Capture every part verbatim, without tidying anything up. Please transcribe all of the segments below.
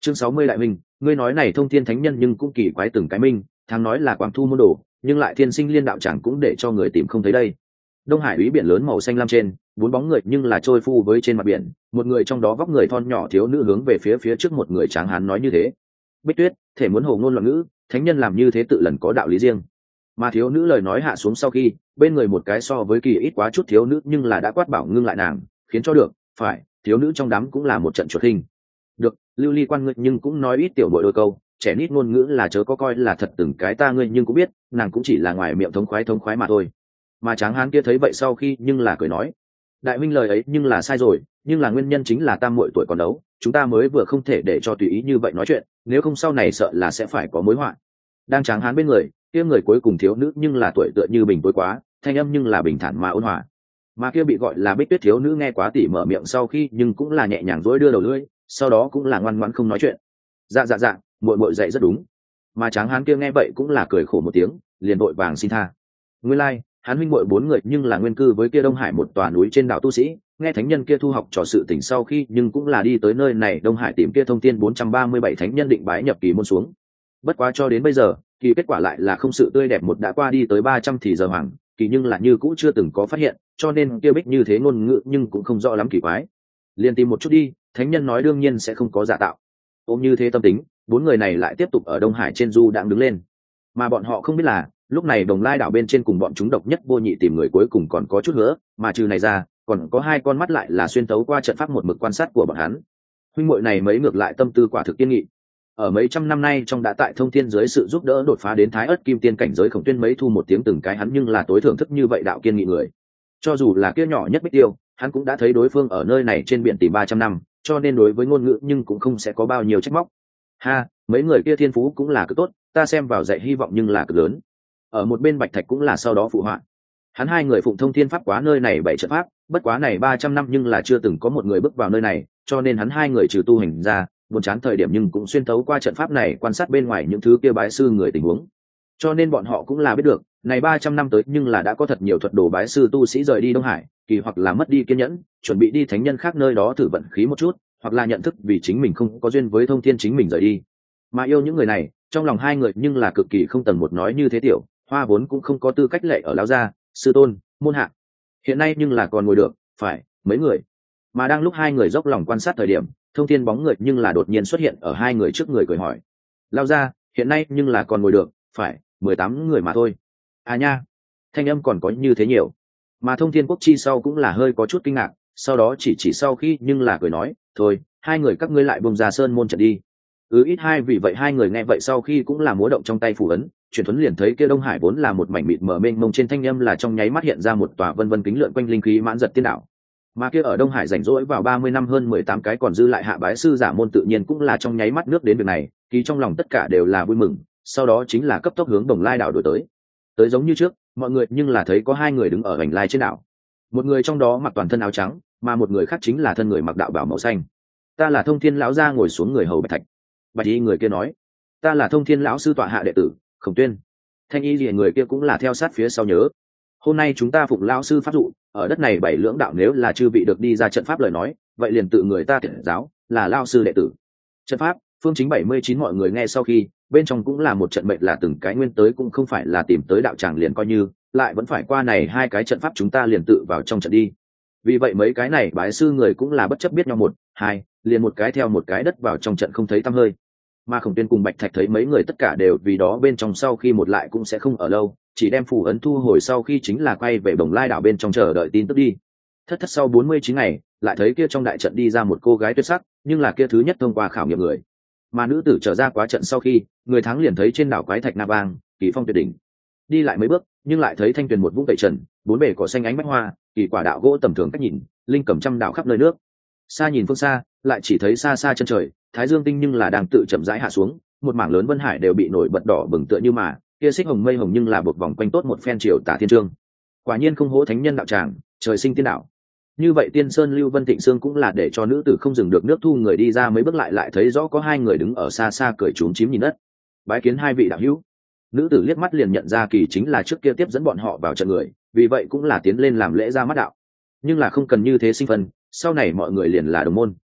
Chương sáu mươi đại minh, ngươi nói này thông thiên thánh nhân nhưng cũng kỳ quái từng cái minh, thằng nói là quảng thu môn đồ, nhưng lại thiên sinh liên đạo chẳng cũng để cho người tìm không thấy đây. Đông Hải úy biển lớn màu xanh lam trên, bốn bóng người nhưng là trôi phu với trên mặt biển, một người trong đó vóc người thon nhỏ thiếu nữ hướng về phía phía trước một người tráng hán nói như thế. Bích Tuyết, thể muốn hồ ngôn loạn ngữ, thánh nhân làm như thế tự lần có đạo lý riêng. Mà thiếu nữ lời nói hạ xuống sau khi, bên người một cái so với kỳ ít quá chút thiếu nữ nhưng là đã quát bảo ngưng lại nàng, khiến cho được, phải, thiếu nữ trong đám cũng là một trận chuột hình. Được, lưu ly quan ngươi nhưng cũng nói ít tiểu bội đôi câu, trẻ nít ngôn ngữ là chớ có coi là thật từng cái ta ngươi nhưng cũng biết, nàng cũng chỉ là ngoài miệng thống khoái thống khoái mà thôi. Mà tráng hán kia thấy vậy sau khi nhưng là cười nói, đại huynh lời ấy nhưng là sai rồi, nhưng là nguyên nhân chính là tam muội tuổi còn đấu, chúng ta mới vừa không thể để cho tùy ý như vậy nói chuyện, nếu không sau này sợ là sẽ phải có mối họa. Đang tráng hán bên người, kia người cuối cùng thiếu nữ nhưng là tuổi tựa như bình tối quá, thanh âm nhưng là bình thản mà ôn hòa. Mà kia bị gọi là Bích Tuyết thiếu nữ nghe quá tỉ mở miệng sau khi nhưng cũng là nhẹ nhàng dối đưa đầu lưỡi, sau đó cũng là ngoan ngoãn không nói chuyện. Dạ dạ dạ, muội muội dạy rất đúng. Mà tráng hán kia nghe vậy cũng là cười khổ một tiếng, liền vội vàng xin tha. Nguyên lai, like, hắn huynh muội bốn người nhưng là nguyên cư với kia Đông Hải một tòa núi trên đảo tu sĩ, nghe thánh nhân kia thu học trò sự tình sau khi nhưng cũng là đi tới nơi này Đông Hải tìm kia thông tin bốn trăm ba mươi bảy thánh nhân định bái nhập kỳ môn xuống. Bất quá cho đến bây giờ, kỳ kết quả lại là không sự tươi đẹp một đã qua đi tới ba trăm thì giờ hoàng, kỳ nhưng là như cũ chưa từng có phát hiện, cho nên kia Bích như thế ngôn ngữ nhưng cũng không rõ lắm kỳ quái. Liền tìm một chút đi, thánh nhân nói đương nhiên sẽ không có giả tạo. Ôm như thế tâm tính, bốn người này lại tiếp tục ở Đông Hải trên du đang đứng lên. Mà bọn họ không biết là, lúc này Đồng Lai đảo bên trên cùng bọn chúng độc nhất vô nhị tìm người cuối cùng còn có chút nữa, mà trừ này ra, còn có hai con mắt lại là xuyên tấu qua trận pháp một mực quan sát của bọn hắn. Huynh muội này mấy ngược lại tâm tư quả thực kiên nghị. Ở mấy trăm năm nay trong đã tại thông thiên dưới sự giúp đỡ đột phá đến thái ớt kim tiên cảnh giới Khổng Tuyên mấy thu một tiếng từng cái hắn nhưng là tối thưởng thức như vậy đạo kiên nghị người. Cho dù là kia nhỏ nhất Bích Tiêu, hắn cũng đã thấy đối phương ở nơi này trên biển tìm ba trăm năm, cho nên đối với ngôn ngữ nhưng cũng không sẽ có bao nhiêu trách móc. Ha, mấy người kia thiên phú cũng là cực tốt, ta xem vào dạy hy vọng nhưng là cực lớn. Ở một bên Bạch Thạch cũng là sau đó phụ họa. Hắn hai người phụng thông thiên pháp quá nơi này bảy trận pháp, bất quá này ba trăm năm nhưng là chưa từng có một người bước vào nơi này, cho nên hắn hai người trừ tu hành ra, buồn chán thời điểm nhưng cũng xuyên tấu qua trận pháp này quan sát bên ngoài những thứ kia bái sư người tình huống. Cho nên bọn họ cũng là biết được, này ba trăm năm tới nhưng là đã có thật nhiều thuật đồ bái sư tu sĩ rời đi Đông Hải, kỳ hoặc là mất đi kiên nhẫn, chuẩn bị đi thánh nhân khác nơi đó thử vận khí một chút, hoặc là nhận thức vì chính mình không có duyên với thông thiên chính mình rời đi. Mà yêu những người này, trong lòng hai người nhưng là cực kỳ không tầng một nói như thế tiểu, Hoa vốn cũng không có tư cách lệ ở lão gia, sư tôn, môn hạ. Hiện nay nhưng là còn ngồi được, phải, mấy người. Mà đang lúc hai người dốc lòng quan sát thời điểm, thông thiên bóng người nhưng là đột nhiên xuất hiện ở hai người trước người cười hỏi. Lão gia, hiện nay nhưng là còn ngồi được, phải, mười tám người mà thôi. À nha, thanh âm còn có như thế nhiều. Mà thông thiên quốc chi sau cũng là hơi có chút kinh ngạc, sau đó chỉ chỉ sau khi nhưng là cười nói, thôi, hai người các ngươi lại bông ra sơn môn trận đi. Ừ ít hai vì vậy hai người nghe vậy sau khi cũng là múa động trong tay phủ ấn, chuyển thuấn liền thấy kia Đông Hải vốn là một mảnh mịt mờ mênh mông trên thanh âm là trong nháy mắt hiện ra một tòa vân vân kính lượn quanh linh khí mãn giật tiên đảo. Mà kia ở Đông Hải rảnh rỗi vào ba mươi năm hơn mười tám cái còn dư lại hạ bái sư giả môn tự nhiên cũng là trong nháy mắt nước đến việc này, kỳ trong lòng tất cả đều là vui mừng, sau đó chính là cấp tốc hướng Đồng Lai đảo đổi tới. Tới giống như trước, mọi người nhưng là thấy có hai người đứng ở vành lai trên đảo. Một người trong đó mặc toàn thân áo trắng, mà một người khác chính là thân người mặc đạo bào màu xanh. Ta là Thông Thiên lão gia ngồi xuống người hầu Bạch Thạch. Bạch y người kia nói, ta là Thông Thiên lão sư tọa hạ đệ tử Khổng Tuyên. Thanh y gì người kia cũng là theo sát phía sau nhớ. Hôm nay chúng ta phụng lão sư pháp dụ, ở đất này bảy lưỡng đạo nếu là chư vị được đi ra trận pháp lời nói, vậy liền tự người ta tiện giáo, là lão sư đệ tử. Trận pháp, phương chính bảy mươi chín mọi người nghe sau khi, bên trong cũng là một trận mệnh là từng cái nguyên tới cũng không phải là tìm tới đạo tràng liền coi như, lại vẫn phải qua này hai cái trận pháp chúng ta liền tự vào trong trận đi. Vì vậy mấy cái này bái sư người cũng là bất chấp biết nhau một, hai, liền một cái theo một cái đất vào trong trận không thấy tăm hơi. Mà Khổng Tuyên cùng Bạch Thạch thấy mấy người tất cả đều vì đó bên trong sau khi một lại cũng sẽ không ở lâu, chỉ đem phù ấn thu hồi sau khi chính là quay về Bồng Lai đảo bên trong chờ đợi tin tức đi. Thất thất sau bốn mươi chín ngày, lại thấy kia trong đại trận đi ra một cô gái tuyệt sắc, nhưng là kia thứ nhất thông qua khảo nghiệm người. Mà nữ tử trở ra quá trận sau khi, người thắng liền thấy trên đảo quái thạch na bang, kỳ phong tuyệt đỉnh. Đi lại mấy bước, nhưng lại thấy thanh tuyền một vũng tẩy trần, bốn bề cỏ xanh ánh bách hoa, kỳ quả đạo gỗ tầm thường cách nhìn, linh cầm trăm đạo khắp nơi nước. Xa nhìn phương xa, lại chỉ thấy xa xa chân trời, thái dương tinh nhưng là đang tự chậm rãi hạ xuống, một mảng lớn vân hải đều bị nổi bật đỏ bừng tựa như mà kia xích hồng mây hồng nhưng là buộc vòng quanh tốt một phen triều tả thiên trương. Quả nhiên không hổ thánh nhân đạo tràng, trời sinh tiên đạo. Như vậy tiên sơn Lưu Vân Thịnh Sương cũng là để cho nữ tử không dừng được nước thu người đi ra mấy bước lại lại thấy rõ có hai người đứng ở xa xa cười trốn chím nhìn đất. Bái kiến hai vị đạo hữu. Nữ tử liếc mắt liền nhận ra kỳ chính là trước kia tiếp dẫn bọn họ vào trận người, vì vậy cũng là tiến lên làm lễ ra mắt đạo. Nhưng là không cần như thế sinh phân, sau này mọi người liền là đồng môn.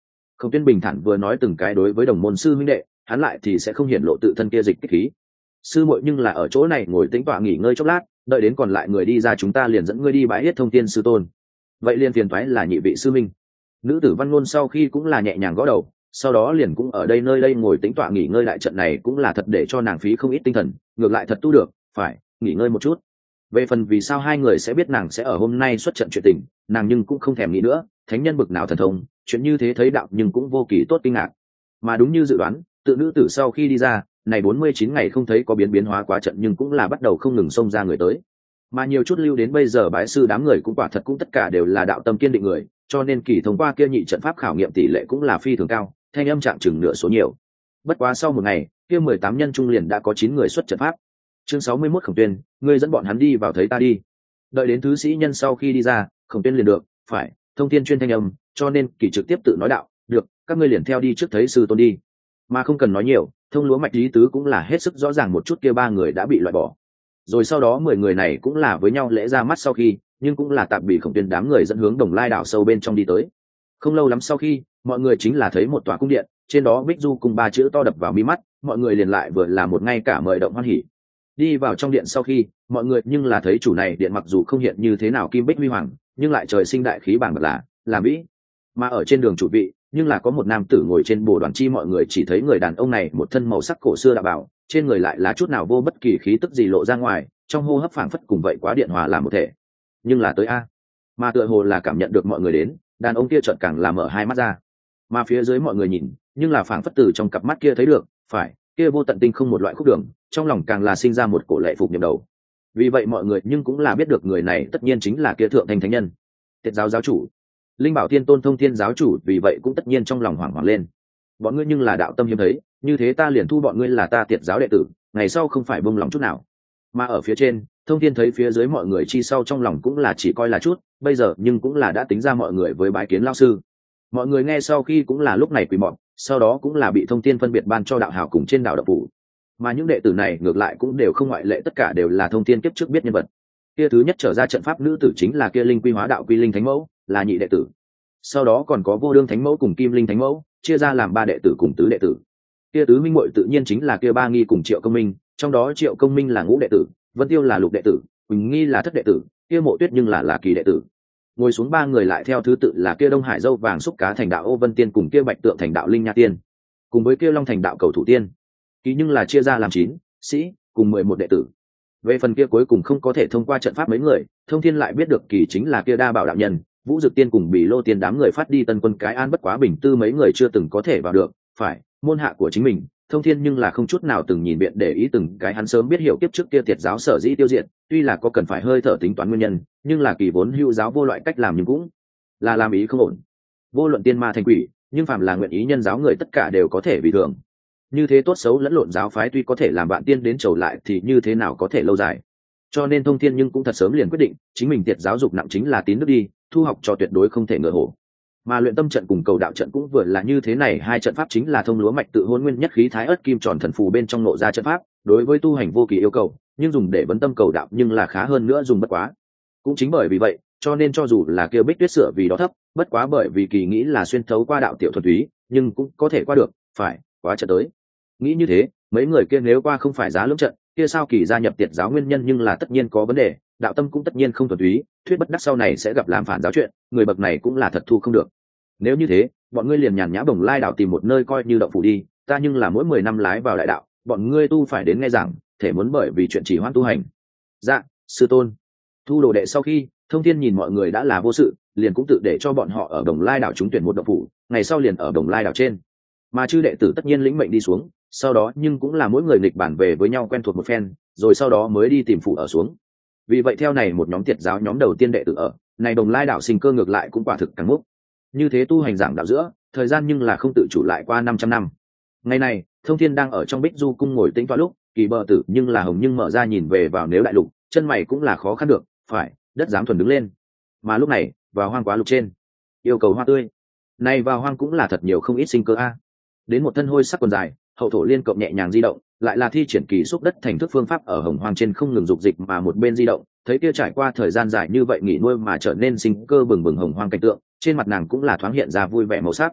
Khổng Tuyên bình thản vừa nói từng cái đối với đồng môn sư huynh đệ, hắn lại thì sẽ không hiển lộ tự thân kia dịch kích khí. Sư muội nhưng là ở chỗ này ngồi tĩnh tọa nghỉ ngơi chốc lát, đợi đến còn lại người đi ra chúng ta liền dẫn ngươi đi bái yết thông tiên sư tôn. Vậy liền phiền toái là nhị vị sư minh. Nữ tử Văn Ngôn sau khi cũng là nhẹ nhàng gõ đầu, sau đó liền cũng ở đây nơi đây ngồi tĩnh tọa nghỉ ngơi. Đại trận này cũng là thật để cho nàng phí không ít tinh thần, ngược lại thật tu được, phải nghỉ ngơi một chút. Về phần vì sao hai người sẽ biết nàng sẽ ở hôm nay xuất trận chuyện tình, nàng nhưng cũng không thèm nghĩ nữa, thánh nhân bực nào thần thông, chuyện như thế thấy đạo nhưng cũng vô kỳ tốt kinh ngạc. Mà đúng như dự đoán, tự nữ tử sau khi đi ra, này bốn mươi chín ngày không thấy có biến biến hóa quá trận nhưng cũng là bắt đầu không ngừng xông ra người tới. Mà nhiều chút lưu đến bây giờ bái sư đám người cũng quả thật cũng tất cả đều là đạo tâm kiên định người, cho nên kỳ thông qua kia nhị trận pháp khảo nghiệm tỷ lệ cũng là phi thường cao, thanh âm trạng chừng nửa số nhiều. Bất quá sau một ngày, kia mười tám nhân trung liền đã có chín người xuất trận pháp. Chương sáu mươi mốt Khổng Tuyên, ngươi dẫn bọn hắn đi vào thấy ta đi. Đợi đến thứ sĩ nhân sau khi đi ra, Khổng Tuyên liền được, phải, thông thiên chuyên thanh âm, cho nên kỳ trực tiếp tự nói đạo, được, các ngươi liền theo đi trước thấy sư tôn đi. Mà không cần nói nhiều, thông lúa mạch lý tứ cũng là hết sức rõ ràng một chút, kia ba người đã bị loại bỏ. Rồi sau đó mười người này cũng là với nhau lễ ra mắt sau khi, nhưng cũng là tạm bị Khổng Tuyên đám người dẫn hướng Đồng Lai đảo sâu bên trong đi tới. Không lâu lắm sau khi, mọi người chính là thấy một tòa cung điện, trên đó Bích Du cùng ba chữ to đập vào mi mắt, mọi người liền lại vừa là một ngay cả mời động hoan hỉ. Đi vào trong điện sau khi, mọi người nhưng là thấy chủ này điện mặc dù không hiện như thế nào kim bích huy hoàng, nhưng lại trời sinh đại khí bảng bật là làm vĩ. Mà ở trên đường chủ vị, nhưng là có một nam tử ngồi trên bồ đoàn chi, mọi người chỉ thấy người đàn ông này một thân màu sắc cổ xưa đạo bảo, trên người lại là chút nào vô bất kỳ khí tức gì lộ ra ngoài, trong hô hấp phảng phất cùng vậy quá điện hòa làm một thể. Nhưng là tới a, mà tựa hồ là cảm nhận được mọi người đến, đàn ông kia chợt càng là mở hai mắt ra. Mà phía dưới mọi người nhìn, nhưng là phảng phất từ trong cặp mắt kia thấy được, phải, kia vô tận tinh không một loại khúc đường, trong lòng càng là sinh ra một cổ lệ phục nhậm đầu. Vì vậy mọi người nhưng cũng là biết được người này tất nhiên chính là kia thượng thanh thánh nhân, Tiệt giáo giáo chủ, Linh Bảo Thiên Tôn Thông Thiên giáo chủ. Vì vậy cũng tất nhiên trong lòng hoảng hoảng lên. Bọn ngươi nhưng là đạo tâm hiếm thấy, như thế ta liền thu bọn ngươi là ta Tiệt giáo đệ tử, ngày sau không phải bông lòng chút nào. Mà ở phía trên, Thông Thiên thấy phía dưới mọi người chi sau trong lòng cũng là chỉ coi là chút, bây giờ nhưng cũng là đã tính ra mọi người với bái kiến lão sư. Mọi người nghe sau khi cũng là lúc này quỳ mọp, sau đó cũng là bị Thông Thiên phân biệt ban cho đạo hào cùng trên đạo độc phủ. Mà những đệ tử này ngược lại cũng đều không ngoại lệ, tất cả đều là Thông Thiên kiếp trước biết nhân vật. Kia thứ nhất trở ra trận pháp nữ tử chính là kia Linh Quy Hóa Đạo Quy Linh Thánh Mẫu, là nhị đệ tử. Sau đó còn có Vô Đương Thánh Mẫu cùng Kim Linh Thánh Mẫu, chia ra làm ba đệ tử cùng tứ đệ tử. Kia tứ minh muội tự nhiên chính là kia Ba Nghi cùng Triệu Công Minh, trong đó Triệu Công Minh là ngũ đệ tử, Vân Tiêu là lục đệ tử, Quỳnh Nghi là thất đệ tử, kia Mộ Tuyết nhưng là là kỳ đệ tử. Ngồi xuống ba người lại theo thứ tự là kia Đông Hải Dâu Vàng Xúc Cá thành đạo Ô Vân Tiên cùng kia Bạch Tượng thành đạo Linh Nha Tiên, cùng với kia Long thành đạo Cầu Thủ Tiên. Kỳ nhưng là chia ra làm chín sĩ cùng mười một đệ tử. Về phần kia cuối cùng không có thể thông qua trận pháp mấy người, Thông Thiên lại biết được kỳ chính là kia Đa Bảo đạo nhân, Vũ Dực Tiên cùng Bỉ Lô Tiên đám người phát đi Tân Quân cái an bất quá bình tư mấy người chưa từng có thể vào được, phải, môn hạ của chính mình. Thông Thiên nhưng là không chút nào từng nhìn biện để ý từng cái, hắn sớm biết hiểu kiếp trước kia Tiệt giáo sở dĩ tiêu diệt, tuy là có cần phải hơi thở tính toán nguyên nhân, nhưng là kỳ vốn hữu giáo vô loại cách làm nhưng cũng là làm ý không ổn. Vô luận tiên ma thành quỷ, nhưng phàm là nguyện ý nhân giáo người tất cả đều có thể vì thường. Như thế tốt xấu lẫn lộn giáo phái tuy có thể làm bạn tiên đến trầu lại thì như thế nào có thể lâu dài. Cho nên Thông Thiên nhưng cũng thật sớm liền quyết định, chính mình Tiệt giáo dục nặng chính là tín đức đi, thu học cho tuyệt đối không thể ngờ hổ. Mà luyện tâm trận cùng cầu đạo trận cũng vừa là như thế này, hai trận pháp chính là thông lúa mạch tự hôn nguyên nhất khí thái ớt kim tròn thần phù bên trong nộ ra trận pháp, đối với tu hành vô kỳ yêu cầu, nhưng dùng để vấn tâm cầu đạo nhưng là khá hơn nữa dùng bất quá. Cũng chính bởi vì vậy, cho nên cho dù là kia Bích Tuyết sửa vì đó thấp, bất quá bởi vì kỳ nghĩ là xuyên thấu qua đạo tiểu thuần túy, nhưng cũng có thể qua được, phải, quá trận tới. Nghĩ như thế, mấy người kia nếu qua không phải giá lưỡng trận, kia sao kỳ gia nhập Tiệt giáo nguyên nhân nhưng là tất nhiên có vấn đề, đạo tâm cũng tất nhiên không thuần túy, thuyết bất đắc sau này sẽ gặp làm phản giáo chuyện, người bậc này cũng là thật thu không được. Nếu như thế, bọn ngươi liền nhàn nhã Bồng Lai đảo tìm một nơi coi như động phủ đi, ta nhưng là mỗi mười năm lái vào đại đạo, bọn ngươi tu phải đến nghe giảng, thể muốn bởi vì chuyện chỉ hoãn tu hành. Dạ, sư tôn. Thu đồ đệ sau khi, Thông Thiên nhìn mọi người đã là vô sự, liền cũng tự để cho bọn họ ở Bồng Lai đảo trúng tuyển một động phủ, ngày sau liền ở Bồng Lai đảo trên. Mà chư đệ tử tất nhiên lĩnh mệnh đi xuống, sau đó nhưng cũng là mỗi người nghịch bản về với nhau quen thuộc một phen, rồi sau đó mới đi tìm phủ ở xuống. Vì vậy theo này một nhóm Tiệt giáo nhóm đầu tiên đệ tử ở, này Bồng Lai đảo sinh cơ ngược lại cũng quả thực càng múc. Như thế tu hành giảng đạo giữa, thời gian nhưng là không tự chủ lại qua năm trăm năm. Ngày này, Thông Thiên đang ở trong Bích Du cung ngồi tĩnh tọa lúc, kỳ bờ tử nhưng là hồng nhưng mở ra nhìn về vào nếu đại lục, chân mày cũng là khó khăn được, phải, đất dám thuần đứng lên. Mà lúc này, vào hoang quá lục trên, yêu cầu hoa tươi. Này vào hoang cũng là thật nhiều không ít sinh cơ a. Đến một thân hôi sắc quần dài, hậu thổ liên cộng nhẹ nhàng di động, lại là thi triển kỳ xúc đất thành thức phương pháp ở hồng hoang trên không ngừng dục dịch mà một bên di động, thấy kia trải qua thời gian dài như vậy nghỉ nuôi mà trở nên sinh cơ bừng bừng hồng hoang cảnh tượng, trên mặt nàng cũng là thoáng hiện ra vui vẻ màu sắc.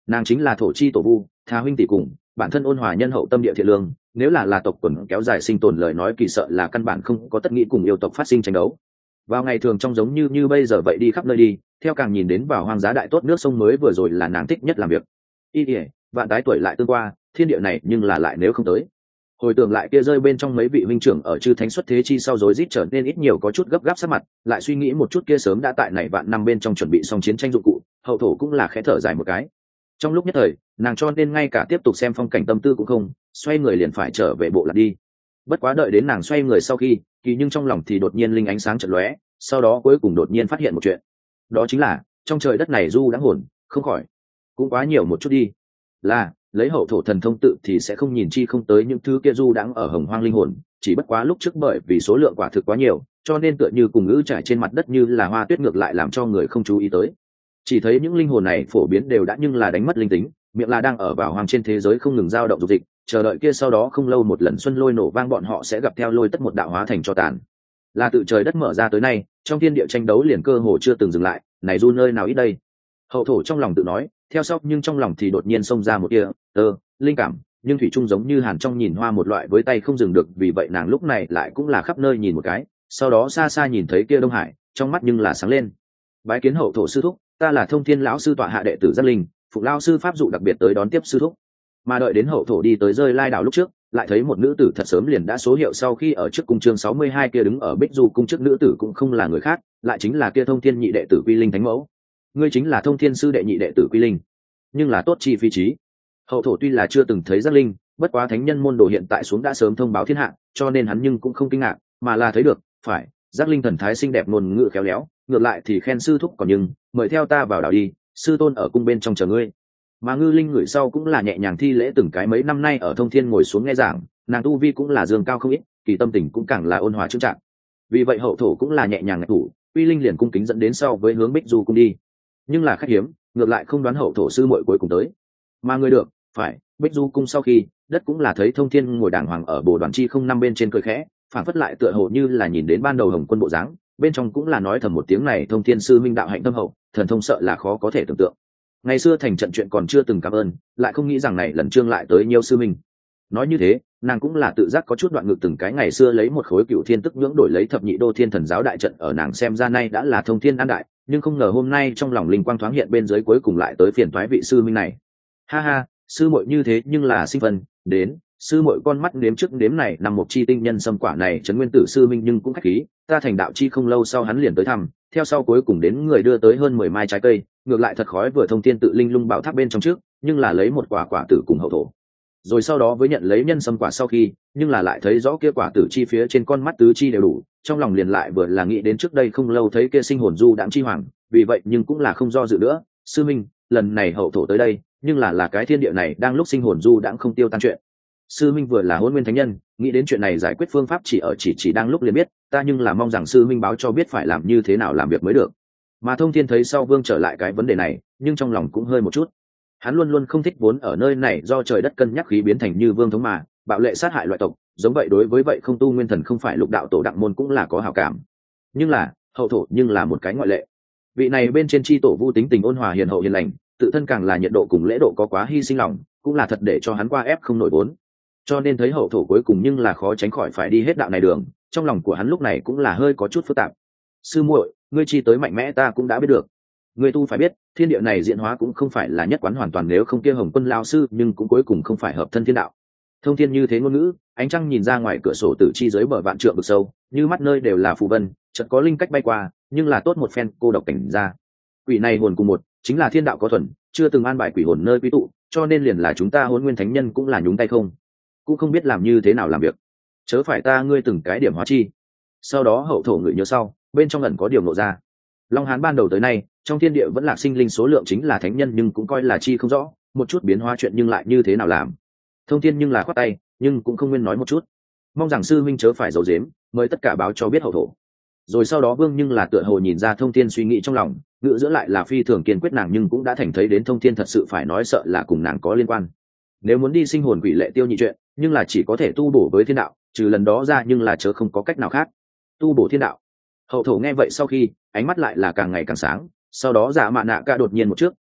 nàng chính là thổ chi tổ vu, thà huynh tỷ cùng, bản thân ôn hòa nhân hậu tâm địa thiện lương, nếu là là tộc quần kéo dài sinh tồn lời nói kỳ sợ là căn bản không có tất nghĩ cùng yêu tộc phát sinh tranh đấu. Vào ngày thường trong giống như như bây giờ vậy đi khắp nơi đi, theo càng nhìn đến vào hoang giá đại tốt nước sông mới vừa rồi là nàng thích nhất làm việc. Y ỉa vạn tái tuổi lại tương qua, thiên địa này nhưng là lại nếu không tới. Hồi tưởng lại kia rơi bên trong mấy vị huynh trưởng ở chư thánh xuất thế chi sau rối rít trở nên ít nhiều có chút gấp gáp sát mặt, lại suy nghĩ một chút kia sớm đã tại này vạn năm bên trong chuẩn bị xong chiến tranh dụng cụ, hậu thổ cũng là khẽ thở dài một cái. Trong lúc nhất thời, nàng cho nên ngay cả tiếp tục xem phong cảnh tâm tư cũng không, xoay người liền phải trở về bộ lạc đi. Bất quá đợi đến nàng xoay người sau khi, kỳ nhưng trong lòng thì đột nhiên linh ánh sáng chợt lóe, sau đó cuối cùng đột nhiên phát hiện một chuyện. Đó chính là, trong trời đất này du đã hồn, không khỏi cũng quá nhiều một chút đi. Là, lấy hậu thổ thần thông tự thì sẽ không nhìn chi không tới những thứ kia du đãng ở hồng hoang linh hồn, chỉ bất quá lúc trước bởi vì số lượng quả thực quá nhiều, cho nên tựa như cùng ngữ trải trên mặt đất như là hoa tuyết ngược lại làm cho người không chú ý tới. Chỉ thấy những linh hồn này phổ biến đều đã nhưng là đánh mất linh tính, miệng là đang ở vào hoang trên thế giới không ngừng dao động dục dịch, chờ đợi kia sau đó không lâu một lần xuân lôi nổ vang bọn họ sẽ gặp theo lôi tất một đạo hóa thành cho tàn. Là tự trời đất mở ra tới nay, trong thiên địa tranh đấu liền cơ hồ chưa từng dừng lại, này du nơi nào ít đây. Hậu thổ trong lòng tự nói, theo sau nhưng trong lòng thì đột nhiên xông ra một tia tơ linh cảm, nhưng thủy trung giống như hàn trong nhìn hoa một loại với tay không dừng được, vì vậy nàng lúc này lại cũng là khắp nơi nhìn một cái, sau đó xa xa nhìn thấy kia Đông Hải, trong mắt nhưng là sáng lên. Bái kiến hậu thổ sư thúc, ta là Thông Thiên lão sư tọa hạ đệ tử Giác Linh, phụ lao sư pháp dụ đặc biệt tới đón tiếp sư thúc. Mà đợi đến hậu thổ đi tới rơi lai đảo lúc trước, lại thấy một nữ tử thật sớm liền đã số hiệu sau khi ở trước cung chương sáu mươi hai kia đứng ở Bích Du cung trước nữ tử cũng không là người khác, lại chính là kia Thông Thiên nhị đệ tử Quy Linh thánh mẫu. Ngươi chính là Thông Thiên sư đệ nhị đệ tử Quy Linh, nhưng là tốt chi phi trí. Hậu thổ tuy là chưa từng thấy Giác Linh, bất quá thánh nhân môn đồ hiện tại xuống đã sớm thông báo thiên hạ, cho nên hắn nhưng cũng không kinh ngạc, mà là thấy được, phải, Giác Linh thần thái xinh đẹp ngôn ngữ khéo léo, ngược lại thì khen sư thúc còn nhưng, mời theo ta vào đảo đi, sư tôn ở cung bên trong chờ ngươi. Mà Ngư Linh người sau cũng là nhẹ nhàng thi lễ từng cái mấy năm nay ở Thông Thiên ngồi xuống nghe giảng, nàng tu vi cũng là dương cao không ít, kỳ tâm tình cũng càng là ôn hòa trưng trạng. Vì vậy hậu thổ cũng là nhẹ nhàng ngạch thủ, Quy Linh liền cung kính dẫn đến sau với hướng Bích Du cung đi. Nhưng là khách hiếm, ngược lại không đoán hậu thổ sư muội cuối cùng tới. Mà người được, phải, Bích Du cung sau khi, đất cũng là thấy Thông Thiên ngồi đàng hoàng ở bồ đoàn chi không năm bên trên cười khẽ, phản phất lại tựa hồ như là nhìn đến ban đầu Hồng Quân bộ dáng, bên trong cũng là nói thầm một tiếng này Thông Thiên sư minh đạo hạnh tâm hậu, thần thông sợ là khó có thể tưởng tượng. Ngày xưa thành trận chuyện còn chưa từng cảm ơn, lại không nghĩ rằng này lần trương lại tới nhiều sư minh. Nói như thế, nàng cũng là tự giác có chút đoạn ngược từng cái ngày xưa lấy một khối cựu thiên tức nhưỡng đổi lấy thập nhị đô thiên thần giáo đại trận ở nàng xem ra nay đã là thông thiên an đại, nhưng không ngờ hôm nay trong lòng linh quang thoáng hiện bên dưới cuối cùng lại tới phiền toái vị sư minh này. Ha ha, sư muội như thế nhưng là sinh phân, đến, sư muội con mắt nếm trước nếm này nằm một chi tinh nhân xâm quả này trấn nguyên tử sư minh nhưng cũng khách khí, ta thành đạo chi không lâu sau hắn liền tới thăm, theo sau cuối cùng đến người đưa tới hơn mười mai trái cây, ngược lại thật khói vừa thông thiên tự linh lung bảo tháp bên trong trước, nhưng là lấy một quả quả tử cùng hậu thổ. Rồi sau đó với nhận lấy nhân sâm quả sau khi, nhưng là lại thấy rõ kia quả tử chi phía trên con mắt tứ chi đều đủ, trong lòng liền lại vừa là nghĩ đến trước đây không lâu thấy kia sinh hồn du đãng chi hoàng, vì vậy nhưng cũng là không do dự nữa, sư minh, lần này hậu thổ tới đây, nhưng là là cái thiên địa này đang lúc sinh hồn du đãng không tiêu tan chuyện. Sư minh vừa là hôn nguyên thánh nhân, nghĩ đến chuyện này giải quyết phương pháp chỉ ở chỉ chỉ đang lúc liền biết, ta nhưng là mong rằng sư minh báo cho biết phải làm như thế nào làm việc mới được. Mà Thông Thiên thấy sau vương trở lại cái vấn đề này, nhưng trong lòng cũng hơi một chút. Hắn luôn luôn không thích vốn ở nơi này do trời đất cân nhắc khí biến thành như vương thống mà bạo lệ sát hại loại tộc, giống vậy đối với vậy không tu nguyên thần không phải lục đạo tổ đặng môn cũng là có hảo cảm. Nhưng là hậu thổ nhưng là một cái ngoại lệ. Vị này bên trên chi tổ vu tính tình ôn hòa hiền hậu hiền lành, tự thân càng là nhiệt độ cùng lễ độ có quá hy sinh lòng, cũng là thật để cho hắn qua ép không nổi vốn. Cho nên thấy hậu thổ cuối cùng nhưng là khó tránh khỏi phải đi hết đạo này đường, trong lòng của hắn lúc này cũng là hơi có chút phức tạp. Sư muội, ngươi chi tới mạnh mẽ ta cũng đã biết được. Ngươi tu phải biết, thiên địa này diễn hóa cũng không phải là nhất quán hoàn toàn, nếu không kia Hồng Quân lao sư nhưng cũng cuối cùng không phải hợp thân thiên đạo. Thông thiên như thế ngôn ngữ, ánh trăng nhìn ra ngoài cửa sổ tử chi dưới bờ vạn trượng vực sâu, như mắt nơi đều là phù vân, chợt có linh cách bay qua, nhưng là tốt một phen cô độc cảnh ra. Quỷ này hồn cùng một, chính là thiên đạo có thuần, chưa từng an bài quỷ hồn nơi quý tụ, cho nên liền là chúng ta Hỗn Nguyên thánh nhân cũng là nhúng tay không, cũng không biết làm như thế nào làm việc. Chớ phải ta ngươi từng cái điểm hóa chi. Sau đó hậu thổ ngửi nhớ sau, bên trong ẩn có điều ngộ ra. Long Hán ban đầu tới nay, trong thiên địa vẫn là sinh linh số lượng chính là thánh nhân, nhưng cũng coi là chi không rõ, một chút biến hóa chuyện nhưng lại như thế nào làm. Thông thiên nhưng là khoát tay, nhưng cũng không nguyên nói một chút. Mong rằng sư minh chớ phải giấu giếm, mời tất cả báo cho biết hậu thổ. Rồi sau đó vương nhưng là tựa hồ nhìn ra thông thiên suy nghĩ trong lòng, ngữ giữa lại là phi thường kiên quyết nàng, nhưng cũng đã thành thấy đến thông thiên thật sự phải nói sợ là cùng nàng có liên quan. Nếu muốn đi sinh hồn quỷ lệ tiêu nhị chuyện, nhưng là chỉ có thể tu bổ với thiên đạo, trừ lần đó ra nhưng là chớ không có cách nào khác. Tu bổ thiên đạo. Hậu thổ nghe vậy sau khi, ánh mắt lại là càng ngày càng sáng, sau đó giả mạ nạ ca đột nhiên một trước,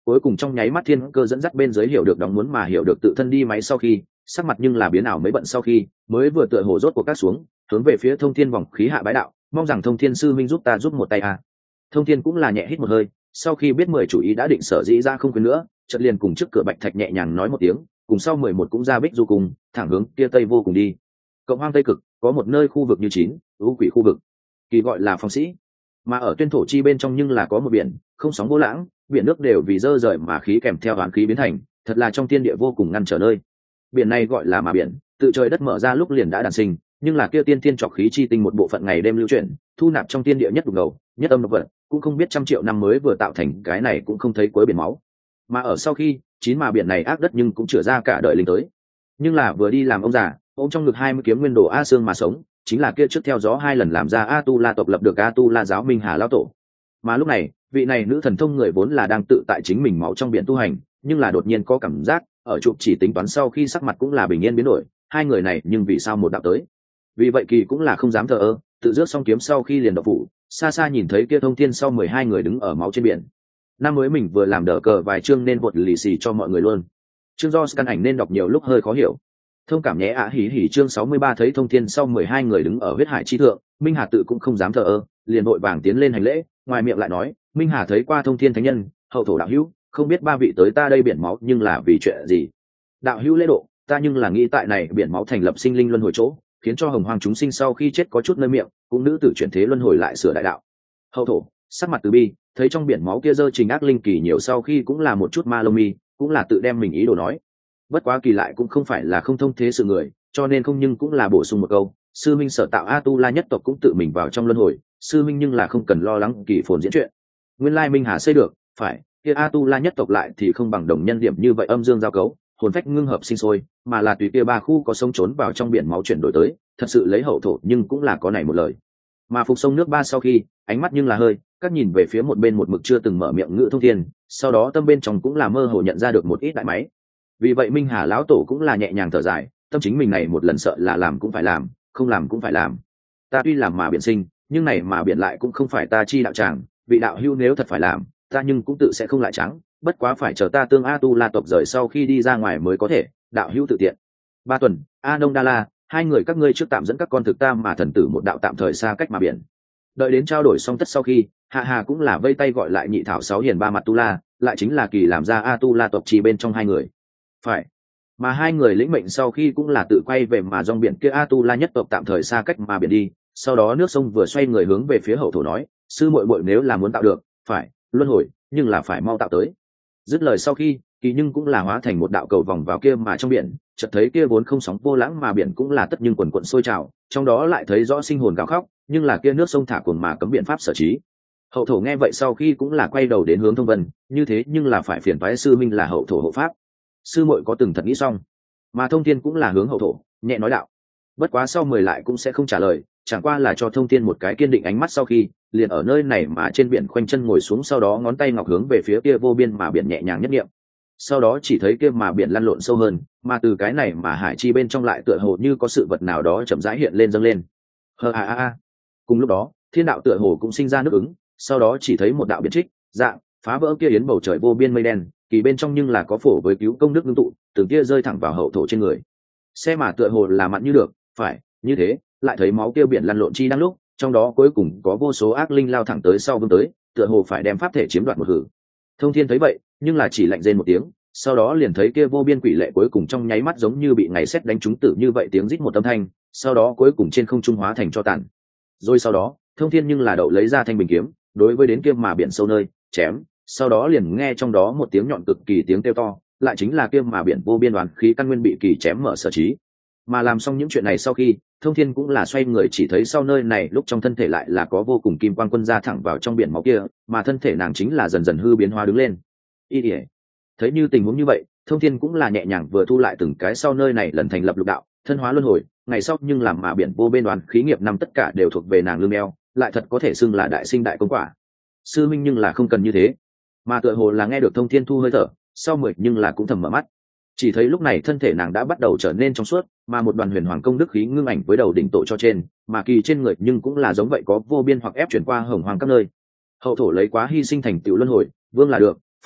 cuối cùng trong nháy mắt thiên cơ dẫn dắt bên dưới hiểu được đóng muốn mà hiểu được tự thân đi máy sau khi sắc mặt nhưng là biến ảo mấy bận sau khi mới vừa tựa hồ rốt của các xuống hướng về phía thông thiên vòng khí hạ bái đạo, mong rằng thông thiên sư minh giúp ta giúp một tay à. Thông thiên cũng là nhẹ hít một hơi, sau khi biết mười chủ ý đã định sở dĩ ra không quên nữa, chợt liền cùng trước cửa bạch thạch nhẹ nhàng nói một tiếng, cùng sau mười một cũng ra bích du cùng thẳng hướng kia tây vô cùng đi. Cộng hoang tây cực có một nơi khu vực như chín ưu quỷ khu vực, kỳ gọi là phong sĩ, mà ở tuyên thổ chi bên trong nhưng là có một biển không sóng vô lãng, biển nước đều vì dơ rời mà khí kèm theo đoán khí biến thành, thật là trong thiên địa vô cùng ngăn trở nơi. Biển này gọi là mà biển, tự trời đất mở ra lúc liền đã đản sinh, nhưng là kia tiên thiên trọc khí chi tinh một bộ phận ngày đêm lưu chuyển, thu nạp trong thiên địa nhất đục ngầu, nhất âm độc vật, cũng không biết trăm triệu năm mới vừa tạo thành cái này cũng không thấy cuối biển máu. Mà ở sau khi chín mà biển này ác đất nhưng cũng chữa ra cả đời linh tới. Nhưng là vừa đi làm ông già, ôm trong ngực hai mươi kiếm nguyên đồ a xương mà sống, chính là kia trước theo gió hai lần làm ra a tu la tộc lập được a tu la giáo minh hà lao tổ. Mà lúc này vị này nữ thần thông người vốn là đang tự tại chính mình máu trong biển tu hành, nhưng là đột nhiên có cảm giác ở chụp chỉ tính toán sau khi sắc mặt cũng là bình yên biến đổi, hai người này nhưng vì sao một đạo tới. Vì vậy kỳ cũng là không dám thờ ơ, tự rước xong kiếm sau khi liền độc phủ, xa xa nhìn thấy kia thông thiên sau mười hai người đứng ở máu trên biển. Năm mới mình vừa làm đỡ cờ vài chương nên bột lì xì cho mọi người luôn. Chương do căn ảnh nên đọc nhiều lúc hơi khó hiểu. Thông cảm nhé ạ. Hỉ hỉ chương sáu mươi ba thấy thông thiên sau mười hai người đứng ở huyết hải chi thượng, Minh Hà tự cũng không dám thờ ơ, liền vội vàng tiến lên hành lễ, ngoài miệng lại nói, Minh Hà thấy qua thông thiên thánh nhân, hậu thổ đạo hữu, không biết ba vị tới ta đây biển máu nhưng là vì chuyện gì. Đạo hữu lễ độ, ta nhưng là nghĩ tại này biển máu thành lập sinh linh luân hồi chỗ, khiến cho hồng hoang chúng sinh sau khi chết có chút nơi miệng, cũng nữ tử chuyển thế luân hồi lại sửa đại đạo. Hậu thổ sắc mặt từ bi, thấy trong biển máu kia dơ trình ác linh kỳ nhiều sau khi cũng là một chút ma lông mi, cũng là tự đem mình ý đồ nói. Bất quá kỳ lại cũng không phải là không thông thế sự người, cho nên không nhưng cũng là bổ sung một câu, sư minh sở tạo a tu la nhất tộc cũng tự mình vào trong luân hồi, sư minh nhưng là không cần lo lắng kỳ phồn diễn chuyện. Nguyên lai minh hà xây được, phải kia a tu la nhất tộc lại thì không bằng đồng nhân điểm như vậy âm dương giao cấu, hồn phách ngưng hợp sinh sôi, mà là tùy kia ba khu có sông trốn vào trong biển máu chuyển đổi tới, thật sự lấy hậu thổ nhưng cũng là có này một lời. Mà phục sông nước ba sau khi ánh mắt nhưng là hơi các nhìn về phía một bên một mực chưa từng mở miệng ngữ thông thiên, sau đó tâm bên trong cũng là mơ hồ nhận ra được một ít đại máy. Vì vậy minh hà lão tổ cũng là nhẹ nhàng thở dài, tâm chính mình này một lần sợ là làm cũng phải làm, không làm cũng phải làm. Ta tuy làm mà biển sinh, nhưng này mà biển lại cũng không phải ta chi đạo tràng, vị đạo hữu nếu thật phải làm, ta nhưng cũng tự sẽ không lại trắng, bất quá phải chờ ta tương a tu la tộc rời sau khi đi ra ngoài mới có thể, đạo hữu tự tiện. Ba tuần, a nông đa la, hai người các ngươi trước tạm dẫn các con thực ta mà thần tử một đạo tạm thời xa cách mà biển. Đợi đến trao đổi xong tất sau khi, hạ hà cũng là vây tay gọi lại nhị thảo sáu hiền ba mặt tu la, lại chính là kỳ làm ra a tu la tộc chi bên trong hai người. Phải, mà hai người lĩnh mệnh sau khi cũng là tự quay về mà dòng biển kia a tu la nhất tộc tạm thời xa cách mà biển đi. Sau đó nước sông vừa xoay người hướng về phía hậu thổ nói, sư muội muội nếu là muốn tạo được, phải luân hồi, nhưng là phải mau tạo tới. Dứt lời sau khi kỳ nhưng cũng là hóa thành một đạo cầu vòng vào kia mà trong biển, chợt thấy kia vốn không sóng vô lãng mà biển cũng là tất nhưng quần quận sôi trào, trong đó lại thấy rõ sinh hồn gào khóc, nhưng là kia nước sông thả cuồng mà cấm biện pháp sở trí. Hậu thổ nghe vậy sau khi cũng là quay đầu đến hướng thông vân, như thế nhưng là phải phiền toái sư minh là hậu thổ hộ pháp. Sư muội có từng thật nghĩ xong, mà thông thiên cũng là hướng hậu thổ nhẹ nói đạo. Bất quá sau mười lại cũng sẽ không trả lời, chẳng qua là cho thông thiên một cái kiên định ánh mắt sau khi liền ở nơi này mà trên biển khoanh chân ngồi xuống, sau đó ngón tay ngọc hướng về phía kia vô biên mà biển nhẹ nhàng nhất niệm. Sau đó chỉ thấy kia mà biển lăn lộn sâu hơn, mà từ cái này mà hải chi bên trong lại tựa hồ như có sự vật nào đó chậm rãi hiện lên dâng lên. Hơ a a a. Cùng lúc đó thiên đạo tựa hồ cũng sinh ra nước ứng, sau đó chỉ thấy một đạo biển trích dạng phá vỡ kia yến bầu trời vô biên mây đen, kỳ bên trong nhưng là có phổ với cứu công đức ngưng tụ, từng kia rơi thẳng vào hậu thổ trên người. Xe mà tựa hồ là mặn như được, phải như thế lại thấy máu kia biển lăn lộn chi đang lúc trong đó cuối cùng có vô số ác linh lao thẳng tới sau vương tới, tựa hồ phải đem pháp thể chiếm đoạt một hử. Thông thiên thấy vậy nhưng là chỉ lạnh rên một tiếng, sau đó liền thấy kia vô biên quỷ lệ cuối cùng trong nháy mắt giống như bị ngày sét đánh trúng tử như vậy, tiếng rít một âm thanh, sau đó cuối cùng trên không trung hóa thành cho tàn. Rồi sau đó thông thiên nhưng là đậu lấy ra thanh bình kiếm, đối với đến kia mà biển sâu nơi chém, sau đó liền nghe trong đó một tiếng nhọn cực kỳ tiếng kêu to, lại chính là kia mà biển vô biên đoán khí căn nguyên bị kỳ chém mở sở trí. Mà làm xong những chuyện này sau khi thông thiên cũng là xoay người, chỉ thấy sau nơi này lúc trong thân thể lại là có vô cùng kim quang quân ra thẳng vào trong biển máu kia, mà thân thể nàng chính là dần dần hư biến hóa đứng lên. Y ỉa thấy như tình huống như vậy, thông thiên cũng là nhẹ nhàng vừa thu lại từng cái sau nơi này lần thành lập lục đạo thân hóa luân hồi ngày sau, nhưng làm mà biển vô bên đoàn khí nghiệp năm tất cả đều thuộc về nàng lương đeo, lại thật có thể xưng là đại sinh đại công quả. Sư minh nhưng là không cần như thế, mà tựa hồ là nghe được thông thiên thu hơi thở sau mười nhưng là cũng thầm mở mắt, chỉ thấy lúc này thân thể nàng đã bắt đầu trở nên trong suốt, mà một đoàn huyền hoàng công đức khí ngưng ảnh với đầu đỉnh tổ cho trên, mà kỳ trên người nhưng cũng là giống vậy có vô biên hoặc ép chuyển qua hồng hoàng các nơi. Hậu thổ lấy quá hy sinh thành tựu luân hồi vương là được, phải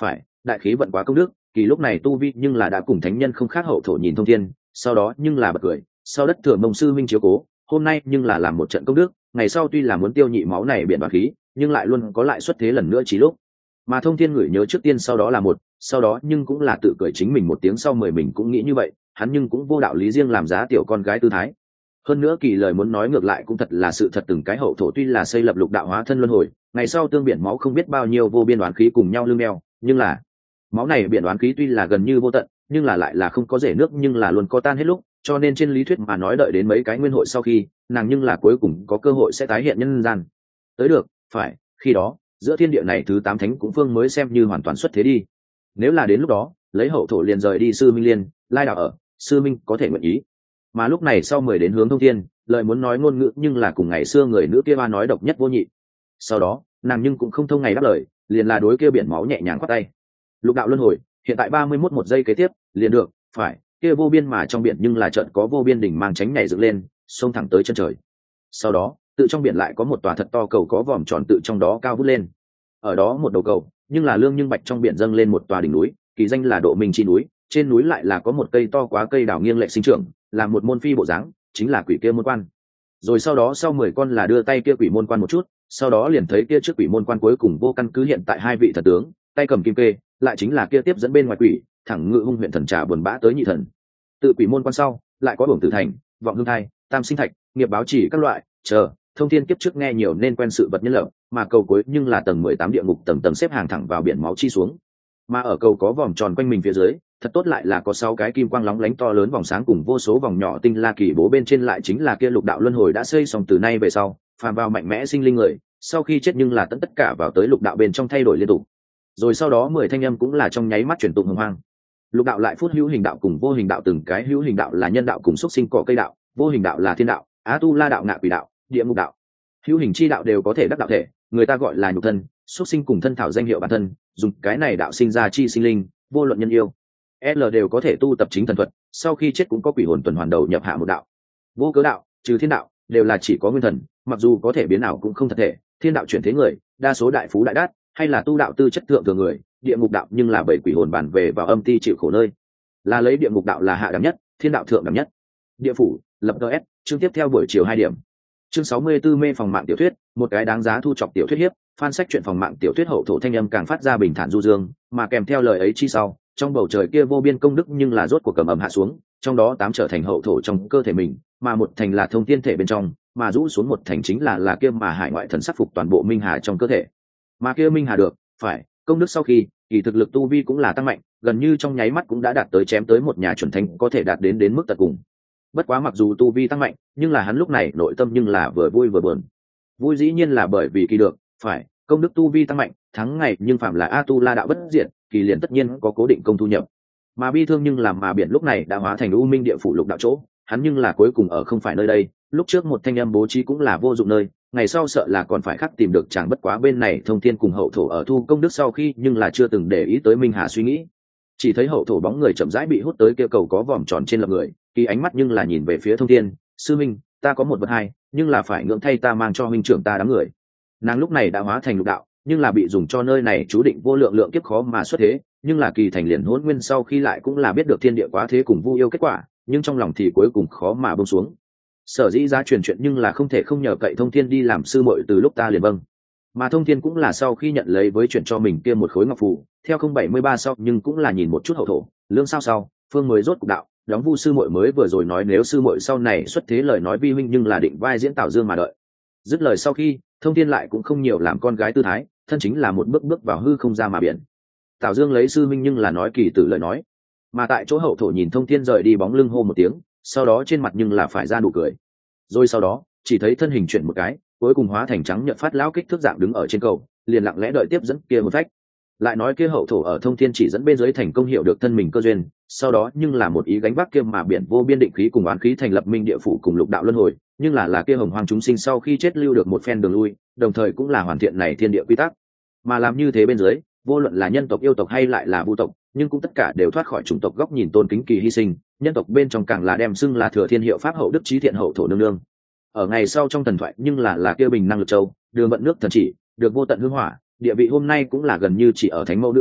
đại khí vận quá công đức, kỳ lúc này tu vi nhưng là đã cùng thánh nhân không khác. Hậu thổ nhìn thông thiên, sau đó nhưng là bật cười, sau đất thừa mông sư minh chiếu cố, hôm nay nhưng là làm một trận công đức, ngày sau tuy là muốn tiêu nhị máu này biển đoạt khí, nhưng lại luôn có lại xuất thế lần nữa chỉ lúc. Mà thông thiên ngửi nhớ trước tiên sau đó là một, sau đó nhưng cũng là tự cười chính mình một tiếng sau mười mình cũng nghĩ như vậy, hắn nhưng cũng vô đạo lý riêng làm giá tiểu con gái tư thái. Hơn nữa kỳ lời muốn nói ngược lại cũng thật là sự thật, từng cái hậu thổ tuy là xây lập lục đạo hóa thân luân hồi, ngày sau tương biển máu không biết bao nhiêu vô biên đoán khí cùng nhau lưng đeo, nhưng là máu này biển đoán khí tuy là gần như vô tận, nhưng là lại là không có rễ nước, nhưng là luôn có tan hết lúc, cho nên trên lý thuyết mà nói đợi đến mấy cái nguyên hội sau khi, nàng nhưng là cuối cùng có cơ hội sẽ tái hiện nhân gian. Tới được, phải, khi đó, giữa thiên địa này thứ tám thánh cũng phương mới xem như hoàn toàn xuất thế đi. Nếu là đến lúc đó, lấy hậu thổ liền rời đi sư minh liên, lai đạo ở, sư minh có thể nguyện ý. Mà lúc này sau mười đến hướng thông thiên, lời muốn nói ngôn ngữ nhưng là cùng ngày xưa người nữ kia ba nói độc nhất vô nhị. Sau đó, nàng nhưng cũng không thông ngày đáp lời, liền là đối kia biển máu nhẹ nhàng khoát tay. Lục đạo luân hồi, hiện tại ba mươi mốt một giây kế tiếp, liền được, phải, kia vô biên mà trong biển nhưng là trận có vô biên đỉnh mang tránh nhảy dựng lên, xông thẳng tới chân trời. Sau đó, tự trong biển lại có một tòa thật to cầu có vòm tròn tự trong đó cao vút lên. Ở đó một đầu cầu, nhưng là lương nhưng bạch trong biển dâng lên một tòa đỉnh núi, kỳ danh là Độ Minh chi núi, trên núi lại là có một cây to quá cây đào nghiêng lệch sinh trưởng, là một môn phi bộ dáng, chính là quỷ kia môn quan. Rồi sau đó sau mười con là đưa tay kia quỷ môn quan một chút, sau đó liền thấy kia trước quỷ môn quan cuối cùng vô căn cứ hiện tại hai vị thần tướng, tay cầm kim kê, lại chính là kia tiếp dẫn bên ngoài quỷ, thẳng ngự hung huyện thần trà buồn bã tới nhị thần. Tự quỷ môn quan sau, lại có Bổng Tử Thành, Vọng Hương Thai, Tam Sinh Thạch, Nghiệp Báo Chỉ các loại, chờ, thông thiên kiếp trước nghe nhiều nên quen sự vật nhân lập, mà cầu cuối nhưng là tầng mười tám địa ngục tầng tầng xếp hàng thẳng vào biển máu chi xuống. Mà ở cầu có vòng tròn quanh mình phía dưới, thật tốt lại là có sáu cái kim quang lóng lánh to lớn vòng sáng cùng vô số vòng nhỏ tinh la kỳ bố bên trên, lại chính là kia lục đạo luân hồi đã xây xong từ nay về sau, phàm vào mạnh mẽ sinh linh người, sau khi chết nhưng là tận tất cả vào tới lục đạo bên trong thay đổi liên tục. Rồi sau đó mười thanh âm cũng là trong nháy mắt chuyển tụng hồng hoang. Lục đạo lại phút hữu hình đạo cùng vô hình đạo, từng cái hữu hình đạo là nhân đạo cùng xuất sinh cỏ cây đạo, vô hình đạo là thiên đạo, á tu la đạo ngạ quỷ đạo, địa ngục đạo. Hữu hình chi đạo đều có thể đắc đạo thể, người ta gọi là nhục thân, xuất sinh cùng thân thảo danh hiệu bản thân, dùng cái này đạo sinh ra chi sinh linh, vô luận nhân yêu L đều có thể tu tập chính thần thuật, sau khi chết cũng có quỷ hồn tuần hoàn đầu nhập hạ một đạo. Vô cớ đạo, trừ thiên đạo, đều là chỉ có nguyên thần, mặc dù có thể biến ảo cũng không thật thể, thiên đạo chuyển thế người, đa số đại phú đại đát, hay là tu đạo tư chất thượng thường người, địa ngục đạo nhưng là bảy quỷ hồn bản về vào âm ti chịu khổ nơi, là lấy địa ngục đạo là hạ đẳng nhất, thiên đạo thượng đẳng nhất. Địa phủ, lập gs, chương tiếp theo buổi chiều hai điểm. Chương sáu mươi tư mê phòng mạng tiểu thuyết, một cái đáng giá thu chọc tiểu thuyết hiếp, fan sách truyện phòng mạng tiểu thuyết hậu thổ thanh âm càng phát ra bình thản du dương, mà kèm theo lời ấy chi sau, trong bầu trời kia vô biên công đức nhưng là rốt của cầm ầm hạ xuống, trong đó tám trở thành hậu thổ trong cơ thể mình, mà một thành là thông thiên thể bên trong, mà rũ xuống một thành chính là là kia mà hải ngoại thần sắc phục toàn bộ minh hà trong cơ thể. Mà kia minh hà được, phải, công đức sau khi, kỳ thực lực tu vi cũng là tăng mạnh, gần như trong nháy mắt cũng đã đạt tới chém tới một nhà chuẩn thánh có thể đạt đến đến mức tận cùng. Bất quá mặc dù tu vi tăng mạnh, nhưng là hắn lúc này nội tâm nhưng là vừa vui vừa buồn. Vui dĩ nhiên là bởi vì kỳ được, phải, công đức tu vi tăng mạnh, thắng ngày nhưng phạm là a tu la đạo bất diệt, kỳ liền tất nhiên có cố định công thu nhập. Mà bi thương nhưng làm mà biển lúc này đã hóa thành u minh địa phủ lục đạo chỗ, hắn nhưng là cuối cùng ở không phải nơi đây, lúc trước một thanh âm bố trí cũng là vô dụng nơi, ngày sau sợ là còn phải khắc tìm được, chẳng bất quá bên này thông thiên cùng hậu thổ ở thu công đức sau khi nhưng là chưa từng để ý tới minh hà suy nghĩ, chỉ thấy hậu thổ bóng người chậm rãi bị hút tới kia cầu có vòm tròn trên lập người, kỳ ánh mắt nhưng là nhìn về phía thông thiên, sư minh, ta có một vật hai, nhưng là phải ngưỡng thay ta mang cho huynh trưởng ta đám người. Nàng lúc này đã hóa thành lục đạo, nhưng là bị dùng cho nơi này chú định vô lượng lượng kiếp khó mà xuất thế, nhưng là kỳ thành liền hỗn nguyên sau khi lại cũng là biết được thiên địa quá thế cùng vu yêu kết quả, nhưng trong lòng thì cuối cùng khó mà buông xuống. Sở dĩ ra truyền chuyện nhưng là không thể không nhờ cậy thông thiên đi làm sư muội từ lúc ta liền vâng. Mà thông thiên cũng là sau khi nhận lấy với chuyện cho mình kia một khối ngọc phù, theo không bảy mươi ba sau nhưng cũng là nhìn một chút hậu thổ, lương sao sau, phương mới rốt cục đạo, đóng vu sư muội mới vừa rồi nói nếu sư muội sau này xuất thế lời nói vi huynh nhưng là định vai diễn Tào Dương mà đợi. Dứt lời sau khi, thông thiên lại cũng không nhiều làm con gái tư thái, thân chính là một bước bước vào hư không ra mà biển. Tào Dương lấy sư minh nhưng là nói kỳ tử lời nói, mà tại chỗ hậu thổ nhìn thông thiên rời đi bóng lưng hô một tiếng, sau đó trên mặt nhưng là phải ra nụ cười, rồi sau đó chỉ thấy thân hình chuyển một cái, cuối cùng hóa thành trắng nhợt phát lão kích thước dạng đứng ở trên cầu, liền lặng lẽ đợi tiếp dẫn kia một phách. Lại nói kia hậu thổ ở thông thiên chỉ dẫn bên dưới thành công hiểu được thân mình cơ duyên, sau đó nhưng là một ý gánh vác kia mà biển vô biên định khí cùng oán khí thành lập minh địa phủ cùng lục đạo luân hồi, nhưng là là kia hồng hoang chúng sinh sau khi chết lưu được một phen đường lui, đồng thời cũng là hoàn thiện này thiên địa quy tắc. Mà làm như thế bên dưới, vô luận là nhân tộc yêu tộc hay lại là vu tộc, nhưng cũng tất cả đều thoát khỏi chủng tộc góc nhìn tôn kính kỳ hy sinh, nhân tộc bên trong càng là đem xưng là thừa thiên hiệu pháp hậu đức trí thiện hậu thổ nương nương. Ở ngày sau trong thần thoại nhưng là là kia bình năng lực châu, đường vận nước thần chỉ, được vô tận hương hỏa, địa vị hôm nay cũng là gần như chỉ ở thánh mẫu nữ hoa,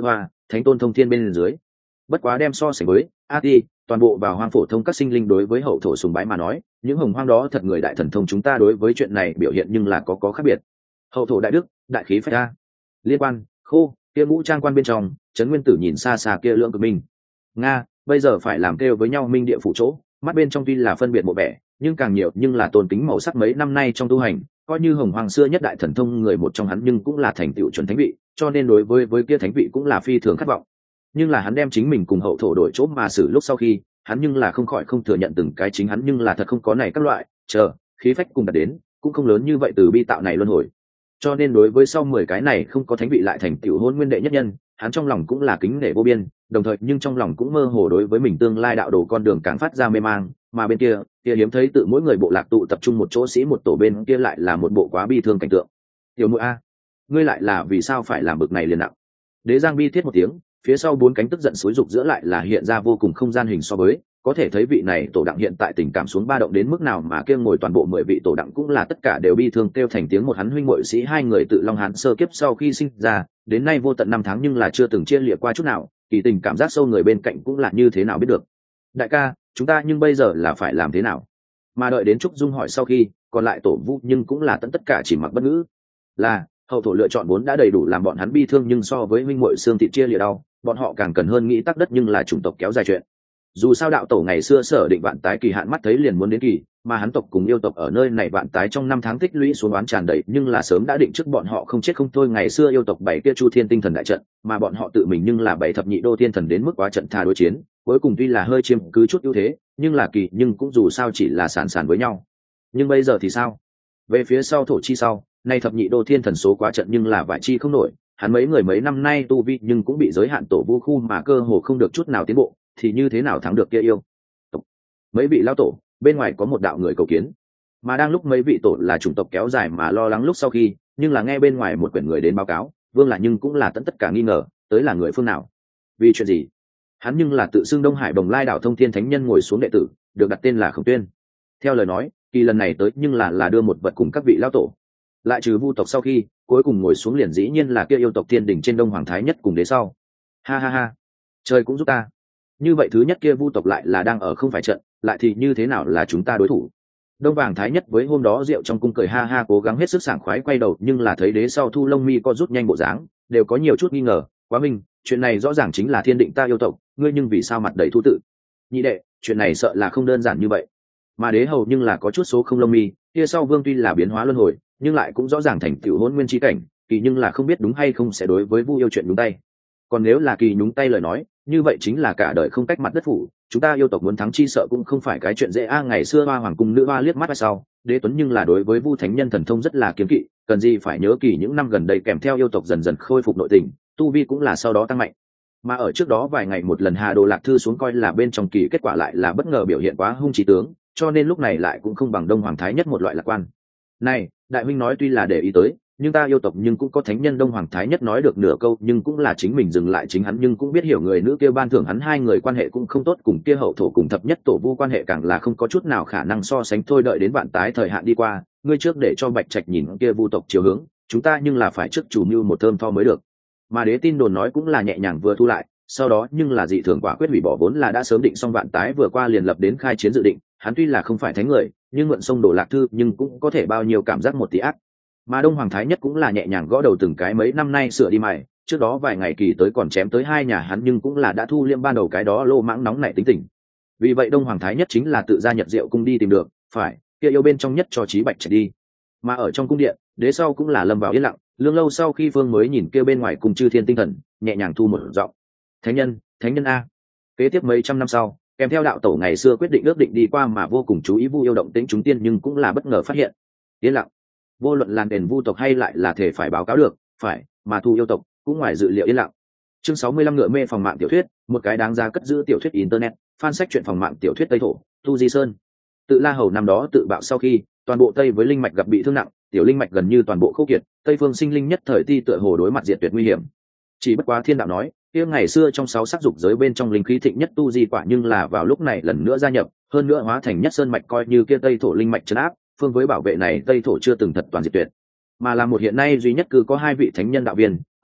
thánh tôn thông thiên bên dưới. Bất quá đem so sánh với a ti toàn bộ vào hoang phổ thông các sinh linh đối với hậu thổ sùng bái mà nói, những hồng hoang đó thật người đại thần thông chúng ta đối với chuyện này biểu hiện nhưng là có có khác biệt. Hậu thổ đại đức, đại khí phách ra liên quan khô kia ngũ trang quan bên trong, trấn nguyên tử nhìn xa xa kia lượng cực minh nga bây giờ phải làm kêu với nhau minh địa phủ chỗ, mắt bên trong tuy là phân biệt bộ vẻ nhưng càng nhiều nhưng là tôn kính màu sắc mấy năm nay trong tu hành, coi như hồng hoàng xưa nhất đại thần thông người một trong hắn nhưng cũng là thành tựu chuẩn thánh vị, cho nên đối với với kia thánh vị cũng là phi thường khát vọng. Nhưng là hắn đem chính mình cùng hậu thổ đổi chỗ mà xử lúc sau khi, hắn nhưng là không khỏi không thừa nhận từng cái chính hắn nhưng là thật không có này các loại chờ khí phách cùng đạt đến cũng không lớn như vậy từ bi tạo này luân hồi. Cho nên đối với sau mười cái này không có thánh vị lại thành tựu hôn nguyên đệ nhất nhân, hắn trong lòng cũng là kính nể vô biên, đồng thời nhưng trong lòng cũng mơ hồ đối với mình tương lai đạo đồ con đường càng phát ra mê mang. Mà bên kia kia hiếm thấy tự mỗi người bộ lạc tụ tập trung một chỗ sĩ một tổ, bên kia lại là một bộ quá bi thương cảnh tượng. Tiểu muội a, ngươi lại là vì sao phải làm bực này liền nặng? Đế Giang bi thiết một tiếng, phía sau bốn cánh tức giận xối dục giữa lại là hiện ra vô cùng không gian hình so với, có thể thấy vị này tổ đặng hiện tại tình cảm xuống ba động đến mức nào, mà kia ngồi toàn bộ mười vị tổ đặng cũng là tất cả đều bi thương kêu thành tiếng một. Hắn huynh muội sĩ hai người tự Long Hán sơ kiếp sau khi sinh ra đến nay vô tận năm tháng nhưng là chưa từng chia lìa qua chút nào, kỳ tình cảm giác sâu người bên cạnh cũng là như thế nào biết được. Đại ca, chúng ta nhưng bây giờ là phải làm thế nào? Mà đợi đến Trúc Dung hỏi sau khi, còn lại tổ vu nhưng cũng là tận tất cả chỉ mặc bất ngữ. Là hậu thổ lựa chọn vốn đã đầy đủ làm bọn hắn bi thương, nhưng so với huynh muội xương thịt chia lìa đau, bọn họ càng cần hơn nghĩ tắc đất nhưng là chủng tộc kéo dài chuyện. Dù sao đạo tổ ngày xưa sở định vạn tái kỳ hạn mắt thấy liền muốn đến kỳ, mà hắn tộc cùng yêu tộc ở nơi này vạn tái trong năm tháng tích lũy xuống đoán tràn đầy, nhưng là sớm đã định trước bọn họ không chết không thôi. Ngày xưa yêu tộc bảy kia chu thiên tinh thần đại trận, mà bọn họ tự mình nhưng là bảy thập nhị đô thiên thần đến mức quá trận thà đối chiến, cuối cùng tuy là hơi chiếm cứ chút ưu thế, nhưng là kỳ nhưng cũng dù sao chỉ là sàn sàn với nhau. Nhưng bây giờ thì sao? Về phía sau thổ chi sau, nay thập nhị đô thiên thần số quá trận nhưng là vải chi không nổi, hắn mấy người mấy năm nay tu vi nhưng cũng bị giới hạn tổ vu khu mà cơ hồ không được chút nào tiến bộ, thì như thế nào thắng được kia yêu tộc? Mấy vị lao tổ bên ngoài có một đạo người cầu kiến, mà đang lúc mấy vị tổ là chủng tộc kéo dài mà lo lắng lúc sau khi, nhưng là nghe bên ngoài một quyển người đến báo cáo, vương là nhưng cũng là tận tất cả nghi ngờ tới là người phương nào, vì chuyện gì. Hắn nhưng là tự xưng Đông Hải Bồng Lai đảo thông thiên thánh nhân ngồi xuống đệ tử, được đặt tên là Khổng Tuyên. Theo lời nói, kỳ lần này tới nhưng là là đưa một vật cùng các vị lao tổ, lại trừ vu tộc sau khi cuối cùng ngồi xuống liền dĩ nhiên là kia yêu tộc thiên đỉnh trên Đông Hoàng Thái Nhất cùng đế sau. Ha ha ha, trời cũng giúp ta. Như vậy thứ nhất kia vu tộc lại là đang ở không phải trận, lại thì như thế nào là chúng ta đối thủ? Đông Vàng Thái Nhất với hôm đó rượu trong cung cười ha ha cố gắng hết sức sảng khoái quay đầu, nhưng là thấy đế sau thu lông mi co rút nhanh bộ dáng, đều có nhiều chút nghi ngờ. Quá minh, chuyện này rõ ràng chính là thiên định ta yêu tộc, ngươi nhưng vì sao mặt đầy thu tự? Nhị đệ, chuyện này sợ là không đơn giản như vậy. Mà đế hầu nhưng là có chút số không lông mi, kia sau vương tuy là biến hóa luân hồi, nhưng lại cũng rõ ràng thành tựu hôn nguyên chi cảnh, kỳ nhưng là không biết đúng hay không sẽ đối với vu yêu chuyện nhúng tay. Còn nếu là kỳ nhúng tay lời nói, như vậy chính là cả đời không cách mặt đất phủ, chúng ta yêu tộc muốn thắng chi sợ cũng không phải cái chuyện dễ. A ngày xưa hoa hoàng cung nữ hoa liếc mắt sau đế tuấn nhưng là đối với vu thánh nhân thần thông rất là kiếm kỵ, cần gì phải nhớ kỳ những năm gần đây kèm theo yêu tộc dần dần khôi phục nội tình, tu vi cũng là sau đó tăng mạnh. Mà ở trước đó vài ngày một lần Hà Đồ Lạc Thư xuống coi là bên trong kỳ, kết quả lại là bất ngờ biểu hiện quá hung trí tướng, cho nên lúc này lại cũng không bằng Đông Hoàng Thái Nhất một loại lạc quan. Này đại huynh nói tuy là để ý tới, nhưng ta yêu tộc nhưng cũng có thánh nhân. Đông Hoàng Thái Nhất nói được nửa câu nhưng cũng là chính mình dừng lại, chính hắn nhưng cũng biết hiểu người nữ kia ban thưởng hắn hai người quan hệ cũng không tốt, cùng kia hậu thổ cùng thập nhất tổ vu quan hệ càng là không có chút nào khả năng so sánh. Thôi đợi đến vạn tái thời hạn đi qua, ngươi trước để cho Bạch Trạch nhìn kia vu tộc chiều hướng, chúng ta nhưng là phải trước chủ mưu một thơm tho mới được. Mà đế tin đồn nói cũng là nhẹ nhàng vừa thu lại, sau đó nhưng là dị thường quả quyết hủy bỏ vốn là đã sớm định xong vạn tái vừa qua liền lập đến khai chiến dự định. Hắn tuy là không phải thánh người, nhưng mượn sông Đồ Lạc Thư nhưng cũng có thể bao nhiêu cảm giác một tí ác. Mà Đông Hoàng Thái Nhất cũng là nhẹ nhàng gõ đầu từng cái mấy năm nay sửa đi mày, trước đó vài ngày kỳ tới còn chém tới hai nhà hắn, nhưng cũng là đã thu liêm ban đầu cái đó lô mãng nóng nảy tính tình. Vì vậy Đông Hoàng Thái Nhất chính là tự ra Nhật Diệu cung đi tìm được, phải kia yêu bên trong nhất cho Trí Bạch Trạch đi. Mà ở trong cung điện, đế sau cũng là lâm vào yên lặng, lương lâu sau khi phương mới nhìn kia bên ngoài cùng chư thiên tinh thần, nhẹ nhàng thu một giọng: thánh nhân, thánh nhân a. Kế tiếp mấy trăm năm sau, kèm theo đạo tổ ngày xưa quyết định ước định đi qua mà vô cùng chú ý vu yêu động tĩnh chúng tiên, nhưng cũng là bất ngờ phát hiện yên lặng. Vô luận làn đền vu tộc hay lại là thể phải báo cáo được, phải mà thu yêu tộc cũng ngoài dự liệu yên lặng. Chương sáu mươi lăm ngựa mê phòng mạng tiểu thuyết, một cái đáng giá cất giữ tiểu thuyết internet, fan sách truyện phòng mạng tiểu thuyết Tây Thổ, Tu Di Sơn. Tự La Hầu năm đó tự bạo sau khi, toàn bộ Tây với linh mạch gặp bị thương nặng, tiểu linh mạch gần như toàn bộ khô kiệt, Tây phương sinh linh nhất thời ti tựa hồ đối mặt diệt tuyệt nguy hiểm. Chỉ bất quá thiên đạo nói, kia ngày xưa trong sáu sắc dục giới bên trong linh khí thịnh nhất Tu Di quả nhưng là vào lúc này lần nữa gia nhập, hơn nữa hóa thành nhất sơn mạch, coi như kia Tây Thổ linh mạch trấn áp, phương với bảo vệ này Tây Thổ chưa từng thật toàn diệt tuyệt, mà là một hiện nay duy nhất cứ có hai vị thánh nhân đạo viên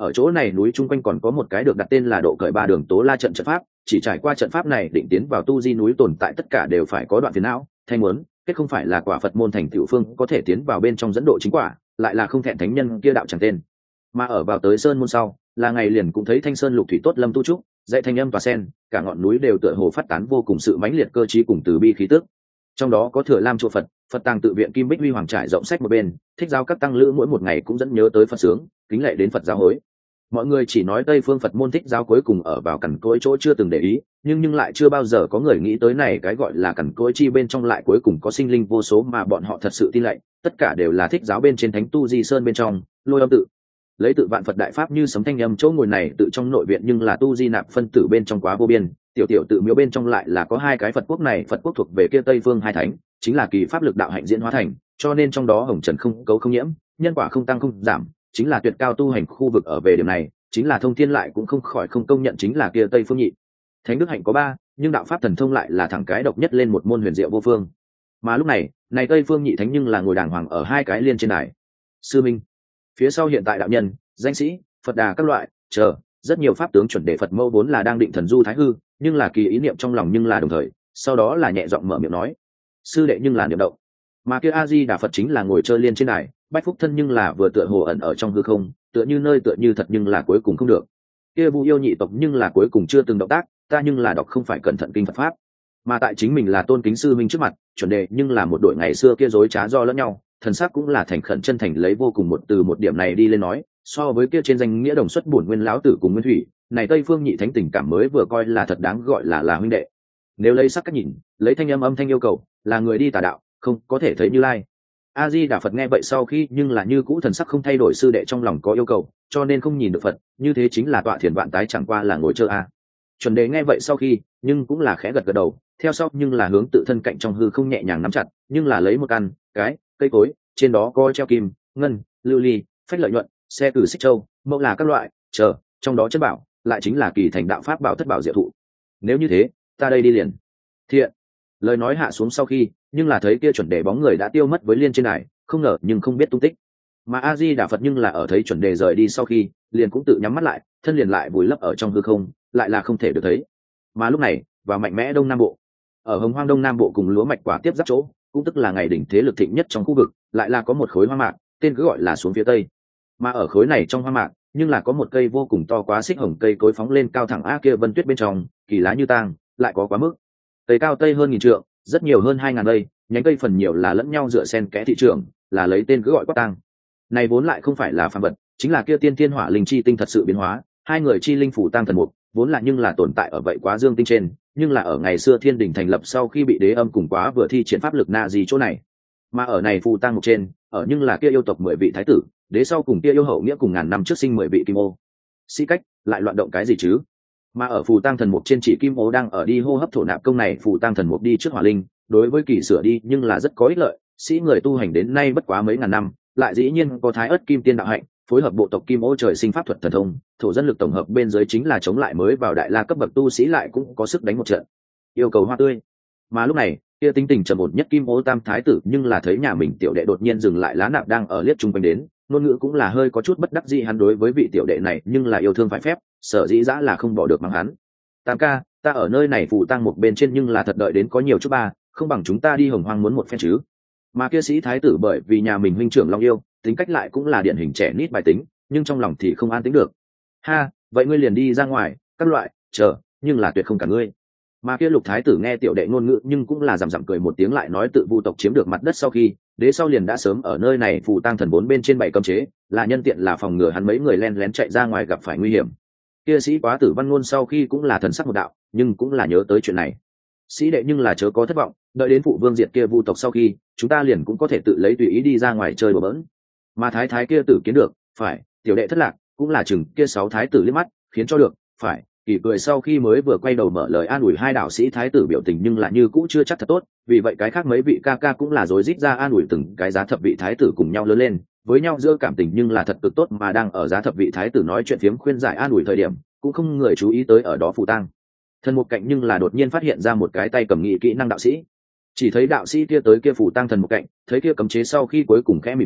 ở chỗ này núi chung quanh còn có một cái được đặt tên là độ cởi ba đường tố la trận trận pháp, chỉ trải qua trận pháp này định tiến vào tu di núi tồn tại tất cả đều phải có đoạn phiền não thanh muốn kết không phải là quả Phật môn thành tiểu phương có thể tiến vào bên trong dẫn độ chính quả, lại là không thẹn thánh nhân kia đạo chẳng tên. Mà ở vào tới sơn môn sau, là ngày liền cũng thấy thanh sơn lục thủy tốt lâm tu trúc, dãy thanh âm tòa sen, cả ngọn núi đều tựa hồ phát tán vô cùng sự mãnh liệt cơ trí cùng từ bi khí tức. Trong đó có Thừa Lam chùa Phật, Phật tàng tự viện Kim Bích Huy Hoàng trải rộng sách một bên, thích giáo các tăng lữ mỗi một ngày cũng dẫn nhớ tới Phật sướng, kính lệ đến Phật giáo hối. Mọi người chỉ nói Tây phương Phật môn thích giáo cuối cùng ở vào cằn cỗi chỗ chưa từng để ý, nhưng nhưng lại chưa bao giờ có người nghĩ tới này cái gọi là cằn cỗi chi bên trong lại cuối cùng có sinh linh vô số mà bọn họ thật sự tin lạy, tất cả đều là thích giáo bên trên thánh tu di sơn bên trong, Lôi Âm tự. Lấy tự vạn Phật đại pháp như sấm thanh âm chỗ ngồi này tự trong nội viện nhưng là tu di nạp phân tử bên trong quá vô biên, tiểu tiểu tự miếu bên trong lại là có hai cái Phật quốc này, Phật quốc thuộc về kia Tây phương hai thánh, chính là kỳ pháp lực đạo hạnh diễn hóa thành, cho nên trong đó hồng trần không cấu không nhiễm, nhân quả không tăng không giảm, chính là tuyệt cao tu hành khu vực. Ở về điểm này, chính là thông thiên lại cũng không khỏi không công nhận chính là kia Tây phương nhị thánh đức hạnh có ba, nhưng đạo pháp thần thông lại là thẳng cái độc nhất lên một môn huyền diệu vô phương. Mà lúc này, này Tây phương nhị thánh nhưng là ngồi đàng hoàng ở hai cái liên trên đài. Sư minh, phía sau hiện tại đạo nhân, danh sĩ, Phật đà các loại, chờ rất nhiều pháp tướng chuẩn đề Phật mâu vốn là đang định thần du thái hư, nhưng là kỳ ý niệm trong lòng nhưng là đồng thời, sau đó là nhẹ giọng mở miệng nói: sư đệ nhưng là niệm động. Mà kia A Di Đà Phật chính là ngồi chơi liên trên đài, bách phúc thân nhưng là vừa tựa hồ ẩn ở trong hư không, tựa như nơi tựa như thật nhưng là cuối cùng không được. Kia Vu yêu nhị tộc nhưng là cuối cùng chưa từng động tác, ta nhưng là đọc không phải cẩn thận kinh Phật pháp. Mà tại chính mình là tôn kính sư minh trước mặt, chuẩn đề nhưng là một đội ngày xưa kia dối trá do lẫn nhau, thần sắc cũng là thành khẩn chân thành lấy vô cùng một từ một điểm này đi lên nói, so với kia trên danh nghĩa đồng xuất bổn nguyên lão tử cùng nguyên thủy, này Tây phương nhị thánh tình cảm mới vừa coi là thật đáng gọi là là huynh đệ. Nếu lấy sắc cách nhìn, lấy thanh âm âm thanh yêu cầu, là người đi tà đạo, không có thể thấy Như Lai. A Di Đà Phật nghe vậy sau khi nhưng là như cũ thần sắc không thay đổi, sư đệ trong lòng có yêu cầu, cho nên không nhìn được Phật, như thế chính là tọa thiền vạn tái chẳng qua là ngồi chơi a. Chuẩn đề nghe vậy sau khi, nhưng cũng là khẽ gật gật đầu, theo sau nhưng là hướng tự thân cạnh trong hư không nhẹ nhàng nắm chặt, nhưng là lấy một căn cái cây cối, trên đó có treo kim, ngân, lưu ly, phách lợi nhuận, xe cử xích châu, mẫu là các loại, chờ, trong đó chất bảo, lại chính là kỳ thành đạo pháp bảo thất bảo diệu thụ. Nếu như thế, ta đây đi liền. Thiện. Lời nói hạ xuống sau khi, nhưng là thấy kia chuẩn đề bóng người đã tiêu mất với liên trên này, không ngờ nhưng không biết tung tích. Mà A Di Đà Phật nhưng là ở thấy chuẩn đề rời đi sau khi, liền cũng tự nhắm mắt lại, thân liền lại vùi lấp ở trong hư không, lại là không thể được thấy. Mà lúc này, vào mạnh mẽ đông nam bộ, ở hồng hoang đông nam bộ cùng lúa mạch quả tiếp giáp chỗ, cũng tức là ngày đỉnh thế lực thịnh nhất trong khu vực, lại là có một khối hoa mạc, tên cứ gọi là xuống phía tây. Mà ở khối này trong hoa mạc, nhưng là có một cây vô cùng to quá xích hồng cây cối phóng lên cao thẳng a kia vân tuyết bên trong, kỳ lá như tang, lại có quá mức. Cây cao tây hơn nghìn trượng, rất nhiều hơn hai ngàn cây, nhánh cây phần nhiều là lẫn nhau dựa xen kẽ thị trường, là lấy tên cứ gọi quát tang. Này vốn lại không phải là phàm vật, chính là kia tiên thiên hỏa linh chi tinh thật sự biến hóa, hai người chi linh phủ tang thần mục, vốn là nhưng là tồn tại ở vậy quá dương tinh trên, nhưng là ở ngày xưa thiên đình thành lập sau khi bị đế âm cùng quá vừa thi triển pháp lực na gì chỗ này. Mà ở này phù tang mục trên, ở nhưng là kia yêu tộc mười vị thái tử, đế sau cùng kia yêu hậu nghĩa cùng ngàn năm trước sinh mười vị kim ô. Sĩ cách, lại loạn động cái gì chứ? Mà ở phù tang thần mục trên chỉ kim ô đang ở đi hô hấp thổ nạp công này, phù tang thần mục đi trước hỏa linh, đối với kỳ sửa đi nhưng là rất có ích lợi, sĩ người tu hành đến nay bất quá mấy ngàn năm, lại dĩ nhiên có thái ớt kim tiên đạo hạnh, phối hợp bộ tộc kim ô trời sinh pháp thuật thần thông, thổ dân lực tổng hợp bên dưới chính là chống lại mới vào đại la cấp bậc tu sĩ lại cũng có sức đánh một trận. Yêu cầu hoa tươi. Mà lúc này, kia tính tình trầm ổn nhất kim ô tam thái tử nhưng là thấy nhà mình tiểu đệ đột nhiên dừng lại lá nạp đang ở liếc chung quanh đến, ngôn ngữ cũng là hơi có chút bất đắc dĩ, hắn đối với vị tiểu đệ này nhưng là yêu thương phải phép, sở dĩ dã là không bỏ được mắng hắn. Tam ca, ta ở nơi này phụ tăng một bên trên nhưng là thật đợi đến có nhiều chút ba, không bằng chúng ta đi hồng hoang muốn một phen chứ. Mà kia sĩ thái tử bởi vì nhà mình huynh trưởng long yêu, tính cách lại cũng là điển hình trẻ nít bài tính, nhưng trong lòng thì không an tính được. Ha, vậy ngươi liền đi ra ngoài, các loại, chờ, nhưng là tuyệt không cả ngươi. Mà kia lục thái tử nghe tiểu đệ ngôn ngữ nhưng cũng là rằm rằm cười một tiếng, lại nói tự vu tộc chiếm được mặt đất sau khi, đế sau liền đã sớm ở nơi này phù tang thần bốn bên trên bảy cấm chế, là nhân tiện là phòng ngừa hắn mấy người len lén chạy ra ngoài gặp phải nguy hiểm. Kia sĩ quá tử văn ngôn sau khi cũng là thần sắc một đạo, nhưng cũng là nhớ tới chuyện này. Sĩ đệ nhưng là chớ có thất vọng, đợi đến phụ vương diệt kia vu tộc sau khi, chúng ta liền cũng có thể tự lấy tùy ý đi ra ngoài chơi bừa bỡn. Mà thái thái kia tử kiến được, phải, tiểu đệ thất lạc, cũng là chừng kia sáu thái tử liếc mắt, khiến cho được, phải, kỳ cười sau khi mới vừa quay đầu mở lời an ủi hai đạo sĩ thái tử biểu tình nhưng là như cũ chưa chắc thật tốt, vì vậy cái khác mấy vị ca ca cũng là rối rít ra an ủi từng cái giá thập vị thái tử cùng nhau lớn lên, với nhau giữa cảm tình nhưng là thật cực tốt, mà đang ở giá thập vị thái tử nói chuyện phiếm khuyên giải an ủi thời điểm, cũng không người chú ý tới ở đó phù tang thần một cạnh nhưng là đột nhiên phát hiện ra một cái tay cầm nghị kỹ năng đạo sĩ. Chỉ thấy đạo sĩ kia tới kia phù tang thần một cạnh, thấy kia cấm chế sau khi cuối cùng khẽ mỉm cười,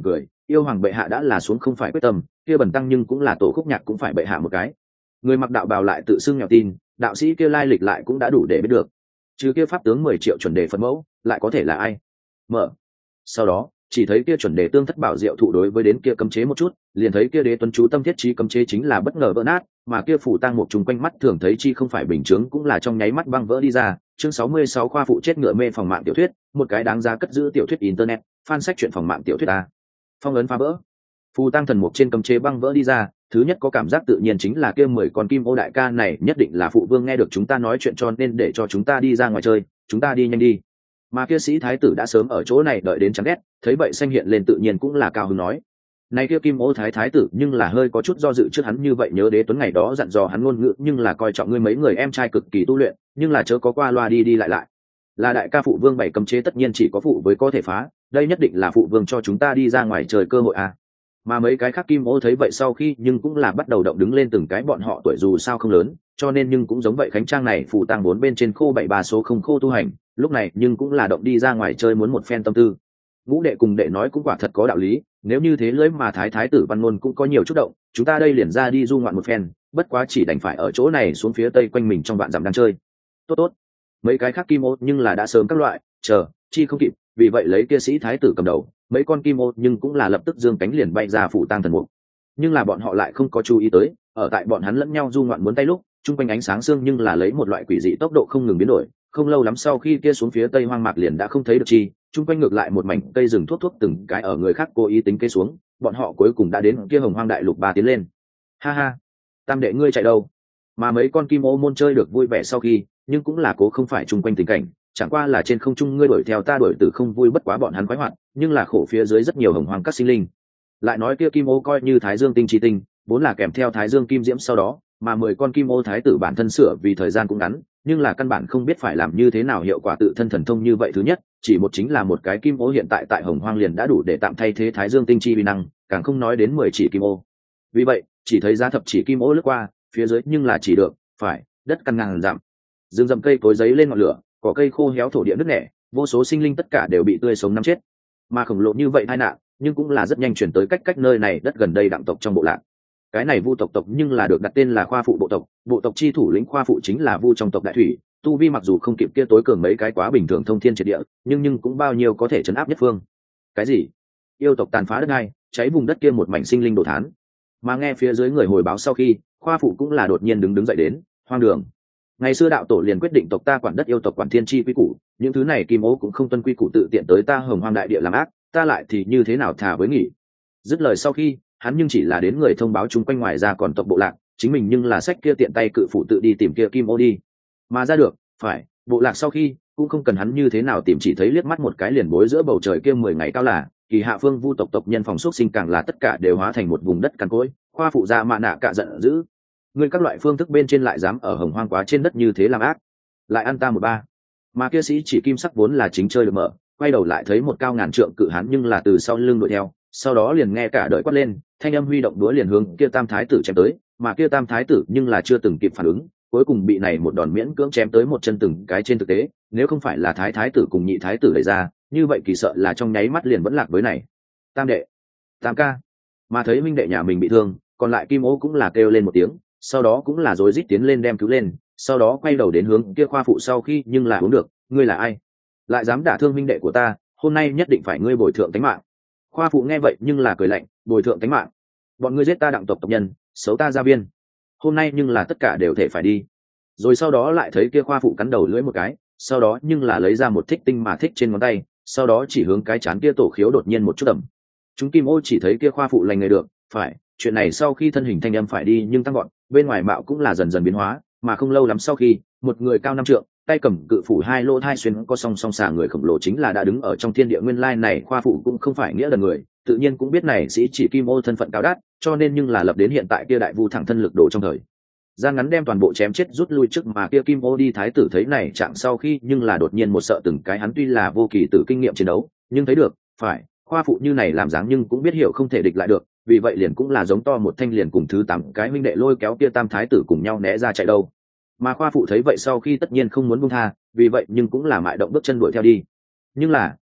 yêu hoàng bệ hạ đã là xuống không phải quyết tâm, kia bần tăng nhưng cũng là tổ khúc nhạc cũng phải bệ hạ một cái. Người mặc đạo bào lại tự xưng nghèo tin, đạo sĩ kia lai lịch lại cũng đã đủ để biết được. Trừ kia pháp tướng mười triệu chuẩn đề phật mẫu, lại có thể là ai? Mở. Sau đó, chỉ thấy kia chuẩn đề tương thất bảo diệu thụ đối với đến kia cấm chế một chút, liền thấy kia đế tuấn chú tâm thiết trí cấm chế chính là bất ngờ vỡ nát, mà kia phủ tang một trùng quanh mắt thường thấy chi không phải bình chứng cũng là trong nháy mắt băng vỡ đi ra. Chương sáu mươi sáu khoa phụ chết ngựa mê phòng mạng tiểu thuyết, một cái đáng giá cất giữ tiểu thuyết internet, fan sách truyện phòng mạng tiểu thuyết a. Phong ấn phá vỡ. Phù tang thần mục trên cấm chế băng vỡ đi ra, thứ nhất có cảm giác tự nhiên chính là kia mười con kim ô đại ca này nhất định là phụ vương nghe được chúng ta nói chuyện cho nên để cho chúng ta đi ra ngoài chơi, chúng ta đi nhanh đi. Mà kia sĩ thái tử đã sớm ở chỗ này đợi đến chán ghét, thấy vậy xanh hiện lên tự nhiên cũng là cao hứng nói. Này kia kim ô thái thái tử nhưng là hơi có chút do dự trước hắn như vậy nhớ đế tuấn ngày đó dặn dò hắn ngôn ngữ nhưng là coi trọng ngươi mấy người em trai cực kỳ tu luyện, nhưng là chớ có qua loa đi đi lại lại. Là đại ca phụ vương bảy cấm chế tất nhiên chỉ có phụ với có thể phá, đây nhất định là phụ vương cho chúng ta đi ra ngoài trời cơ hội à. Mà mấy cái khác kim ô thấy vậy sau khi nhưng cũng là bắt đầu động đứng lên từng cái bọn họ tuổi dù sao không lớn, cho nên nhưng cũng giống vậy khánh trang này phù tang bốn bên trên khô bảy ba số không khô tu hành, lúc này nhưng cũng là động đi ra ngoài chơi muốn một phen tâm tư. Ngũ đệ cùng đệ nói cũng quả thật có đạo lý, nếu như thế lưỡi mà thái thái tử văn ngôn cũng có nhiều chút động, chúng ta đây liền ra đi du ngoạn một phen, bất quá chỉ đành phải ở chỗ này xuống phía tây quanh mình trong vạn dặm đang chơi. Tốt tốt. Mấy cái khác kim ô nhưng là đã sớm các loại, chờ, chi không kịp, vì vậy lấy kia sĩ thái tử cầm đầu, mấy con kim ô nhưng cũng là lập tức dương cánh liền bay ra phủ tang thần mục. Nhưng là bọn họ lại không có chú ý tới, ở tại bọn hắn lẫn nhau du ngoạn muốn tay lúc, trung quanh ánh sáng sương nhưng là lấy một loại quỷ dị tốc độ không ngừng biến đổi, không lâu lắm sau khi kia xuống phía tây hoang mạc liền đã không thấy được chi, trung quanh ngược lại một mảnh cây rừng thuốc thuốc từng cái ở người khác cố ý tính cây xuống, bọn họ cuối cùng đã đến kia hồng hoang đại lục ba tiến lên. Ha ha, tam đệ ngươi chạy đâu? Mà mấy con kim ô môn chơi được vui vẻ sau khi, nhưng cũng là cố không phải trung quanh tình cảnh, chẳng qua là trên không trung ngươi đuổi theo ta đuổi từ không vui bất quá bọn hắn khoái hoạt, nhưng là khổ phía dưới rất nhiều hồng hoang các sinh linh. Lại nói kia kim ô coi như thái dương tinh chi tinh, vốn là kèm theo thái dương kim diễm sau đó, mà mười con kim ô thái tử bản thân sửa vì thời gian cũng ngắn, nhưng là căn bản không biết phải làm như thế nào hiệu quả tự thân thần thông như vậy. Thứ nhất, chỉ một chính là một cái kim ô hiện tại tại hồng hoang liền đã đủ để tạm thay thế thái dương tinh chi vi năng, càng không nói đến mười chỉ kim ô. Vì vậy, chỉ thấy giá thập chỉ kim ô lướt qua, phía dưới nhưng là chỉ được, phải, đất căn ngàn dặm. Rừng rậm cây cối giấy lên ngọn lửa, cỏ cây khô héo thổ địa nứt nẻ, vô số sinh linh tất cả đều bị tươi sống nắm chết. Mà khổng lồ như vậy tai nạn, nhưng cũng là rất nhanh chuyển tới cách cách nơi này đất gần đây đặng tộc trong bộ lạc. Cái này vu tộc tộc nhưng là được đặt tên là khoa phụ bộ tộc, bộ tộc chi thủ lĩnh khoa phụ chính là vu trong tộc đại thủy, tu vi mặc dù không kịp kia tối cường mấy cái quá bình thường thông thiên triệt địa, nhưng nhưng cũng bao nhiêu có thể chấn áp nhất phương. Cái gì? Yêu tộc tàn phá đất ngay, cháy vùng đất kia một mảnh sinh linh đổ thán. Mà nghe phía dưới người hồi báo sau khi, khoa phụ cũng là đột nhiên đứng đứng dậy đến, hoang đường. Ngày xưa đạo tổ liền quyết định tộc ta quản đất yêu tộc quản thiên chi quy củ, những thứ này kim ô cũng không tuân quy củ tự tiện tới ta hồng hoang đại địa làm ác, ta lại thì như thế nào thả với nghỉ. Dứt lời sau khi, hắn nhưng chỉ là đến người thông báo chung quanh ngoài ra còn tộc bộ lạc, chính mình nhưng là sách kia tiện tay cự phụ tự đi tìm kia kim ô đi. Mà ra được, phải, bộ lạc sau khi, cũng không cần hắn như thế nào tìm chỉ thấy liếc mắt một cái liền bối giữa bầu trời kia mười ngày cao là, kỳ hạ phương vu tộc tộc nhân phòng xuất sinh càng là tất cả đều hóa thành một vùng đất cằn cỗi, khoa phụ ra mạ nạ cả giận dữ. Ngươi các loại phương thức bên trên lại dám ở hồng hoang quá trên đất như thế làm ác, lại ăn ta một ba. Mà kia sĩ chỉ kim sắc vốn là chính chơi được mở, quay đầu lại thấy một cao ngàn trượng cự hán nhưng là từ sau lưng đuổi theo, sau đó liền nghe cả đời quát lên, thanh âm huy động đũa liền hướng kia tam thái tử chém tới, mà kia tam thái tử nhưng là chưa từng kịp phản ứng, cuối cùng bị này một đòn miễn cưỡng chém tới một chân từng cái trên thực tế, nếu không phải là thái thái tử cùng nhị thái tử đẩy ra, như vậy kỳ sợ là trong nháy mắt liền vẫn lạc với này. Tam đệ, tam ca. Mà thấy minh đệ nhà mình bị thương, còn lại kim ô cũng là kêu lên một tiếng, sau đó cũng là rối rít tiến lên đem cứu lên, sau đó quay đầu đến hướng kia khoa phụ sau khi nhưng là uống được, ngươi là ai? Lại dám đả thương minh đệ của ta, hôm nay nhất định phải ngươi bồi thượng tánh mạng. Khoa phụ nghe vậy nhưng là cười lạnh, bồi thượng tánh mạng? Bọn ngươi giết ta đặng tộc tộc nhân, xấu ta gia viên, hôm nay nhưng là tất cả đều thể phải đi. Rồi sau đó lại thấy kia khoa phụ cắn đầu lưỡi một cái, sau đó nhưng là lấy ra một thích tinh mà thích trên ngón tay, sau đó chỉ hướng cái chán kia tổ khiếu đột nhiên một chút ẩm. Chúng kim ô chỉ thấy kia khoa phụ lành người được, phải, chuyện này sau khi thân hình thanh âm phải đi nhưng tăng gọn, bên ngoài mạo cũng là dần dần biến hóa, mà không lâu lắm sau khi, một người cao năm trượng, tay cầm cự phủ hai lô thai xuyên có song song xà người khổng lồ chính là đã đứng ở trong thiên địa nguyên lai này khoa phụ cũng không phải nghĩa đần người, tự nhiên cũng biết này sĩ chỉ kim ô thân phận cao đắt, cho nên nhưng là lập đến hiện tại kia đại vu thẳng thân lực đổ trong thời gian ngắn đem toàn bộ chém chết rút lui trước mà kia kim ô đi thái tử thấy này chạm sau khi nhưng là đột nhiên một sợ từng cái hắn tuy là vô kỳ tử kinh nghiệm chiến đấu, nhưng thấy được, phải, khoa phụ như này làm dáng nhưng cũng biết hiểu không thể địch lại được, vì vậy liền cũng là giống to một thanh liền cùng thứ tám cái minh đệ lôi kéo kia tam thái tử cùng nhau né ra chạy đâu. Mà khoa phụ thấy vậy sau khi tất nhiên không muốn buông tha, vì vậy nhưng cũng là mại động bước chân đuổi theo đi. Nhưng là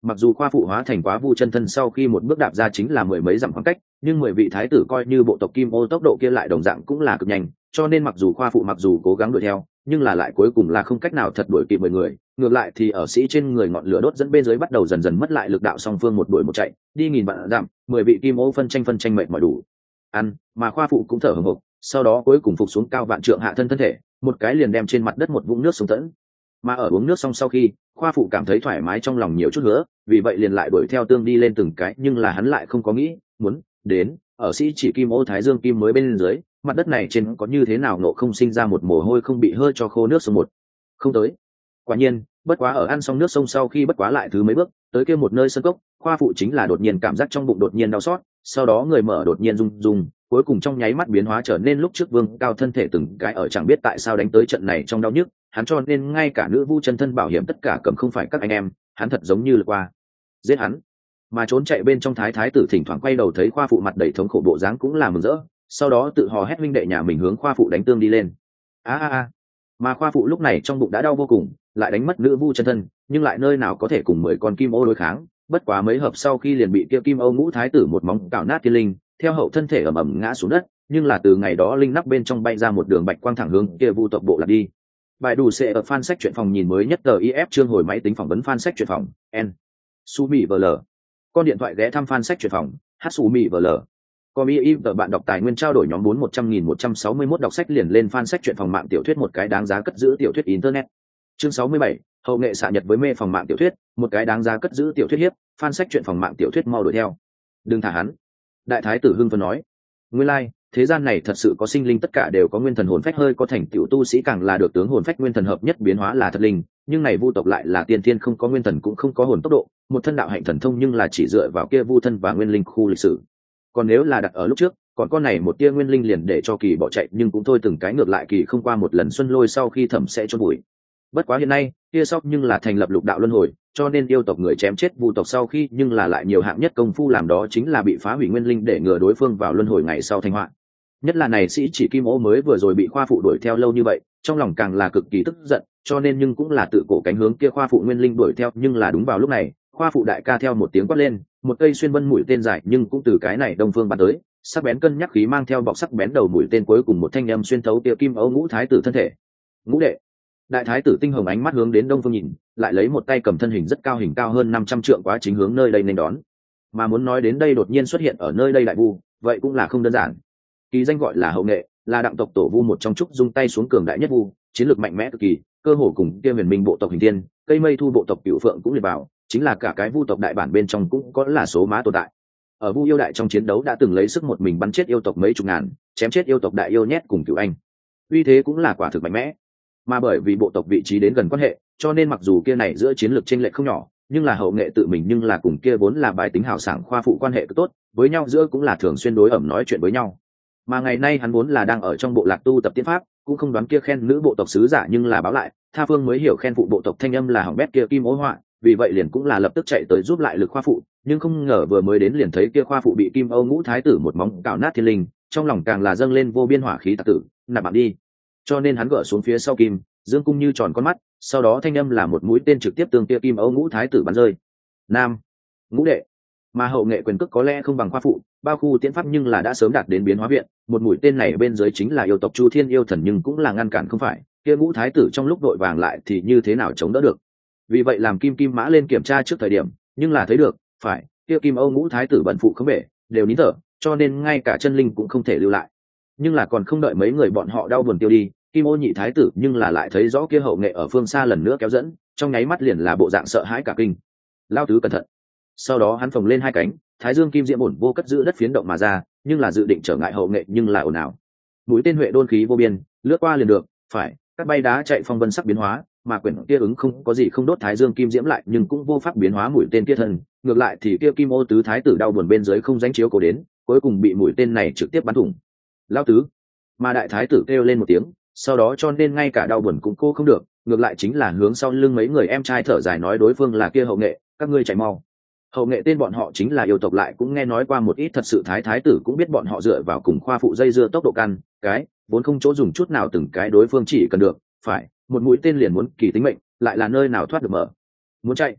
Mặc dù khoa phụ hóa thành quá vu chân thân sau khi một bước đạp ra chính là mười mấy dặm khoảng cách, nhưng mười vị thái tử coi như bộ tộc kim ô tốc độ kia lại đồng dạng cũng là cực nhanh, cho nên mặc dù khoa phụ mặc dù cố gắng đuổi theo, nhưng là lại cuối cùng là không cách nào thật đuổi kịp mười người. Ngược lại thì ở sĩ trên người ngọn lửa đốt dẫn bên dưới bắt đầu dần dần mất lại lực đạo, song phương một đuổi một chạy, đi nghìn vạn dặm, mười vị kim ô phân tranh phân tranh mệt mỏi đủ ăn, mà khoa phụ cũng thở hổn hộc, sau đó cuối cùng phục xuống cao vạn trượng hạ thân thân thể, một cái liền đem trên mặt đất một vũng nước xuống tẫn. Mà ở uống nước xong sau khi, khoa phụ cảm thấy thoải mái trong lòng nhiều chút nữa, vì vậy liền lại đuổi theo tương đi lên từng cái, nhưng là hắn lại không có nghĩ muốn đến ở sĩ chỉ kim ô thái dương kim mới bên dưới mặt đất này trên có như thế nào nộ không sinh ra một mồ hôi không bị hơi cho khô nước sông một không tới. Quả nhiên bất quá ở ăn xong nước sông sau khi bất quá lại thứ mấy bước tới kia một nơi sân cốc, khoa phụ chính là đột nhiên cảm giác trong bụng đột nhiên đau xót, sau đó người mở đột nhiên rung rung, cuối cùng trong nháy mắt biến hóa trở nên lúc trước vương cao thân thể từng cái ở chẳng biết tại sao đánh tới trận này trong đau nhức, hắn cho nên ngay cả nữ vu chân thân bảo hiểm tất cả cầm không phải các anh em, hắn thật giống như là qua giết hắn. Mà trốn chạy bên trong thái thái tử thỉnh thoảng quay đầu thấy khoa phụ mặt đầy thống khổ bộ dáng cũng là mừng rỡ, sau đó tự hò hét huynh đệ nhà mình hướng khoa phụ đánh tương đi lên. a a a mà khoa phụ lúc này trong bụng đã đau vô cùng, lại đánh mất nữ vu chân thân, nhưng lại nơi nào có thể cùng mười con kim ô đối kháng, bất quá mấy hợp sau khi liền bị kia kim ô ngũ thái tử một móng cào nát thiên linh, theo hậu thân thể ầm ầm ngã xuống đất, nhưng là từ ngày đó linh nắp bên trong bay ra một đường bạch quang thẳng hướng kia vu tộc bộ lạc đi. Bài đủ sẽ ở fan sách truyện phòng nhìn mới nhất tờ i ép chương hồi máy tính phỏng vấn fan sách truyện phòng n su mỹ vl con điện thoại ghé thăm fan sách truyện phòng h su mỹ vl com y tờ bạn đọc tài nguyên trao đổi nhóm bốn một trăm nghìn một trăm sáu mươi mốt đọc sách liền lên fan sách truyện phòng mạng tiểu thuyết một cái đáng giá cất giữ tiểu thuyết internet. Chương sáu mươi bảy hậu nghệ xạ nhật với mê phòng mạng tiểu thuyết một cái đáng giá cất giữ tiểu thuyết hiếp, fan sách truyện phòng mạng tiểu thuyết mau đuổi theo, đừng thả hắn. Đại thái tử hưng phấn nói, nguyên lai like, thế gian này thật sự có sinh linh tất cả đều có nguyên thần hồn phách, hơi có thành tựu tu sĩ càng là được tướng hồn phách nguyên thần hợp nhất biến hóa là thật linh, nhưng này vu tộc lại là tiên thiên không có nguyên thần cũng không có hồn tốc độ, một thân đạo hạnh thần thông nhưng là chỉ dựa vào kia vu thân và nguyên linh khu lịch sử. Còn nếu là đặt ở lúc trước, còn con này một tia nguyên linh liền để cho kỳ bỏ chạy, nhưng cũng thôi từng cái ngược lại kỳ không qua một lần xuân lôi sau khi thẩm sẽ cho bụi. Bất quá hiện nay kia sóc nhưng là thành lập lục đạo luân hồi, cho nên yêu tộc người chém chết vu tộc sau khi nhưng là lại nhiều hạng nhất công phu làm, đó chính là bị phá hủy nguyên linh để ngừa đối phương vào luân hồi ngày sau thành họa. Nhất là này sĩ chỉ kim ô mới vừa rồi bị khoa phụ đuổi theo lâu như vậy, trong lòng càng là cực kỳ tức giận, cho nên nhưng cũng là tự cổ cánh hướng kia khoa phụ nguyên linh đuổi theo, nhưng là đúng vào lúc này khoa phụ đại ca theo một tiếng quát lên, một cây xuyên vân mũi tên dài nhưng cũng từ cái này đông phương bắn tới, sắc bén cân nhắc khí mang theo bọc sắc bén đầu mũi tên cuối cùng một thanh âm xuyên thấu tia kim ấu ngũ thái tử thân thể. Ngũ đệ. Đại thái tử tinh hồng ánh mắt hướng đến đông phương nhìn, lại lấy một tay cầm thân hình rất cao, hình cao hơn năm trăm trượng quá chính hướng nơi đây nên đón. Mà muốn nói đến đây đột nhiên xuất hiện ở nơi đây đại vu, vậy cũng là không đơn giản. Kỳ danh gọi là hậu nghệ, là đặng tộc tổ vu một trong trúc dung tay xuống cường đại nhất vu, chiến lược mạnh mẽ cực kỳ, cơ hồ cùng kia huyền minh bộ tộc hình thiên, cây mây thu bộ tộc cửu phượng cũng liệt vào, chính là cả cái vu tộc đại bản bên trong cũng có là số má tồn tại. Ở vu yêu đại trong chiến đấu đã từng lấy sức một mình bắn chết yêu tộc mấy chục ngàn, chém chết yêu tộc đại yêu nhét cùng cửu anh, uy thế cũng là quả thực mạnh mẽ. Mà bởi vì bộ tộc vị trí đến gần quan hệ, cho nên mặc dù kia này giữa chiến lược chênh lệch không nhỏ, nhưng là hậu nghệ tự mình nhưng là cùng kia vốn là bài tính hào sảng khoa phụ quan hệ tốt, với nhau giữa cũng là thường xuyên đối ẩm nói chuyện với nhau. Mà ngày nay hắn vốn là đang ở trong bộ lạc tu tập tiên pháp, cũng không đoán kia khen nữ bộ tộc sứ giả, nhưng là báo lại tha phương mới hiểu khen phụ bộ tộc thanh âm là hỏng bét kia kim ố họa, vì vậy liền cũng là lập tức chạy tới giúp lại lực khoa phụ, nhưng không ngờ vừa mới đến liền thấy kia khoa phụ bị kim âu ngũ thái tử một móng cào nát thiên linh, trong lòng càng là dâng lên vô biên hỏa khí tạc tử, nạp bạn đi. Cho nên hắn gỡ xuống phía sau kim dương cung như tròn con mắt, sau đó thanh âm là một mũi tên trực tiếp tương kia kim âu ngũ thái tử bắn rơi. Nam ngũ đệ. Mà hậu nghệ quyền cước có lẽ không bằng khoa phụ, bao khu tiễn pháp nhưng là đã sớm đạt đến biến hóa viện, một mũi tên này bên dưới chính là yêu tộc Chu Thiên yêu thần, nhưng cũng là ngăn cản không phải, kia ngũ thái tử trong lúc đội vàng lại thì như thế nào chống đỡ được. Vì vậy làm kim kim mã lên kiểm tra trước thời điểm, nhưng là thấy được, phải, kia kim âu ngũ thái tử bận phụ không bể, đều nín thở, cho nên ngay cả chân linh cũng không thể lưu lại. Nhưng là còn không đợi mấy người bọn họ đau buồn tiêu đi, kim ô nhị thái tử nhưng là lại thấy rõ kia hậu nghệ ở phương xa lần nữa kéo dẫn, trong nháy mắt liền là bộ dạng sợ hãi cả kinh. Lao tứ cẩn thận. Sau đó hắn phồng lên hai cánh, thái dương kim diễm ổn vô cất giữ đất phiến động mà ra, nhưng là dự định trở ngại hậu nghệ, nhưng là ồn ào. Mũi tên huệ đôn khí vô biên, lướt qua liền được, phải, các bay đá chạy phong vân sắc biến hóa, mà quyển kia ứng không có gì không đốt thái dương kim diễm lại, nhưng cũng vô pháp biến hóa mũi tên kia thân, ngược lại thì kia kim ô tứ thái tử đau buồn bên dưới không dánh chiếu cố đến, cuối cùng bị mũi tên này trực tiếp bắn thủng. Lao tứ. Mà đại thái tử kêu lên một tiếng, sau đó cho nên ngay cả đau buồn cũng cô không được, ngược lại chính là hướng sau lưng mấy người em trai thở dài nói đối phương là kia hậu nghệ, các ngươi chạy mau. Hậu nghệ tên bọn họ chính là yêu tộc, lại cũng nghe nói qua một ít, thật sự thái thái tử cũng biết bọn họ dựa vào cùng khoa phụ dây dưa tốc độ căn cái vốn không chỗ dùng chút nào, từng cái đối phương chỉ cần được phải một mũi tên liền muốn kỳ tính mệnh, lại là nơi nào thoát được mở. Muốn chạy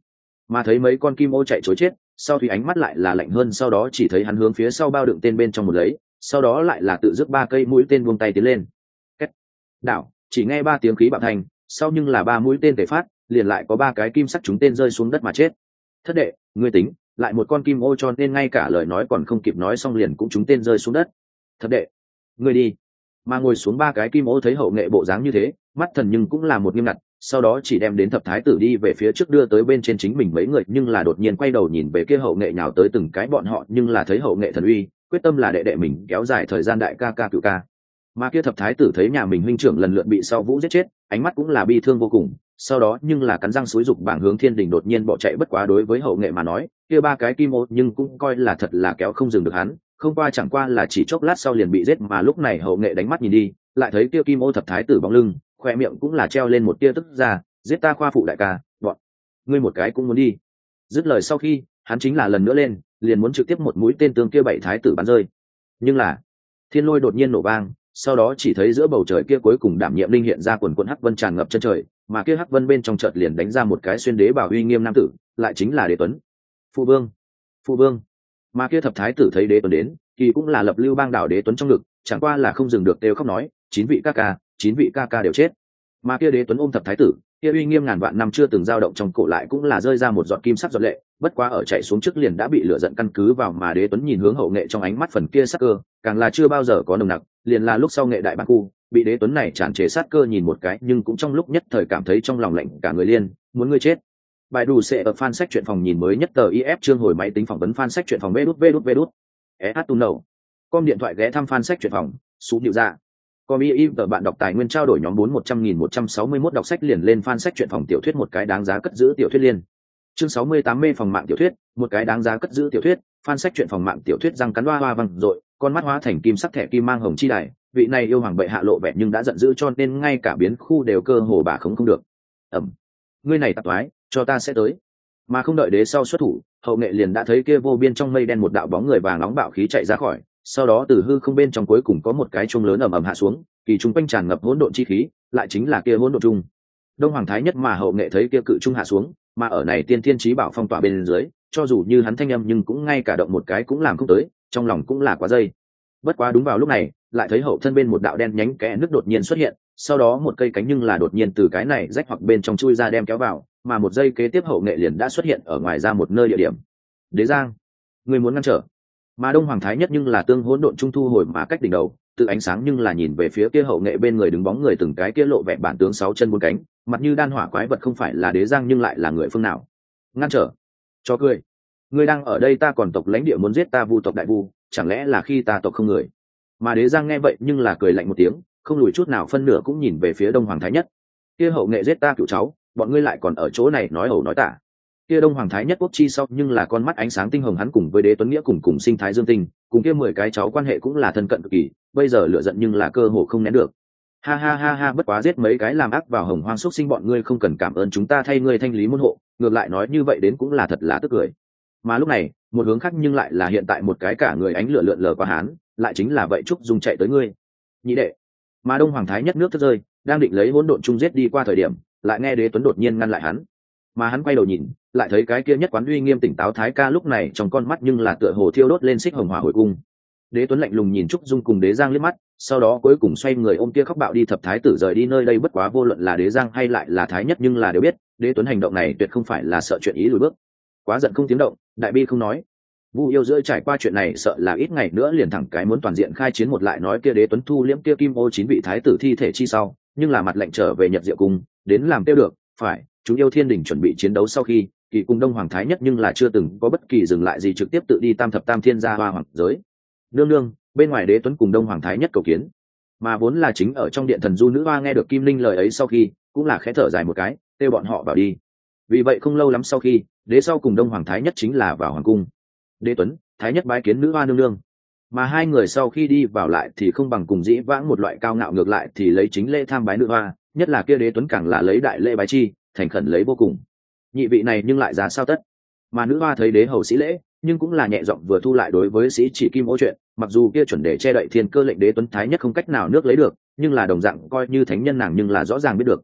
mà thấy mấy con kim ô chạy chối chết sau thì ánh mắt lại là lạnh hơn, sau đó chỉ thấy hắn hướng phía sau bao đựng tên bên trong một lấy, sau đó lại là tự dứt ba cây mũi tên buông tay tiến lên. Kết đảo chỉ nghe ba tiếng khí bạo thành, sau nhưng là ba mũi tên tề phát, liền lại có ba cái kim sắc trúng tên rơi xuống đất mà chết. Thất đệ, ngươi tính lại một con kim ô, cho nên ngay cả lời nói còn không kịp nói xong liền cũng trúng tên rơi xuống đất. Thất đệ, ngươi đi. Mà ngồi xuống ba cái kim ô thấy hậu nghệ bộ dáng như thế, mắt thần nhưng cũng là một nghiêm ngặt, sau đó chỉ đem đến thập thái tử đi về phía trước đưa tới bên trên chính mình mấy người, nhưng là đột nhiên quay đầu nhìn về kia hậu nghệ nhào tới từng cái bọn họ, nhưng là thấy hậu nghệ thần uy, quyết tâm là đệ đệ mình kéo dài thời gian đại ca ca cựu ca. Mà kia thập thái tử thấy nhà mình huynh trưởng lần lượt bị sau vũ giết chết, ánh mắt cũng là bi thương vô cùng, sau đó nhưng là cắn răng xúi dục bảng hướng thiên đình đột nhiên bỏ chạy. Bất quá đối với hậu nghệ mà nói, kia ba cái kim ô nhưng cũng coi là thật là kéo không dừng được hắn, không qua chẳng qua là chỉ chốc lát sau liền bị giết. Mà lúc này hậu nghệ đánh mắt nhìn đi, lại thấy kia kim ô thập thái tử bóng lưng, khoe miệng cũng là treo lên một tia tức ra, giết ta khoa phụ đại ca, bọn ngươi một cái cũng muốn đi. Dứt lời sau khi, hắn chính là lần nữa lên, liền muốn trực tiếp một mũi tên tương kia bảy thái tử bắn rơi. Nhưng là thiên lôi đột nhiên nổ vang, sau đó chỉ thấy giữa bầu trời kia cuối cùng đảm nhiệm linh hiện ra quần quần hắc vân tràn ngập chân trời, mà kia hắc vân bên trong chợt liền đánh ra một cái xuyên đế bảo uy nghiêm nam tử, lại chính là Đế Tuấn. Phụ vương, phụ vương. Mà kia thập thái tử thấy Đế Tuấn đến, thì cũng là lập lưu bang đảo Đế Tuấn trong ngực, chẳng qua là không dừng được kêu khóc nói, chín vị ca ca, chín vị ca ca đều chết. Mà kia Đế Tuấn ôm thập thái tử, kia uy nghiêm ngàn vạn năm chưa từng dao động trong cổ lại cũng là rơi ra một giọt kim sắc giọt lệ, bất quá ở chạy xuống trước liền đã bị lửa giận căn cứ vào. Mà Đế Tuấn nhìn hướng hậu nghệ trong ánh mắt phần kia sắc cơ, càng là chưa bao giờ có nồng nặc, liền là lúc sau nghệ đại ban khu, bị Đế Tuấn này tràn trề sát cơ nhìn một cái, nhưng cũng trong lúc nhất thời cảm thấy trong lòng lạnh cả người liên, muốn ngươi chết. Bài đủ sẽ ở fan sách truyện phòng nhìn mới nhất tờ i ép chương hồi máy tính phỏng vấn fan sách truyện phòng vê đút vê đút vê đút. ét hát Tunnel. Com điện thoại ghé thăm fan sách truyện phòng, số điệu ra. Com y im tờ bạn đọc tài nguyên trao đổi nhóm bốn một trăm nghìn một trăm sáu mươi mốt đọc sách liền lên fan sách truyện phòng tiểu thuyết một cái đáng giá cất giữ tiểu thuyết liên. Chương sáu mươi tám mê phòng mạng tiểu thuyết, một cái đáng giá cất giữ tiểu thuyết, fan sách truyện phòng mạng tiểu thuyết răng cắn hoa hoa văng rồi, con mắt hóa thành kim sắc thẻ kim mang hồng chi đài, vị này yêu hoàng bệ hạ lộ vẻ nhưng đã giận dữ cho nên ngay cả biến khu đều cơ hồ bà không không được. Ẩm. Ngươi này tạp toái, cho ta sẽ tới. Mà không đợi đế sau xuất thủ, hậu nghệ liền đã thấy kia vô biên trong mây đen một đạo bóng người vàng nóng bạo khí chạy ra khỏi, sau đó từ hư không bên trong cuối cùng có một cái chuông lớn ầm ầm hạ xuống, kỳ trung quanh tràn ngập hỗn độn chi khí, lại chính là kia hỗn độn trung. Đông hoàng thái nhất mà hậu nghệ thấy kia cự trung hạ xuống, mà ở này tiên thiên chí bảo phong tỏa bên dưới, cho dù như hắn thanh âm nhưng cũng ngay cả động một cái cũng làm không tới, trong lòng cũng là quá dây. Bất quá đúng vào lúc này, lại thấy hậu thân bên một đạo đen nhánh kẽ nước đột nhiên xuất hiện, sau đó một cây cánh nhưng là đột nhiên từ cái này rách hoặc bên trong chui ra đem kéo vào, mà một giây kế tiếp hậu nghệ liền đã xuất hiện ở ngoài ra một nơi địa điểm. Đế Giang, người muốn ngăn trở. Mà Đông Hoàng Thái Nhất nhưng là tương hỗn độn trung thu hồi mà cách đỉnh đầu, tự ánh sáng nhưng là nhìn về phía kia hậu nghệ bên người đứng bóng người từng cái kia lộ vẻ bản tướng sáu chân bốn cánh, mặt như đan hỏa quái vật không phải là Đế Giang nhưng lại là người phương nào? Ngăn trở? Cho cười. Ngươi đang ở đây ta còn tộc lãnh địa muốn giết ta vu tộc đại vu, chẳng lẽ là khi ta tộc không người? Mà Đế Giang nghe vậy nhưng là cười lạnh một tiếng, không lùi chút nào phân nửa cũng nhìn về phía Đông Hoàng Thái Nhất. Kia hậu nghệ giết ta cựu cháu, bọn ngươi lại còn ở chỗ này nói ẩu nói tả. Kia Đông Hoàng Thái Nhất quốc chi sau nhưng là con mắt ánh sáng tinh hồng, hắn cùng với Đế Tuấn Nghĩa cùng cùng sinh thái dương tinh, cùng kia mười cái cháu quan hệ cũng là thân cận cực kỳ, bây giờ lửa giận nhưng là cơ hồ không nén được. Ha ha ha ha, bất quá giết mấy cái làm ác vào hồng hoang xúc sinh bọn ngươi không cần cảm ơn chúng ta thay ngươi thanh lý môn hộ, ngược lại nói như vậy đến cũng là thật là tức cười. Mà lúc này, một hướng khác nhưng lại là hiện tại một cái cả người ánh lửa lượn lờ qua hán, lại chính là vậy Trúc Dung chạy tới ngươi. Nhị đệ. Mà Đông Hoàng Thái Nhất nước thức rơi, đang định lấy hỗn độn trung giết đi qua thời điểm, lại nghe Đế Tuấn đột nhiên ngăn lại hắn. Mà hắn quay đầu nhìn, lại thấy cái kia nhất quán uy nghiêm tỉnh táo Thái ca lúc này trong con mắt nhưng là tựa hồ thiêu đốt lên xích hồng hỏa hồi cung. Đế Tuấn lạnh lùng nhìn Trúc Dung cùng Đế Giang liếc mắt, sau đó cuối cùng xoay người ôm kia khóc bạo đi thập thái tử rời đi nơi đây. Bất quá vô luận là Đế Giang hay lại là Thái Nhất nhưng là đều biết, Đế Tuấn hành động này tuyệt không phải là sợ chuyện ý lùi bước. Quá giận không tiếng động, đại bi không nói. Vu yêu giữa trải qua chuyện này sợ là ít ngày nữa liền thẳng cái muốn toàn diện khai chiến. Một lại nói kia Đế Tuấn thu liễm kia kim ô chín vị thái tử thi thể chi sau, nhưng là mặt lệnh trở về Nhật Diệu cung, đến làm tiêu được, phải, chúng yêu thiên đình chuẩn bị chiến đấu sau khi, kỳ cùng Đông Hoàng Thái Nhất nhưng là chưa từng có bất kỳ dừng lại gì, trực tiếp tự đi tam thập tam thiên gia hoa hoàng giới. Nương nương, bên ngoài Đế Tuấn cùng Đông Hoàng Thái Nhất cầu kiến. Mà vốn là chính ở trong điện thần du nữ hoa nghe được Kim Linh lời ấy sau khi, cũng là khẽ thở dài một cái, kêu bọn họ vào đi. Vì vậy không lâu lắm sau khi, Đế sau cùng Đông Hoàng Thái Nhất chính là vào hoàng cung. Đế Tuấn, Thái Nhất bái kiến nữ hoa nương nương. Mà hai người sau khi đi vào lại thì không bằng cùng dĩ vãng một loại cao ngạo, ngược lại thì lấy chính lễ tham bái nữ hoa, nhất là kia Đế Tuấn càng là lấy đại lễ bái chi, thành khẩn lấy vô cùng. Nhị vị này nhưng lại ra sao tất. Mà nữ hoa thấy đế hầu sĩ lễ, nhưng cũng là nhẹ giọng vừa thu lại đối với sĩ chỉ kim ô chuyện, mặc dù kia chuẩn để che đậy thiên cơ lệnh Đế Tuấn Thái Nhất không cách nào nước lấy được, nhưng là đồng dạng coi như thánh nhân nàng nhưng là rõ ràng biết được.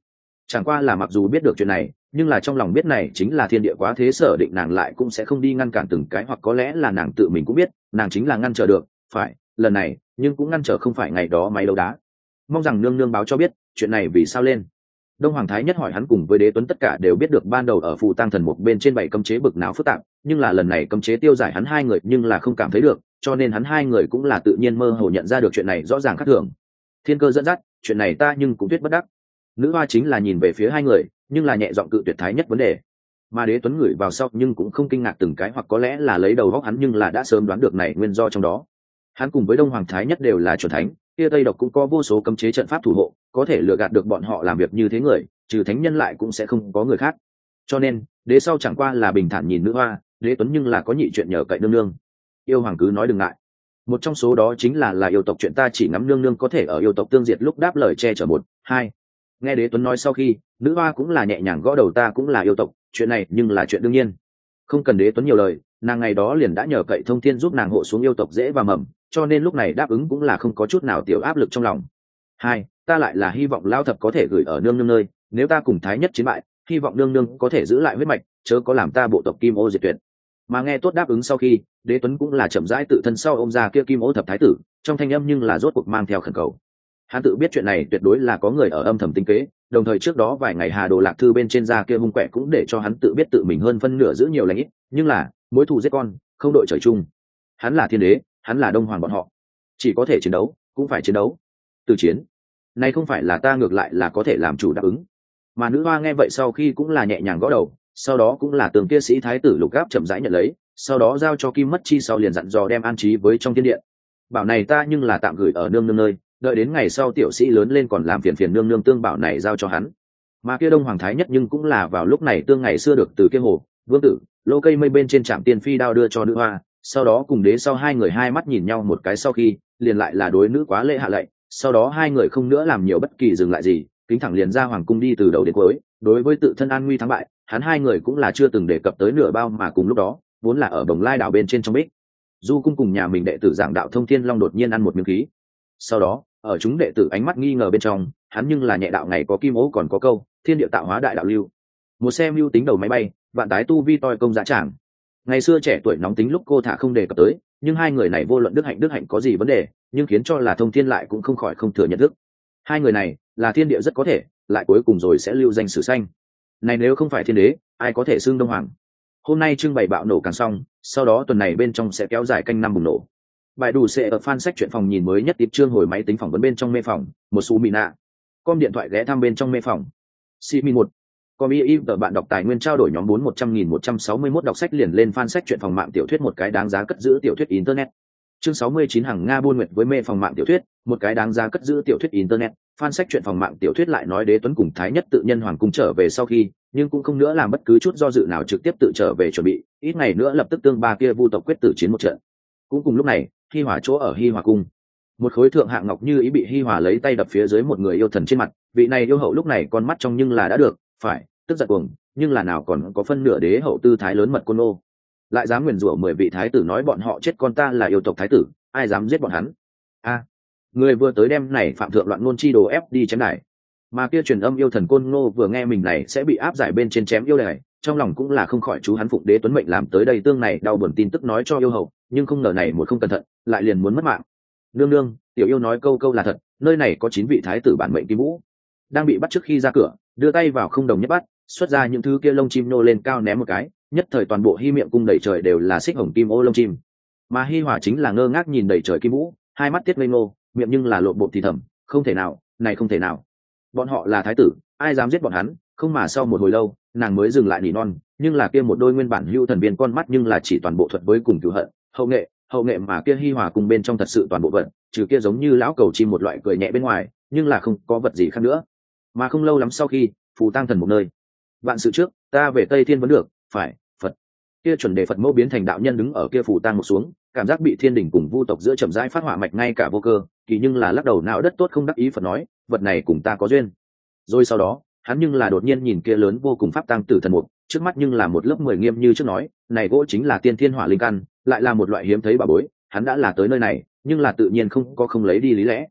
Chẳng qua là mặc dù biết được chuyện này, nhưng là trong lòng biết này chính là thiên địa quá thế sở định, nàng lại cũng sẽ không đi ngăn cản từng cái, hoặc có lẽ là nàng tự mình cũng biết nàng chính là ngăn trở được phải lần này, nhưng cũng ngăn trở không phải ngày đó máy đấu đá. Mong rằng nương nương báo cho biết chuyện này vì sao lên. Đông Hoàng Thái Nhất hỏi. Hắn cùng với Đế Tuấn tất cả đều biết được ban đầu ở phù tang thần mục bên trên bảy cấm chế bực não phức tạp, nhưng là lần này cấm chế tiêu giải hắn hai người nhưng là không cảm thấy được, cho nên hắn hai người cũng là tự nhiên mơ hồ nhận ra được chuyện này rõ ràng khác thường. Thiên cơ dẫn dắt, chuyện này ta nhưng cũng tuyết bất đắc. Nữ hoa chính là nhìn về phía hai người, nhưng là nhẹ giọng cự tuyệt Thái Nhất vấn đề. Mà Đế Tuấn ngửi vào sau nhưng cũng không kinh ngạc từng cái, hoặc có lẽ là lấy đầu góc hắn, nhưng là đã sớm đoán được này nguyên do trong đó. Hắn cùng với Đông Hoàng Thái Nhất đều là chuẩn thánh, kia Tây Độc cũng có vô số cấm chế trận pháp thủ hộ, có thể lừa gạt được bọn họ làm việc như thế người, trừ thánh nhân lại cũng sẽ không có người khác. Cho nên đế sau chẳng qua là bình thản nhìn nữ hoa. Đế Tuấn nhưng là có nhị chuyện nhờ cậy nương nương. Yêu hoàng cứ nói đừng ngại, một trong số đó chính là là yêu tộc chuyện, ta chỉ ngắm nương nương có thể ở yêu tộc tương diệt lúc đáp lời che chở. Một hai nghe Đế Tuấn nói sau khi, nữ hoa cũng là nhẹ nhàng gõ đầu. Ta cũng là yêu tộc, chuyện này nhưng là chuyện đương nhiên. Không cần Đế Tuấn nhiều lời, nàng ngày đó liền đã nhờ cậy thông thiên giúp nàng hộ xuống yêu tộc dễ và mầm, cho nên lúc này đáp ứng cũng là không có chút nào tiểu áp lực trong lòng. Hai, ta lại là hy vọng lao thập có thể gửi ở nương nương nơi, nếu ta cùng Thái Nhất chiến bại, hy vọng nương nương có thể giữ lại huyết mạch, chớ có làm ta bộ tộc Kim Ô diệt tuyệt. Mà nghe tốt đáp ứng sau khi, Đế Tuấn cũng là chậm rãi tự thân sau ôm ra kia Kim Ô thập thái tử, trong thanh âm nhưng là rốt cuộc mang theo khẩn cầu. Hắn tự biết chuyện này tuyệt đối là có người ở âm thầm tính kế, đồng thời trước đó vài ngày Hà Đồ Lạc Thư bên trên ra kia hung quẻ cũng để cho hắn tự biết tự mình hơn phân nửa giữ nhiều lãnh ít, nhưng là mối thù giết con, không đội trời chung. Hắn là thiên đế, hắn là đông hoàng bọn họ, chỉ có thể chiến đấu, cũng phải chiến đấu. Từ chiến này không phải là ta ngược lại là có thể làm chủ đáp ứng. Mà nữ hoa nghe vậy sau khi cũng là nhẹ nhàng gõ đầu, sau đó cũng là tường kia sĩ thái tử Lục Gáp chậm rãi nhận lấy, sau đó giao cho Kim Mất Chi, sau liền dặn dò đem an trí với trong thiên điện. Bảo này ta nhưng là tạm gửi ở nương nương nơi, đợi đến ngày sau tiểu sĩ lớn lên còn làm phiền phiền nương nương tương bảo này giao cho hắn. Mà kia Đông Hoàng Thái Nhất nhưng cũng là vào lúc này tương ngày xưa được từ kia hồ vương tử lô cây mây bên trên trạm tiên phi đao đưa cho nữ hoa, sau đó cùng đế sau hai người hai mắt nhìn nhau một cái sau khi liền lại là đối nữ quá lễ hạ lệnh, sau đó hai người không nữa làm nhiều bất kỳ dừng lại gì, kính thẳng liền ra hoàng cung đi từ đầu đến cuối. Đối với tự thân an nguy thắng bại, hắn hai người cũng là chưa từng đề cập tới nửa bao, mà cùng lúc đó vốn là ở Bồng Lai đảo bên trên trong bích du cung cùng nhà mình đệ tử giảng đạo Thông Thiên Long đột nhiên ăn một miếng khí, sau đó ở chúng đệ tử ánh mắt nghi ngờ bên trong, hắn nhưng là nhẹ đạo ngày có kim ố còn có câu thiên địa tạo hóa đại đạo lưu, một xe mưu tính đầu máy bay vạn tái tu vi toi công giá tràng. Ngày xưa trẻ tuổi nóng tính lúc cô thả không đề cập tới, nhưng hai người này vô luận đức hạnh đức hạnh có gì vấn đề, nhưng khiến cho là Thông Thiên lại cũng không khỏi không thừa nhận thức hai người này là thiên địa rất có thể lại cuối cùng rồi sẽ lưu danh sử xanh. Này nếu không phải thiên đế, ai có thể xưng đông hoàng. Hôm nay trưng bày bạo nổ càng xong, sau đó tuần này bên trong sẽ kéo dài canh năm bùng nổ. Bài đủ sẽ ở fan sách chuyện phòng nhìn mới nhất tiếp trương hồi máy tính phỏng vấn bên trong mê phòng, một số mì nạ. Com điện thoại ghé thăm bên trong mê phòng. Si min một. Com y y tờ bạn đọc tài nguyên trao đổi nhóm bốn một trăm nghìn một trăm sáu mươi mốt đọc sách liền lên fan sách chuyện phòng mạng tiểu thuyết một cái đáng giá cất giữ tiểu thuyết internet. Chương sáu mươi chín hàng Nga buôn nguyệt với mê phòng mạng tiểu thuyết, một cái đáng giá cất giữ tiểu thuyết internet. Fan sách chuyện phòng mạng tiểu thuyết lại nói Đế Tuấn cùng Thái Nhất tự nhân hoàng cung trở về sau khi, nhưng cũng không nữa làm bất cứ chút do dự nào, trực tiếp tự trở về chuẩn bị, ít ngày nữa lập tức tương ba kia vu tộc quyết tử chiến một trận. Cũng cùng lúc này, Hi Hòa chỗ ở Hi Hòa cung, một khối thượng hạng ngọc như ý bị Hi Hòa lấy tay đập phía dưới một người yêu thần trên mặt, vị này yêu hậu lúc này con mắt trong nhưng là đã được, phải, tức giận cuồng, nhưng là nào còn có phân nửa đế hậu tư thái lớn mật côn ô, lại dám nguyền rủa mười vị thái tử nói bọn họ chết con ta là yêu tộc thái tử, ai dám giết bọn hắn. A, người vừa tới đem này phạm thượng loạn ngôn chi đồ ép đi chém đài. Mà kia truyền âm yêu thần côn ngô vừa nghe mình này sẽ bị áp giải bên trên chém yêu đài, trong lòng cũng là không khỏi chú hắn phụng Đế Tuấn mệnh làm tới đây tương này đau buồn tin tức nói cho yêu hậu, nhưng không ngờ này một không cẩn thận lại liền muốn mất mạng. Nương nương, tiểu yêu nói câu câu là thật, nơi này có chín vị thái tử bản mệnh kim vũ đang bị bắt trước khi ra cửa, đưa tay vào không đồng nhất bắt, xuất ra những thứ kia lông chim nô lên cao ném một cái, nhất thời toàn bộ Hi miệng cung đầy trời đều là xích hồng kim ô lông chim. Mà Hi Hòa chính là ngơ ngác nhìn đầy trời kim vũ, hai mắt tiết ngây ngô, miệng nhưng là lộn bột thì thầm, không thể nào, này không thể nào, bọn họ là thái tử, ai dám giết bọn hắn. Không mà sau một hồi lâu nàng mới dừng lại nỉ non, nhưng là kia một đôi nguyên bản hưu thần viên con mắt nhưng là chỉ toàn bộ thuật với cùng cửu hận hậu nghệ hậu nghệ mà kia Hi Hòa cùng bên trong thật sự toàn bộ vận, trừ kia giống như lão cầu chim một loại cười nhẹ bên ngoài, nhưng là không có vật gì khác nữa. Mà không lâu lắm sau khi phù tang thần một nơi vạn sự trước ta về Tây Thiên vẫn được, phải Phật kia chuẩn đề Phật mẫu biến thành đạo nhân đứng ở kia phù tang một xuống, cảm giác bị thiên đình cùng vu tộc giữa chậm rãi phát hỏa mạch ngay cả vô cơ, kỳ nhưng là lắc đầu não đất tốt không đắc ý. Phật nói vật này cùng ta có duyên. Rồi sau đó hắn nhưng là đột nhiên nhìn kia lớn vô cùng pháp tang tử thần mục, trước mắt nhưng là một lớp mười nghiêm như trước nói này gỗ chính là tiên thiên hỏa linh căn, lại là một loại hiếm thấy bà bối, hắn đã là tới nơi này nhưng là tự nhiên không có không lấy đi lý lẽ.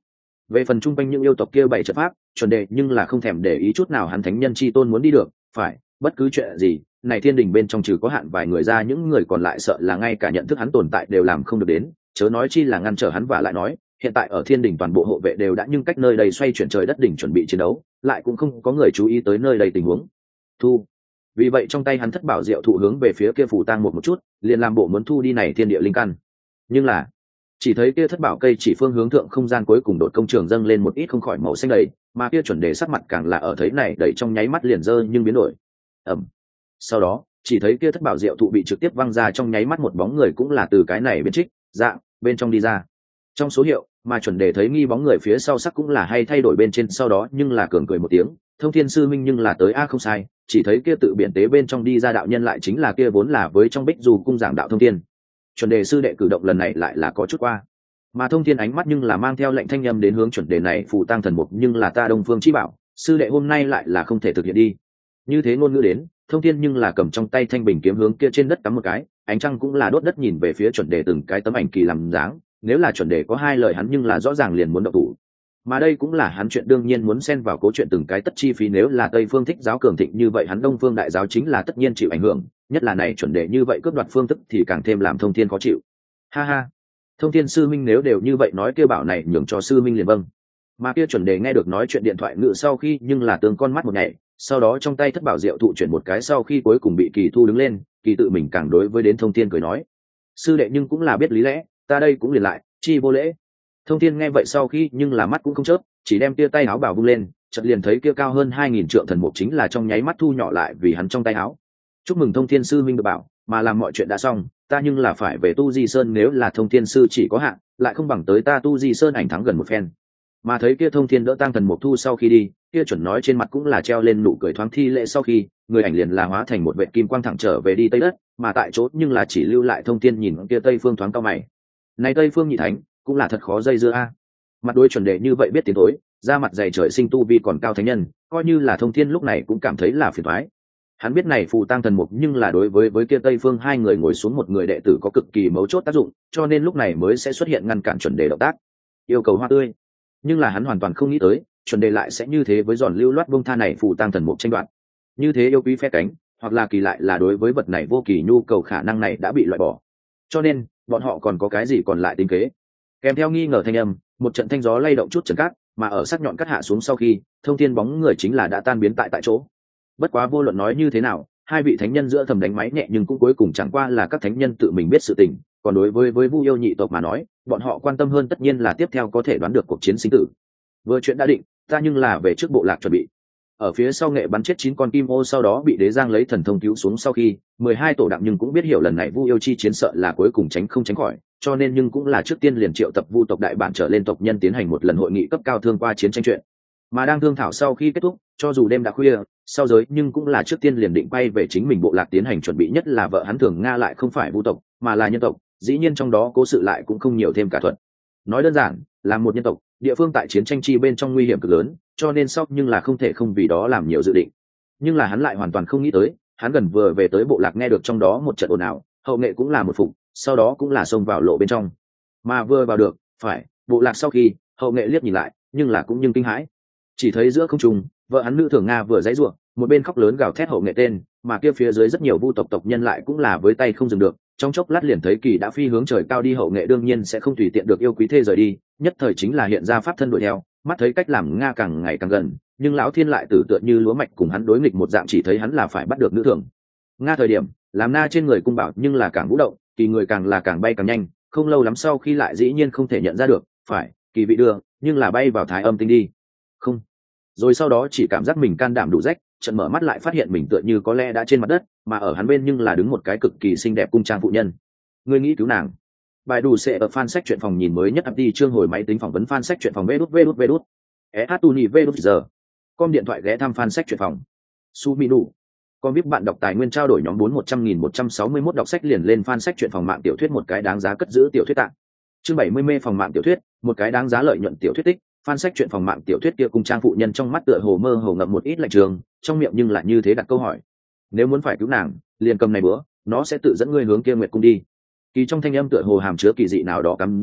Về phần chung quanh những yêu tộc kia bày trận pháp chuẩn đề nhưng là không thèm để ý chút nào, hắn thánh nhân chi tôn muốn đi được phải bất cứ chuyện gì này thiên đình bên trong trừ có hạn vài người ra, những người còn lại sợ là ngay cả nhận thức hắn tồn tại đều làm không được đến, chớ nói chi là ngăn trở hắn. Và lại nói hiện tại ở thiên đình toàn bộ hộ vệ đều đã nhưng cách nơi đây xoay chuyển trời đất đỉnh chuẩn bị chiến đấu, lại cũng không có người chú ý tới nơi đây tình huống thu. Vì vậy trong tay hắn thất bảo diệu thụ hướng về phía kia phủ tang một một chút, liền làm bộ muốn thu đi này thiên địa linh căn. Nhưng là chỉ thấy kia thất bảo cây chỉ phương hướng thượng không gian cuối cùng đột công trường dâng lên một ít không khỏi màu xanh đầy, mà kia chuẩn đề sắc mặt càng là ở thấy này đẩy trong nháy mắt liền dơ nhưng biến đổi. Ẩm. Sau đó chỉ thấy kia thất bảo diệu thụ bị trực tiếp văng ra, trong nháy mắt một bóng người cũng là từ cái này biến trích dạng bên trong đi ra trong số hiệu, mà chuẩn đề thấy nghi bóng người phía sau sắc cũng là hay thay đổi bên trên, sau đó nhưng là cường cười một tiếng, thông thiên sư minh nhưng là tới a. Không sai, chỉ thấy kia tự biển tế bên trong đi ra đạo nhân lại chính là kia vốn là với trong bích dù cung giảng đạo thông thiên. Chuẩn đề sư đệ cử động lần này lại là có chút qua, mà thông thiên ánh mắt nhưng là mang theo lệnh thanh âm đến hướng chuẩn đề này phù tăng thần mục, nhưng là ta đông phương chi bảo sư đệ hôm nay lại là không thể thực hiện đi. Như thế ngôn ngữ đến, thông thiên nhưng là cầm trong tay thanh bình kiếm hướng kia trên đất cắm một cái, ánh trăng cũng là đốt đất nhìn về phía chuẩn đề từng cái tấm ảnh kỳ làm dáng, nếu là chuẩn đề có hai lời hắn nhưng là rõ ràng liền muốn động thủ, mà đây cũng là hắn chuyện đương nhiên muốn xen vào cố chuyện từng cái tất chi phí. Nếu là tây phương thích giáo cường thịnh như vậy, hắn đông phương đại giáo chính là tất nhiên chịu ảnh hưởng, nhất là này chuẩn đề như vậy cướp đoạt phương thức thì càng thêm làm thông thiên khó chịu. Ha ha, thông thiên sư minh nếu đều như vậy nói kia bảo này nhường cho sư minh liền vâng. Mà kia chuẩn đề nghe được nói chuyện điện thoại ngự sau khi nhưng là tương con mắt một nhảy, sau đó trong tay thất bảo diệu thụ chuyển một cái, sau khi cuối cùng bị kỳ thu đứng lên, kỳ tự mình càng đối với đến thông thiên cười nói, sư đệ nhưng cũng là biết lý lẽ, ta đây cũng liền lại chi vô lễ. Thông thiên nghe vậy sau khi nhưng là mắt cũng không chớp, chỉ đem kia tay áo bảo vung lên, chợt liền thấy kia cao hơn hai nghìn trượng thần mục chính là trong nháy mắt thu nhỏ lại vì hắn trong tay áo. Chúc mừng thông thiên sư minh được bảo, mà làm mọi chuyện đã xong, ta nhưng là phải về tu di sơn, nếu là thông thiên sư chỉ có hạn lại không bằng tới ta tu di sơn ảnh thắng gần một phen. Mà thấy kia thông thiên đỡ tăng thần mục thu sau khi đi, kia chuẩn nói trên mặt cũng là treo lên nụ cười thoáng thi lễ, sau khi người ảnh liền là hóa thành một vệ kim quang thẳng trở về đi tây đất, mà tại chỗ nhưng là chỉ lưu lại thông thiên nhìn kia tây phương thoáng cao mày, này tây phương nhị thánh cũng là thật khó dây dưa a. Mặt đối chuẩn đề như vậy biết tiến tối, ra mặt dày trời sinh tu vi còn cao thánh nhân, coi như là thông thiên lúc này cũng cảm thấy là phiền toái. Hắn biết này phù tăng thần mục nhưng là đối với với kia tây phương hai người ngồi xuống một người đệ tử có cực kỳ mấu chốt tác dụng, cho nên lúc này mới sẽ xuất hiện ngăn cản chuẩn đề động tác, yêu cầu hoa tươi. Nhưng là hắn hoàn toàn không nghĩ tới chuẩn đề lại sẽ như thế với giòn lưu loát bông tha này phù tăng thần mục tranh đoạt, như thế yêu quý phe cánh, hoặc là kỳ lại là đối với vật này vô kỳ nhu cầu khả năng này đã bị loại bỏ, cho nên bọn họ còn có cái gì còn lại tính kế. Kèm theo nghi ngờ thanh âm, một trận thanh gió lay động chút trần cát, mà ở sắc nhọn cắt hạ xuống sau khi thông thiên bóng người chính là đã tan biến tại tại chỗ. Bất quá vô luận nói như thế nào, hai vị thánh nhân giữa thầm đánh máy nhẹ nhưng cũng cuối cùng chẳng qua là các thánh nhân tự mình biết sự tình, còn đối với với Vu Yêu nhị tộc mà nói, bọn họ quan tâm hơn tất nhiên là tiếp theo có thể đoán được cuộc chiến sinh tử. Vừa chuyện đã định, ta nhưng là về trước bộ lạc chuẩn bị. Ở phía sau nghệ bắn chết chín con kim ô, sau đó bị đế giang lấy thần thông cứu xuống sau khi mười hai tổ đặng nhưng cũng biết hiểu lần này Vu Yêu chi chiến sợ là cuối cùng tránh không tránh khỏi, cho nên nhưng cũng là trước tiên liền triệu tập Vu tộc đại bản trở lên tộc nhân tiến hành một lần hội nghị cấp cao thương qua chiến tranh chuyện. Mà đang thương thảo sau khi kết thúc, cho dù đêm đã khuya sau giới nhưng cũng là trước tiên liền định quay về chính mình bộ lạc tiến hành chuẩn bị, nhất là vợ hắn Thường Nga lại không phải Vu tộc mà là nhân tộc, dĩ nhiên trong đó cố sự lại cũng không nhiều thêm cả thuật. Nói đơn giản là một nhân tộc địa phương tại chiến tranh chi bên trong nguy hiểm cực lớn, cho nên sau nhưng là không thể không vì đó làm nhiều dự định. Nhưng là hắn lại hoàn toàn không nghĩ tới, hắn gần vừa về tới bộ lạc nghe được trong đó một trận ồn ào, hậu nghệ cũng là một phục, sau đó cũng là xông vào lộ bên trong. Mà vừa vào được phải bộ lạc sau khi hậu nghệ liếc nhìn lại, nhưng là cũng nhưng kinh hãi, chỉ thấy giữa không trung vợ hắn Nữ Thường Nga vừa dãy ruộng, một bên khóc lớn gào thét hậu nghệ tên, mà kia phía dưới rất nhiều Vu tộc tộc nhân lại cũng là với tay không dừng được, trong chốc lát liền thấy kỳ đã phi hướng trời cao đi. Hậu nghệ đương nhiên sẽ không tùy tiện được yêu quý thê rời đi, nhất thời chính là hiện ra pháp thân đuổi theo, mắt thấy cách làm Nga càng ngày càng gần, nhưng lão thiên lại tử tựa như lúa mạch cùng hắn đối nghịch một dạng, chỉ thấy hắn là phải bắt được Nữ Thường Nga thời điểm làm na trên người cung bảo nhưng là càng vũ động, kỳ người càng là càng bay càng nhanh, không lâu lắm sau khi lại dĩ nhiên không thể nhận ra được phải kỳ vị đưa nhưng là bay vào thái âm tinh đi không, rồi sau đó chỉ cảm giác mình can đảm đủ rách, trận mở mắt lại phát hiện mình tựa như có lẽ đã trên mặt đất, mà ở hắn bên nhưng là đứng một cái cực kỳ xinh đẹp cung trang phụ nhân. Ngươi nghĩ cứu nàng? Bài đủ sẽ ở fan sách truyện phòng nhìn mới nhất ập đi chương hồi máy tính phỏng vấn fan sách truyện phòng vê đút vê đút vê đút e hát tu nhị vê đút giờ com điện thoại ghé thăm fan sách truyện phòng su mi đủ con biết bạn đọc tài nguyên trao đổi nhóm bốn một trăm nghìn một trăm sáu mươi mốt đọc sách liền lên fan sách truyện phòng mạng tiểu thuyết một cái đáng giá cất giữ tiểu thuyết tạng chương bảy mươi mê phòng mạng tiểu thuyết một cái đáng giá lợi nhuận tiểu thuyết tích fan sách truyện phòng mạng tiểu thuyết kia cung trang phụ nhân trong mắt tựa hồ mơ hồ ngậm một ít lạnh trường, trong miệng nhưng lại như thế đặt câu hỏi, nếu muốn phải cứu nàng liền cầm này bữa nó sẽ tự dẫn ngươi hướng kia nguyệt cung đi. Kỳ trong thanh âm tựa hồ hàm chứa kỳ dị nào đó cắm dỗ,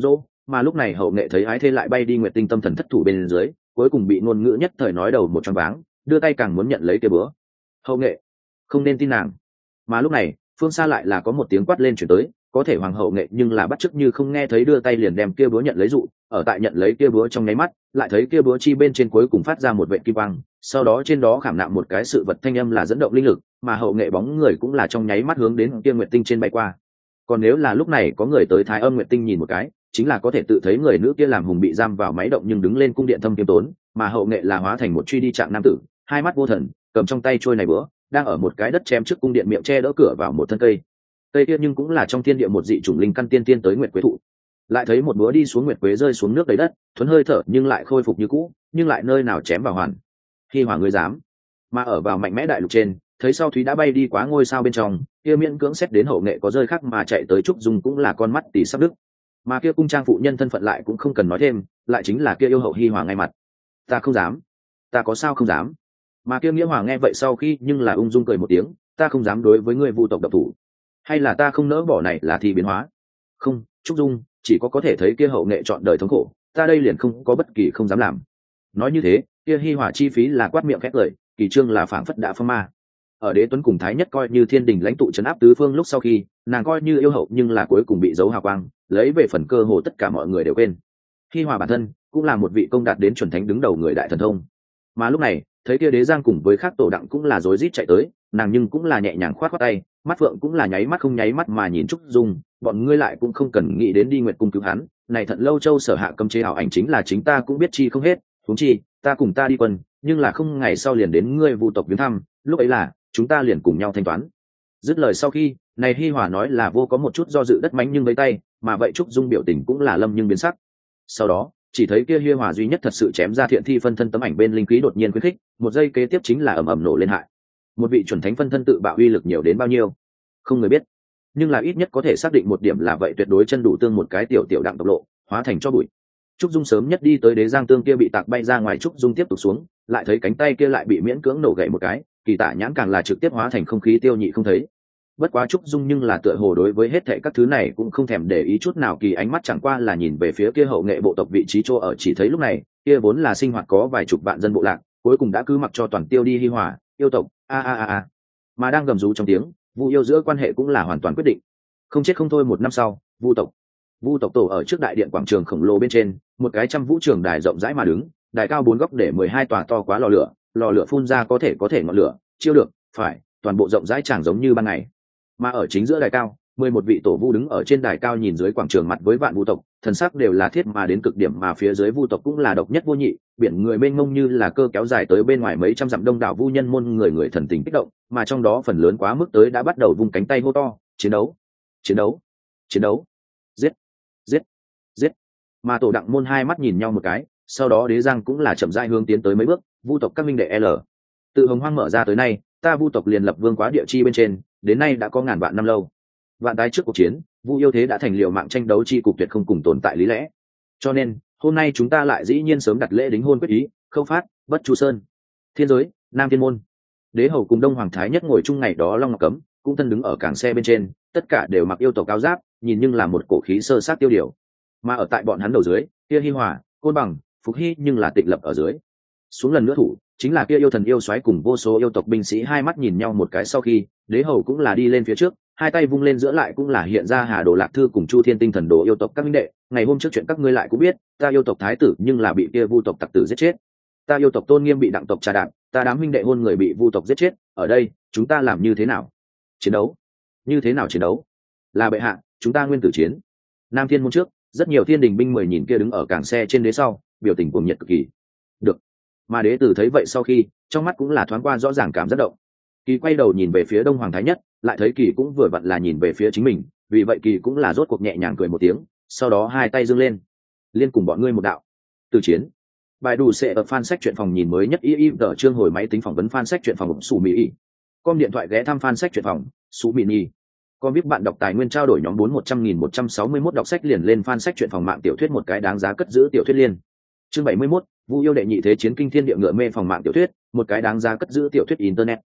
mà lúc này hậu nghệ thấy ái thê lại bay đi nguyệt tinh tâm thần thất thủ bên dưới, cuối cùng bị ngôn ngữ nhất thời nói đầu một choáng váng, đưa tay càng muốn nhận lấy kia búa. Hậu nghệ, không nên tin nàng. Mà lúc này phương xa lại là có một tiếng quát lên chuyển tới, có thể hoàng hậu nghệ nhưng là bắt chước như không nghe thấy, đưa tay liền đem kia búa nhận lấy dụ, ở tại nhận lấy kia búa trong nháy mắt, lại thấy kia búa chi bên trên cuối cùng phát ra một vệt kim quang, sau đó trên đó khảm nạm một cái sự vật thanh âm là dẫn động linh lực, mà hậu nghệ bóng người cũng là trong nháy mắt hướng đến kia nguyệt tinh trên bay qua. Còn nếu là lúc này có người tới Thái Âm Nguyệt Tinh nhìn một cái, chính là có thể tự thấy người nữ kia làm hùng bị giam vào máy động nhưng đứng lên cung điện thâm kiêm tốn, mà hậu nghệ là hóa thành một truy đi trạng nam tử, hai mắt vô thần, cầm trong tay trôi này búa, đang ở một cái đất chém trước cung điện miệng che đỡ cửa vào một thân cây. Cây kia nhưng cũng là trong thiên địa một dị chủng linh căn tiên tiên tới nguyệt quế thụ. Lại thấy một búa đi xuống nguyệt quế rơi xuống nước đầy đất, thuần hơi thở nhưng lại khôi phục như cũ, nhưng lại nơi nào chém vào hoàn. Khi hỏa ngươi dám, mà ở vào mạnh mẽ đại lục trên, thấy sau thúy đã bay đi quá ngôi sao bên trong, kia miễn cưỡng xét đến hậu nghệ có rơi khác mà chạy tới trúc dung cũng là con mắt tỉ sắp đứt. Mà kia cung trang phụ nhân thân phận lại cũng không cần nói thêm, lại chính là kia yêu hậu Hi Hòa ngay mặt. Ta không dám, ta có sao không dám. Mà kia nghĩa hòa nghe vậy sau khi nhưng là ung dung cười một tiếng, ta không dám đối với ngươi vu tộc độc thủ, hay là ta không nỡ bỏ này là thì biến hóa. Không, trúc dung, chỉ có có thể thấy kia hậu nghệ chọn đời thống khổ, ta đây liền không có bất kỳ không dám làm. Nói như thế, kia Hi Hòa chi phí là quát miệng khét lời, kỳ trương là phảng phất đã phong ma. Ở đế tuấn cùng thái nhất coi như thiên đình lãnh tụ trấn áp tứ phương lúc sau khi nàng coi như yêu hậu nhưng là cuối cùng bị giấu hào quang, lấy về phần cơ hồ tất cả mọi người đều quên. Hi Hòa bản thân cũng là một vị công đạt đến chuẩn thánh đứng đầu người đại thần thông, mà lúc này thấy kia đế giang cùng với khác tổ đặng cũng là rối rít chạy tới, nàng nhưng cũng là nhẹ nhàng khoát khoát tay, mắt phượng cũng là nháy mắt không nháy mắt mà nhìn trúc dung, bọn ngươi lại cũng không cần nghĩ đến đi nguyệt cung cứu hắn, này Thận Lâu Châu sở hạ cấm chế ảo ảnh chính là chính ta cũng biết chi không hết, huống chi ta cùng ta đi quân, nhưng là không ngày sau liền đến ngươi vu tộc viếng thăm, lúc ấy là chúng ta liền cùng nhau thanh toán. Dứt lời sau khi này Hi Hòa nói là vô có một chút do dự đất mánh nhưng lấy tay, mà vậy trúc dung biểu tình cũng là lâm nhưng biến sắc. Sau đó chỉ thấy kia Hi Hòa duy nhất thật sự chém ra thiện thi phân thân tấm ảnh bên linh khí đột nhiên khuyến khích, một giây kế tiếp chính là ầm ầm nổ lên hại. Một vị chuẩn thánh phân thân tự bạo uy lực nhiều đến bao nhiêu không người biết, nhưng là ít nhất có thể xác định một điểm là vậy tuyệt đối chân đủ tương một cái tiểu tiểu đặng tộc lộ hóa thành cho bụi. Trúc Dung sớm nhất đi tới đế giang tương kia bị tạc bay ra ngoài, Trúc Dung tiếp tục xuống, lại thấy cánh tay kia lại bị miễn cưỡng nổ gãy một cái, kỳ tả nhãn càng là trực tiếp hóa thành không khí tiêu nhị không thấy. Bất quá Trúc Dung nhưng là tựa hồ đối với hết thảy các thứ này cũng không thèm để ý chút nào, kỳ ánh mắt chẳng qua là nhìn về phía kia hậu nghệ bộ tộc vị trí chỗ ở, chỉ thấy lúc này kia vốn là sinh hoạt có vài chục vạn dân bộ lạc, cuối cùng đã cứ mặc cho toàn tiêu đi Hi Hòa yêu tộc a a a a, mà đang gầm rú trong tiếng vu yêu giữa quan hệ cũng là hoàn toàn quyết định. Không chết không thôi, một năm sau, vu tộc vu tộc tổ ở trước đại điện quảng trường khổng lồ bên trên, một cái trăm vũ trường đài rộng rãi mà đứng, đài cao bốn góc để mười hai tòa to quá lò lửa, lò lửa phun ra có thể có thể ngọn lửa chiêu được phải toàn bộ rộng rãi tràng giống như ban ngày. Mà ở chính giữa đài cao, mười một vị tổ vu đứng ở trên đài cao nhìn dưới quảng trường mặt với vạn vu tộc, thần sắc đều là thiết mà đến cực điểm, mà phía dưới vu tộc cũng là độc nhất vô nhị, biển người mênh mông như là cơ kéo dài tới bên ngoài mấy trăm dặm, đông đảo vu nhân môn người người thần tình kích động, mà trong đó phần lớn quá mức tới đã bắt đầu vung cánh tay hô to, chiến đấu chiến đấu chiến đấu, giết giết giết. Mà tổ đặng môn hai mắt nhìn nhau một cái, sau đó đế giang cũng là chậm rãi hướng tiến tới mấy bước, vu tộc các minh đệ L tự hồng hoang mở ra tới nay, ta vu tộc liền lập vương quá địa chi bên trên, đến nay đã có ngàn vạn năm lâu. Vạn tái trước cuộc chiến, vu yêu thế đã thành liều mạng tranh đấu chi cục tuyệt không cùng tồn tại lý lẽ, cho nên hôm nay chúng ta lại dĩ nhiên sớm đặt lễ đính hôn quyết ý, khâu phát bất chu sơn thiên giới nam thiên môn. Đế hầu cùng đông hoàng thái nhất ngồi chung ngày đó long ngọc cấm cũng thân đứng ở cảng xe bên trên, tất cả đều mặc yêu tộc áo giáp, nhìn nhưng là một cổ khí sơ sát tiêu điều. Mà ở tại bọn hắn đầu dưới, kia Hi Hòa, Côn Bằng, Phục Hy nhưng là tịnh lập ở dưới. Xuống lần nữa thủ chính là kia yêu thần yêu xoáy cùng vô số yêu tộc binh sĩ, hai mắt nhìn nhau một cái sau khi đế hầu cũng là đi lên phía trước, hai tay vung lên giữa lại cũng là hiện ra Hà Đồ Lạc Thư cùng Chu Thiên Tinh Thần Đồ yêu tộc các minh đệ, ngày hôm trước chuyện các ngươi lại cũng biết, ta yêu tộc thái tử nhưng là bị kia vu tộc tặc tử giết chết, ta yêu tộc tôn nghiêm bị đặng tộc trà đạp, ta đám huynh đệ hôn người bị vu tộc giết chết, ở đây chúng ta làm như thế nào chiến đấu, như thế nào chiến đấu, là bệ hạ chúng ta nguyên tử chiến. Nam thiên môn trước, rất nhiều thiên đình binh mười nhìn kia đứng ở cảng xe trên đế sau, biểu tình cuồng nhiệt cực kỳ. Được. Mà đế tử thấy vậy sau khi, trong mắt cũng là thoáng qua rõ ràng cảm giác động. Kỳ quay đầu nhìn về phía đông hoàng thái nhất, lại thấy kỳ cũng vừa vặn là nhìn về phía chính mình, vì vậy kỳ cũng là rốt cuộc nhẹ nhàng cười một tiếng, sau đó hai tay giương lên, liên cùng bọn ngươi một đạo từ chiến. Bài đủ sẽ ở fan sách truyện phòng nhìn mới nhất y y tờ chương hồi máy tính phỏng vấn fan sách truyện phòng sủ mỹ. Com điện thoại ghé thăm fan sách truyện phòng sủ mỹ. Com biết bạn đọc tài nguyên trao đổi nhóm bốn một trăm nghìn một trăm sáu mươi mốt đọc sách liền lên fan sách truyện phòng mạng tiểu thuyết một cái đáng giá cất giữ tiểu thuyết liên. Chương bảy mươi mốt, Vu yêu đệ nhị thế chiến kinh thiên địa ngựa mê phòng mạng tiểu thuyết, một cái đáng giá cất giữ tiểu thuyết internet.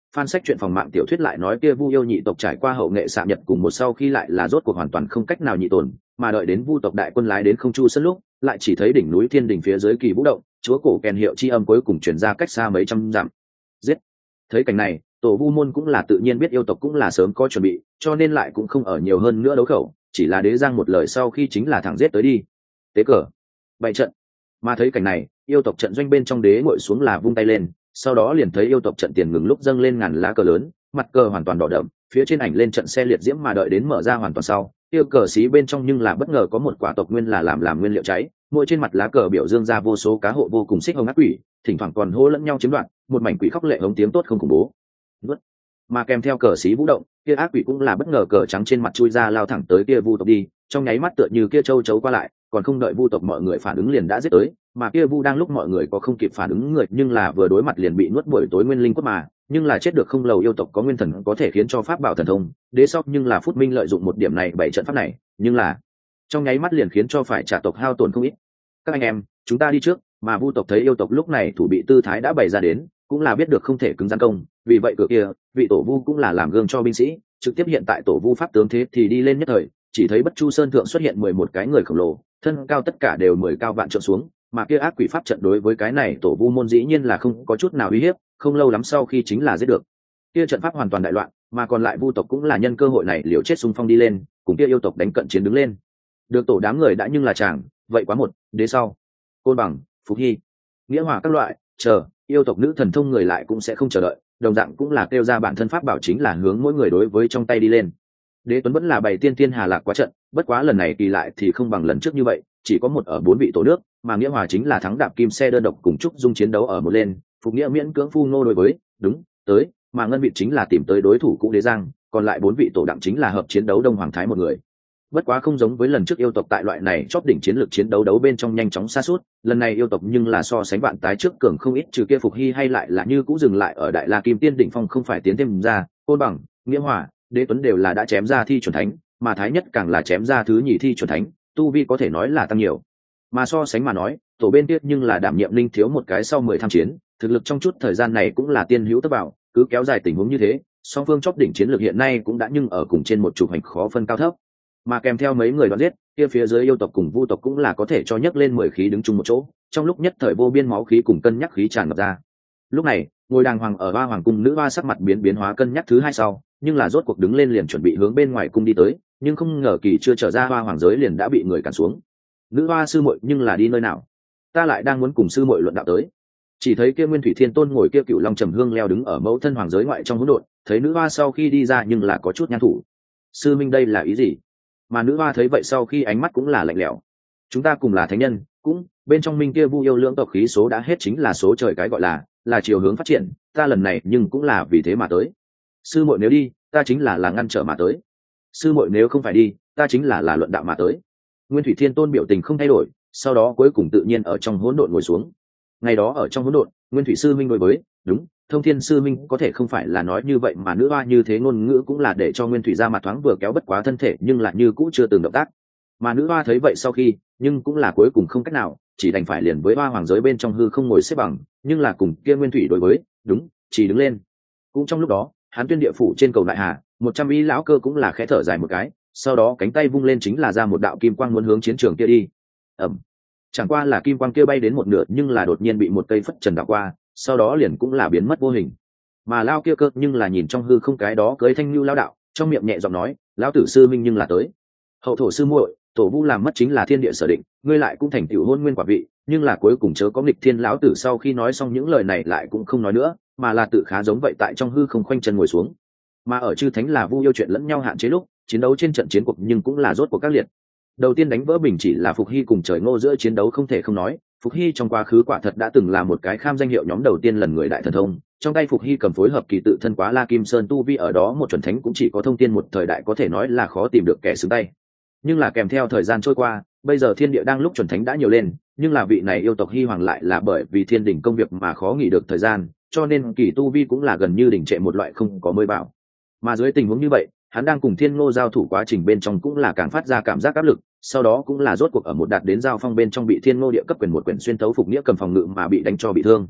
fan sách truyện phòng mạng tiểu thuyết lại nói kia vu yêu nhị tộc trải qua hậu nghệ xạ nhật cùng một sau khi lại là rốt cuộc hoàn toàn không cách nào nhị tồn, mà đợi đến vu tộc đại quân lái đến không chu sân lúc lại chỉ thấy đỉnh núi thiên đỉnh phía dưới kỳ vũ động, chúa cổ kèn hiệu chi âm cuối cùng truyền ra cách xa mấy trăm dặm. Giết! Thấy cảnh này, tổ vu môn cũng là tự nhiên biết yêu tộc cũng là sớm có chuẩn bị, cho nên lại cũng không ở nhiều hơn nữa đấu khẩu, chỉ là đế giang một lời sau khi chính là thẳng giết tới đi. Tế cờ, bày trận. Mà thấy cảnh này, yêu tộc trận doanh bên trong đế ngồi xuống là vung tay lên, sau đó liền thấy yêu tộc trận tiền ngừng lúc dâng lên ngàn lá cờ lớn, mặt cờ hoàn toàn đỏ đậm, phía trên ảnh lên trận xe liệt diễm mà đợi đến mở ra hoàn toàn sau, yêu cờ xí bên trong nhưng là bất ngờ có một quả tộc nguyên là làm làm nguyên liệu cháy, mỗi trên mặt lá cờ biểu dương ra vô số cá hộ vô cùng xích hồng ác quỷ, thỉnh thoảng còn hô lẫn nhau chiếm đoạt, một mảnh quỷ khóc lệ hống tiếng tốt không khủng bố. Vứt. Mà kèm theo cờ xí vũ động, kia ác quỷ cũng là bất ngờ cờ trắng trên mặt chui ra lao thẳng tới kia vu tộc đi, trong nháy mắt tựa như kia châu chấu qua lại, còn không đợi vu tộc mọi người phản ứng liền đã giết tới, mà kia vu đang lúc mọi người có không kịp phản ứng người nhưng là vừa đối mặt liền bị nuốt buổi tối nguyên linh quất mà, nhưng là chết được không lâu yêu tộc có nguyên thần có thể khiến cho pháp bảo thần thông, đế sóc nhưng là Phút Minh lợi dụng một điểm này bảy trận pháp này, nhưng là trong nháy mắt liền khiến cho phải trả tộc hao tổn không ít. Các anh em, chúng ta đi trước, mà vu tộc thấy yêu tộc lúc này thủ bị tư thái đã bày ra đến, cũng là biết được không thể cứng rắn công, vì vậy cửa kia, vị tổ vu cũng là làm gương cho binh sĩ, trực tiếp hiện tại tổ vu pháp tướng thế thì đi lên nhất thời, chỉ thấy Bất Chu Sơn thượng xuất hiện mười một cái người khổng lồ, thân cao tất cả đều mười cao vạn trượng xuống, mà kia ác quỷ pháp trận đối với cái này tổ vu môn dĩ nhiên là không có chút nào uy hiếp, không lâu lắm sau khi chính là giết được. Kia trận pháp hoàn toàn đại loạn, mà còn lại vu tộc cũng là nhân cơ hội này liều chết xung phong đi lên, cùng kia yêu tộc đánh cận chiến đứng lên. Được tổ đám người đã nhưng là chàng, vậy quá một, đế sau. Côn Bằng, Phục Hy, Nghĩa Hòa các loại, chờ, yêu tộc nữ thần thông người lại cũng sẽ không chờ đợi, đồng dạng cũng là kêu ra bản thân pháp bảo chính là hướng mỗi người đối với trong tay đi lên. Đế Tuấn vẫn là bày tiên tiên hà lạc quá trận, bất quá lần này kỳ lại thì không bằng lần trước như vậy, chỉ có một ở bốn vị tổ nước, mà Nghĩa Hòa chính là thắng đạp kim xe đơn độc cùng Trúc Dung chiến đấu ở một lên, Phục Nghĩa miễn cưỡng phu nô đối với, đúng, tới, mà Ngân Vị chính là tìm tới đối thủ cũ Đế Giang, còn lại bốn vị tổ đặng chính là hợp chiến đấu Đông Hoàng Thái một người. Bất quá không giống với lần trước yêu tộc tại loại này chóp đỉnh chiến lược chiến đấu đấu bên trong nhanh chóng xa suốt, lần này yêu tộc nhưng là so sánh bạn tái trước cường không ít, trừ kia Phục Hy hay lại là như cũ dừng lại ở Đại La Kim Tiên đỉnh phong không phải tiến thêm ra, Côn Bằng, Nghĩa Hòa, Đế Tuấn đều là đã chém ra thi chuẩn thánh, mà Thái Nhất càng là chém ra thứ nhì thi chuẩn thánh, tu vi có thể nói là tăng nhiều. Mà so sánh mà nói, tổ bên tiết nhưng là đảm nhiệm linh thiếu một cái sau mười tham chiến, thực lực trong chút thời gian này cũng là tiên hữu tất bảo, cứ kéo dài tình huống như thế, song phương chóp đỉnh chiến lược hiện nay cũng đã nhưng ở cùng trên một trục hành khó phân cao thấp. Mà kèm theo mấy người đoán giết, kia phía dưới yêu tộc cùng vu tộc cũng là có thể cho nhấc lên mười khí đứng chung một chỗ, trong lúc nhất thời vô biên máu khí cùng cân nhắc khí tràn ngập ra. Lúc này, ngôi đàng hoàng ở ba hoàng cung nữ hoa sắc mặt biến biến hóa cân nhắc thứ hai sau, nhưng là rốt cuộc đứng lên liền chuẩn bị hướng bên ngoài cung đi tới, nhưng không ngờ kỳ chưa trở ra hoa hoàng giới liền đã bị người cản xuống. Nữ hoa sư muội nhưng là đi nơi nào? Ta lại đang muốn cùng sư muội luận đạo tới. Chỉ thấy kia Nguyên Thủy Thiên Tôn ngồi kia Cựu Long Trầm Hương leo đứng ở mẫu thân hoàng giới ngoại trong hỗn độn, thấy nữ hoa sau khi đi ra nhưng là có chút nhăn thủ. Sư minh đây là ý gì? Mà nữ hoa thấy vậy sau khi ánh mắt cũng là lạnh lẽo. Chúng ta cùng là thánh nhân, cũng bên trong minh kia vu yêu lưỡng tộc khí số đã hết chính là số trời cái gọi là là chiều hướng phát triển, ta lần này nhưng cũng là vì thế mà tới. Sư muội nếu đi, ta chính là là ngăn trở mà tới. Sư muội nếu không phải đi, ta chính là là luận đạo mà tới. Nguyên Thủy Thiên Tôn biểu tình không thay đổi, sau đó cuối cùng tự nhiên ở trong hỗn độn ngồi xuống. Ngày đó ở trong hỗn độn, Nguyên Thủy sư minh đối với, đúng, Thông Thiên sư minh có thể không phải là nói như vậy mà nữ hoa như thế ngôn ngữ cũng là để cho Nguyên Thủy ra mặt thoáng vừa kéo bất quá thân thể nhưng lại như cũ chưa từng động tác. Mà nữ hoa thấy vậy sau khi, nhưng cũng là cuối cùng không cách nào, chỉ đành phải liền với hoa hoàng giới bên trong hư không ngồi xếp bằng, nhưng là cùng kia Nguyên Thủy đối với, đúng, chỉ đứng lên. Cũng trong lúc đó, Hán Tuyên địa phủ trên cầu đại hà, một trăm y lão cơ cũng là khẽ thở dài một cái, sau đó cánh tay vung lên chính là ra một đạo kim quang muốn hướng chiến trường kia đi. Ầm. Chẳng qua là kim quang kia bay đến một nửa nhưng là đột nhiên bị một cây phất trần đảo qua, sau đó liền cũng là biến mất vô hình. Mà lao kia cơ nhưng là nhìn trong hư không cái đó cưới thanh lưu lao đạo, trong miệng nhẹ giọng nói, lão tử sư minh nhưng là tới. Hậu thổ sư muội, tổ vu làm mất chính là thiên địa sở định, ngươi lại cũng thành tựu hôn nguyên quả vị, nhưng là cuối cùng chớ có nghịch thiên. Lão tử sau khi nói xong những lời này lại cũng không nói nữa, mà là tự khá giống vậy tại trong hư không khoanh chân ngồi xuống. Mà ở chư thánh là vu yêu chuyện lẫn nhau hạn chế lúc chiến đấu trên trận chiến cuộc nhưng cũng là rốt của các liệt. Đầu tiên đánh vỡ bình chỉ là Phục Hy cùng Trời Ngô giữa chiến đấu không thể không nói, Phục Hy trong quá khứ quả thật đã từng là một cái kham danh hiệu nhóm đầu tiên lần người đại thần thông, trong tay Phục Hy cầm phối hợp kỳ tự thân quá La Kim Sơn tu vi ở đó một chuẩn thánh cũng chỉ có thông tiên một thời đại có thể nói là khó tìm được kẻ xứng tay. Nhưng là kèm theo thời gian trôi qua, bây giờ thiên địa đang lúc chuẩn thánh đã nhiều lên, nhưng là vị này yêu tộc Hy hoàng lại là bởi vì thiên đỉnh công việc mà khó nghỉ được thời gian, cho nên kỳ tu vi cũng là gần như đỉnh trệ một loại không có mới bảo. Mà dưới tình huống như vậy, hắn đang cùng Thiên Ngô giao thủ quá trình bên trong cũng là càng phát ra cảm giác áp lực, sau đó cũng là rốt cuộc ở một đạt đến giao phong bên trong bị Thiên Ngô địa cấp quyền một quyền xuyên thấu Phục Nghĩa cầm phòng ngự mà bị đánh cho bị thương.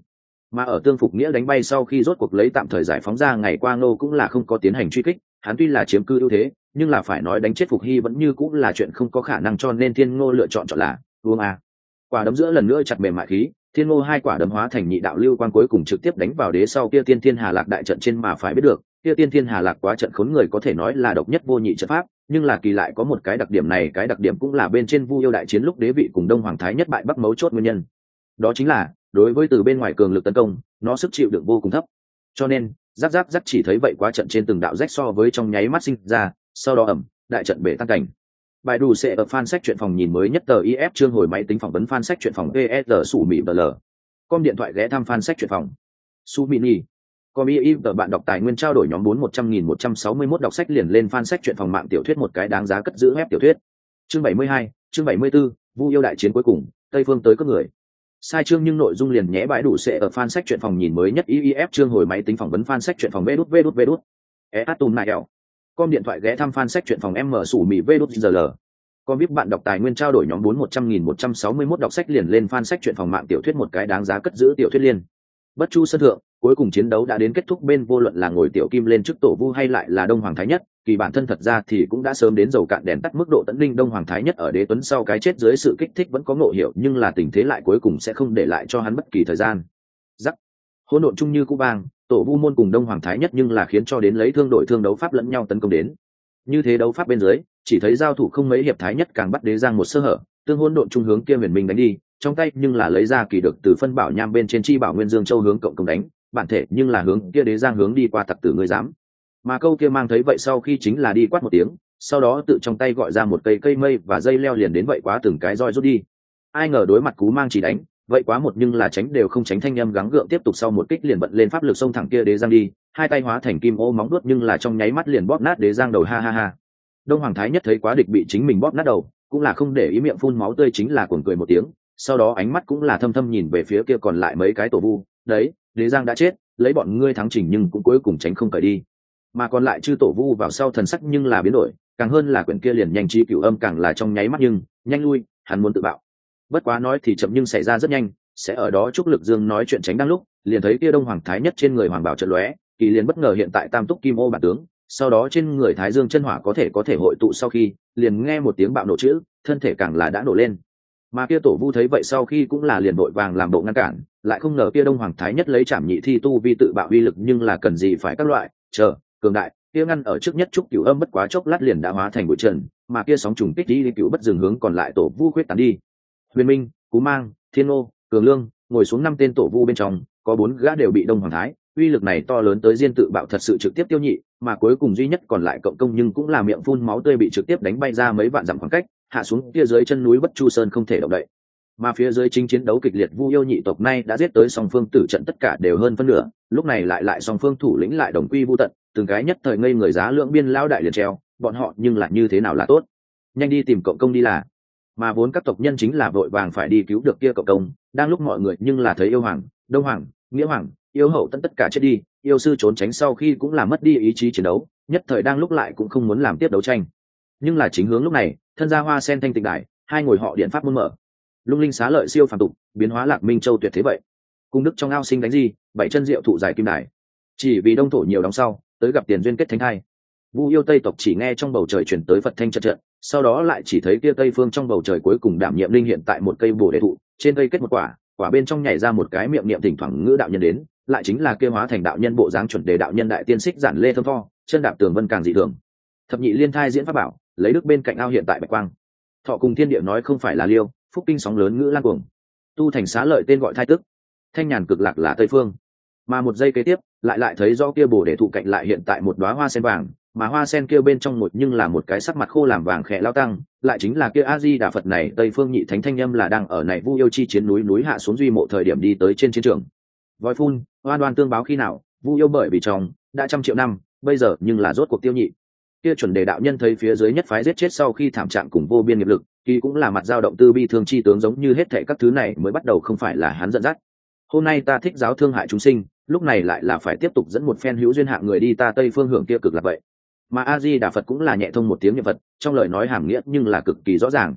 Mà ở Tương Phục Nghĩa đánh bay sau khi rốt cuộc lấy tạm thời giải phóng ra ngày qua Ngô cũng là không có tiến hành truy kích, hắn tuy là chiếm cư ưu thế, nhưng là phải nói đánh chết Phục Hy vẫn như cũng là chuyện không có khả năng, cho nên Thiên Ngô lựa chọn chọn là uống a. Quả đấm giữa lần nữa chặt mềm mại khí, Thiên Ngô hai quả đấm hóa thành nhị đạo lưu quang cuối cùng trực tiếp đánh vào đế sau kia Tiên Thiên Hà Lạc đại trận trên, mà phải biết được, kia Tiên Thiên Hà Lạc quá trận khốn người có thể nói là độc nhất vô nhị trận pháp, nhưng là kỳ lại có một cái đặc điểm này, cái đặc điểm cũng là bên trên Vu Yêu đại chiến lúc đế vị cùng Đông Hoàng Thái Nhất bại Bắc mấu chốt nguyên nhân. Đó chính là đối với từ bên ngoài cường lực tấn công, nó sức chịu đựng vô cùng thấp. Cho nên, giáp giáp giáp chỉ thấy vậy quá trận trên từng đạo rách so với trong nháy mắt sinh ra, sau đó ẩm, đại trận bể tan cảnh. Bài đủ sẽ ở fan sách truyện phòng nhìn mới nhất tờ i ép chương hồi máy tính phỏng vấn fan sách truyện phòng pê ét rờ sủ mị bờ lờ. Com điện thoại ghé thăm fan sách truyện phòng. Su mini. Com i tờ bạn đọc tài nguyên trao đổi nhóm bốn một trăm nghìn một trăm sáu mươi mốt đọc sách liền lên fan sách truyện phòng mạng tiểu thuyết một cái đáng giá cất giữ web tiểu thuyết. Chương bảy mươi hai, chương bảy mươi 74, Vu Yêu đại chiến cuối cùng, Tây Phương tới cướp người. Sai chương nhưng nội dung liền nhé bãi đủ sẽ ở fan sách truyện phòng nhìn mới nhất i i ép chương hồi máy tính phỏng vấn fan sách truyện phòng vê đút vê đút vê đút. E atum nại eo. Com điện thoại ghé thăm fan sách truyện phòng M sủ mì vê đút giờ lờ. Com vê i pê bạn đọc tài nguyên trao đổi nhóm bốn một trăm nghìn một trăm sáu mươi mốt đọc sách liền lên fan sách truyện phòng mạng tiểu thuyết một cái đáng giá cất giữ tiểu thuyết liên. Bất Chu sân thượng, cuối cùng chiến đấu đã đến kết thúc, bên vô luận là ngồi tiểu kim lên trước tổ Vu hay lại là Đông Hoàng Thái Nhất, kỳ bản thân thật ra thì cũng đã sớm đến dầu cạn đèn tắt mức độ tấn linh. Đông Hoàng Thái Nhất ở Đế Tuấn sau cái chết dưới sự kích thích vẫn có ngộ hiểu, nhưng là tình thế lại cuối cùng sẽ không để lại cho hắn bất kỳ thời gian. Rắc. Hỗn độn chung như cũ vang, tổ Vu môn cùng Đông Hoàng Thái Nhất nhưng là khiến cho đến lấy thương đổi thương đấu pháp lẫn nhau tấn công đến. Như thế đấu pháp bên dưới, chỉ thấy giao thủ không mấy hiệp Thái Nhất càng bắt Đế Giang một sơ hở, tương hỗn độn trung hướng kia huyền minh đánh đi, trong tay nhưng là lấy ra kỳ được từ phân bảo nham bên trên chi bảo nguyên dương châu hướng cộng công đánh, bản thể nhưng là hướng kia Đế Giang hướng đi qua tặc tử ngươi dám. Mà câu kia mang thấy vậy sau khi chính là đi quát một tiếng, sau đó tự trong tay gọi ra một cây cây mây và dây leo liền đến vậy quá từng cái roi rút đi. Ai ngờ đối mặt cú mang chỉ đánh, vậy quá một nhưng là tránh đều không tránh, thanh âm gắng gượng tiếp tục sau một kích liền bận lên pháp lực xông thẳng kia Đế Giang đi, hai tay hóa thành kim ô móng đuốt nhưng là trong nháy mắt liền bóp nát Đế Giang đầu, ha ha ha. Đông Hoàng Thái Nhất thấy quá địch bị chính mình bóp nát đầu, cũng là không để ý miệng phun máu tươi, chính là cuồng cười một tiếng, sau đó ánh mắt cũng là thâm thâm nhìn về phía kia còn lại mấy cái tổ Vu, đấy, Đế Giang đã chết, lấy bọn ngươi thắng trình nhưng cũng cuối cùng tránh không cởi đi. Mà còn lại chư tổ Vu vào sau thần sắc nhưng là biến đổi, càng hơn là quyển kia liền nhanh trí cửu âm càng là trong nháy mắt nhưng nhanh lui, hắn muốn tự bạo. Bất quá nói thì chậm nhưng xảy ra rất nhanh, sẽ ở đó Trúc Lực Dương nói chuyện tránh đang lúc, liền thấy kia Đông Hoàng Thái Nhất trên người hoàng bảo chợt lóe, kỳ liền bất ngờ hiện tại tam túc kim ô bản tướng, sau đó trên người Thái Dương chân hỏa có thể có thể hội tụ, sau khi liền nghe một tiếng bạo nổ chữ, thân thể càng là đã nổ lên. Mà kia tổ Vu thấy vậy sau khi cũng là liền vội vàng làm bộ ngăn cản, lại không ngờ kia Đông Hoàng Thái Nhất lấy Trảm Nhị Thi tu vi tự bạo uy lực, nhưng là cần gì phải các loại chờ cường đại, kia ngăn ở trước nhất Trúc Cửu Âm bất quá chốc lát liền đã hóa thành bụi trần, mà kia sóng trùng kích đi cửu bất dừng hướng còn lại tổ Vu khuyết tán đi. Huyền Minh, Cú Mang, Thiên Ngô, Cường Lương ngồi xuống năm tên tổ Vu bên trong, có bốn gã đều bị Đông Hoàng Thái uy lực này to lớn tới diên tự bạo thật sự trực tiếp tiêu nhị, mà cuối cùng duy nhất còn lại cộng công nhưng cũng là miệng phun máu tươi bị trực tiếp đánh bay ra mấy vạn dặm khoảng cách, hạ xuống kia dưới chân núi Bất Chu Sơn không thể động đậy. Mà phía dưới chính chiến đấu kịch liệt, Vu Yêu nhị tộc nay đã giết tới song phương tử trận tất cả đều hơn phân nửa, lúc này lại lại song phương thủ lĩnh lại đồng quy vu tận, từng cái nhất thời ngây người, giá lượng biên lao đại liền treo, bọn họ nhưng là như thế nào là tốt, nhanh đi tìm cộng công đi là. Mà vốn các tộc nhân chính là vội vàng phải đi cứu được kia cộng công, đang lúc mọi người nhưng là thấy yêu hoàng, đông hoàng, nghĩa hoàng, yêu hậu tận tất cả chết đi, yêu sư trốn tránh sau khi cũng là mất đi ý chí chiến đấu, nhất thời đang lúc lại cũng không muốn làm tiếp đấu tranh. Nhưng là chính hướng lúc này, thân gia Hoa Sen Thanh Tịnh Đài, hai ngồi họ điện pháp môn mở, lung linh xá lợi siêu phàm tục, biến hóa Lạc Minh Châu tuyệt thế vậy. Cung đức trong ao sinh đánh gì, bảy chân diệu thụ dài kim đài. Chỉ vì đông thổ nhiều đóng sau, tới gặp tiền duyên kết thánh thai. Vu Yêu Tây tộc chỉ nghe trong bầu trời chuyển tới Phật thanh trận trận, sau đó lại chỉ thấy kia Tây phương trong bầu trời cuối cùng đảm nhiệm linh hiện tại một cây bồ đề thụ, trên cây kết một quả, quả bên trong nhảy ra một cái miệng niệm thỉnh thoảng ngữ đạo nhân đến, lại chính là kia hóa thành đạo nhân bộ dáng chuẩn đề đạo nhân đại tiên xích giản lê thơm tho, chân đạp tường vân càng dị thường. Thập nhị liên thai diễn pháp bảo, lấy đức bên cạnh ao hiện tại bạch quang. Thọ cùng thiên địa nói không phải là liêu, phúc kinh sóng lớn ngữ lan cuồng. Tu thành xá lợi tên gọi thai tức, thanh nhàn cực lạc là Tây phương. Mà một giây kế tiếp, lại lại thấy do kia bồ đề thụ cạnh lại hiện tại một đóa hoa sen vàng, mà hoa sen kia bên trong một nhưng là một cái sắc mặt khô làm vàng khẽ lao tăng, lại chính là kia A Di Đà Phật này Tây phương nhị thánh thanh âm là đang ở này Vu Yêu chi chiến núi núi hạ xuống duy mộ thời điểm đi tới trên chiến trường. Voi phun, oan oan tương báo khi nào, Vu Yêu bởi vì chồng đã trăm triệu năm, bây giờ nhưng là rốt cuộc tiêu nhị. Kia chuẩn đề đạo nhân thấy phía dưới nhất phái giết chết sau khi thảm trạng cùng vô biên nghiệp lực, kỳ cũng là mặt dao động tư bi thương chi tướng, giống như hết thảy các thứ này mới bắt đầu không phải là hắn dẫn dắt. Hôm nay ta thích giáo thương hại chúng sinh, lúc này lại là phải tiếp tục dẫn một phen hữu duyên hạng người đi ta Tây phương hưởng kia cực là vậy. Mà A Di Đà Phật cũng là nhẹ thông một tiếng niệm Phật, trong lời nói hàm nghĩa nhưng là cực kỳ rõ ràng.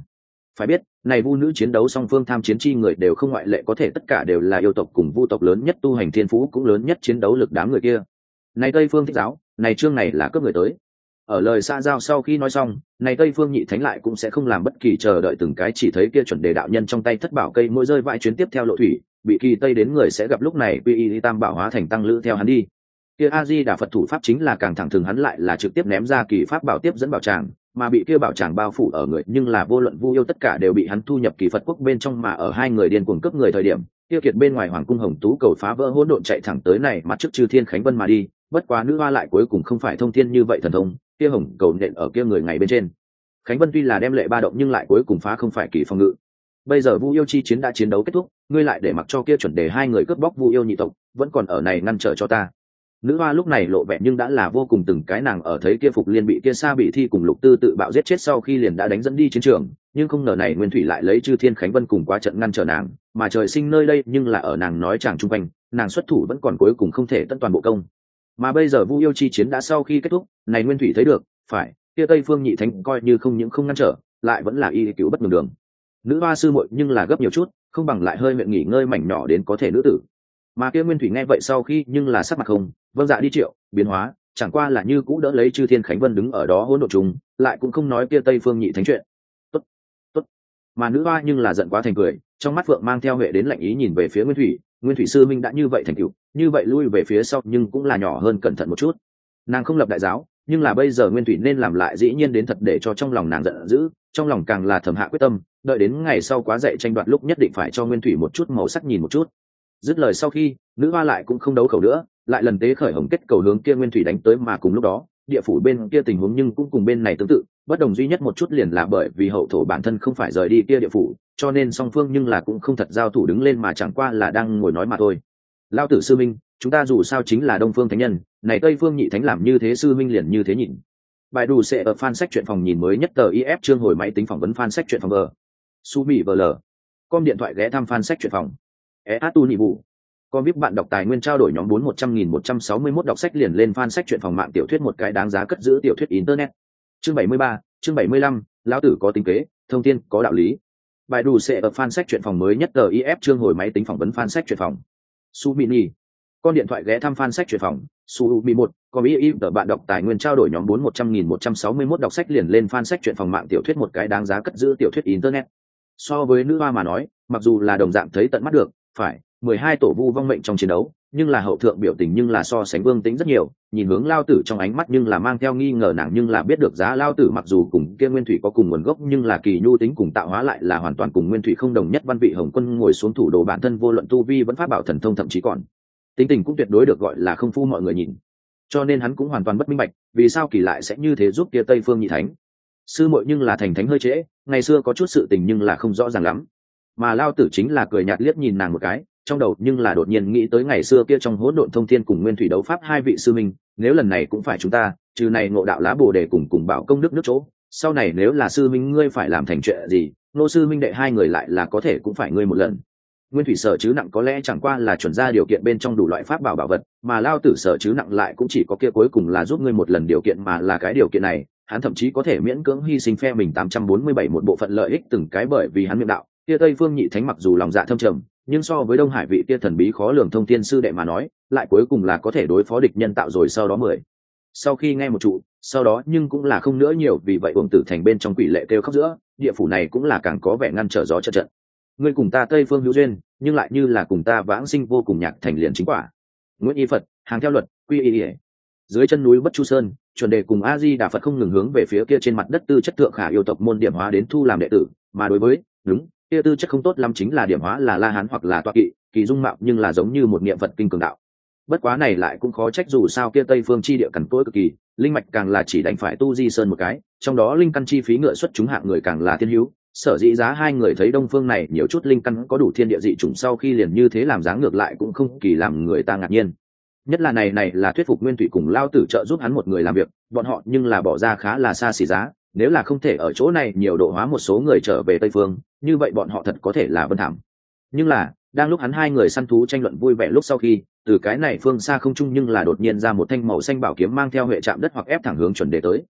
Phải biết này vu nữ chiến đấu song phương tham chiến chi người đều không ngoại lệ, có thể tất cả đều là yêu tộc cùng vu tộc lớn nhất tu hành thiên phú cũng lớn nhất chiến đấu lực đám người kia. Này Tây Phương Thích Giáo, này chương này là cướp người tới. Ở lời xa giao sau khi nói xong, này Tây Phương Nhị Thánh lại cũng sẽ không làm bất kỳ chờ đợi từng cái, chỉ thấy kia chuẩn đề đạo nhân trong tay thất bảo cây mỗi rơi vãi chuyến tiếp theo lộ thủy, bị kỳ tây đến người sẽ gặp lúc này quy y tam bảo hóa thành tăng lữ theo hắn đi. Kia A Di Đà Phật thủ pháp chính là càng thẳng thường, hắn lại là trực tiếp ném ra kỳ pháp bảo tiếp dẫn bảo tràng, mà bị kia bảo tràng bao phủ ở người, nhưng là vô luận vu yêu tất cả đều bị hắn thu nhập kỳ Phật quốc bên trong, mà ở hai người điên cuồng cướp người thời điểm, kia kiệt bên ngoài hoàng cung hồng tú cầu phá vỡ hỗn độn chạy thẳng tới này mặt trước chư thiên khánh vân mà đi. Bất quá nữ hoa lại cuối cùng không phải thông thiên như vậy thần thông, kia hồng cầu nện ở kia người ngày bên trên. Khánh vân tuy là đem lệ ba động nhưng lại cuối cùng phá không phải kỳ phòng ngự. Bây giờ vu yêu chi chiến đã chiến đấu kết thúc, ngươi lại để mặc cho kia chuẩn đề hai người cướp bóc vu yêu nhị tộc, vẫn còn ở này ngăn trở cho ta. Nữ hoa lúc này lộ vẻ nhưng đã là vô cùng từng cái, nàng ở thấy kia Phục Liên bị kia Sa bị thi cùng Lục Tư tự bạo giết chết sau khi liền đã đánh dẫn đi chiến trường, nhưng không ngờ này Nguyên Thủy lại lấy chư thiên khánh vân cùng quá trận ngăn trở nàng, mà trời sinh nơi đây nhưng là ở nàng nói chàng trung quanh, nàng xuất thủ vẫn còn cuối cùng không thể tận toàn bộ công. Mà bây giờ vu yêu chi chiến đã sau khi kết thúc, này Nguyên Thủy thấy được, phải, kia Tây Phương Nhị Thánh coi như không những không ngăn trở, lại vẫn là y cứu bất ngừng đường. Nữ hoa sư muội nhưng là gấp nhiều chút, không bằng lại hơi nguyện nghỉ ngơi mảnh nhỏ đến có thể nữ tử. Mà kia Nguyên Thủy nghe vậy sau khi nhưng là sắc mặt không, vâng dạ đi triệu, biến hóa, chẳng qua là như cũ đỡ lấy chư thiên khánh vân đứng ở đó hỗn độn trùng, lại cũng không nói kia Tây Phương Nhị Thánh chuyện. Tốt, tốt. Mà nữ hoa nhưng là giận quá thành cười, trong mắt vượng mang theo huệ đến lạnh ý nhìn về phía Nguyên Thủy, Nguyên Thủy sư minh đã như vậy thành tựu, như vậy lui về phía sau nhưng cũng là nhỏ hơn cẩn thận một chút. Nàng không lập đại giáo, nhưng là bây giờ Nguyên Thủy nên làm lại dĩ nhiên đến thật để cho trong lòng nàng giận dữ, trong lòng càng là thầm hạ quyết tâm, đợi đến ngày sau quá dậy tranh đoạt lúc nhất định phải cho Nguyên Thủy một chút màu sắc nhìn một chút. Dứt lời sau khi, nữ hoa lại cũng không đấu khẩu nữa, lại lần tế khởi hồng kết cầu hướng kia Nguyên Thủy đánh tới, mà cùng lúc đó địa phủ bên kia tình huống nhưng cũng cùng bên này tương tự, bất đồng duy nhất một chút liền là bởi vì hậu thổ bản thân không phải rời đi kia địa phủ, cho nên song phương nhưng là cũng không thật giao thủ đứng lên, mà chẳng qua là đang ngồi nói mà thôi. Lao tử sư minh, chúng ta dù sao chính là Đông Phương Thánh Nhân, này Tây Phương Nhị Thánh làm như thế sư minh liền như thế nhìn. Bài đủ sẽ ở fan sách truyện phòng nhìn mới nhất tờ i ép chương hồi máy tính phỏng vấn fan sách truyện phòng vờ. Su Mỹ vờ lờ. Com điện thoại ghé thăm fan sách truyện phòng. É át tu nhị vụ. Com vip bạn đọc tài nguyên trao đổi nhóm bốn một trăm nghìn một trăm sáu mươi mốt đọc sách liền lên fan sách truyện phòng mạng tiểu thuyết một cái đáng giá cất giữ tiểu thuyết internet. Chương bảy mươi ba, chương bảy mươi lăm, lão tử có tính kế, thông tin có đạo lý. Bài đủ sẽ ở fan sách truyện phòng mới nhất tờ i ép chương hồi máy tính phỏng vấn fan sách truyện phòng. Su Mini. Con điện thoại ghé thăm fan sách truyện phòng. Su Mi một, có ý ý tờ bạn đọc tài nguyên trao đổi nhóm bốn một trăm nghìn một trăm sáu mươi mốt đọc sách liền lên fan sách truyện phòng mạng tiểu thuyết một cái đáng giá cất giữ tiểu thuyết internet. So với nữ hoa mà nói, mặc dù là đồng dạng thấy tận mắt được, phải mười hai tổ vu vong mệnh trong chiến đấu, nhưng là hậu thượng biểu tình nhưng là so sánh Vương Tĩnh rất nhiều, nhìn hướng Lao Tử trong ánh mắt nhưng là mang theo nghi ngờ, nàng nhưng là biết được giá Lao Tử mặc dù cùng kia Nguyên Thủy có cùng nguồn gốc, nhưng là kỳ nhu tính cùng tạo hóa lại là hoàn toàn cùng Nguyên Thủy không đồng nhất. Văn vị Hồng Quân ngồi xuống thủ đồ bản thân vô luận tu vi vẫn pháp bảo thần thông, thậm chí còn tính tình cũng tuyệt đối được gọi là không phu mọi người nhìn, cho nên hắn cũng hoàn toàn bất minh bạch vì sao kỳ lại sẽ như thế giúp kia Tây Phương Nhị Thánh sư muội, nhưng là thành thánh hơi trễ, ngày xưa có chút sự tình nhưng là không rõ ràng lắm. Mà Lao Tử chính là cười nhạt liếc nhìn nàng một cái, trong đầu nhưng là đột nhiên nghĩ tới ngày xưa kia trong hỗn độn thông thiên cùng Nguyên Thủy đấu pháp hai vị sư minh, nếu lần này cũng phải chúng ta, trừ này ngộ đạo lá bồ đề cùng cùng bảo công đức nước chỗ, sau này nếu là sư minh ngươi phải làm thành chuyện gì, nô sư minh đệ hai người lại là có thể cũng phải ngươi một lần. Nguyên Thủy sở chứ nặng có lẽ chẳng qua là chuẩn ra điều kiện bên trong đủ loại pháp bảo bảo vật, mà Lao Tử sở chứ nặng lại cũng chỉ có kia cuối cùng là giúp ngươi một lần điều kiện, mà là cái điều kiện này hắn thậm chí có thể miễn cưỡng hy sinh phe mình tám trăm bốn mươi bảy một bộ phận lợi ích từng cái, bởi vì hắn miệng đạo kia Tây Phương Nhị Thánh mặc dù lòng dạ thâm trầm, nhưng so với Đông Hải vị kia thần bí khó lường thông thiên sư đệ mà nói, lại cuối cùng là có thể đối phó địch nhân tạo rồi sau đó mười. Sau khi nghe một trụ, sau đó nhưng cũng là không nữa nhiều, vì vậy uổng tử thành bên trong quỷ lệ kêu khóc giữa, địa phủ này cũng là càng có vẻ ngăn trở gió trận trận. Ngươi cùng ta Tây Phương hữu duyên, nhưng lại như là cùng ta vãng sinh vô cùng nhạc thành liền chính quả. Nguyễn Y Phật, hàng theo luật, quy y. Dưới chân núi Bất Chu Sơn, chuẩn đề cùng A Di Đà Phật không ngừng hướng về phía kia trên mặt đất tư chất thượng khả yêu tộc môn điểm hóa đến thu làm đệ tử, mà đối với đúng kia tư chất không tốt lắm chính là điểm hóa là La Hán hoặc là Toa Kỵ, kỳ dung mạo nhưng là giống như một niệm Phật kinh cường đạo. Bất quá này lại cũng khó trách, dù sao kia Tây Phương chi địa cằn cỗi cực kỳ, linh mạch càng là chỉ đánh phải tu di sơn một cái, trong đó linh căn chi phí ngựa xuất chúng hạng người càng là thiên hữu. Sở dĩ giá hai người thấy Đông Phương này nhiều chút linh căn có đủ thiên địa dị chủng sau khi liền như thế làm dáng ngược lại cũng không kỳ làm người ta ngạc nhiên. Nhất là này này là thuyết phục Nguyên Thủy cùng Lao Tử trợ giúp hắn một người làm việc, bọn họ nhưng là bỏ ra khá là xa xỉ giá, nếu là không thể ở chỗ này nhiều độ hóa một số người trở về Tây Phương, như vậy bọn họ thật có thể là vân thảm. Nhưng là đang lúc hắn hai người săn thú tranh luận vui vẻ lúc sau khi, từ cái này phương xa không trung nhưng là đột nhiên ra một thanh màu xanh bảo kiếm mang theo huệ chạm đất hoặc ép thẳng hướng chuẩn đề tới.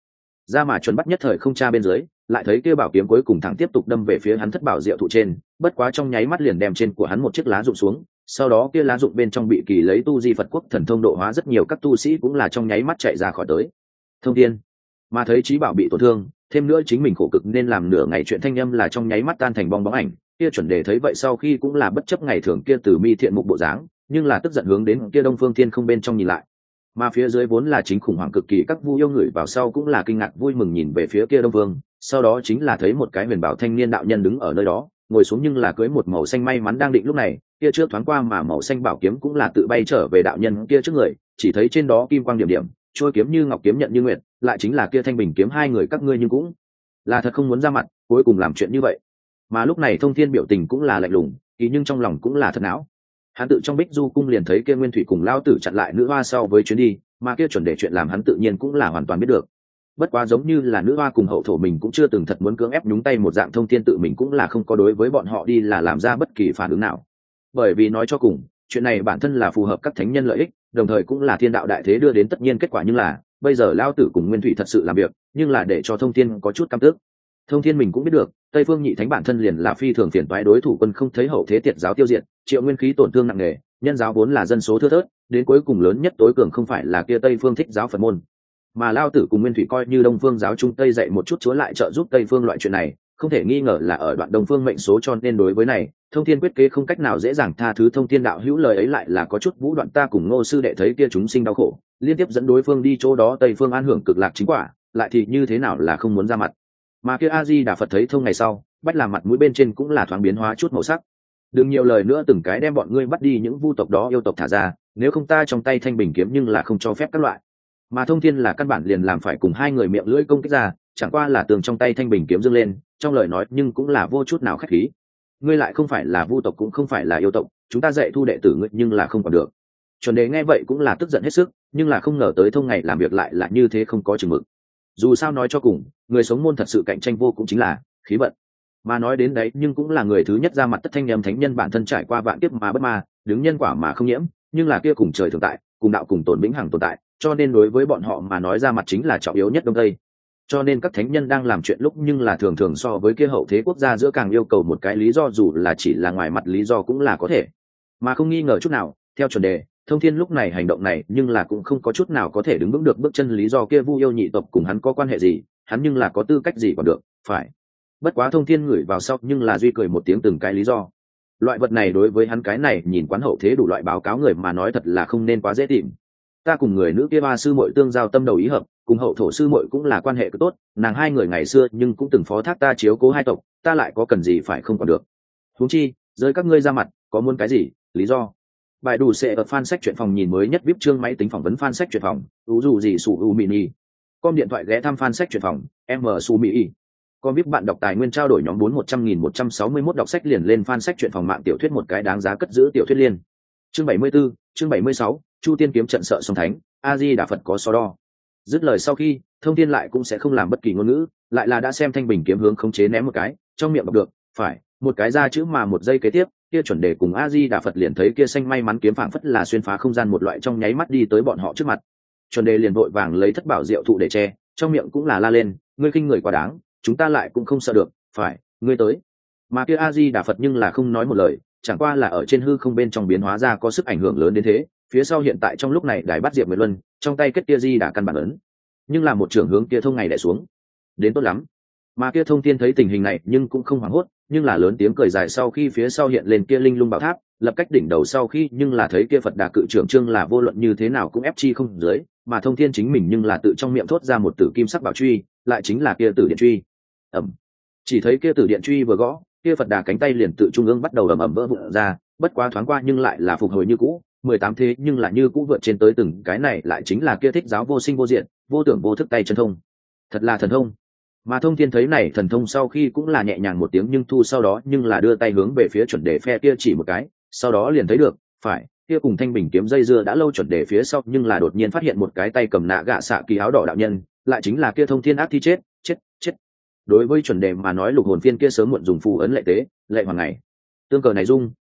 ra mà chuẩn bắt nhất thời không tra bên dưới, lại thấy kia bảo kiếm cuối cùng thẳng tiếp tục đâm về phía hắn thất bảo diệu thụ trên, bất quá trong nháy mắt liền đem trên của hắn một chiếc lá rụng xuống, sau đó kia lá rụng bên trong bị kỳ lấy tu di Phật quốc thần thông độ hóa rất nhiều các tu sĩ cũng là trong nháy mắt chạy ra khỏi tới. Thông thiên mà thấy trí bảo bị tổn thương, thêm nữa chính mình khổ cực nên làm nửa ngày chuyện thanh âm là trong nháy mắt tan thành bong bóng ảnh, kia chuẩn đề thấy vậy sau khi cũng là bất chấp ngày thường kia từ mi thiện mục bộ dáng, nhưng là tức giận hướng đến kia Đông Phương Thiên không bên trong nhìn lại. Mà phía dưới vốn là chính khủng hoảng cực kỳ các vu yêu người vào sau cũng là kinh ngạc vui mừng nhìn về phía kia Đông Phương, sau đó chính là thấy một cái huyền bảo thanh niên đạo nhân đứng ở nơi đó, ngồi xuống nhưng là cưới một màu xanh may mắn đang định lúc này, kia trước thoáng qua mà màu xanh bảo kiếm cũng là tự bay trở về đạo nhân kia trước người, chỉ thấy trên đó kim quang điểm điểm, trôi kiếm như ngọc kiếm nhận như nguyệt, lại chính là kia thanh bình kiếm hai người các ngươi nhưng cũng là thật không muốn ra mặt, cuối cùng làm chuyện như vậy. Mà lúc này Thông Thiên biểu tình cũng là lạnh lùng, ý nhưng trong lòng cũng là thật não. Hắn tự trong Bích Du cung liền thấy kia Nguyên Thủy cùng lao tử chặn lại nữ hoa sau với chuyến đi, mà kia chuẩn đề chuyện làm hắn tự nhiên cũng là hoàn toàn biết được. Bất quá giống như là nữ hoa cùng hậu thổ mình cũng chưa từng thật muốn cưỡng ép nhúng tay một dạng, Thông Thiên tự mình cũng là không có đối với bọn họ đi là làm ra bất kỳ phản ứng nào. Bởi vì nói cho cùng, chuyện này bản thân là phù hợp các thánh nhân lợi ích, đồng thời cũng là thiên đạo đại thế đưa đến tất nhiên kết quả, nhưng là bây giờ lao tử cùng Nguyên Thủy thật sự làm việc, nhưng là để cho Thông Thiên có chút căm tức. Thông Thiên mình cũng biết được, Tây Phương Nhị Thánh bản thân liền là phi thường phiền toái đối thủ quân không thấy hậu thế tiệt giáo tiêu diệt, triệu nguyên khí tổn thương nặng nề, nhân giáo vốn là dân số thưa thớt, đến cuối cùng lớn nhất tối cường không phải là kia Tây Phương Thích giáo Phật môn, mà lao tử cùng Nguyên Thủy coi như Đông Phương giáo trung Tây dạy một chút chúa lại trợ giúp Tây Phương loại chuyện này, không thể nghi ngờ là ở đoạn Đông Phương mệnh số, cho nên đối với này, Thông Thiên quyết kế không cách nào dễ dàng tha thứ. Thông Thiên đạo hữu lời ấy lại là có chút vũ đoạn, ta cùng Ngô sư đệ thấy kia chúng sinh đau khổ, liên tiếp dẫn đối phương đi chỗ đó Tây Phương an hưởng cực lạc chính quả, lại thì như thế nào là không muốn ra mặt. Mà kia A Di Đà Phật thấy thông ngày sau, bách làm mặt mũi bên trên cũng là thoáng biến hóa chút màu sắc. Đừng nhiều lời nữa, từng cái đem bọn ngươi bắt đi những vu tộc đó yêu tộc thả ra, nếu không ta trong tay thanh bình kiếm nhưng là không cho phép các loại. Mà Thông Thiên là căn bản liền làm phải cùng hai người miệng lưỡi công kích ra, chẳng qua là tường trong tay thanh bình kiếm dâng lên, trong lời nói nhưng cũng là vô chút nào khách khí. Ngươi lại không phải là vu tộc cũng không phải là yêu tộc, chúng ta dạy thu đệ tử ngươi nhưng là không còn được. Chuẩn Đề nghe vậy cũng là tức giận hết sức, nhưng là không ngờ tới thông ngày làm việc lại là như thế không có chừng mực. Dù sao nói cho cùng, người sống môn thật sự cạnh tranh vô cũng chính là khí vận. Mà nói đến đấy, nhưng cũng là người thứ nhất ra mặt, tất thanh nhầm thánh nhân bản thân trải qua vạn kiếp mà bất ma, đứng nhân quả mà không nhiễm, nhưng là kia cùng trời thường tại, cùng đạo cùng tồn vĩnh hằng tồn tại, cho nên đối với bọn họ mà nói ra mặt chính là trọng yếu nhất đông tây. Cho nên các thánh nhân đang làm chuyện lúc nhưng là thường thường so với kia hậu thế quốc gia giữa càng yêu cầu một cái lý do, dù là chỉ là ngoài mặt lý do cũng là có thể. Mà không nghi ngờ chút nào, theo Chuẩn Đề, Thông Thiên lúc này hành động này nhưng là cũng không có chút nào có thể đứng vững được bước chân, lý do kia vu yêu nhị tộc cùng hắn có quan hệ gì, hắn nhưng là có tư cách gì còn được, phải. Bất quá Thông Thiên ngửi vào sau nhưng là duy cười một tiếng, từng cái lý do. Loại vật này đối với hắn cái này nhìn quán hậu thế đủ loại báo cáo người mà nói thật là không nên quá dễ tìm. Ta cùng người nữ kia ba sư muội tương giao tâm đầu ý hợp, cùng hậu thổ sư muội cũng là quan hệ tốt, nàng hai người ngày xưa nhưng cũng từng phó thác ta chiếu cố hai tộc, ta lại có cần gì phải không còn được. Huống chi, giới các ngươi ra mặt, có muốn cái gì, lý do. Bài đủ sẽ ở fan sách truyện phòng nhìn mới nhất vê i pê chương máy tính phỏng vấn fan sách truyện phòng, ú dù gì sủ u mini. Com điện thoại ghé thăm fan sách truyện phòng, M su mỹ. Com vê i pê bạn đọc tài nguyên trao đổi nhóm bốn một trăm nghìn một trăm sáu mươi mốt đọc sách liền lên fan sách truyện phòng mạng tiểu thuyết một cái đáng giá cất giữ tiểu thuyết liên. Chương bảy mươi 74, chương bảy mươi sáu, Chu Tiên kiếm trận sợ song thánh, A Di Đà Phật có so đo. Dứt lời sau khi, Thông Thiên lại cũng sẽ không làm bất kỳ ngôn ngữ, lại là đã xem thanh bình kiếm hướng khống chế ném một cái, trong miệng đọc được, phải, một cái ra chữ mà một giây kế tiếp, kia Chuẩn Đề cùng A Di Đà Phật liền thấy kia xanh may mắn kiếm phảng phất là xuyên phá không gian một loại, trong nháy mắt đi tới bọn họ trước mặt. Chuẩn Đề liền vội vàng lấy thất bảo diệu thụ để che, trong miệng cũng là la lên, ngươi khinh người quá đáng, chúng ta lại cũng không sợ được, phải, ngươi tới. Mà kia A Di Đà Phật nhưng là không nói một lời, chẳng qua là ở trên hư không bên trong biến hóa ra có sức ảnh hưởng lớn đến thế, phía sau hiện tại trong lúc này đài bắt diệp nguyệt luân, trong tay kết kia Di Đà căn bản ấn, nhưng là một trưởng hướng kia thông ngày đè xuống, đến tốt lắm. Mà kia Thông Thiên thấy tình hình này nhưng cũng không hoảng hốt, nhưng là lớn tiếng cười dài, sau khi phía sau hiện lên kia linh lung bảo tháp, lập cách đỉnh đầu sau khi nhưng là thấy kia Phật Đà cự trưởng trương là vô luận như thế nào cũng ép chi không dưới, mà Thông Thiên chính mình nhưng là tự trong miệng thốt ra một tử kim sắc bảo truy, lại chính là kia tử điện truy. Ầm. Chỉ thấy kia tử điện truy vừa gõ, kia Phật Đà cánh tay liền tự trung ương bắt đầu ầm ầm vỡ vụn ra, bất quá thoáng qua nhưng lại là phục hồi như cũ, mười tám thế nhưng là như cũ vượt trên tới từng cái này lại chính là kia Thích giáo vô sinh vô diện, vô tưởng vô thức tay chân thông. Thật là thần thông. Mà Thông Thiên thấy này thần thông sau khi cũng là nhẹ nhàng một tiếng nhưng thu, sau đó nhưng là đưa tay hướng về phía Chuẩn Đề phe kia chỉ một cái, sau đó liền thấy được, phải, kia cùng thanh bình kiếm dây dưa đã lâu Chuẩn Đề phía sau nhưng là đột nhiên phát hiện một cái tay cầm nạ gạ xạ kỳ áo đỏ đạo nhân, lại chính là kia Thông Thiên ác thi chết, chết, chết. Đối với Chuẩn Đề mà nói lục hồn phiên kia sớm muộn dùng phù ấn lệ tế, lệ hoàng ngày. Tương cờ này dung,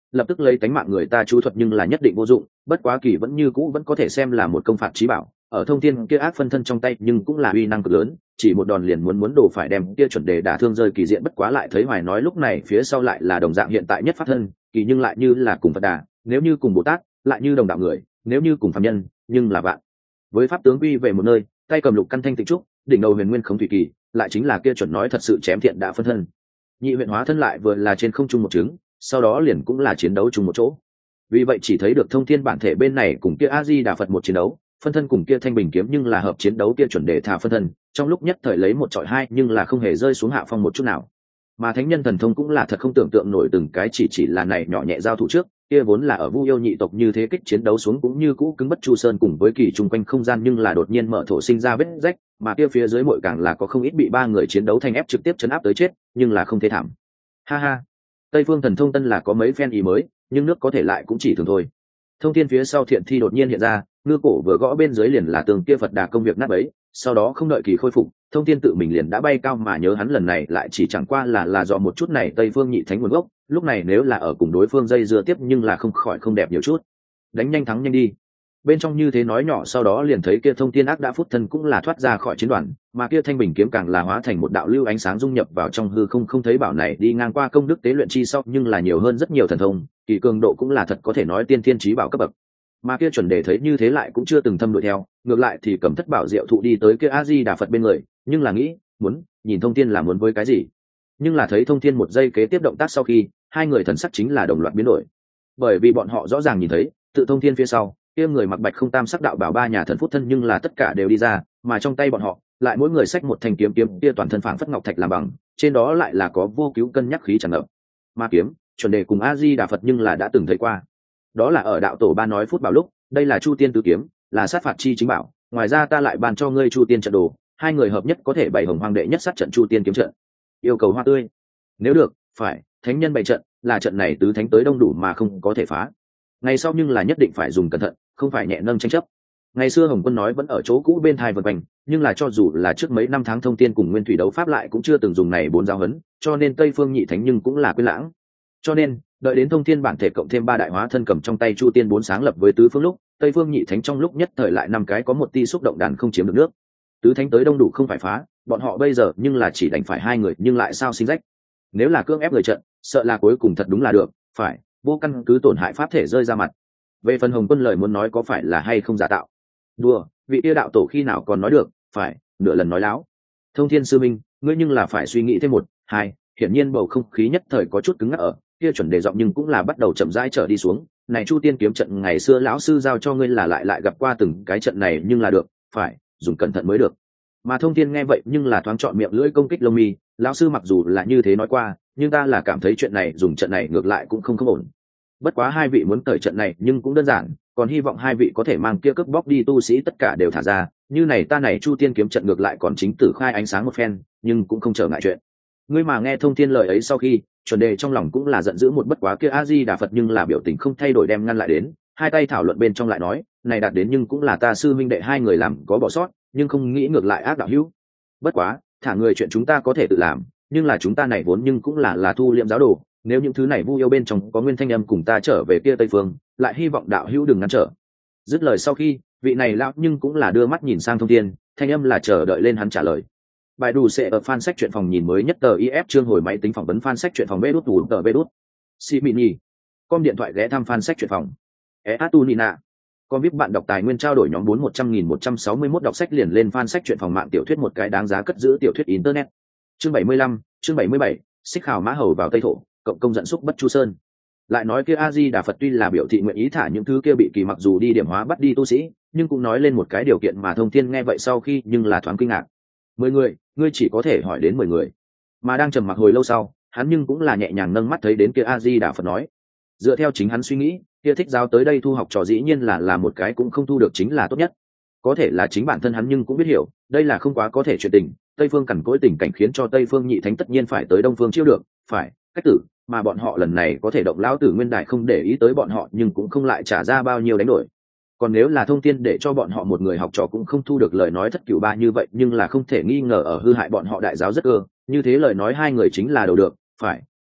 lập tức lấy tánh mạng người ta chú thuật nhưng là nhất định vô dụng, bất quá kỳ vẫn như cũ vẫn có thể xem là một công phạt trí bảo, ở thông thiên kia ác phân thân trong tay nhưng cũng là uy năng cực lớn, chỉ một đòn liền muốn muốn đồ phải đem kia chuẩn đề đả thương rơi kỳ diện. Bất quá lại thấy Hoài nói lúc này phía sau lại là đồng dạng hiện tại nhất pháp thân kỳ, nhưng lại như là cùng Phật Đà, nếu như cùng Bồ Tát lại như đồng đạo người, nếu như cùng phàm nhân nhưng là vạn với pháp tướng quy về một nơi, tay cầm lục căn thanh tịnh trúc, đỉnh đầu huyền nguyên khống thủy kỳ, lại chính là kia chuẩn nói thật sự chém thiện đã phân thân. Nhị huyện hóa thân lại vừa là trên không trung một trứng, sau đó liền cũng là chiến đấu chung một chỗ. Vì vậy chỉ thấy được thông thiên bản thể bên này cùng kia A Di Đà Phật một chiến đấu, phân thân cùng kia thanh bình kiếm nhưng là hợp chiến đấu kia chuẩn đề thả phân thân, trong lúc nhất thời lấy một trọi hai nhưng là không hề rơi xuống hạ phong một chút nào. Mà thánh nhân thần thông cũng là thật không tưởng tượng nổi, từng cái chỉ chỉ là này nhỏ nhẹ giao thủ trước, kia vốn là ở Vu Yêu nhị tộc như thế kích chiến đấu xuống cũng như cũ cứng bất chu sơn cùng với kỳ chung quanh không gian, nhưng là đột nhiên mở thổ sinh ra vết rách, mà kia phía dưới muội càng là có không ít bị ba người chiến đấu thành ép trực tiếp chấn áp tới chết, nhưng là không thế thảm. Ha ha, Tây Phương thần thông tân là có mấy phen ý mới, nhưng nước có thể lại cũng chỉ thường thôi. Thông thiên phía sau thiện thi đột nhiên hiện ra, ngư cổ vừa gõ bên dưới liền là tường kia Phật Đà công việc nát bấy, sau đó không đợi kỳ khôi phục, thông thiên tự mình liền đã bay cao, mà nhớ hắn lần này lại chỉ chẳng qua là là dò một chút này Tây Phương nhị thánh nguồn gốc, lúc này nếu là ở cùng đối phương dây dưa tiếp nhưng là không khỏi không đẹp nhiều chút. Đánh nhanh thắng nhanh đi. Bên trong như thế nói nhỏ, sau đó liền thấy kia thông thiên ác đã phút thân cũng là thoát ra khỏi chiến đoàn, mà kia thanh bình kiếm càng là hóa thành một đạo lưu ánh sáng dung nhập vào trong hư không, không thấy bảo này đi ngang qua công đức tế luyện chi sau nhưng là nhiều hơn rất nhiều thần thông, kỳ cường độ cũng là thật có thể nói tiên thiên chí bảo cấp bậc. Mà kia chuẩn đề thấy như thế lại cũng chưa từng thâm đuổi theo, ngược lại thì cầm thất bảo diệu thụ đi tới kia A Di Đà Phật bên người, nhưng là nghĩ muốn nhìn thông thiên là muốn với cái gì, nhưng là thấy thông thiên một giây kế tiếp động tác sau khi hai người thần sắc chính là đồng loạt biến đổi, bởi vì bọn họ rõ ràng nhìn thấy tự thông thiên phía sau kia người mặc bạch không tam sắc đạo bảo ba nhà thần phúc thân nhưng là tất cả đều đi ra, mà trong tay bọn họ lại mỗi người xách một thanh kiếm, kiếm kia toàn thân phảng phất ngọc thạch làm bằng, trên đó lại là có vô cứu cân nhắc khí tràn ngập. Ma kiếm chuẩn đề cùng A Di Đà Phật nhưng là đã từng thấy qua, đó là ở đạo tổ ba nói phút bảo lúc, đây là chu tiên tứ kiếm, là sát phạt chi chính bảo, ngoài ra ta lại ban cho ngươi chu tiên trận đồ, hai người hợp nhất có thể bày hồng hoàng đệ nhất sát trận chu tiên kiếm trận. Yêu cầu hoa tươi, nếu được phải thánh nhân bày trận, là trận này tứ thánh tới đông đủ mà không có thể phá, ngày sau nhưng là nhất định phải dùng cẩn thận, không phải nhẹ nâng tranh chấp. Ngày xưa Hồng Quân nói vẫn ở chỗ cũ bên thai vần quanh, nhưng là cho dù là trước mấy năm tháng thông tiên cùng nguyên thủy đấu pháp lại cũng chưa từng dùng này bốn giáo huấn, cho nên Tây Phương nhị thánh nhưng cũng là quên lãng. Cho nên đợi đến thông thiên bản thể cộng thêm ba đại hóa thân cầm trong tay chu tiên bốn sáng lập với tứ phương lúc, Tây Phương nhị thánh trong lúc nhất thời lại năm cái có một tia xúc động đàn không chiếm được nước. Tứ thánh tới đông đủ không phải phá, bọn họ bây giờ nhưng là chỉ đành phải hai người, nhưng lại sao sinh rách. Nếu là cưỡng ép người trận, sợ là cuối cùng thật đúng là được phải vô căn cứ tổn hại pháp thể rơi ra mặt. Về phần Hồng Quân lời muốn nói có phải là hay không giả tạo, đùa, vị tiêu đạo tổ khi nào còn nói được phải nửa lần nói láo. Thông thiên sư minh, ngươi nhưng là phải suy nghĩ thêm một hai. Hiển nhiên bầu không khí nhất thời có chút cứng ngắc, ở kia chuẩn đề giọng nhưng cũng là bắt đầu chậm rãi trở đi xuống. Này chu tiên kiếm trận ngày xưa lão sư giao cho ngươi là lại lại gặp qua từng cái trận này, nhưng là được phải dùng cẩn thận mới được. Mà thông thiên nghe vậy nhưng là thoáng chọn miệng lưỡi công kích lông mi, lão sư mặc dù là như thế nói qua, nhưng ta là cảm thấy chuyện này dùng trận này ngược lại cũng không không ổn. Bất quá hai vị muốn cởi trận này nhưng cũng đơn giản, còn hy vọng hai vị có thể mang kia cướp bóc đi tu sĩ tất cả đều thả ra, như này ta này chu tiên kiếm trận ngược lại còn chính tử khai ánh sáng một phen, nhưng cũng không trở ngại chuyện. Ngươi mà nghe thông thiên lời ấy sau khi, chuẩn đề trong lòng cũng là giận dữ một bất quá kia A Di Đà Phật nhưng là biểu tình không thay đổi đem ngăn lại đến, hai tay thảo luận bên trong lại nói, này đạt đến nhưng cũng là ta sư minh đệ hai người làm có bỏ sót, nhưng không nghĩ ngược lại ác đạo hữu. Bất quá thả người chuyện chúng ta có thể tự làm, nhưng là chúng ta này vốn nhưng cũng là là thu liệm giáo đồ, nếu những thứ này Vu Yêu bên trong có nguyên thanh âm cùng ta trở về kia Tây Phương, lại hy vọng đạo hữu đừng ngăn trở. Dứt lời sau khi, vị này lão nhưng cũng là đưa mắt nhìn sang thông thiên, thanh âm là chờ đợi lên hắn trả lời. Bài đủ sẽ ở fan sách truyện phòng nhìn mới nhất tờ i ép chương hồi máy tính phỏng vấn fan sách truyện phòng bê đút tù tờ bê đút. Si Mini. Com điện thoại ghé thăm fan sách truyện phòng. Eatunina. Com vê i pê bạn đọc tài nguyên trao đổi nhóm bốn một trăm nghìn một trăm sáu mươi mốt đọc sách liền lên fan sách truyện phòng mạng tiểu thuyết một cái đáng giá cất giữ tiểu thuyết internet. Chương bảy mươi lăm, chương bảy mươi bảy, xích khảo mã hầu vào Tây thổ, cộng công dẫn xúc bất chu sơn. Lại nói kia A Di Đà Phật tuy là biểu thị nguyện ý thả những thứ kia bị kỳ mặc dù đi điểm hóa bắt đi tu sĩ, nhưng cũng nói lên một cái điều kiện mà thông thiên nghe vậy sau khi nhưng là thoáng kinh ngạc. Mười người, ngươi chỉ có thể hỏi đến mười người. Mà đang trầm mặc hồi lâu sau, hắn nhưng cũng là nhẹ nhàng nâng mắt thấy đến kia A Di Đà Phật nói, dựa theo chính hắn suy nghĩ, kia thích giáo tới đây thu học trò dĩ nhiên là là một cái cũng không thu được chính là tốt nhất. Có thể là chính bản thân hắn nhưng cũng biết hiểu, đây là không quá có thể chuyện tình, Tây Phương cằn cỗi tình cảnh khiến cho Tây Phương nhị thánh tất nhiên phải tới Đông Phương chiêu được, phải cách tử, mà bọn họ lần này có thể động lão tử nguyên đại không để ý tới bọn họ, nhưng cũng không lại trả ra bao nhiêu đánh đổi. Còn nếu là thông thiên để cho bọn họ một người học trò cũng không thu được lời nói thất cửu ba như vậy, nhưng là không thể nghi ngờ ở hư hại bọn họ đại giáo rất cơ, như thế lời nói hai người chính là đầu được phải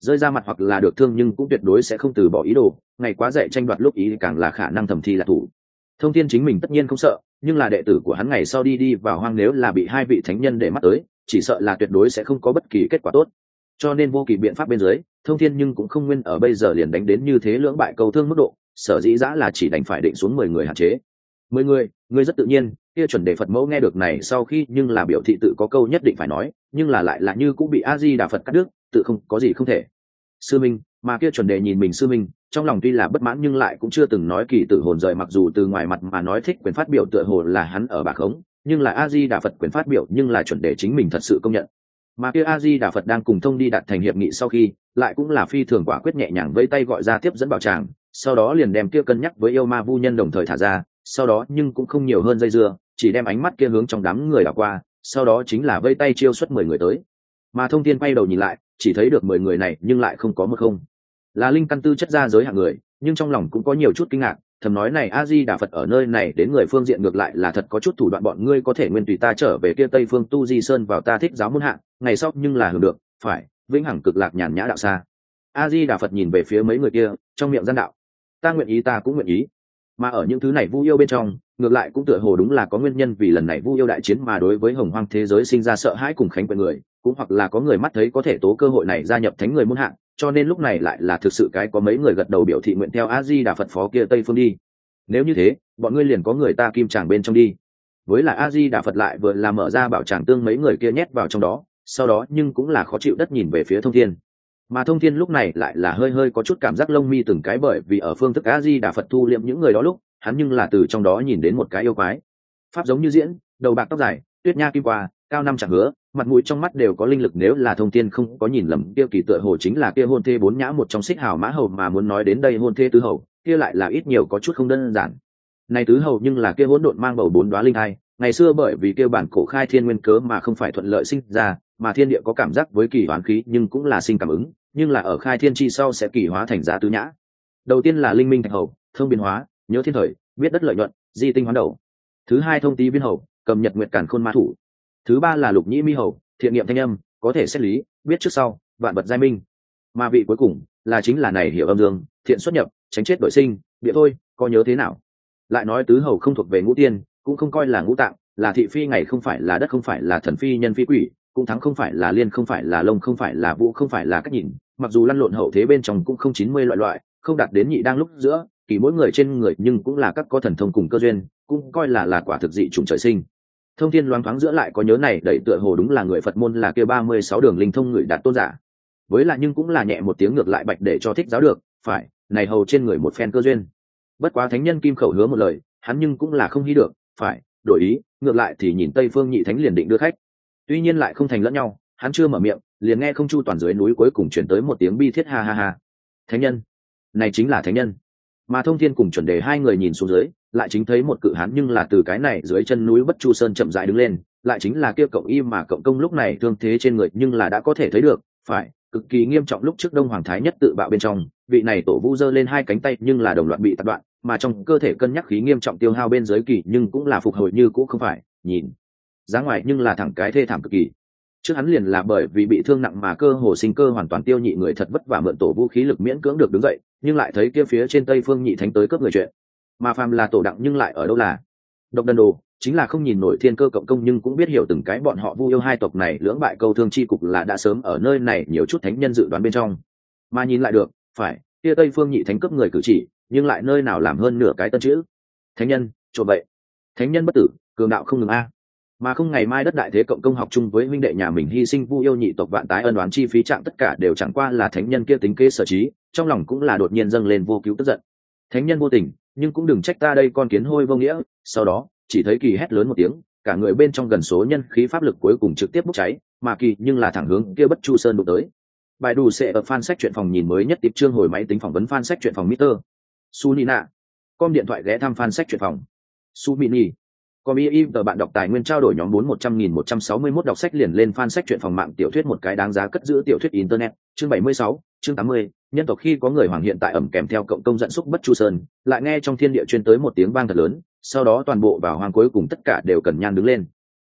rơi ra mặt hoặc là được thương nhưng cũng tuyệt đối sẽ không từ bỏ ý đồ, ngày quá dạy tranh đoạt lúc ý càng là khả năng thầm thi là thủ. Thông Thiên chính mình tất nhiên không sợ, nhưng là đệ tử của hắn ngày sau đi đi vào hoang nếu là bị hai vị thánh nhân để mắt tới, chỉ sợ là tuyệt đối sẽ không có bất kỳ kết quả tốt. Cho nên vô kỳ biện pháp bên dưới, Thông Thiên nhưng cũng không nguyên ở bây giờ liền đánh đến như thế lưỡng bại cầu thương mức độ, sở dĩ dã là chỉ đánh phải định xuống mười người hạn chế. Mười người, người rất tự nhiên, kia chuẩn đề Phật mẫu nghe được này sau khi nhưng là biểu thị tự có câu nhất định phải nói, nhưng là lại là như cũng bị A Di Đà Phật cắt đứt, tự không có gì không thể. Sư minh, mà kia chuẩn đề nhìn mình sư minh, trong lòng tuy là bất mãn nhưng lại cũng chưa từng nói kỳ tử hồn rời, mặc dù từ ngoài mặt mà nói thích quyền phát biểu tựa hồ là hắn ở bạc khống, nhưng là A Di Đà Phật quyền phát biểu nhưng là chuẩn đề chính mình thật sự công nhận. Mà kia A Di Đà Phật đang cùng thông đi đạt thành hiệp nghị sau khi, lại cũng là phi thường quả quyết nhẹ nhàng vẫy tay gọi ra tiếp dẫn bảo tràng, sau đó liền đem kia cân nhắc với yêu ma vu nhân đồng thời thả ra, sau đó nhưng cũng không nhiều hơn dây dưa, chỉ đem ánh mắt kia hướng trong đám người đảo qua, sau đó chính là vẫy tay chiêu xuất mười người tới. Mà Thông Thiên quay đầu nhìn lại, chỉ thấy được mười người này nhưng lại không có một không là linh căn tư chất ra giới hạng người, nhưng trong lòng cũng có nhiều chút kinh ngạc, thầm nói này A Di Đà Phật ở nơi này đến người phương diện ngược lại là thật có chút thủ đoạn, bọn ngươi có thể nguyên tùy ta trở về kia Tây Phương Tu Di Sơn vào ta thích giáo môn hạng, ngày sau nhưng là hưởng được, phải vĩnh hằng cực lạc nhàn nhã đạo xa. A Di Đà Phật nhìn về phía mấy người kia, trong miệng gian đạo: ta nguyện ý, ta cũng nguyện ý. Mà ở những thứ này vu yêu bên trong, ngược lại cũng tựa hồ đúng là có nguyên nhân, vì lần này vu yêu đại chiến mà đối với hồng hoang thế giới sinh ra sợ hãi cùng khánh quyền người, cũng hoặc là có người mắt thấy có thể tố cơ hội này gia nhập thánh người môn hạng, cho nên lúc này lại là thực sự cái có mấy người gật đầu biểu thị nguyện theo A Di Đà Phật phó kia Tây Phương đi. Nếu như thế, bọn ngươi liền có người ta kim tràng bên trong đi. Với là A Di Đà Phật lại vừa là mở ra bảo tràng tương mấy người kia nhét vào trong đó, sau đó nhưng cũng là khó chịu đất nhìn về phía Thông Thiên. Mà Thông Thiên lúc này lại là hơi hơi có chút cảm giác lông mi từng cái, bởi vì ở phương thức A Di Đà Phật thu liệm những người đó lúc, hắn nhưng là từ trong đó nhìn đến một cái yêu quái. Pháp giống như diễn, đầu bạc tóc dài, tuyết nha kim qua, cao năm chẳng hứa, mặt mũi trong mắt đều có linh lực, nếu là Thông Thiên không có nhìn lầm, kia kỳ tựa hồ chính là kia hôn thê bốn nhã một trong Xích Hào Mã Hầu, mà muốn nói đến đây hôn thê tứ hầu, kia lại là ít nhiều có chút không đơn giản. Này tứ hầu nhưng là kia hỗn độn mang bầu bốn đóa linh thai, ngày xưa bởi vì kia bản cổ khai thiên nguyên cớ mà không phải thuận lợi sinh ra, mà thiên địa có cảm giác với kỳ hoán khí nhưng cũng là sinh cảm ứng, nhưng là ở khai thiên chi sau sẽ kỳ hóa thành giá tứ nhã. Đầu tiên là linh minh thạch hầu, thông biến hóa, nhớ thiên thời, biết đất lợi nhuận, di tinh hoán đầu. Thứ hai thông tý viên hầu, cầm nhật nguyệt càn khôn ma thủ. Thứ ba là lục nhĩ mi hầu, thiện nghiệm thanh âm, có thể xét lý, biết trước sau, vạn vật giai minh. Mà vị cuối cùng là chính là này hiểu âm dương, thiện xuất nhập, tránh chết đổi sinh, địa thôi, có nhớ thế nào. Lại nói tứ hầu không thuộc về ngũ tiên, cũng không coi là ngũ tạng, là thị phi ngày không phải là đất, không phải là thần phi nhân phi quỷ, cũng thắng không phải là liên, không phải là lông, không phải là vũ, không phải là cách nhìn, mặc dù lăn lộn hậu thế bên trong cũng không chín mươi loại loại, không đạt đến nhị đang lúc giữa, kỳ mỗi người trên người nhưng cũng là các có thần thông cùng cơ duyên, cũng coi là là quả thực dị chủng trời sinh. Thông Thiên loáng thoáng giữa lại có nhớ này đẩy tựa hồ đúng là người Phật môn, là kia ba mươi sáu đường linh thông người đạt tôn giả. Với lại nhưng cũng là nhẹ một tiếng ngược lại bạch để cho thích giáo được, phải, này hầu trên người một phen cơ duyên. Bất quá thánh nhân kim khẩu hứa một lời, hắn nhưng cũng là không hy được, phải, đổi ý, ngược lại thì nhìn Tây Phương Nhị Thánh liền định đưa khách. Tuy nhiên lại không thành lẫn nhau, hắn chưa mở miệng, liền nghe không chu toàn dưới núi cuối cùng chuyển tới một tiếng bi thiết ha ha ha. Thánh nhân, này chính là thánh nhân. Mà Thông Thiên cùng chuẩn đề hai người nhìn xuống dưới, lại chính thấy một cự hán nhưng là từ cái này dưới chân núi Bất Chu Sơn chậm rãi đứng lên, lại chính là kia cộng y mà cộng công lúc này thương thế trên người nhưng là đã có thể thấy được, phải, cực kỳ nghiêm trọng. Lúc trước Đông Hoàng Thái Nhất tự bạo bên trong, vị này tổ vu giơ lên hai cánh tay nhưng là đồng loạt bị tạt đoạn, mà trong cơ thể cân nhắc khí nghiêm trọng tiêu hao bên dưới kỳ nhưng cũng là phục hồi như cũ, không phải, nhìn giá ngoài nhưng là thẳng cái thê thảm cực kỳ. Trước hắn liền là bởi vì bị thương nặng mà cơ hồ sinh cơ hoàn toàn tiêu nhị người, thật vất vả mượn tổ vũ khí lực miễn cưỡng được đứng dậy, nhưng lại thấy kia phía trên Tây Phương Nhị Thánh tới cướp người chuyện. Mà phàm là tổ đặng nhưng lại ở đâu là độc đần đồ, chính là không nhìn nổi thiên cơ cộng công, nhưng cũng biết hiểu từng cái bọn họ vu yêu hai tộc này lưỡng bại câu thương chi cục là đã sớm ở nơi này nhiều chút thánh nhân dự đoán bên trong. Mà nhìn lại được, phải, kia Tây Phương Nhị Thánh cướp người cử chỉ, nhưng lại nơi nào làm hơn nửa cái tân chữ thánh nhân, trộm vậy. Thánh nhân bất tử, cường đạo không ngừng a. Mà không ngày mai đất đại thế cộng công học chung với huynh đệ nhà mình hy sinh vu yêu nhị tộc vạn tái ân oán chi phí trạng, tất cả đều chẳng qua là thánh nhân kia tính kế sở trí, trong lòng cũng là đột nhiên dâng lên vô cứu tức giận. Thánh nhân vô tình, nhưng cũng đừng trách ta đây con kiến hôi vô nghĩa. Sau đó chỉ thấy kỳ hét lớn một tiếng, cả người bên trong gần số nhân khí pháp lực cuối cùng trực tiếp bốc cháy, mà kỳ nhưng là thẳng hướng kia Bất Chu Sơn đụng tới. Bài đủ sẽ ở fan sách truyện phòng nhìn mới nhất tiếp chương hồi máy tính phỏng vấn fan sách truyện phòng Mister Su Nina. Com điện thoại ghé thăm fan sách truyện phòng Su Mini. Com y y tờ bạn đọc tài nguyên trao đổi nhóm bốn một trăm nghìn một trăm sáu mươi mốt đọc sách liền lên fan sách truyện phòng mạng tiểu thuyết một cái đáng giá cất giữ tiểu thuyết internet, chương bảy mươi sáu, chương tám mươi, nhân tộc khi có người hoàng hiện tại ẩm kèm theo cộng công dẫn xúc Bất Chu Sơn, lại nghe trong thiên địa truyền tới một tiếng vang thật lớn, sau đó toàn bộ vào hoang cuối cùng tất cả đều cần nhan đứng lên.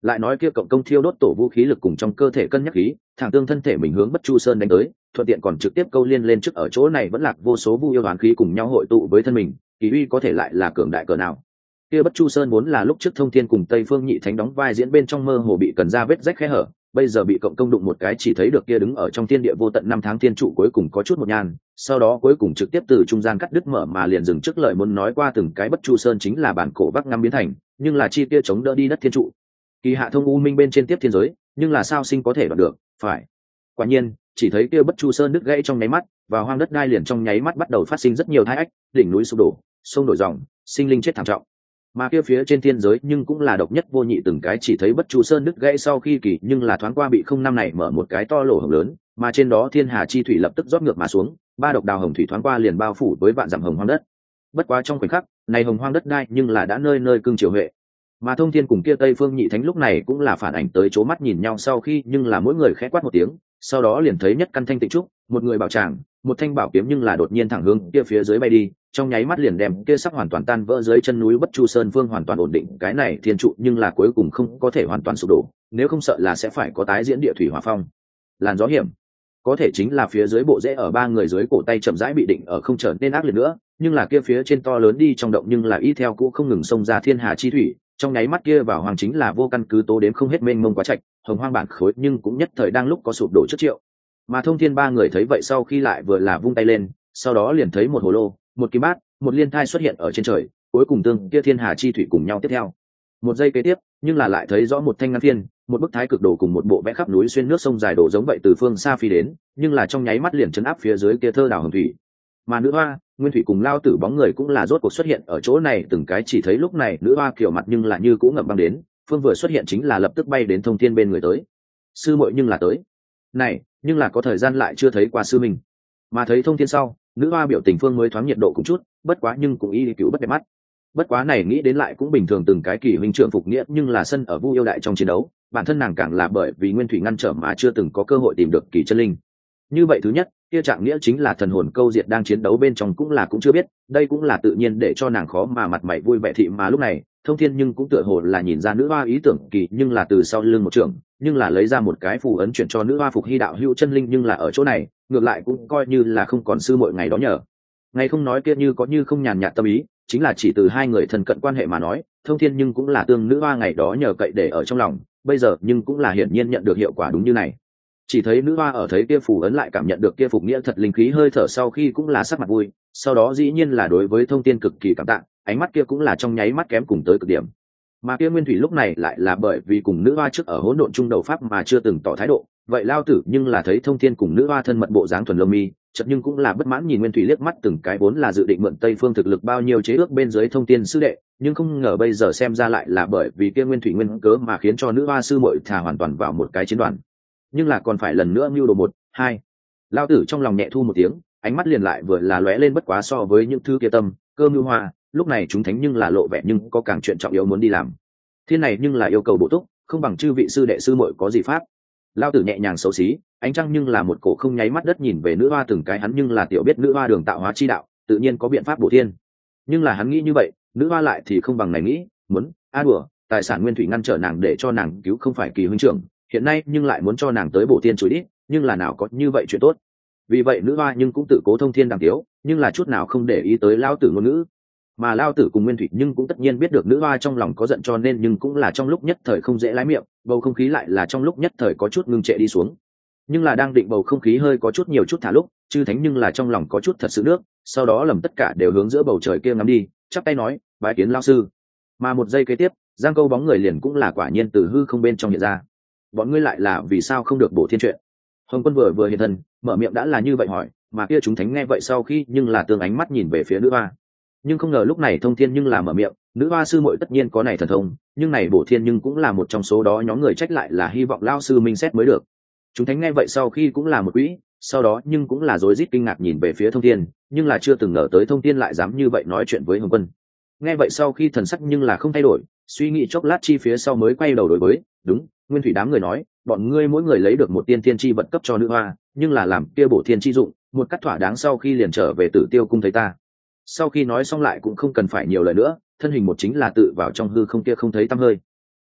lại nói kia cộng công thiêu đốt tổ vũ khí lực cùng trong cơ thể cân nhắc khí thẳng tương thân thể mình hướng Bất Chu Sơn đánh tới, thuận tiện còn trực tiếp câu liên lên trước ở chỗ này vẫn lạc vô số vu yêu đoán khí cùng nhau hội tụ với thân mình, kỳ uy có thể lại là cường đại cỡ nào. Kia Bất Chu Sơn vốn là lúc trước Thông Thiên cùng Tây Phương Nhị Thánh đóng vai diễn bên trong mơ hồ bị cần ra vết rách khe hở, bây giờ bị cộng công đụng một cái chỉ thấy được kia đứng ở trong thiên địa vô tận năm tháng thiên trụ cuối cùng có chút một nhan, sau đó cuối cùng trực tiếp từ trung gian cắt đứt mở mà liền dừng trước lời muốn nói qua từng cái Bất Chu Sơn chính là bản cổ vác ngắm biến thành, nhưng là chi kia chống đỡ đi đất thiên trụ. Kỳ hạ thông u minh bên trên tiếp thiên giới, nhưng là sao sinh có thể đoạt được, phải. Quả nhiên, chỉ thấy kia Bất Chu Sơn đứt gãy trong nháy mắt, và hoang đất đai liền trong nháy mắt bắt đầu phát sinh rất nhiều tai ách, đỉnh núi sụp đổ, sông đổi dòng, sinh linh chết thảm trọng. Mà kia phía trên thiên giới nhưng cũng là độc nhất vô nhị từng cái chỉ thấy Bất Chu Sơn đứt gãy sau khi kỳ nhưng là thoáng qua bị không năm này mở một cái to lỗ hổng lớn, mà trên đó thiên hà chi thủy lập tức rót ngược mà xuống, ba độc đào hồng thủy thoáng qua liền bao phủ với vạn dặm hồng hoang đất. Bất quá trong khoảnh khắc, này hồng hoang đất đai nhưng là đã nơi nơi cưng chiều huệ. Mà Thông Thiên cùng kia Tây Phương Nhị Thánh lúc này cũng là phản ảnh tới chỗ mắt nhìn nhau sau khi nhưng là mỗi người khẽ quát một tiếng, sau đó liền thấy nhất căn thanh tịnh trúc, một người bảo tràng, một thanh bảo kiếm nhưng là đột nhiên thẳng hướng kia phía dưới bay đi, trong nháy mắt liền đem kia sắp hoàn toàn tan vỡ dưới chân núi Bất Chu Sơn Vương hoàn toàn ổn định, cái này thiên trụ nhưng là cuối cùng không có thể hoàn toàn sụp đổ, nếu không sợ là sẽ phải có tái diễn địa thủy hỏa phong. Làn gió hiểm, có thể chính là phía dưới bộ rễ ở ba người dưới cổ tay chậm rãi bị định ở không trở nên ác liệt nữa, nhưng là kia phía trên to lớn đi trong động nhưng là y theo cũ không ngừng xông ra thiên hà chi thủy, trong nháy mắt kia vào hoàng chính là vô căn cứ tố đếm không hết mênh mông quá trạch, hồng hoang bản khối nhưng cũng nhất thời đang lúc có sụp đổ trước triệu. Mà Thông Thiên ba người thấy vậy sau khi lại vừa là vung tay lên, sau đó liền thấy một hồ lô, một kim bát, một liên thai xuất hiện ở trên trời, cuối cùng tương kia thiên hà chi thủy cùng nhau tiếp theo. Một giây kế tiếp, nhưng là lại thấy rõ một thanh ngăn thiên, một bức thái cực đồ cùng một bộ vẽ khắp núi xuyên nước sông dài đổ giống vậy từ phương xa phi đến, nhưng là trong nháy mắt liền chấn áp phía dưới kia thơ đảo hồng thủy. Mà nữ hoa, Nguyên Thủy cùng Lao Tử bóng người cũng là rốt cuộc xuất hiện ở chỗ này, từng cái chỉ thấy lúc này nữ hoa kiểu mặt nhưng là như cũ ngậm băng đến, phương vừa xuất hiện chính là lập tức bay đến Thông Thiên bên người tới. Sư muội nhưng là tới. Này, nhưng là có thời gian lại chưa thấy qua sư mình. Mà thấy Thông Thiên sau, nữ hoa biểu tình phương mới thoáng nhiệt độ cũng chút, bất quá nhưng cũng y cứu bất đẹp mắt. Bất quá này nghĩ đến lại cũng bình thường, từng cái kỳ huynh trưởng phục nghĩa nhưng là sân ở Vu yêu đại trong chiến đấu, bản thân nàng càng là bởi vì Nguyên Thủy ngăn trở mà chưa từng có cơ hội tìm được kỳ chân linh. Như vậy thứ nhất, kia trạng nghĩa chính là thần hồn câu diệt đang chiến đấu bên trong cũng là cũng chưa biết, đây cũng là tự nhiên để cho nàng khó mà mặt mày vui vẻ thị. Mà lúc này Thông Thiên nhưng cũng tựa hồ là nhìn ra nữ hoa ý tưởng kỳ, nhưng là từ sau lưng một trưởng nhưng là lấy ra một cái phù ấn chuyển cho nữ hoa phục hy đạo hữu chân linh, nhưng là ở chỗ này ngược lại cũng coi như là không còn sư muội ngày đó nhờ ngày không nói kia như có như không nhàn nhạt tâm ý, chính là chỉ từ hai người thân cận quan hệ mà nói, Thông Thiên nhưng cũng là tương nữ hoa ngày đó nhờ cậy để ở trong lòng, bây giờ nhưng cũng là hiển nhiên nhận được hiệu quả đúng như này. Chỉ thấy nữ hoa ở thấy kia phù ấn lại cảm nhận được kia phục nghĩa thật linh khí hơi thở sau khi cũng là sắc mặt vui, sau đó dĩ nhiên là đối với Thông Thiên cực kỳ cảm tạ, ánh mắt kia cũng là trong nháy mắt kém cùng tới cực điểm. Mà kia Nguyên Thủy lúc này lại là bởi vì cùng nữ hoa trước ở hỗn độn trung đầu pháp mà chưa từng tỏ thái độ, vậy Lao Tử nhưng là thấy Thông Thiên cùng nữ hoa thân mật bộ dáng thuần lông mi, chợt nhưng cũng là bất mãn nhìn Nguyên Thủy liếc mắt, từng cái vốn là dự định mượn Tây Phương thực lực bao nhiêu chế ước bên dưới Thông Thiên sư đệ, nhưng không ngờ bây giờ xem ra lại là bởi vì kia Nguyên Thủy nguyên cớ mà khiến cho nữ hoa sư muội thả hoàn toàn vào một cái chiến đoàn, nhưng là còn phải lần nữa mưu đồ một hai. Lao Tử trong lòng nhẹ thu một tiếng, ánh mắt liền lại vừa là lóe lên, bất quá so với những thứ kia tâm cơ mưu hoa, lúc này chúng thánh nhưng là lộ vẻ nhưng có càng chuyện trọng yếu muốn đi làm. Thiên này nhưng là yêu cầu bổ túc, không bằng chư vị sư đệ sư muội có gì pháp. Lao Tử nhẹ nhàng xấu xí, ánh trăng nhưng là một cổ không nháy mắt đất nhìn về nữ hoa, từng cái hắn nhưng là tiểu biết nữ hoa đường tạo hóa chi đạo, tự nhiên có biện pháp bổ thiên. Nhưng là hắn nghĩ như vậy, nữ hoa lại thì không bằng này nghĩ, muốn a đùa, tài sản Nguyên Thủy ngăn trở nàng để cho nàng cứu không phải kỳ huynh trưởng, hiện nay nhưng lại muốn cho nàng tới bổ thiên chối đi, nhưng là nào có như vậy chuyện tốt. Vì vậy nữ hoa nhưng cũng tự cố thông thiên đàm tiếu, nhưng là chút nào không để ý tới Lao Tử ngôn ngữ. Mà Lao Tử cùng Nguyên Thủy nhưng cũng tất nhiên biết được nữ hoa trong lòng có giận, cho nên nhưng cũng là trong lúc nhất thời không dễ lái miệng, bầu không khí lại là trong lúc nhất thời có chút ngưng trệ đi xuống. Nhưng là đang định bầu không khí hơi có chút nhiều chút thả lúc, chư thánh nhưng là trong lòng có chút thật sự nước, sau đó lầm tất cả đều hướng giữa bầu trời kia ngắm đi, chắp tay nói bái kiến Lao sư. Mà một giây kế tiếp, giang câu bóng người liền cũng là quả nhiên từ hư không bên trong hiện ra. Bọn ngươi lại là vì sao không được bổ thiên chuyện? Hồng Quân vừa vừa hiện thân, mở miệng đã là như vậy hỏi, mà kia chúng thánh nghe vậy sau khi nhưng là tương ánh mắt nhìn về phía nữ hoa. Nhưng không ngờ lúc này thông thiên nhưng là mở miệng, nữ hoa sư muội tất nhiên có này thần thông, nhưng này bổ thiên nhưng cũng là một trong số đó, nhóm người trách lại là hy vọng Lao sư minh xét mới được. Chúng thánh nghe vậy sau khi cũng là một quỹ, sau đó nhưng cũng là rối rít kinh ngạc nhìn về phía thông thiên, nhưng là chưa từng ngờ tới thông thiên lại dám như vậy nói chuyện với Hồng Quân. Nghe vậy sau khi thần sắc nhưng là không thay đổi, suy nghĩ chốc lát chi phía sau mới quay đầu đối với đúng Nguyên Thủy đám người nói, bọn ngươi mỗi người lấy được một tiên thiên chi vật cấp cho nữ hoa, nhưng là làm kia bổ thiên chi dụng, một cách thỏa đáng sau khi liền trở về Tử Tiêu cung thấy ta. Sau khi nói xong lại cũng không cần phải nhiều lời nữa, thân hình một chính là tự vào trong hư không kia không thấy tăm hơi.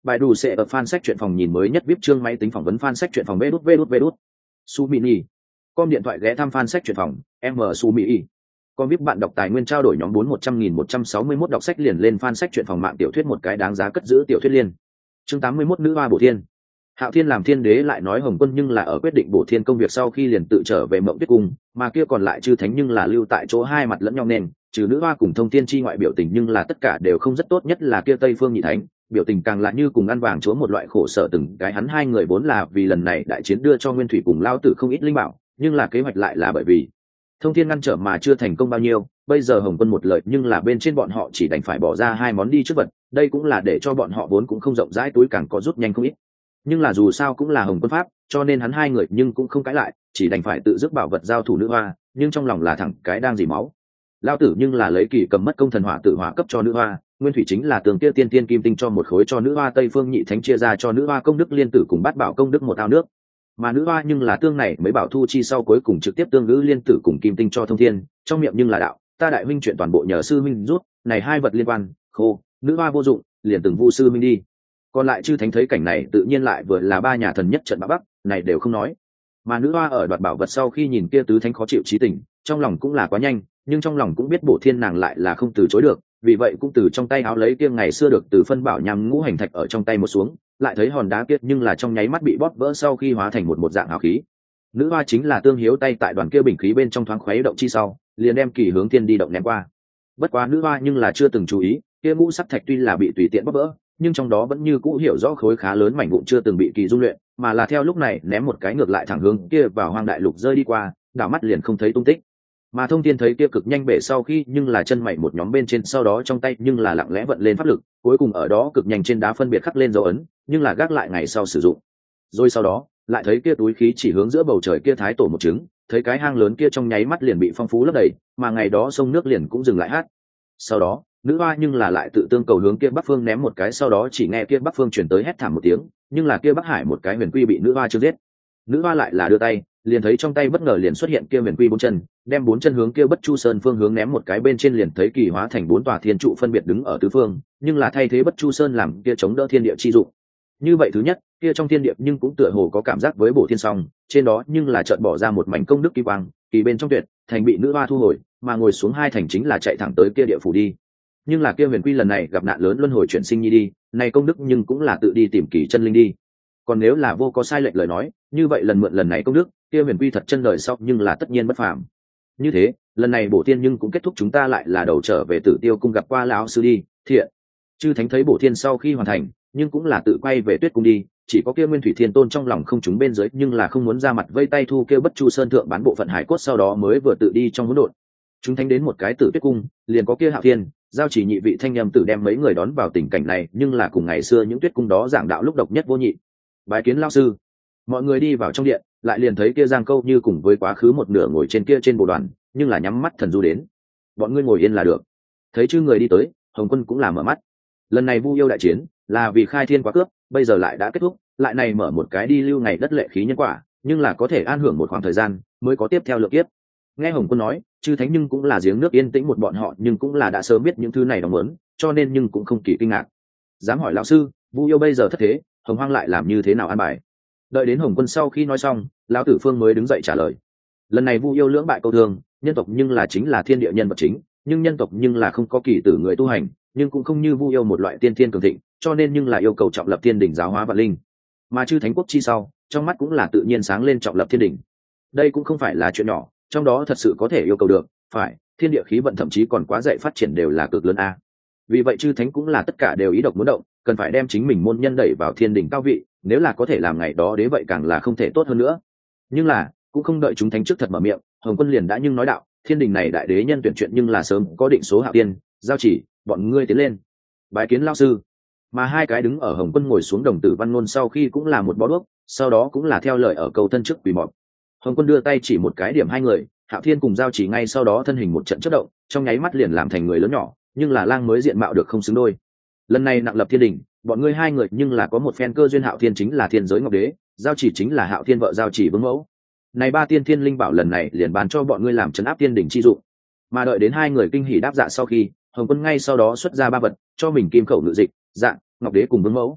Bài đủ sẽ ở fan sách truyện phòng nhìn mới nhất vê i pê chương máy tính phỏng vấn fan sách truyện phòng vê đút vê đút vê đút. Su Mini. Com điện thoại ghé thăm fan sách truyện phòng, M Su Mini. Com vê i pê bạn đọc tài nguyên trao đổi nhóm bốn một trăm nghìn một trăm sáu mươi mốt đọc sách liền lên fan sách truyện phòng mạng tiểu thuyết một cái đáng giá cất giữ tiểu thuyết liên. Chương tám mươi mốt nữ hoa bổ thiên. Hạo Thiên làm thiên đế lại nói Hồng Quân nhưng là ở quyết định bổ thiên công việc sau khi liền tự trở về Mộng Tuyết cung, mà kia còn lại chư thánh nhưng là lưu tại chỗ hai mặt lẫn nhau nên, trừ nữ hoa cùng thông thiên chi ngoại biểu tình nhưng là tất cả đều không rất tốt, nhất là kia Tây Phương Nhị Thánh, biểu tình càng là như cùng ăn vàng chúa một loại khổ sở từng cái. Hắn hai người vốn là vì lần này đại chiến đưa cho Nguyên Thủy cùng Lao Tử không ít linh bảo, nhưng là kế hoạch lại là bởi vì thông thiên ngăn trở mà chưa thành công bao nhiêu, bây giờ Hồng Quân một lợi nhưng là bên trên bọn họ chỉ đành phải bỏ ra hai món đi trước vật, đây cũng là để cho bọn họ vốn cũng không rộng rãi túi càng có rút nhanh không ít. Nhưng là dù sao cũng là Hồng Quân pháp, cho nên hắn hai người nhưng cũng không cãi lại, chỉ đành phải tự dứt bảo vật giao thủ nữ hoa, nhưng trong lòng là thẳng cái đang dỉ máu. Lao Tử nhưng là lấy kỳ cầm mất công thần hỏa tự hỏa cấp cho nữ hoa, Nguyên Thủy chính là tường kia tiên tiên kim tinh cho một khối cho nữ hoa, Tây Phương Nhị Thánh chia ra cho nữ hoa công đức liên tử cùng bát bảo công đức một ao nước, mà nữ hoa nhưng là tương này mới bảo thu chi sau cuối cùng trực tiếp tương ngữ liên tử cùng kim tinh cho thông thiên, trong miệng nhưng là đạo ta đại huynh chuyện toàn bộ nhờ sư minh rút, này hai vật liên quan khô nữ hoa vô dụng liền từng vu sư minh đi. Còn lại chư thánh thấy cảnh này tự nhiên lại vừa là ba nhà thần nhất trận bá bắc, này đều không nói. Mà nữ hoa ở đoạt bảo vật sau khi nhìn kia tứ thánh khó chịu trí tình, trong lòng cũng là quá nhanh, nhưng trong lòng cũng biết bổ thiên nàng lại là không từ chối được, vì vậy cũng từ trong tay áo lấy kia ngày xưa được từ phân bảo nhằm ngũ hành thạch ở trong tay một xuống, lại thấy hòn đá kia nhưng là trong nháy mắt bị bóp vỡ sau khi hóa thành một một dạng hào khí. Nữ hoa chính là tương hiếu tay tại đoàn kia bình khí bên trong thoáng khuấy động chi sau, liền đem kỳ hướng thiên đi động ném qua. Bất quá nữ hoa nhưng là chưa từng chú ý, kia ngũ sắc thạch tuy là bị tùy tiện bóp vỡ, nhưng trong đó vẫn như cũ hiểu rõ khối khá lớn mảnh vụn chưa từng bị kỳ dung luyện, mà là theo lúc này ném một cái ngược lại thẳng hướng kia vào hoang đại lục rơi đi qua, đảo mắt liền không thấy tung tích. Mà thông thiên thấy kia cực nhanh bể sau khi nhưng là chân mày một nhóm bên trên, sau đó trong tay nhưng là lặng lẽ vận lên pháp lực, cuối cùng ở đó cực nhanh trên đá phân biệt khắc lên dấu ấn, nhưng là gác lại ngày sau sử dụng. Rồi sau đó lại thấy kia túi khí chỉ hướng giữa bầu trời kia thái tổ một trứng, thấy cái hang lớn kia trong nháy mắt liền bị phong phú lấp đầy, mà ngày đó sông nước liền cũng dừng lại hát. Sau đó nữ hoa nhưng là lại tự tương cầu hướng kia bắc phương ném một cái, sau đó chỉ nghe kia bắc phương truyền tới hét thảm một tiếng, nhưng là kia bắc hải một cái huyền quy bị nữ hoa chưa giết. Nữ hoa lại là đưa tay liền thấy trong tay bất ngờ liền xuất hiện kia huyền quy bốn chân, đem bốn chân hướng kia bất chu sơn phương hướng ném một cái, bên trên liền thấy kỳ hóa thành bốn tòa thiên trụ phân biệt đứng ở tứ phương, nhưng là thay thế bất chu sơn làm kia chống đỡ thiên địa chi dụng. Như vậy thứ nhất kia trong thiên địa nhưng cũng tựa hồ có cảm giác với bổ thiên song, trên đó nhưng là chợt bỏ ra một mảnh công đức kỳ quang, kỳ bên trong tuyệt thành bị nữ hoa thu hồi, mà ngồi xuống hai thành chính là chạy thẳng tới kia địa phủ đi. Nhưng là kia huyền quy lần này gặp nạn lớn luân hồi chuyển sinh nhi đi, này công đức nhưng cũng là tự đi tìm kỳ chân linh đi. Còn nếu là vô có sai lệch lời nói, như vậy lần mượn lần này công đức kia huyền quy thật chân đời sau nhưng là tất nhiên bất phàm. Như thế lần này bổ thiên nhưng cũng kết thúc, chúng ta lại là đầu trở về Tử Tiêu cung gặp qua lão sư đi. Thiện chư thánh thấy bổ thiên sau khi hoàn thành nhưng cũng là tự quay về Tuyết cung đi, chỉ có kia Nguyên Thủy Thiên Tôn trong lòng không chúng bên dưới nhưng là không muốn ra mặt vây tay thu kia bất chu sơn thượng bán bộ phận hải cốt, sau đó mới vừa tự đi trong hỗn độn. Chúng thánh đến một cái Tử Tuyết cung liền có kia Hạo Thiên giao chỉ nhị vị thanh âm tử đem mấy người đón vào tình cảnh này, nhưng là cùng ngày xưa những Tuyết cung đó giảng đạo lúc độc nhất vô nhị. Bái kiến lão sư. Mọi người đi vào trong điện lại liền thấy kia Giang Câu như cùng với quá khứ một nửa ngồi trên kia trên bộ đoàn, nhưng là nhắm mắt thần du đến. Bọn ngươi ngồi yên là được. Thấy chư người đi tới, Hồng Quân cũng là mở mắt. Lần này Vu Yêu đại chiến là vì khai thiên quá cướp, bây giờ lại đã kết thúc, lại này mở một cái đi lưu ngày đất lệ khí nhân quả, nhưng là có thể an hưởng một khoảng thời gian mới có tiếp theo lượng kiếp. Nghe Hồng Quân nói chư thánh nhưng cũng là giếng nước yên tĩnh một bọn họ, nhưng cũng là đã sớm biết những thứ này đóng muốn, cho nên nhưng cũng không kỳ kinh ngạc. Dám hỏi lão sư, Vu Yêu bây giờ thất thế, Hồng Hoang lại làm như thế nào an bài? Đợi đến Hồng Quân sau khi nói xong, lão tử Phương mới đứng dậy trả lời. Lần này Vu Yêu lưỡng bại câu thương, nhân tộc nhưng là chính là thiên địa nhân vật chính, nhưng nhân tộc nhưng là không có kỳ tử người tu hành, nhưng cũng không như Vu Yêu một loại tiên thiên cường thịnh, cho nên nhưng là yêu cầu trọng lập thiên đỉnh giáo hóa vạn linh. Mà chư thánh quốc chi sau, trong mắt cũng là tự nhiên sáng lên trọng lập thiên đỉnh. Đây cũng không phải là chuyện nhỏ, trong đó thật sự có thể yêu cầu được, phải, thiên địa khí vận thậm chí còn quá dạy phát triển đều là cực lớn a. Vì vậy chư thánh cũng là tất cả đều ý độc muốn động, cần phải đem chính mình môn nhân đẩy vào thiên đỉnh cao vị, nếu là có thể làm ngày đó đế vậy càng là không thể tốt hơn nữa. Nhưng là cũng không đợi chúng thánh trước thật mở miệng, Hồng Quân liền đã nhưng nói đạo, thiên đình này đại đế nhân tuyển chuyện nhưng là sớm có định số. Hạo Tiên, Giao Chỉ, bọn ngươi tiến lên. Bái kiến lão sư. Mà hai cái đứng ở Hồng Quân ngồi xuống đồng tử Văn Ngôn sau khi cũng là một bó đuốc, sau đó cũng là theo lời ở cầu thân trước quỳ mọp. Hồng Quân đưa tay chỉ một cái điểm hai người, Hạo Thiên cùng Giao Chỉ ngay sau đó thân hình một trận chớp động, trong nháy mắt liền làm thành người lớn nhỏ, nhưng là lang mới diện mạo được không xứng đôi. Lần này nặng lập thiên đình, bọn ngươi hai người nhưng là có một phen cơ duyên, Hạo Thiên chính là thiên giới ngọc đế, Giao Chỉ chính là Hạo Thiên vợ Giao Chỉ vương mẫu. Này ba tiên thiên linh bảo lần này liền bán cho bọn ngươi làm trấn áp thiên đỉnh chi dụng. Mà đợi đến hai người kinh hỉ đáp dạ sau khi, Hồng Quân ngay sau đó xuất ra ba vật cho mình kim khẩu ngự dịch, dạ, ngọc đế cùng vương mẫu.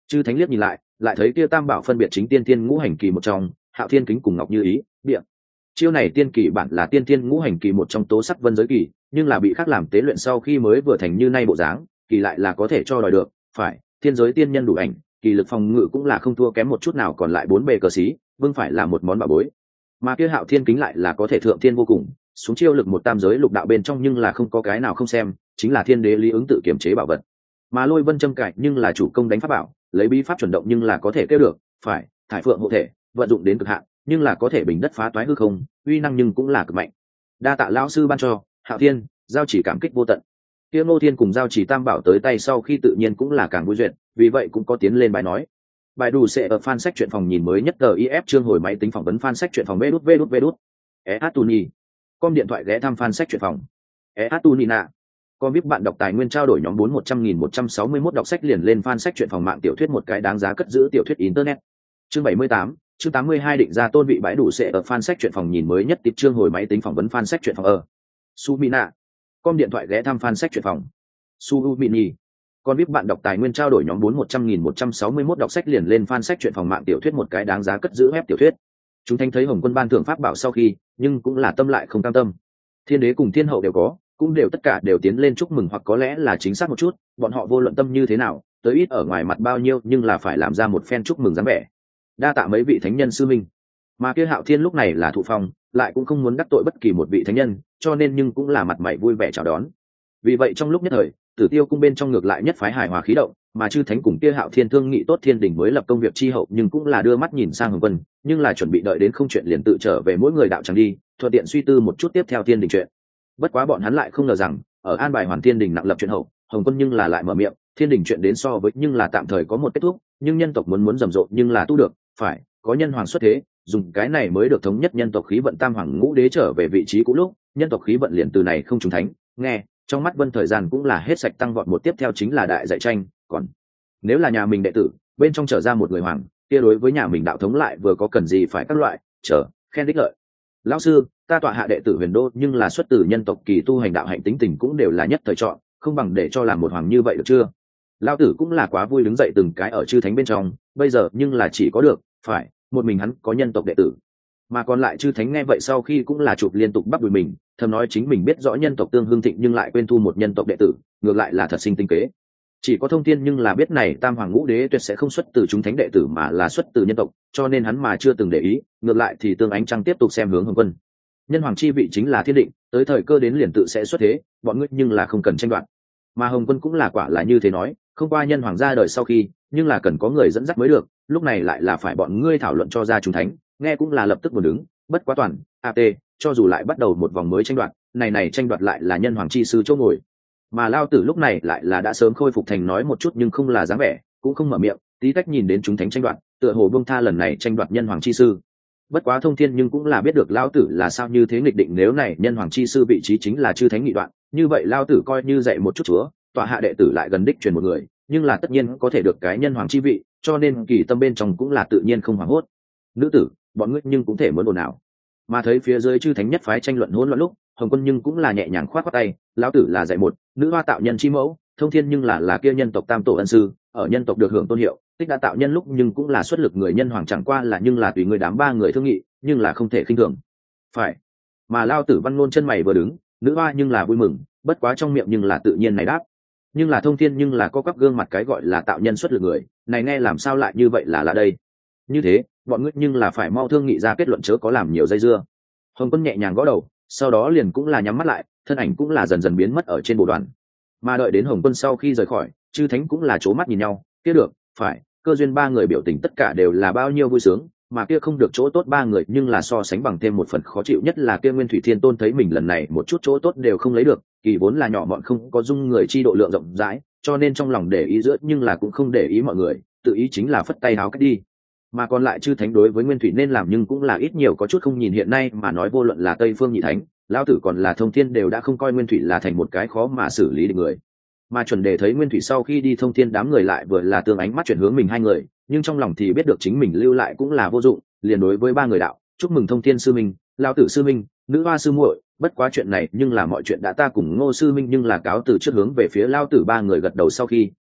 Chư thánh liếc nhìn lại, lại thấy kia tam bảo phân biệt chính tiên tiên ngũ hành kỳ một trong, Hạo Thiên Kính cùng Ngọc Như Ý, Địa. Chiêu này tiên kỳ bản là tiên tiên ngũ hành kỳ một trong tố sắc vân giới kỳ, nhưng là bị khắc làm tế luyện sau khi mới vừa thành như nay bộ dáng, kỳ lại là có thể cho đòi được, phải, thiên giới tiên nhân đủ ảnh, kỳ lực phòng ngự cũng là không thua kém một chút nào, còn lại bốn bề cờ xí, vương phải là một món bảo bối. Mà kia Hạo Thiên Kính lại là có thể thượng thiên vô cùng, xuống chiêu lực một tam giới lục đạo bên trong nhưng là không có cái nào không xem, chính là thiên đế lý ứng tự kiểm chế bảo vật. Mà Lôi Vân châm cải nhưng là chủ công đánh pháp bảo, lấy bí pháp chuẩn động nhưng là có thể kêu được, phải, thải phượng hộ thể, vận dụng đến cực hạn, nhưng là có thể bình đất phá toái hư không, uy năng nhưng cũng là cực mạnh. Đa tạ lão sư ban cho, Hạo Thiên, giao chỉ cảm kích vô tận. Kia Ngô Thiên cùng giao chỉ tam bảo tới tay sau khi tự nhiên cũng là càng vui duyệt, vì vậy cũng có tiến lên bài nói. Bài đủ sẽ ở fan sách truyện phòng nhìn mới nhất tờ i ép chương hồi máy tính phỏng vấn fan sách truyện phòng vê đút vê đút vê đút. Ehatuni. Com điện thoại ghé thăm fan sách truyện phòng. Ehatunina. Com biết bạn đọc tài nguyên trao đổi nhóm bốn một trăm nghìn một trăm sáu mươi mốt đọc sách liền lên fan sách truyện phòng mạng tiểu thuyết một cái đáng giá cất giữ tiểu thuyết internet. Chương bảy mươi tám, chương tám mươi hai định ra tôn vị bãi đủ sẽ ở fan sách truyện phòng nhìn mới nhất tiếp chương hồi máy tính phỏng vấn fan sách truyện phòng ở. Sumina. Com điện thoại ghé thăm fan sách truyện phòng. Sumini. Con biết bạn đọc tài nguyên trao đổi nhóm bốn một trăm nghìn một trăm sáu mươi mốt đọc sách liền lên fan sách truyện phòng mạng tiểu thuyết một cái đáng giá cất giữ web tiểu thuyết. Chúng thanh thấy Hồng Quân ban thưởng pháp bảo sau khi, nhưng cũng là tâm lại không cam tâm. Thiên đế cùng thiên hậu đều có, cũng đều tất cả đều tiến lên chúc mừng, hoặc có lẽ là chính xác một chút, bọn họ vô luận tâm như thế nào, tới ít ở ngoài mặt bao nhiêu nhưng là phải làm ra một phen chúc mừng dáng vẻ. Đa tạ mấy vị thánh nhân sư minh. Mà kia Hạo Thiên lúc này là thụ phong, lại cũng không muốn đắc tội bất kỳ một vị thánh nhân, cho nên nhưng cũng là mặt mày vui vẻ chào đón. Vì vậy trong lúc nhất thời, Tử Tiêu cung bên trong ngược lại nhất phái hài hòa khí động, mà chư thánh cùng kia Hạo Thiên thương nghị tốt thiên đình mới lập công việc chi hậu, nhưng cũng là đưa mắt nhìn sang Hồng Quân, nhưng là chuẩn bị đợi đến không chuyện liền tự trở về mỗi người đạo tràng đi, thuận tiện suy tư một chút tiếp theo thiên đình chuyện. Bất quá bọn hắn lại không ngờ rằng, ở an bài hoàn thiên đình nặng lập chuyện hậu, Hồng Quân nhưng là lại mở miệng, thiên đình chuyện đến so với nhưng là tạm thời có một kết thúc, nhưng nhân tộc muốn muốn rầm rộ nhưng là tu được, phải có nhân hoàng xuất thế, dùng cái này mới được thống nhất nhân tộc khí vận tam hoàng ngũ đế trở về vị trí cũ lúc, nhân tộc khí vận liền từ này không trùng thánh, nghe trong mắt Vân thời gian cũng là hết sạch tăng vọt một tiếp theo chính là đại dạy tranh, còn nếu là nhà mình đệ tử bên trong trở ra một người hoàng, kia đối với nhà mình đạo thống lại vừa có cần gì phải các loại chờ khen đích lợi. Lão sư, ta tọa hạ đệ tử Huyền Đô nhưng là xuất từ nhân tộc kỳ tu hành đạo hạnh tính tình cũng đều là nhất thời chọn, không bằng để cho làm một hoàng như vậy được chưa? Lão tử cũng là quá vui đứng dậy từng cái ở chư thánh bên trong, bây giờ nhưng là chỉ có được, phải, một mình hắn có nhân tộc đệ tử. Mà còn lại chư thánh nghe vậy sau khi cũng là chụp liên tục bắp đùi mình, thầm nói chính mình biết rõ nhân tộc tương hương thịnh nhưng lại quên thu một nhân tộc đệ tử, ngược lại là thật sinh tinh kế. Chỉ có Thông Thiên nhưng là biết này tam hoàng ngũ đế tuyệt sẽ không xuất từ chúng thánh đệ tử mà là xuất từ nhân tộc, cho nên hắn mà chưa từng để ý, ngược lại thì Tương Ánh Trăng tiếp tục xem hướng Hồng Quân. Nhân hoàng chi vị chính là thiên định, tới thời cơ đến liền tự sẽ xuất thế, bọn ngươi nhưng là không cần tranh đoạt. Mà Hồng Quân cũng là quả là như thế nói, không qua nhân hoàng ra đời sau khi, nhưng là cần có người dẫn dắt mới được, lúc này lại là phải bọn ngươi thảo luận cho ra chúng thánh, nghe cũng là lập tức buồn đứng, bất quá toàn, a tê, cho dù lại bắt đầu một vòng mới tranh đoạt, này này tranh đoạt lại là nhân hoàng chi sư chỗ ngồi. Mà Lao Tử lúc này lại là đã sớm khôi phục thành nói một chút nhưng không là dáng vẻ, cũng không mở miệng, tí tách nhìn đến chúng thánh tranh đoạt, tựa hồ buông tha lần này tranh đoạt nhân hoàng chi sư. Bất quá Thông Thiên nhưng cũng là biết được Lao Tử là sao như thế nghịch định, nếu này nhân hoàng chi sư vị trí chính là chư thánh nghị đoạn, như vậy Lao Tử coi như dạy một chút chúa, tọa hạ đệ tử lại gần đích truyền một người, nhưng là tất nhiên có thể được cái nhân hoàng chi vị, cho nên kỳ tâm bên trong cũng là tự nhiên không hoảng hốt. Nữ tử, bọn ngươi nhưng cũng thể muốn ồn ào. Mà thấy phía dưới chư thánh nhất phái tranh luận hỗn loạn lúc, Hồng Quân nhưng cũng là nhẹ nhàng khoát khoát tay, lão tử là dạy một, nữ hoa tạo nhân chi mẫu, Thông Thiên nhưng là là kia nhân tộc tam tổ ân sư, ở nhân tộc được hưởng tôn hiệu, tích đã tạo nhân lúc nhưng cũng là xuất lực người nhân hoàng, chẳng qua là nhưng là tùy người đám ba người thương nghị, nhưng là không thể khinh thường. Phải. Mà Lao Tử văn ngôn chân mày vừa đứng, nữ hoa nhưng là vui mừng, bất quá trong miệng nhưng là tự nhiên này đáp. Nhưng là Thông Thiên nhưng là có các gương mặt cái gọi là tạo nhân xuất lực người, này nghe làm sao lại như vậy là là đây. Như thế, bọn ngươi nhưng là phải mau thương nghị ra kết luận chớ có làm nhiều dây dưa. Hồng Quân nhẹ nhàng gõ đầu, sau đó liền cũng là nhắm mắt lại, thân ảnh cũng là dần dần biến mất ở trên bộ đoàn. Mà đợi đến Hồng Quân sau khi rời khỏi, chư thánh cũng là c mắt nhìn nhau, kia được, phải, cơ duyên ba người biểu tình tất cả đều là bao nhiêu vui sướng, mà kia không được chỗ tốt ba người nhưng là so sánh bằng thêm một phần khó chịu nhất là kia Nguyên Thủy Thiên Tôn thấy mình lần này một chút chỗ tốt đều không lấy được, kỳ vốn là nhỏ mọn không có dung người chi độ lượng rộng rãi, cho nên trong lòng để ý giữa nhưng là cũng không để ý mọi người, tự ý chính là phất tay háo cách đi. Mà còn lại chư thánh đối với Nguyên Thủy nên làm nhưng cũng là ít nhiều có chút không nhìn, hiện nay mà nói vô luận là Tây Phương Nhị Thánh, Lão Tử còn là Thông Thiên đều đã không coi Nguyên Thủy là thành một cái khó mà xử lý được người. Mà chuẩn đề thấy Nguyên Thủy sau khi đi, Thông Thiên đám người lại vừa là tương ánh mắt chuyển hướng mình hai người, nhưng trong lòng thì biết được chính mình lưu lại cũng là vô dụng, liền đối với ba người đạo, chúc mừng Thông Thiên sư minh, Lão Tử sư minh, nữ hoa sư muội, bất quá chuyện này nhưng là mọi chuyện đã ta cùng Ngô sư minh nhưng là cáo từ trước hướng về phía Lão Tử ba người gật đầu sau khi,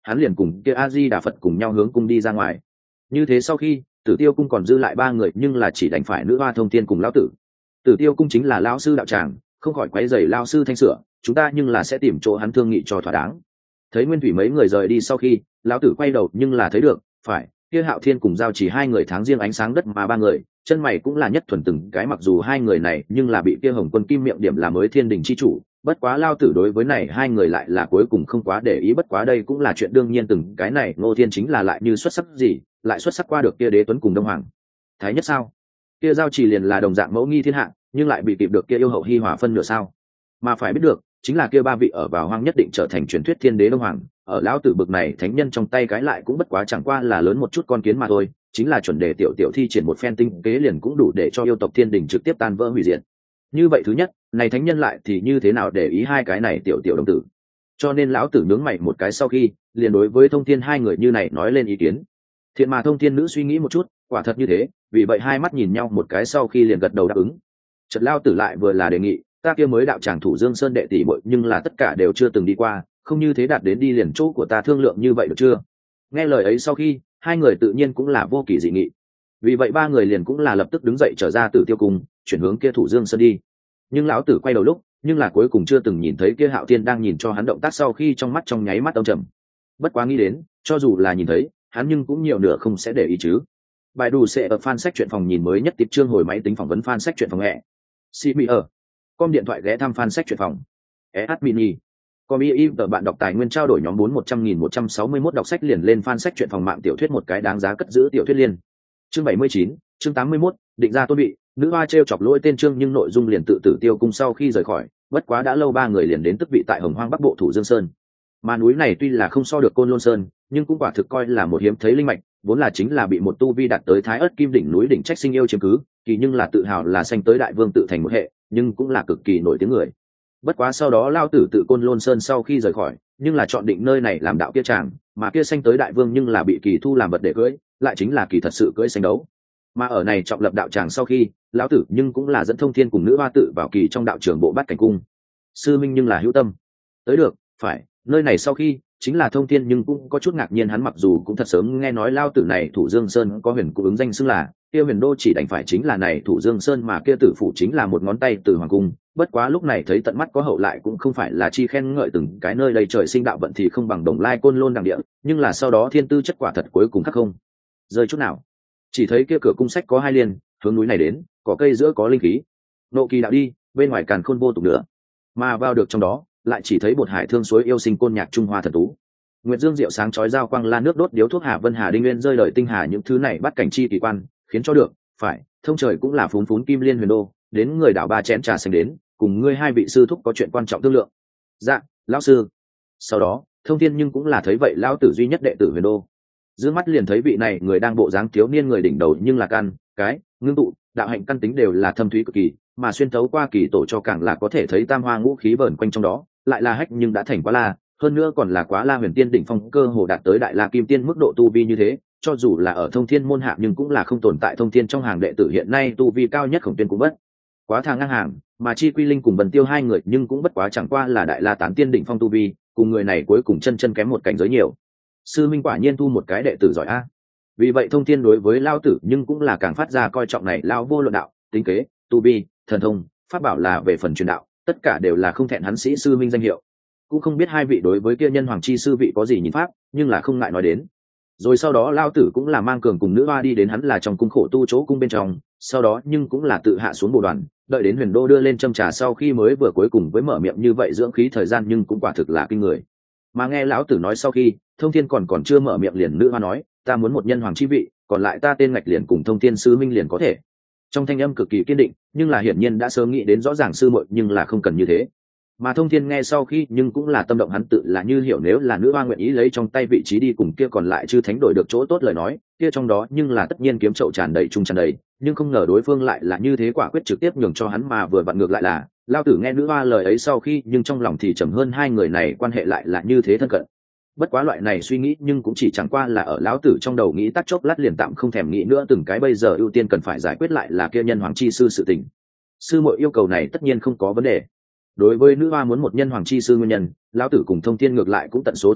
hắn liền cùng kia a di đà phật cùng nhau hướng cung đi ra ngoài. Như thế sau khi Tử Tiêu cung còn dư lại ba người, nhưng là chỉ đành phải nữ hoa thông thiên cùng lão tử. Tử Tiêu cung chính là lão sư đạo tràng, không khỏi quấy rầy lão sư thanh sửa, chúng ta nhưng là sẽ tìm chỗ hắn thương nghị cho thỏa đáng. Thấy Nguyên Thủy mấy người rời đi sau khi, lão tử quay đầu nhưng là thấy được, phải, kia Hạo Thiên cùng Giao Chỉ hai người tháng riêng ánh sáng đất mà ba người, chân mày cũng là nhất thuần từng cái, mặc dù hai người này nhưng là bị kia Hồng Quân Kim Miệng điểm là mới thiên đình chi chủ, bất quá lao tử đối với này hai người lại là cuối cùng không quá để ý, bất quá đây cũng là chuyện đương nhiên, từng cái này Ngô Thiên chính là lại như xuất sắc gì, lại xuất sắc qua được kia Đế Tuấn cùng Đông Hoàng Thái Nhất sao? Kia Giao Chỉ liền là đồng dạng mẫu nghi thiên hạ, nhưng lại bị kịp được kia yêu hậu hi hòa phân nửa sao? Mà phải biết được, chính là kia ba vị ở vào hoang nhất định trở thành truyền thuyết thiên đế Đông Hoàng, ở lão tử bực này thánh nhân trong tay cái lại cũng bất quá chẳng qua là lớn một chút con kiến mà thôi, chính là chuẩn đề tiểu tiểu thi triển một phen tinh kế liền cũng đủ để cho yêu tộc thiên đình trực tiếp tan vỡ hủy diệt. Như vậy thứ nhất, này thánh nhân lại thì như thế nào để ý hai cái này tiểu tiểu đồng tử? Cho nên lão tử nướng mày một cái sau khi, liền đối với Thông Thiên hai người như này nói lên ý kiến. Thiện mà Thông Thiên nữ suy nghĩ một chút, quả thật như thế, vì vậy hai mắt nhìn nhau một cái sau khi liền gật đầu đáp ứng. Chợt lao tử lại vừa là đề nghị, ta kia mới đạo tràng Thủ Dương Sơn đệ tỷ muội, nhưng là tất cả đều chưa từng đi qua, không như thế đạt đến đi liền chỗ của ta thương lượng như vậy được chưa? Nghe lời ấy sau khi, hai người tự nhiên cũng là vô kỳ dị nghị. Vì vậy ba người liền cũng là lập tức đứng dậy trở ra Tử Tiêu cung, chuyển hướng kia Thủ Dương Sơn đi. Nhưng lão tử quay đầu lúc, nhưng là cuối cùng chưa từng nhìn thấy kia Hạo Thiên đang nhìn cho hắn động tác sau khi trong mắt trong nháy mắt âm trầm. Bất quá nghĩ đến, cho dù là nhìn thấy, hắn nhưng cũng nhiều nửa không sẽ để ý chứ. Bài đủ sẽ ở fan sách truyện phòng nhìn mới nhất tiếp chương hồi máy tính phỏng vấn fan sách truyện phòng hẹ. xê bê ở. Com điện thoại ghé thăm fan sách truyện phòng. ét hát mini. Com y tờ bạn đọc tài nguyên trao đổi nhóm bốn một trăm nghìn một trăm sáu mươi mốt đọc sách liền lên fan sách truyện phòng mạng tiểu thuyết một cái đáng giá cất giữ tiểu thuyết liên. Chương bảy mươi chín, chương tám mươi mốt, định ra tôn bị, nữ hoa trêu chọc lỗi tên chương nhưng nội dung liền tự Tử Tiêu cung sau khi rời khỏi, bất quá đã lâu ba người liền đến tức vị tại Hồng Hoang Bắc Bộ Thủ Dương Sơn. Mà núi này tuy là không so được Côn Lôn Sơn, nhưng cũng quả thực coi là một hiếm thấy linh mạch, vốn là chính là bị một tu vi đạt tới Thái Ức Kim đỉnh núi đỉnh Trách Sinh yêu chiếm cứ, kỳ nhưng là tự hào là sanh tới đại vương tự thành một hệ, nhưng cũng là cực kỳ nổi tiếng người. Bất quá sau đó lao tử tự Côn Lôn Sơn sau khi rời khỏi, nhưng là chọn định nơi này làm đạo kia tràng, mà kia sanh tới đại vương nhưng là bị kỳ thu làm vật để cưỡi, lại chính là kỳ thật sự cưỡi sanh đấu. Mà ở này trọng lập đạo tràng sau khi, lão tử nhưng cũng là dẫn Thông Thiên cùng nữ hoa tự vào kỳ trong đạo trường bộ Bát Cảnh cung. Sư minh nhưng là hữu tâm tới được, phải, nơi này sau khi chính là Thông Thiên nhưng cũng có chút ngạc nhiên, hắn mặc dù cũng thật sớm nghe nói lao tử này Thủ Dương Sơn có huyền cung ứng danh xưng là kia huyền đô, chỉ đành phải chính là này Thủ Dương Sơn mà kia tử phủ chính là một ngón tay từ hoàng cung. Bất quá lúc này thấy tận mắt có hậu lại cũng không phải là chi khen ngợi từng cái nơi đây trời sinh đạo vận thì không bằng Đồng Lai Côn Lôn đằng địa, nhưng là sau đó thiên tư chất quả thật cuối cùng khắc không rơi chút nào. Chỉ thấy kia cửa cung sách có hai liên, hướng núi này đến, có cây giữa có linh khí. Nộ kỳ đạo đi, bên ngoài càn khôn vô tục nữa. Mà vào được trong đó, lại chỉ thấy bột hải thương suối yêu sinh côn nhạc Trung Hoa thần tú. Nguyệt dương diệu sáng chói giao quang la nước đốt điếu thuốc Hà Vân Hà Đinh Nguyên rơi lời tinh hà, những thứ này bắt cảnh chi kỳ quan, khiến cho được, phải, thông trời cũng là phún phún kim liên huyền đô, đến người đảo ba chén trà xanh đến, cùng ngươi hai vị sư thúc có chuyện quan trọng thương lượng. Dạ, lão sư. Sau đó, Thông Thiên nhưng cũng là thấy vậy lão tử duy nhất đệ tử huyền đô. Dương mắt liền thấy vị này người đang bộ dáng thiếu niên người đỉnh đầu nhưng là căn, cái, ngưng tụ, đạo hạnh căn tính đều là thâm thúy cực kỳ, mà xuyên thấu qua kỳ tổ cho càng là có thể thấy tam hoa ngũ khí vờn quanh trong đó, lại là hách nhưng đã thành quá la, hơn nữa còn là quá la huyền tiên đỉnh phong, cơ hồ đạt tới đại la kim tiên mức độ tu vi như thế, cho dù là ở Thông Thiên môn hạ nhưng cũng là không tồn tại Thông Thiên trong hàng đệ tử hiện nay tu vi cao nhất Khổng Tuyên cũng bất quá thang ngang hàng, mà Chi Quy Linh cùng Vân Tiêu hai người nhưng cũng bất quá chẳng qua là đại la tán tiên đỉnh phong tu vi, cùng người này cuối cùng chân chân kém một cảnh giới nhiều. Sư minh quả nhiên thu một cái đệ tử giỏi a. Vì vậy Thông Thiên đối với lao tử nhưng cũng là càng phát ra coi trọng này lao vô luận đạo, tính kế, tu vi, thần thông, pháp bảo là về phần truyền đạo, tất cả đều là không thẹn hắn sĩ sư minh danh hiệu. Cũng không biết hai vị đối với kia nhân hoàng chi sư vị có gì nhìn pháp, nhưng là không ngại nói đến. Rồi sau đó lao tử cũng là mang cường cùng nữ hoa đi đến hắn là trong cung khổ tu chỗ cung bên trong, sau đó nhưng cũng là tự hạ xuống bồ đoàn, đợi đến huyền đô đưa lên châm trà sau khi mới vừa cuối cùng với mở miệng như vậy dưỡng khí thời gian, nhưng cũng quả thực là kinh người. Mà nghe lão tử nói sau khi, Thông Thiên còn còn chưa mở miệng liền nữ hoa nói, ta muốn một nhân hoàng chi vị, còn lại ta tên ngạch liền cùng Thông Thiên sư minh liền có thể. Trong thanh âm cực kỳ kiên định, nhưng là hiển nhiên đã sớm nghĩ đến rõ ràng sư muội, nhưng là không cần như thế. Mà Thông Thiên nghe sau khi nhưng cũng là tâm động, hắn tự là như hiểu nếu là nữ hoa nguyện ý lấy trong tay vị trí đi cùng kia còn lại chư thánh đổi được chỗ tốt lời nói, kia trong đó nhưng là tất nhiên kiếm chậu tràn đầy trung tràn đầy, nhưng không ngờ đối phương lại là như thế quả quyết trực tiếp nhường cho hắn, mà vừa vặn ngược lại là lao tử nghe nữ hoa lời ấy sau khi nhưng trong lòng thì trầm hơn, hai người này quan hệ lại là như thế thân cận. Bất quá loại này suy nghĩ nhưng cũng chỉ chẳng qua là ở lão tử trong đầu nghĩ tắt chốc lát liền tạm không thèm nghĩ nữa, từng cái bây giờ ưu tiên cần phải giải quyết lại là kia nhân hoàng chi sư sự tình. Sư muội yêu cầu này tất nhiên không có vấn đề. Đối với nữ hoa muốn một nhân hoàng chi sư nguyên nhân, lão tử cùng Thông Thiên ngược lại cũng tận số thấy rõ,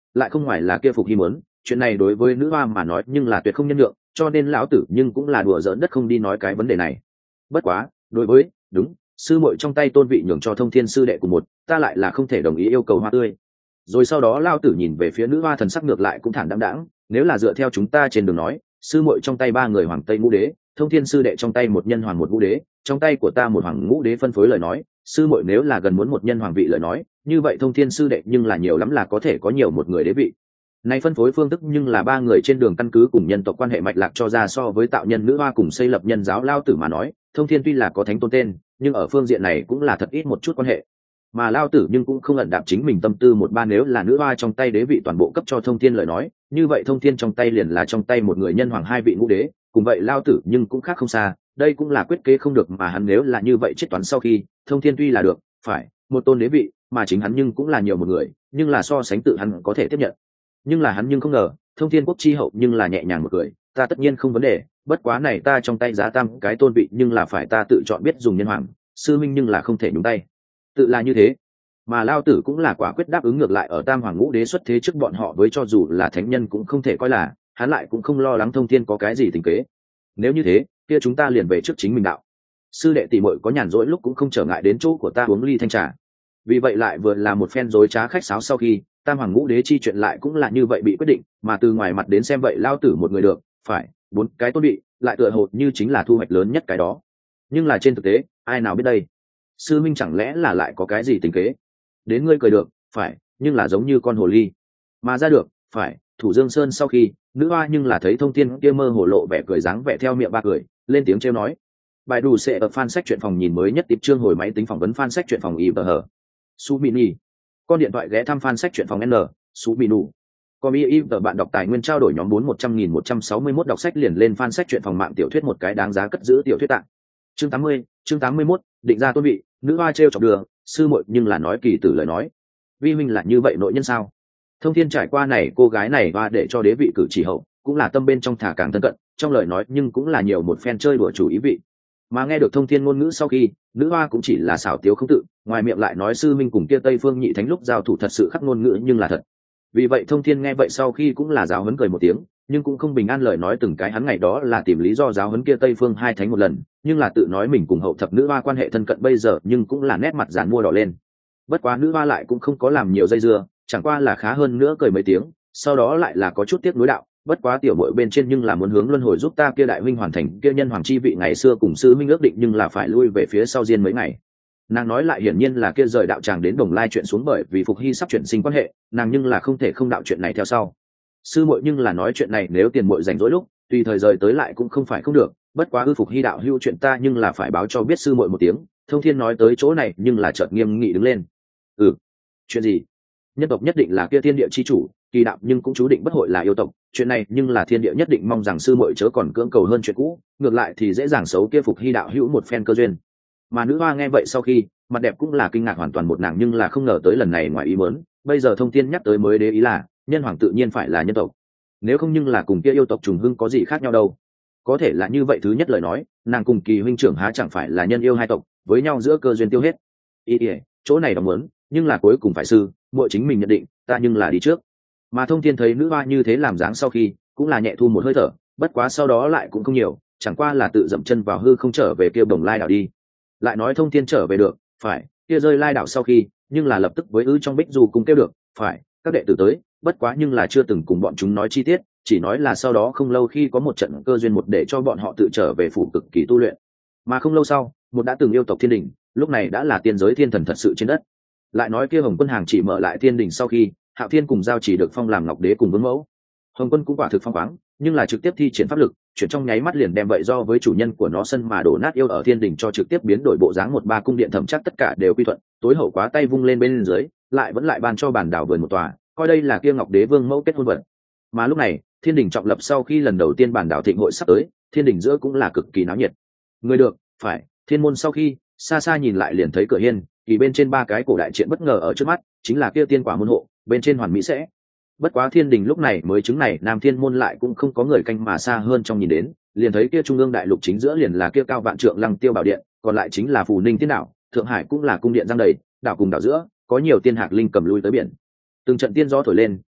lại không ngoài là kia Phục Hy muốn. Chuyện này đối với nữ hoa mà nói nhưng là tuyệt không nhân lượng, cho nên lão tử nhưng cũng là đùa giỡn đất không đi nói cái vấn đề này. Bất quá đối với đúng sư muội trong tay tôn vị nhường cho Thông Thiên sư đệ của một, ta lại là không thể đồng ý yêu cầu hoa tươi. Rồi sau đó lão tử nhìn về phía nữ hoa, thần sắc ngược lại cũng thản đãng đãng, nếu là dựa theo chúng ta trên đường nói, sư muội trong tay ba người hoàng tây ngũ đế, Thông Thiên sư đệ trong tay một nhân hoàng một ngũ đế, trong tay của ta một hoàng ngũ đế phân phối lời nói, sư muội nếu là gần muốn một nhân hoàng vị lời nói, như vậy Thông Thiên sư đệ nhưng là nhiều lắm là có thể có nhiều một người đế vị. Này phân phối phương thức nhưng là ba người trên đường căn cứ cùng nhân tộc quan hệ mạch lạc cho ra, so với tạo nhân nữ hoa cùng xây lập nhân giáo lao tử mà nói, Thông Thiên tuy là có thánh tôn tên, nhưng ở phương diện này cũng là thật ít một chút quan hệ. Mà lao tử nhưng cũng không ẩn đạp chính mình tâm tư một ba, nếu là nữ hoa trong tay đế vị toàn bộ cấp cho Thông Thiên lời nói, như vậy Thông Thiên trong tay liền là trong tay một người nhân hoàng hai vị ngũ đế, cùng vậy lao tử nhưng cũng khác không xa, đây cũng là quyết kế không được mà hắn nếu là như vậy chết toán sau khi, Thông Thiên tuy là được, phải, một tôn đế vị, mà chính hắn nhưng cũng là nhiều một người, nhưng là so sánh tự hắn có thể tiếp nhận. Nhưng là hắn nhưng không ngờ, Thông Thiên quốc chi hậu nhưng là nhẹ nhàng một cười, ta tất nhiên không vấn đề, bất quá này ta trong tay giá tam cái tôn vị nhưng là phải ta tự chọn biết dùng nhân hoàng, sư minh nhưng là không thể nhúng tay. Tự là như thế, mà lao tử cũng là quả quyết đáp ứng, ngược lại ở tam hoàng ngũ đế xuất thế trước bọn họ với cho dù là thánh nhân cũng không thể coi là, hắn lại cũng không lo lắng Thông Thiên có cái gì tình kế. Nếu như thế, kia chúng ta liền về trước chính mình đạo. Sư đệ tỷ muội có nhàn rỗi lúc cũng không trở ngại đến chỗ của ta uống ly thanh trà. Vì vậy lại vừa là một phen dối trá khách sáo sau khi, tam hoàng ngũ đế chi chuyện lại cũng là như vậy bị quyết định, mà từ ngoài mặt đến xem vậy lao tử một người được, phải, bốn cái tôn vị, lại tựa hồ như chính là thu hoạch lớn nhất cái đó. Nhưng là trên thực tế, ai nào biết đây? Sư minh chẳng lẽ là lại có cái gì tình kế? Đến ngươi cười được, phải, nhưng là giống như con hồ ly. Mà ra được, phải, Thủ Dương Sơn sau khi, nữ hoa nhưng là thấy Thông Thiên kia mơ hồ lộ vẻ cười dáng vẻ theo miệng ba cười, lên tiếng trêu nói. Bài đủ sẽ ở fan sách truyện phòng nhìn mới nhất tiếp chương hồi máy tính phỏng vấn fan sách truyện phòng y hở. Su mini. Con điện thoại ghé thăm fan sách truyện phòng N, Su minu. Còn y y bạn đọc tài nguyên trao đổi nhóm bốn một trăm nghìn một trăm sáu mươi mốt đọc sách liền lên fan sách truyện phòng mạng tiểu thuyết một cái đáng giá cất giữ tiểu thuyết tặng. Chương tám mươi, chương tám mươi mốt, định ra tôn vị, nữ hoa trêu chọc đường, sư muội nhưng là nói kỳ tử lời nói. Vi huynh là như vậy nội nhân sao? Thông Thiên trải qua này cô gái này và để cho đế vị cử chỉ hậu, cũng là tâm bên trong thả càng thân cận, trong lời nói nhưng cũng là nhiều một phen chơi đùa chủ ý vị. Mà nghe được Thông Thiên ngôn ngữ sau khi, nữ hoa cũng chỉ là xảo tiếu không tự, ngoài miệng lại nói sư minh cùng kia Tây Phương Nhị Thánh lúc giao thủ thật sự khắc ngôn ngữ nhưng là thật. Vì vậy Thông Thiên nghe vậy sau khi cũng là giáo huấn cười một tiếng, nhưng cũng không bình an lời nói từng cái hắn ngày đó là tìm lý do giáo huấn kia Tây Phương hai thánh một lần, nhưng là tự nói mình cùng hậu thập nữ hoa quan hệ thân cận bây giờ, nhưng cũng là nét mặt giàn mua đỏ lên. Bất quá nữ hoa lại cũng không có làm nhiều dây dưa, chẳng qua là khá hơn nữa cười mấy tiếng, sau đó lại là có chút tiếc nuối đạo, bất quá tiểu muội bên trên nhưng là muốn hướng luân hồi giúp ta kia đại huynh hoàn thành kia nhân hoàng chi vị ngày xưa cùng sư huynh ước định, nhưng là phải lui về phía sau riêng mấy ngày. Nàng nói lại hiển nhiên là kia rời đạo tràng đến Đồng Lai chuyện xuống, bởi vì Phục Hy sắp chuyển sinh quan hệ, nàng nhưng là không thể không đạo chuyện này theo sau. Sư muội nhưng là nói chuyện này nếu tiền muội rảnh rỗi lúc, tùy thời rời tới lại cũng không phải không được, bất quá ư Phục Hy đạo hưu chuyện ta nhưng là phải báo cho biết sư muội một tiếng. Thông Thiên nói tới chỗ này nhưng là chợt nghiêm nghị đứng lên. Ừ, chuyện gì? Nhân tộc nhất định là kia thiên địa chi chủ, kỳ đạo nhưng cũng chú định bất hội là yêu tộc, chuyện này nhưng là thiên địa nhất định mong rằng sư muội chớ còn cưỡng cầu hơn chuyện cũ, ngược lại thì dễ dàng xấu kia Phục Hy đạo hữu một phen cơ duyên. Mà nữ hoa nghe vậy sau khi, mặt đẹp cũng là kinh ngạc hoàn toàn một nàng, nhưng là không ngờ tới lần này ngoài ý muốn, bây giờ Thông Thiên nhắc tới mới đế ý là nhân hoàng tự nhiên phải là nhân tộc, nếu không nhưng là cùng kia yêu tộc trùng hưng có gì khác nhau đâu. Có thể là như vậy, thứ nhất lời nói, nàng cùng Kỳ huynh trưởng há chẳng phải là nhân yêu hai tộc, với nhau giữa cơ duyên tiêu hết. Ý ỉa, chỗ này đóng muốn, nhưng là cuối cùng phải sư muội chính mình nhận định, ta nhưng là đi trước. Mà Thông Thiên thấy nữ hoa như thế làm dáng sau khi, cũng là nhẹ thu một hơi thở, bất quá sau đó lại cũng không nhiều, chẳng qua là tự dậm chân vào hư không trở về kia Đồng Lai đảo đi. Lại nói Thông Thiên trở về được, phải, kia rơi Lai đảo sau khi, nhưng là lập tức với ư trong Bích Du cung kêu được, phải, các đệ tử tới, bất quá nhưng là chưa từng cùng bọn chúng nói chi tiết, chỉ nói là sau đó không lâu khi có một trận cơ duyên một để cho bọn họ tự trở về phủ cực kỳ tu luyện. Mà không lâu sau, một đã từng yêu tộc thiên đình, lúc này đã là tiên giới thiên thần thật sự trên đất. Lại nói kia Hồng Quân hàng chỉ mở lại thiên đình sau khi, Hạo Thiên cùng Giao Chỉ được phong làm Ngọc Đế cùng Vương Mẫu. Hồng Quân cũng quả thực phong khoáng, nhưng là trực tiếp thi triển pháp lực, chuyển trong nháy mắt liền đem vậy do với chủ nhân của nó sân mà đổ nát yêu ở thiên đình cho trực tiếp biến đổi bộ dáng một ba cung điện thẩm chắc tất cả đều quy thuận, tối hậu quá tay vung lên bên dưới, lại vẫn lại ban cho bản đảo vườn một tòa, coi đây là kia Ngọc Đế Vương Mẫu kết hôn vật. Mà lúc này, thiên đình trọng lập sau khi lần đầu tiên bản đảo thịnh hội sắp tới, thiên đình giữa cũng là cực kỳ náo nhiệt. Người được, phải, thiên môn sau khi, xa xa nhìn lại liền thấy cửa hiên, kỳ bên trên ba cái cổ đại triện bất ngờ ở trước mắt, chính là kia tiên quả môn hộ, bên trên hoàn mỹ sẽ. Bất quá thiên đình lúc này mới chứng này nam thiên môn lại cũng không có người canh, mà xa hơn trong nhìn đến, liền thấy kia trung ương đại lục chính giữa liền là kia cao vạn trượng lăng tiêu bảo điện, còn lại chính là phù ninh tiên đảo, thượng hải cũng là cung điện giang đầy, đảo cùng đảo giữa có nhiều tiên hạc linh cầm lui tới biển. Từng trận tiên gió thổi lên,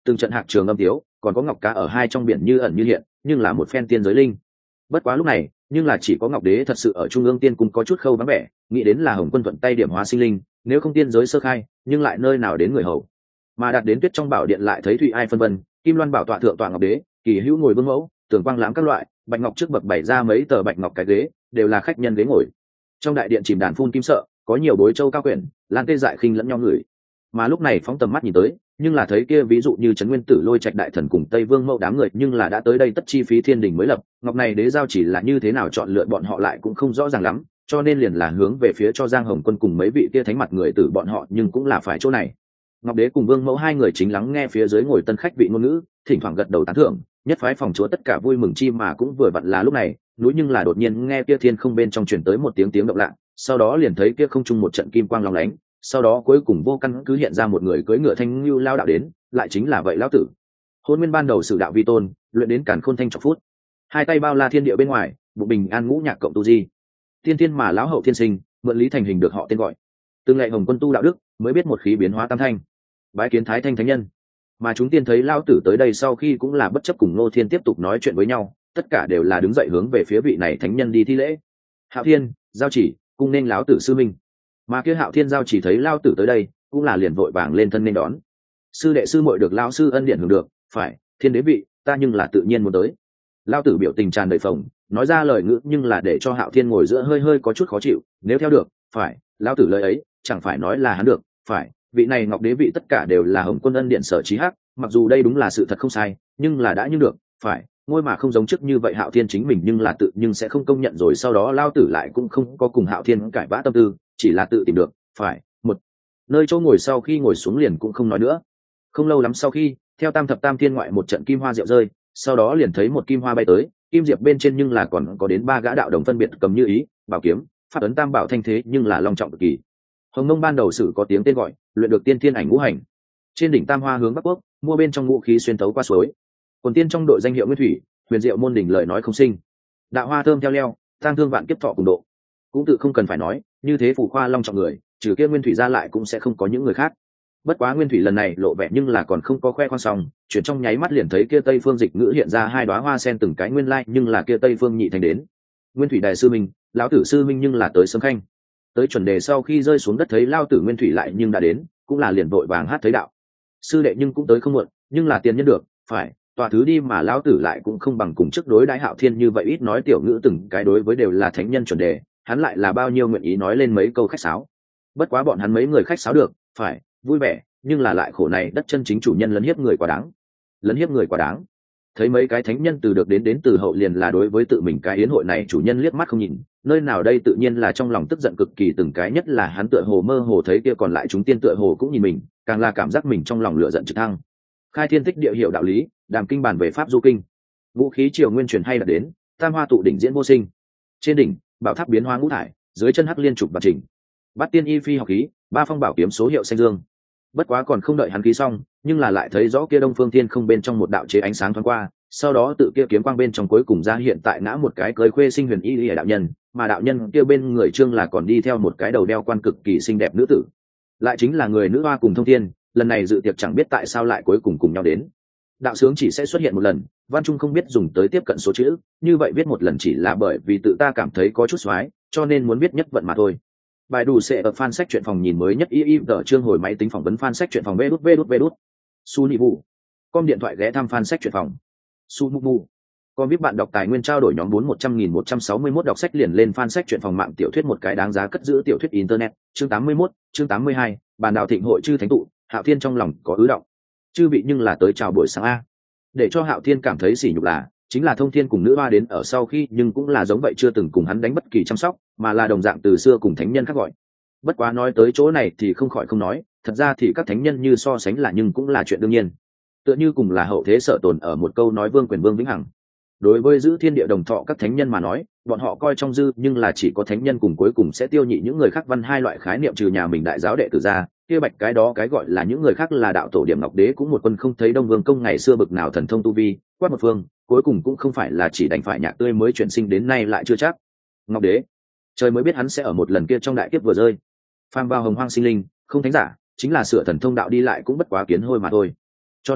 từng trận hạc trường âm tiếu, còn có ngọc cá ở hai trong biển như ẩn như hiện, nhưng là một phen tiên giới linh. Bất quá lúc này, nhưng là chỉ có ngọc đế thật sự ở trung ương tiên cung có chút khâu vắng vẻ, nghĩ đến là Hồng Quân thuận tay điểm hóa sinh linh, nếu không tiên giới sơ khai, nhưng lại nơi nào đến người hầu. Mà đạt đến tuyết trong bảo điện lại thấy thụy ai phân vân, kim loan bảo tọa thượng tọa ngọc đế, kỳ hữu ngồi vương mẫu, tường quang lãng các loại, bạch ngọc trước bậc bày ra mấy tờ bạch ngọc cái ghế, đều là khách nhân ghế ngồi. Trong đại điện chìm đàn phun kim sợ, có nhiều bối châu cao quyển, lan tê dại khinh lẫn nhau người. Mà lúc này phóng tầm mắt nhìn tới, nhưng là thấy kia ví dụ như trấn nguyên tử lôi trạch đại thần cùng tây vương mẫu đám người, nhưng là đã tới đây tất chi phí thiên đình mới lập, ngọc này đế giao chỉ là như thế nào chọn lựa bọn họ lại cũng không rõ ràng lắm, cho nên liền là hướng về phía cho Giang Hồng Quân cùng mấy vị kia thánh mặt người tử bọn họ, nhưng cũng là phải chỗ này. Ngọc đế cùng vương mẫu hai người chính lắng nghe phía dưới ngồi tân khách vị ngôn ngữ, thỉnh thoảng gật đầu tán thưởng, nhất phái phòng chúa tất cả vui mừng chi mà cũng vừa vặn là lúc này, núi nhưng là đột nhiên nghe kia thiên không bên trong truyền tới một tiếng tiếng động lạ, sau đó liền thấy kia không trung một trận kim quang lóng lánh, sau đó cuối cùng vô căn cứ hiện ra một người cưỡi ngựa thanh lưu lao đạo đến, lại chính là vậy lão tử. Hôn nguyên ban đầu sử đạo vi tôn, luyện đến càn khôn thanh trọc phút, hai tay bao la thiên địa bên ngoài, bụng bình an ngũ nhạc cộng tu di, tiên thiên mà lão hậu thiên sinh, mượn lý thành hình được họ tên gọi. Từng ngày Hồng Quân tu đạo đức, mới biết một khí biến hóa tam thanh, bái kiến thái thanh thánh nhân. Mà chúng tiên thấy lao tử tới đây sau khi cũng là bất chấp cùng Ngô Thiên tiếp tục nói chuyện với nhau, tất cả đều là đứng dậy hướng về phía vị này thánh nhân đi thi lễ. Hạo Thiên, giao chỉ, cung nên lão tử sư minh. Mà kia Hạo Thiên giao chỉ thấy lao tử tới đây, cũng là liền vội vàng lên thân nên đón. Sư đệ sư muội được lão sư ân điển hưởng được, phải, thiên đế vị, ta nhưng là tự nhiên muốn tới. Lao tử biểu tình tràn đầy phồng, nói ra lời ngữ nhưng là để cho Hạo Thiên ngồi giữa hơi hơi có chút khó chịu, nếu theo được, phải, lao tử lời ấy, chẳng phải nói là hắn được, phải, vị này ngọc đế vị tất cả đều là Hồng Quân ân điện sở trí hắc, mặc dù đây đúng là sự thật không sai, nhưng là đã như được, phải, ngôi mà không giống trước như vậy Hạo Thiên chính mình nhưng là tự nhưng sẽ không công nhận, rồi sau đó lao tử lại cũng không có cùng Hạo Thiên cãi vã tâm tư, chỉ là tự tìm được, phải, một nơi chỗ ngồi, sau khi ngồi xuống liền cũng không nói nữa. Không lâu lắm sau khi, theo tam thập tam thiên ngoại một trận kim hoa diệu rơi, sau đó liền thấy một kim hoa bay tới, kim diệp bên trên nhưng là còn có đến ba gã đạo đồng phân biệt cầm như ý, bảo kiếm, pháp ấn tam bảo thanh thế nhưng là long trọng cực kỳ. Hồng Mông ban đầu sử có tiếng tên gọi, luyện được tiên thiên ảnh ngũ hành. Trên đỉnh tam hoa hướng bắc quốc, mua bên trong ngũ khí xuyên tấu qua suối. Quần tiên trong đội danh hiệu Nguyên Thủy, huyền diệu môn đỉnh lời nói không sinh. Đạo hoa thơm theo leo, tang thương vạn kiếp thọ cùng độ. Cũng tự không cần phải nói, như thế phù khoa long trọng người, trừ kia Nguyên Thủy ra lại cũng sẽ không có những người khác. Bất quá Nguyên Thủy lần này lộ vẻ nhưng là còn không có khoe khoang xong, chuyển trong nháy mắt liền thấy kia Tây Phương Dịch Ngữ hiện ra hai đóa hoa sen từng cái nguyên lai, nhưng là kia Tây Phương nhị thành đến. Nguyên Thủy đại sư minh, lão tử sư minh nhưng là tới sớm khanh. Tới chuẩn đề sau khi rơi xuống đất thấy lao tử Nguyên Thủy lại nhưng đã đến, cũng là liền vội vàng hát thấy đạo. Sư đệ nhưng cũng tới không muộn, nhưng là tiền nhân được, phải, tòa thứ đi mà lão tử lại cũng không bằng cùng trước đối đãi Hạo Thiên như vậy, ít nói tiểu ngữ từng cái đối với đều là thánh nhân chuẩn đề, hắn lại là bao nhiêu nguyện ý nói lên mấy câu khách sáo. Bất quá bọn hắn mấy người khách sáo được, phải, vui vẻ, nhưng là lại khổ này đất chân chính chủ nhân lấn hiếp người quá đáng. Lấn hiếp người quá đáng. Thấy mấy cái thánh nhân từ được đến đến từ hậu liền là đối với tự mình cái yến hội này chủ nhân liếc mắt không nhìn, nơi nào đây tự nhiên là trong lòng tức giận cực kỳ, từng cái nhất là hắn tựa hồ mơ hồ thấy kia còn lại chúng tiên tựa hồ cũng nhìn mình, càng là cảm giác mình trong lòng lửa giận trực thăng. Khai thiên tích địa hiệu đạo lý, đàm kinh bàn về pháp du kinh, vũ khí triều nguyên truyền hay là đến, tam hoa tụ đỉnh diễn vô sinh. Trên đỉnh, bảo tháp biến hóa ngũ thải, dưới chân hắc liên trục bạc trình. Bát tiên y phi học khí, ba phong bảo kiếm số hiệu xanh dương. Bất quá còn không đợi hắn ký xong, nhưng là lại thấy rõ kia đông phương thiên không bên trong một đạo chế ánh sáng thoáng qua, sau đó tự kia kiếm quang bên trong cuối cùng ra hiện tại ngã một cái cưới khuê sinh huyền y lìa đạo nhân, mà đạo nhân kia bên người trương là còn đi theo một cái đầu đeo quan cực kỳ xinh đẹp nữ tử, lại chính là người nữ hoa cùng thông thiên. Lần này dự tiệc chẳng biết tại sao lại cuối cùng cùng nhau đến. Đạo sướng chỉ sẽ xuất hiện một lần, văn trung không biết dùng tới tiếp cận số chữ, như vậy viết một lần chỉ là bởi vì tự ta cảm thấy có chút xoái, cho nên muốn biết nhất vận mà thôi. Bài đủ sẽ ở fan sách truyện phòng nhìn mới nhất y y tờ chương hồi máy tính phỏng vấn fan sách truyện phòng vê đút vê đút vê đút. Su Nị Vũ. Com điện thoại ghé thăm fan sách truyện phòng. Su Mu Mu. Com biết bạn đọc tài nguyên trao đổi nhóm bốn một trăm nghìn một trăm sáu mươi mốt đọc sách liền lên fan sách truyện phòng mạng tiểu thuyết một cái đáng giá cất giữ tiểu thuyết internet, chương tám mươi mốt, chương tám mươi hai, bàn đạo thịnh hội chư thánh tụ, Hạo Thiên trong lòng có ứ động. Chư vị nhưng là tới chào buổi sáng a. Để cho Hạo Thiên cảm thấy sỉ nhục là, chính là thông thiên cùng nữ hoa đến ở sau khi, nhưng cũng là giống vậy chưa từng cùng hắn đánh bất kỳ chăm sóc, mà là đồng dạng từ xưa cùng thánh nhân khác gọi. Bất quá nói tới chỗ này thì không khỏi không nói, thật ra thì các thánh nhân như so sánh là nhưng cũng là chuyện đương nhiên. Tựa như cùng là hậu thế sở tồn ở một câu nói vương quyền vương vĩnh hằng. Đối với giữ thiên địa đồng thọ các thánh nhân mà nói, bọn họ coi trong dư nhưng là chỉ có thánh nhân cùng cuối cùng sẽ tiêu nhị những người khác văn hai loại khái niệm, trừ nhà mình đại giáo đệ tử ra, kia bạch cái đó cái gọi là những người khác là đạo tổ điểm ngọc đế cũng một quân không thấy đông vương công ngày xưa bực nào thần thông tu vi, quát một phương, cuối cùng cũng không phải là chỉ đành phải nhạc tươi mới chuyển sinh đến nay lại chưa chắc. Ngọc đế, trời mới biết hắn sẽ ở một lần kia trong đại kiếp vừa rơi. Phàm vào hồng hoang sinh linh, không thánh giả, chính là sửa thần thông đạo đi lại cũng bất quá kiến hôi mà thôi. Cho nên,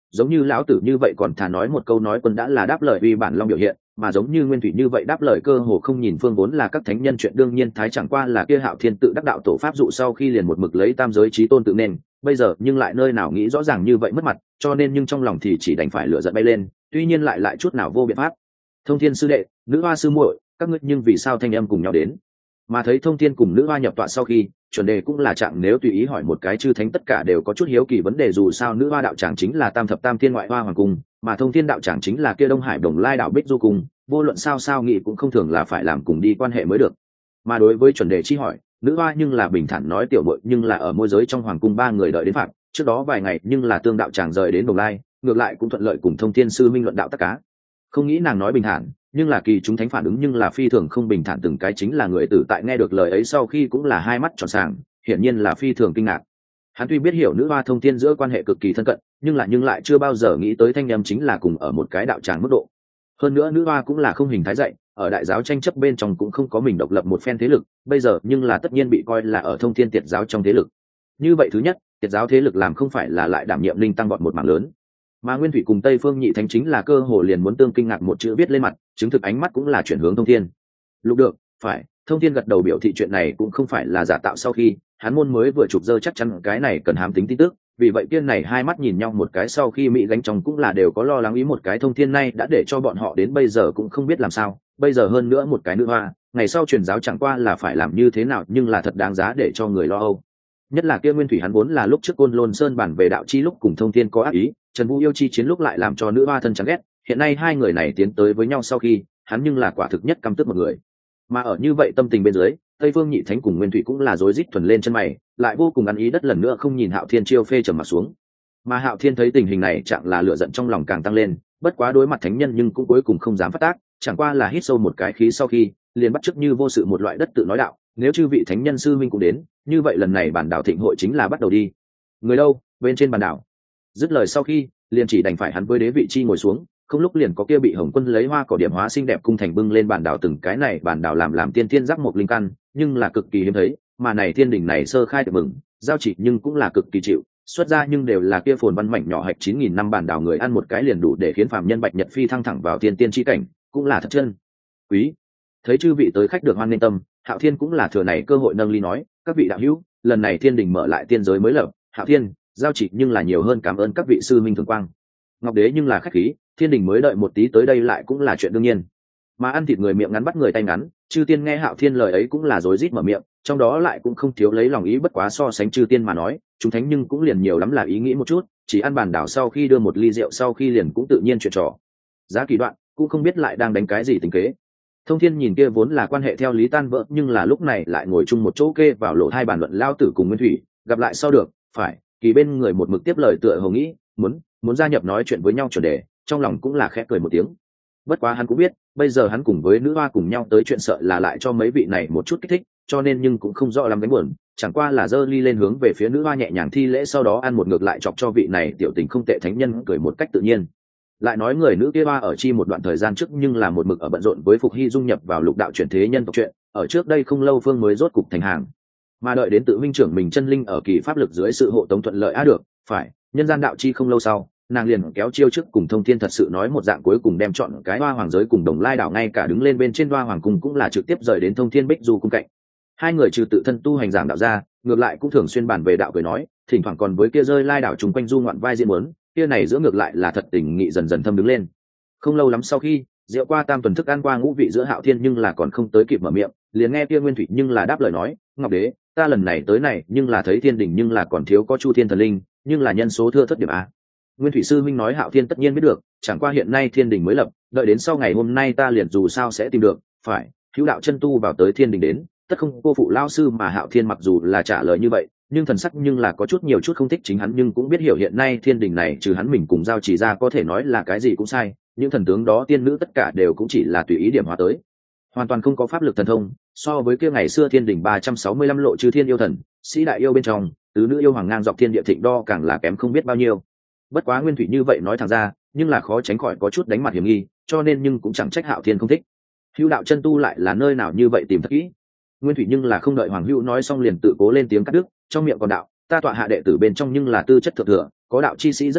giống như lão tử như vậy còn thà nói một câu nói quân đã là đáp lời uy bản long biểu hiện, mà giống như Nguyên Thủy như vậy đáp lời cơ hồ không nhìn phương vốn là các thánh nhân chuyện đương nhiên thái chẳng qua là kia Hạo Thiên tự đắc đạo tổ pháp dụ sau khi liền một mực lấy tam giới chí tôn tự nên, bây giờ nhưng lại nơi nào nghĩ rõ ràng như vậy mất mặt, cho nên nhưng trong lòng thì chỉ đành phải lửa giận bay lên, tuy nhiên lại lại chút nào vô biện pháp. Thông Thiên sư đệ, nữ hoa sư muội, các ngươi nhưng vì sao thanh âm cùng nhau đến? Mà thấy Thông Thiên cùng nữ hoa nhập tọa sau khi, chuẩn đề cũng là trạng nếu tùy ý hỏi một cái chư thánh tất cả đều có chút hiếu kỳ vấn đề dù sao nữ hoa đạo tràng chính là tam thập tam thiên ngoại hoa hoàng cung, mà Thông Thiên đạo tràng chính là kia Đông Hải Đồng Lai đạo Bích Du cung, vô luận sao sao nghĩ cũng không thường là phải làm cùng đi quan hệ mới được. Mà đối với chuẩn đề chi hỏi, nữ hoa nhưng là bình thản nói tiểu muội nhưng là ở môi giới trong hoàng cung ba người đợi đến phạm, trước đó vài ngày nhưng là tương đạo tràng rời đến Đồng Lai, ngược lại cũng thuận lợi cùng Thông Thiên sư minh luận đạo tất cá. Không nghĩ nàng nói bình thản, nhưng là kỳ chúng thánh phản ứng nhưng là phi thường không bình thản từng cái chính là người tử tại nghe được lời ấy sau khi cũng là hai mắt tròn sàng, hiển nhiên là phi thường kinh ngạc. Hắn tuy biết hiểu nữ hoa Thông Thiên giữa quan hệ cực kỳ thân cận, nhưng là nhưng lại chưa bao giờ nghĩ tới thanh em chính là cùng ở một cái đạo tràng mức độ. Hơn nữa nữ hoa cũng là không hình thái dạy, ở đại giáo tranh chấp bên trong cũng không có mình độc lập một phen thế lực, bây giờ nhưng là tất nhiên bị coi là ở Thông Thiên tiệt giáo trong thế lực. Như vậy thứ nhất, tiệt giáo thế lực làm không phải là lại đảm nhiệm linh tăng bọn một mảng lớn. Mà Nguyên Thủy cùng Tây Phương Nhị Thánh chính là cơ hồ liền muốn tương kinh ngạc một chữ viết lên mặt, chứng thực ánh mắt cũng là chuyển hướng Thông Thiên. Lục được, phải, Thông Thiên gật đầu biểu thị chuyện này cũng không phải là giả tạo sau khi, hắn môn mới vừa chụp dơ chắc chắn cái này cần hám tính tin tức, vì vậy tiên này hai mắt nhìn nhau một cái sau khi Mỹ gánh trong cũng là đều có lo lắng ý một cái Thông Thiên này đã để cho bọn họ đến bây giờ cũng không biết làm sao, bây giờ hơn nữa một cái nữ hoa, ngày sau truyền giáo chẳng qua là phải làm như thế nào nhưng là thật đáng giá để cho người lo âu. Nhất là kia Nguyên Thủy hắn vốn là lúc trước Côn Lôn Sơn bản về đạo chi lúc cùng Thông Thiên có ác ý, Trần Vũ yêu chi chiến lúc lại làm cho nữ hoa thân chán ghét, hiện nay hai người này tiến tới với nhau sau khi, hắn nhưng là quả thực nhất căm tức một người. Mà ở như vậy tâm tình bên dưới, Tây Phương Nhị Thánh cùng Nguyên Thủy cũng là rối rít thuần lên chân mày, lại vô cùng ăn ý đất lần nữa không nhìn Hạo Thiên chiêu phê trầm mặt xuống. Mà Hạo Thiên thấy tình hình này chẳng là lửa giận trong lòng càng tăng lên, bất quá đối mặt thánh nhân nhưng cũng cuối cùng không dám phát tác, chẳng qua là hít sâu một cái khí sau khi, liền bắt chước như vô sự một loại đất tự nói đạo, nếu chư vị thánh nhân sư minh cũng đến, như vậy lần này bản đảo thịnh hội chính là bắt đầu đi. Người đâu, bên trên bản đảo. Dứt lời sau khi, liền chỉ đành phải hắn với đế vị chi ngồi xuống, không lúc liền có kia bị Hồng Quân lấy hoa cỏ điểm hóa xinh đẹp cung thành bưng lên bản đảo từng cái này bản đảo làm làm tiên thiên giác một linh căn, nhưng là cực kỳ hiếm thấy, mà này thiên đỉnh này sơ khai được mừng, giao chỉ nhưng cũng là cực kỳ chịu, xuất ra nhưng đều là kia phồn văn mảnh nhỏ hạch chín nghìn năm bản đảo người ăn một cái liền đủ để khiến phàm nhân bạch nhật phi thăng thẳng vào tiên tiên chi cảnh, cũng là thật chân quý. Thấy chư vị tới khách được hoan nghênh tâm, Hạo Thiên cũng là thừa này cơ hội nâng ly nói, các vị đạo hữu, lần này thiên đình mở lại tiên giới mới lập, Hạo Thiên giao chỉ nhưng là nhiều hơn cảm ơn các vị sư minh thường quang. Ngọc Đế nhưng là khách khí, thiên đình mới đợi một tí tới đây lại cũng là chuyện đương nhiên. Mà ăn thịt người miệng ngắn bắt người tay ngắn, chư tiên nghe Hạo Thiên lời ấy cũng là rối rít mở miệng, trong đó lại cũng không thiếu lấy lòng ý bất quá so sánh chư tiên mà nói, chúng thánh nhưng cũng liền nhiều lắm là ý nghĩ một chút, chỉ ăn bàn đảo sau khi đưa một ly rượu sau khi liền cũng tự nhiên chuyện trò. Giá kỳ đoạn, cũng không biết lại đang đánh cái gì tình kế. Thông Thiên nhìn kia vốn là quan hệ theo lý tan vỡ nhưng là lúc này lại ngồi chung một chỗ kê vào lộ hai bàn luận lao tử cùng Nguyên Thủy, gặp lại sau được, phải, kỳ bên người một mực tiếp lời tựa hồ nghĩ, muốn, muốn gia nhập nói chuyện với nhau chuẩn đề, trong lòng cũng là khẽ cười một tiếng. Bất quá hắn cũng biết, bây giờ hắn cùng với nữ hoa cùng nhau tới chuyện sợ là lại cho mấy vị này một chút kích thích, cho nên nhưng cũng không rõ lắm đánh buồn, chẳng qua là giơ ly lên hướng về phía nữ hoa nhẹ nhàng thi lễ sau đó ăn một ngược lại chọc cho vị này tiểu tình không tệ thánh nhân cười một cách tự nhiên. Lại nói người nữ kia hoa ở chi một đoạn thời gian trước nhưng là một mực ở bận rộn với Phục Hy dung nhập vào lục đạo chuyển thế nhân tộc chuyện, ở trước đây không lâu phương mới rốt cục thành hàng, mà đợi đến tự minh trưởng mình chân linh ở kỳ pháp lực dưới sự hộ tống thuận lợi á được, phải, nhân gian đạo chi không lâu sau, nàng liền kéo chiêu trước cùng Thông Thiên thật sự nói một dạng cuối cùng đem chọn cái hoa hoàng giới cùng Đồng Lai đảo ngay cả đứng lên bên trên hoa hoàng cung cũng là trực tiếp rời đến Thông Thiên Bích Du cung cạnh. Hai người trừ tự thân tu hành giảng đạo ra, ngược lại cũng thường xuyên bàn về đạo cười nói, thỉnh thoảng còn với kia rơi lai đảo trùng quanh du ngoạn vai diễn muốn, kia này giữa ngược lại là thật tình nghị dần dần thâm đứng lên. Không lâu lắm sau khi rượu qua tam tuần thức ăn qua ngũ vị giữa Hạo Thiên nhưng là còn không tới kịp mở miệng, liền nghe kia Nguyên Thủy nhưng là đáp lời nói, Ngọc Đế, ta lần này tới này nhưng là thấy thiên đình nhưng là còn thiếu có Chu Thiên thần linh, nhưng là nhân số thưa thất điểm a. Nguyên Thủy sư minh nói Hạo Thiên tất nhiên biết được, chẳng qua hiện nay thiên đình mới lập, đợi đến sau ngày hôm nay ta liền dù sao sẽ tìm được, phải, hữu đạo chân tu vào tới thiên đình đến, tất không cô phụ lao sư mà Hạo Thiên mặc dù là trả lời như vậy, nhưng thần sắc nhưng là có chút nhiều chút không thích chính hắn nhưng cũng biết hiểu hiện nay thiên đình này trừ hắn mình cùng giao chỉ ra có thể nói là cái gì cũng sai, những thần tướng đó tiên nữ tất cả đều cũng chỉ là tùy ý điểm hóa tới, hoàn toàn không có pháp lực thần thông, so với kia ngày xưa thiên đình ba trăm sáu mươi lăm lộ chư thiên yêu thần, sĩ đại yêu bên trong, tứ nữ yêu hoàng ngang dọc thiên địa thịnh đo càng là kém không biết bao nhiêu. Bất quá Nguyên Thủy như vậy nói thẳng ra, nhưng là khó tránh khỏi có chút đánh mặt hiểm nghi, cho nên nhưng cũng chẳng trách Hạo Thiên không thích. Hữu đạo chân tu lại là nơi nào như vậy tìm thật kỹ. Nguyên Thủy nhưng là không đợi Hoàng Hữu nói xong liền tự cố lên tiếng cắt đứt, trong miệng còn đạo, ta tọa hạ đệ tử bên trong nhưng là tư chất thượng thừa, có đạo chi sĩ rất nhiều,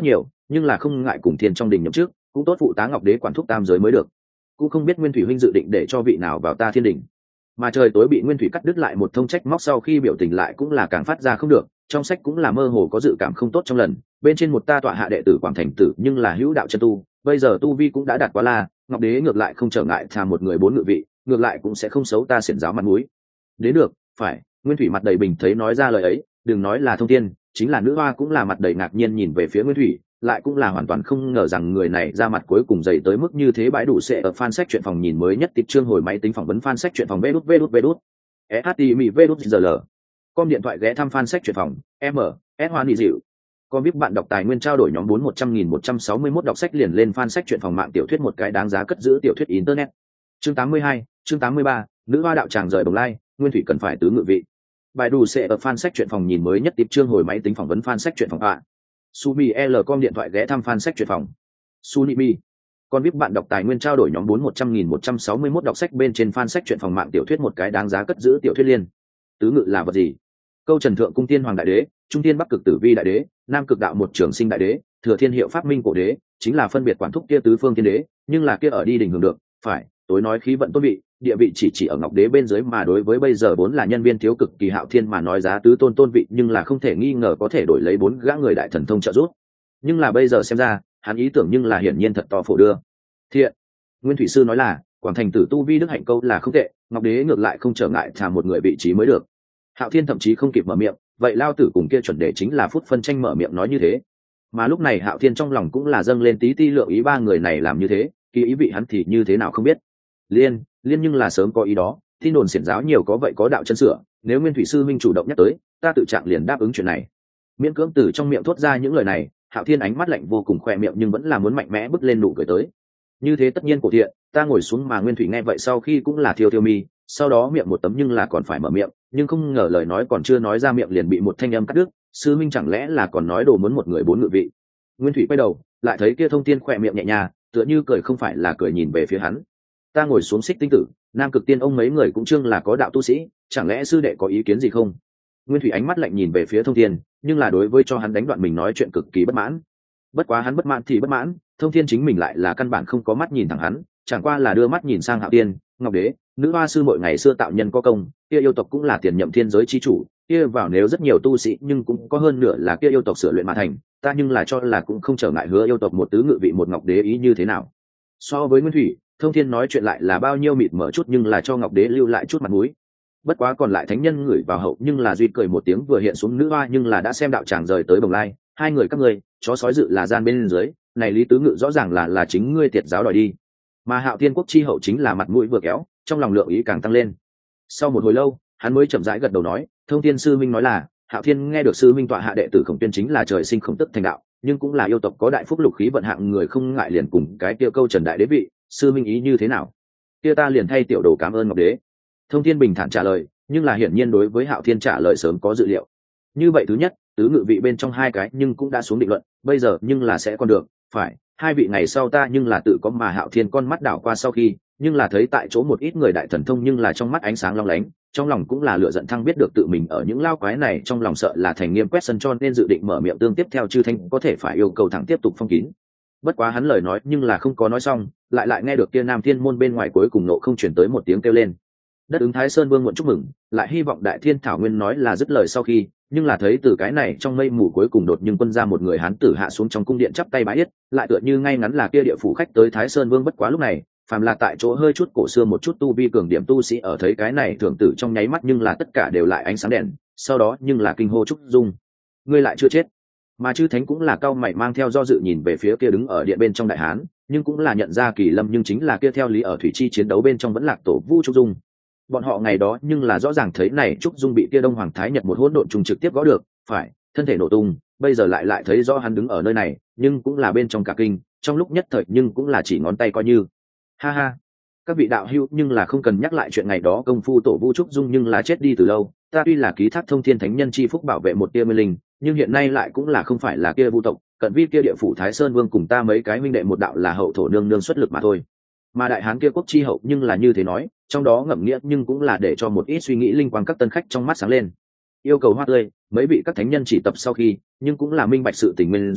nhưng là không ngại cùng thiên trong đình nhậm trước, cũng tốt phụ tá ngọc đế quản thúc tam giới mới được. Cũng không biết nguyên thủy huynh dự định để cho vị nào vào ta thiên đình. Mà trời tối bị nguyên thủy cắt đứt lại một thông trách móc, sau khi biểu tình lại cũng là càng phát ra không được, trong sách cũng là mơ hồ có dự cảm không tốt trong lần bên trên một ta tọa hạ đệ tử quảng thành tử nhưng là hữu đạo chân tu, bây giờ tu vi cũng đã đạt quá la, ngọc đế ngược lại không trở ngại thà một người bốn ngự vị, ngược lại cũng sẽ không xấu ta xiển giáo mặt mũi. Đến được, phải. Nguyên thủy mặt đầy bình thấy nói ra lời ấy, đừng nói là thông thiên, chính là nữ hoa cũng là mặt đầy ngạc nhiên nhìn về phía nguyên thủy, lại cũng là hoàn toàn không ngờ rằng người này ra mặt cuối cùng dày tới mức như thế. Bãi đủ sẽ ở fan sách chuyện phòng nhìn mới nhất tịch chương hồi máy tính phỏng vấn fan sách chuyện phòng vê đút vê đút vê đút htmi vê đút gl com điện thoại ghé thăm fan sách chuyện phòng m s hoa nghị dịu com vip bạn đọc tài nguyên trao đổi nhóm bốn một trăm nghìn một trăm sáu mươi mốt đọc sách liền lên fan sách chuyện phòng mạng tiểu thuyết một cái đáng giá cất giữ tiểu thuyết internet. Chương tám mươi hai, chương tám mươi ba, nữ hoa đạo tràng rời Bồng Lai, nguyên thủy cần phải tứ ngự vị. Bài đủ sẽ ở fan sách chuyện phòng nhìn mới nhất tiếp chương hồi máy tính phỏng vấn fan sách chuyện phòng ạ. Sumi L com điện thoại ghé thăm fan sách chuyện phòng. Sunimi. Con vip bạn đọc tài nguyên trao đổi nhóm bốn một trăm nghìn một trăm sáu mươi mốt đọc sách bên trên fan sách chuyện phòng mạng tiểu thuyết một cái đáng giá cất giữ tiểu thuyết liên. Tứ ngự là vật gì? Câu Trần Thượng Cung Tiên Hoàng Đại Đế, Trung Tiên Bắc Cực Tử Vi Đại Đế, Nam Cực Đạo một Trường Sinh Đại Đế, Thừa Thiên Hiệu Pháp Minh Cổ Đế, chính là phân biệt quản thúc kia tứ phương tiên đế, nhưng là kia ở đi đỉnh hưởng được, phải, tối nói khí vận tốt vị, địa vị chỉ chỉ ở ngọc đế bên dưới, mà đối với bây giờ bốn là nhân viên thiếu cực kỳ Hạo Thiên mà nói giá tứ tôn tôn vị, nhưng là không thể nghi ngờ có thể đổi lấy bốn gã người đại thần thông trợ giúp. Nhưng là bây giờ xem ra, hắn ý tưởng nhưng là hiển nhiên thật to phổ đưa. Thiện, Nguyên Thủy Sư nói là, Quảng Thành Tử tu vi đức hạnh câu là không tệ, ngọc đế ngược lại không trở ngại thả một người vị trí mới được. Hạo Thiên thậm chí không kịp mở miệng, vậy lao tử cùng kia chuẩn đề chính là phút phân tranh mở miệng nói như thế. Mà lúc này Hạo Thiên trong lòng cũng là dâng lên tí ti lượng ý ba người này làm như thế, kỳ ý vị hắn thì như thế nào không biết. Liên, liên nhưng là sớm có ý đó, tin đồn xiển giáo nhiều có vậy có đạo chân sửa, nếu Nguyên Thủy Sư Minh chủ động nhắc tới, ta tự trạng liền đáp ứng chuyện này. Miễn cưỡng từ trong miệng thốt ra những lời này, Hạo Thiên ánh mắt lạnh vô cùng khoe miệng nhưng vẫn là muốn mạnh mẽ bước lên nụ cười tới. Như thế tất nhiên cổ thiện, ta ngồi xuống mà Nguyên Thủy nghe vậy sau khi cũng là thiêu thiêu mi, sau đó miệng một tấm nhưng là còn phải mở miệng, nhưng không ngờ lời nói còn chưa nói ra miệng liền bị một thanh âm cắt đứt. Sư Minh chẳng lẽ là còn nói đồ muốn một người bốn ngự vị? Nguyên Thủy quay đầu, lại thấy kia thông tiên khỏe miệng nhẹ nhàng, tựa như cười không phải là cười nhìn về phía hắn. Ta ngồi xuống Xích Tinh Tử, Nam Cực Tiên ông mấy người cũng chương là có đạo tu sĩ, chẳng lẽ sư đệ có ý kiến gì không? Nguyên Thủy ánh mắt lạnh nhìn về phía Thông Thiên, nhưng là đối với cho hắn đánh đoạn mình nói chuyện cực kỳ bất mãn. Bất quá hắn bất mãn thì bất mãn, Thông Thiên chính mình lại là căn bản không có mắt nhìn thẳng hắn, chẳng qua là đưa mắt nhìn sang Hạo Tiên, Ngọc Đế, nữ hoa sư mỗi ngày xưa tạo nhân có công, kia yêu tộc cũng là tiền nhậm thiên giới chi chủ, kia vào nếu rất nhiều tu sĩ nhưng cũng có hơn nửa là kia yêu tộc sửa luyện mà thành, ta nhưng là cho là cũng không trở ngại hứa yêu tộc một tứ ngự vị một Ngọc Đế ý như thế nào. So với Nguyên Thủy, Thông Thiên nói chuyện lại là bao nhiêu mịt mở chút nhưng là cho Ngọc Đế lưu lại chút mặt mũi. Bất quá còn lại thánh nhân ngửi vào hậu nhưng là duy cười một tiếng vừa hiện xuống nữ hoa nhưng là đã xem đạo tràng rời tới Bồng Lai, hai người các ngươi, chó sói dự là gian bên dưới, này Lý Tứ Ngự rõ ràng là là chính ngươi tiệt giáo đòi đi. Mà Hạo Thiên quốc chi hậu chính là mặt mũi vừa kéo, trong lòng lượng ý càng tăng lên. Sau một hồi lâu, hắn mới chậm rãi gật đầu nói, Thông Thiên sư minh nói là, Hạo Thiên nghe được sư minh tọa hạ đệ tử Khổng Tuyên chính là trời sinh khổng tức thành đạo, nhưng cũng là yêu tộc có đại phúc lục khí vận hạng người không ngại liền cùng cái kia câu Trần đại đế vị, sư minh ý như thế nào? Kia ta liền thay tiểu đồ cảm ơn Ngọc Đế. Thông Thiên bình thản trả lời, nhưng là hiển nhiên đối với Hạo Thiên trả lời sớm có dự liệu. Như vậy thứ nhất, tứ ngự vị bên trong hai cái nhưng cũng đã xuống định luận, bây giờ nhưng là sẽ còn được, phải, hai vị ngày sau ta nhưng là tự có mà Hạo Thiên con mắt đảo qua sau khi, nhưng là thấy tại chỗ một ít người đại thần thông nhưng là trong mắt ánh sáng long lánh, trong lòng cũng là lựa giận thăng biết được tự mình ở những lao quái này trong lòng sợ là thành nghiêm quét sân cho nên dự định mở miệng tương tiếp theo chư thanh có thể phải yêu cầu thẳng tiếp tục phong kín. Bất quá hắn lời nói nhưng là không có nói xong, lại lại nghe được kia Nam Thiên môn bên ngoài cuối cùng nộ không chuyển tới một tiếng kêu lên. Đất ứng Thái Sơn Vương muộn chúc mừng, lại hy vọng Đại Thiên Thảo Nguyên nói là dứt lời sau khi, nhưng là thấy từ cái này trong mây mù cuối cùng đột nhưng quân ra một người hán tử hạ xuống trong cung điện chắp tay bái yết, lại tựa như ngay ngắn là kia địa phủ khách tới Thái Sơn Vương. Bất quá lúc này, phàm là tại chỗ hơi chút cổ xưa một chút tu vi cường điểm tu sĩ ở thấy cái này thường tử trong nháy mắt nhưng là tất cả đều lại ánh sáng đèn, sau đó nhưng là kinh hô trúc dung, ngươi lại chưa chết. Mà chư thánh cũng là cao mày mang theo do dự nhìn về phía kia đứng ở điện bên trong đại hán, nhưng cũng là nhận ra Kỳ Lâm nhưng chính là kia theo lý ở thủy chi chiến đấu bên trong vẫn lạc tổ Vu Trúc Dung. Bọn họ ngày đó nhưng là rõ ràng thấy này Trúc Dung bị kia Đông Hoàng Thái Nhật một hỗn độn trùng trực tiếp gõ được, phải, thân thể nổ tung, bây giờ lại lại thấy rõ hắn đứng ở nơi này, nhưng cũng là bên trong cả kinh, trong lúc nhất thời nhưng cũng là chỉ ngón tay coi như. Ha ha, các vị đạo hữu nhưng là không cần nhắc lại chuyện ngày đó công phu tổ Vu Trúc Dung nhưng là chết đi từ lâu, ta tuy là ký thác thông thiên thánh nhân chi phúc bảo vệ một tia nguyên linh, nhưng hiện nay lại cũng là không phải là kia Vu tộc, cận vi kia địa phủ Thái Sơn Vương cùng ta mấy cái huynh đệ một đạo là hậu thổ nương nương xuất lực mà thôi. Mà đại hán kia quốc chi hậu nhưng là như thế nói, trong đó ngậm nghĩa nhưng cũng là để cho một ít suy nghĩ linh quang các tân khách trong mắt sáng lên. Yêu cầu hoa tươi, mấy vị các thánh nhân chỉ tập sau khi, nhưng cũng là minh bạch sự tình nguyên do,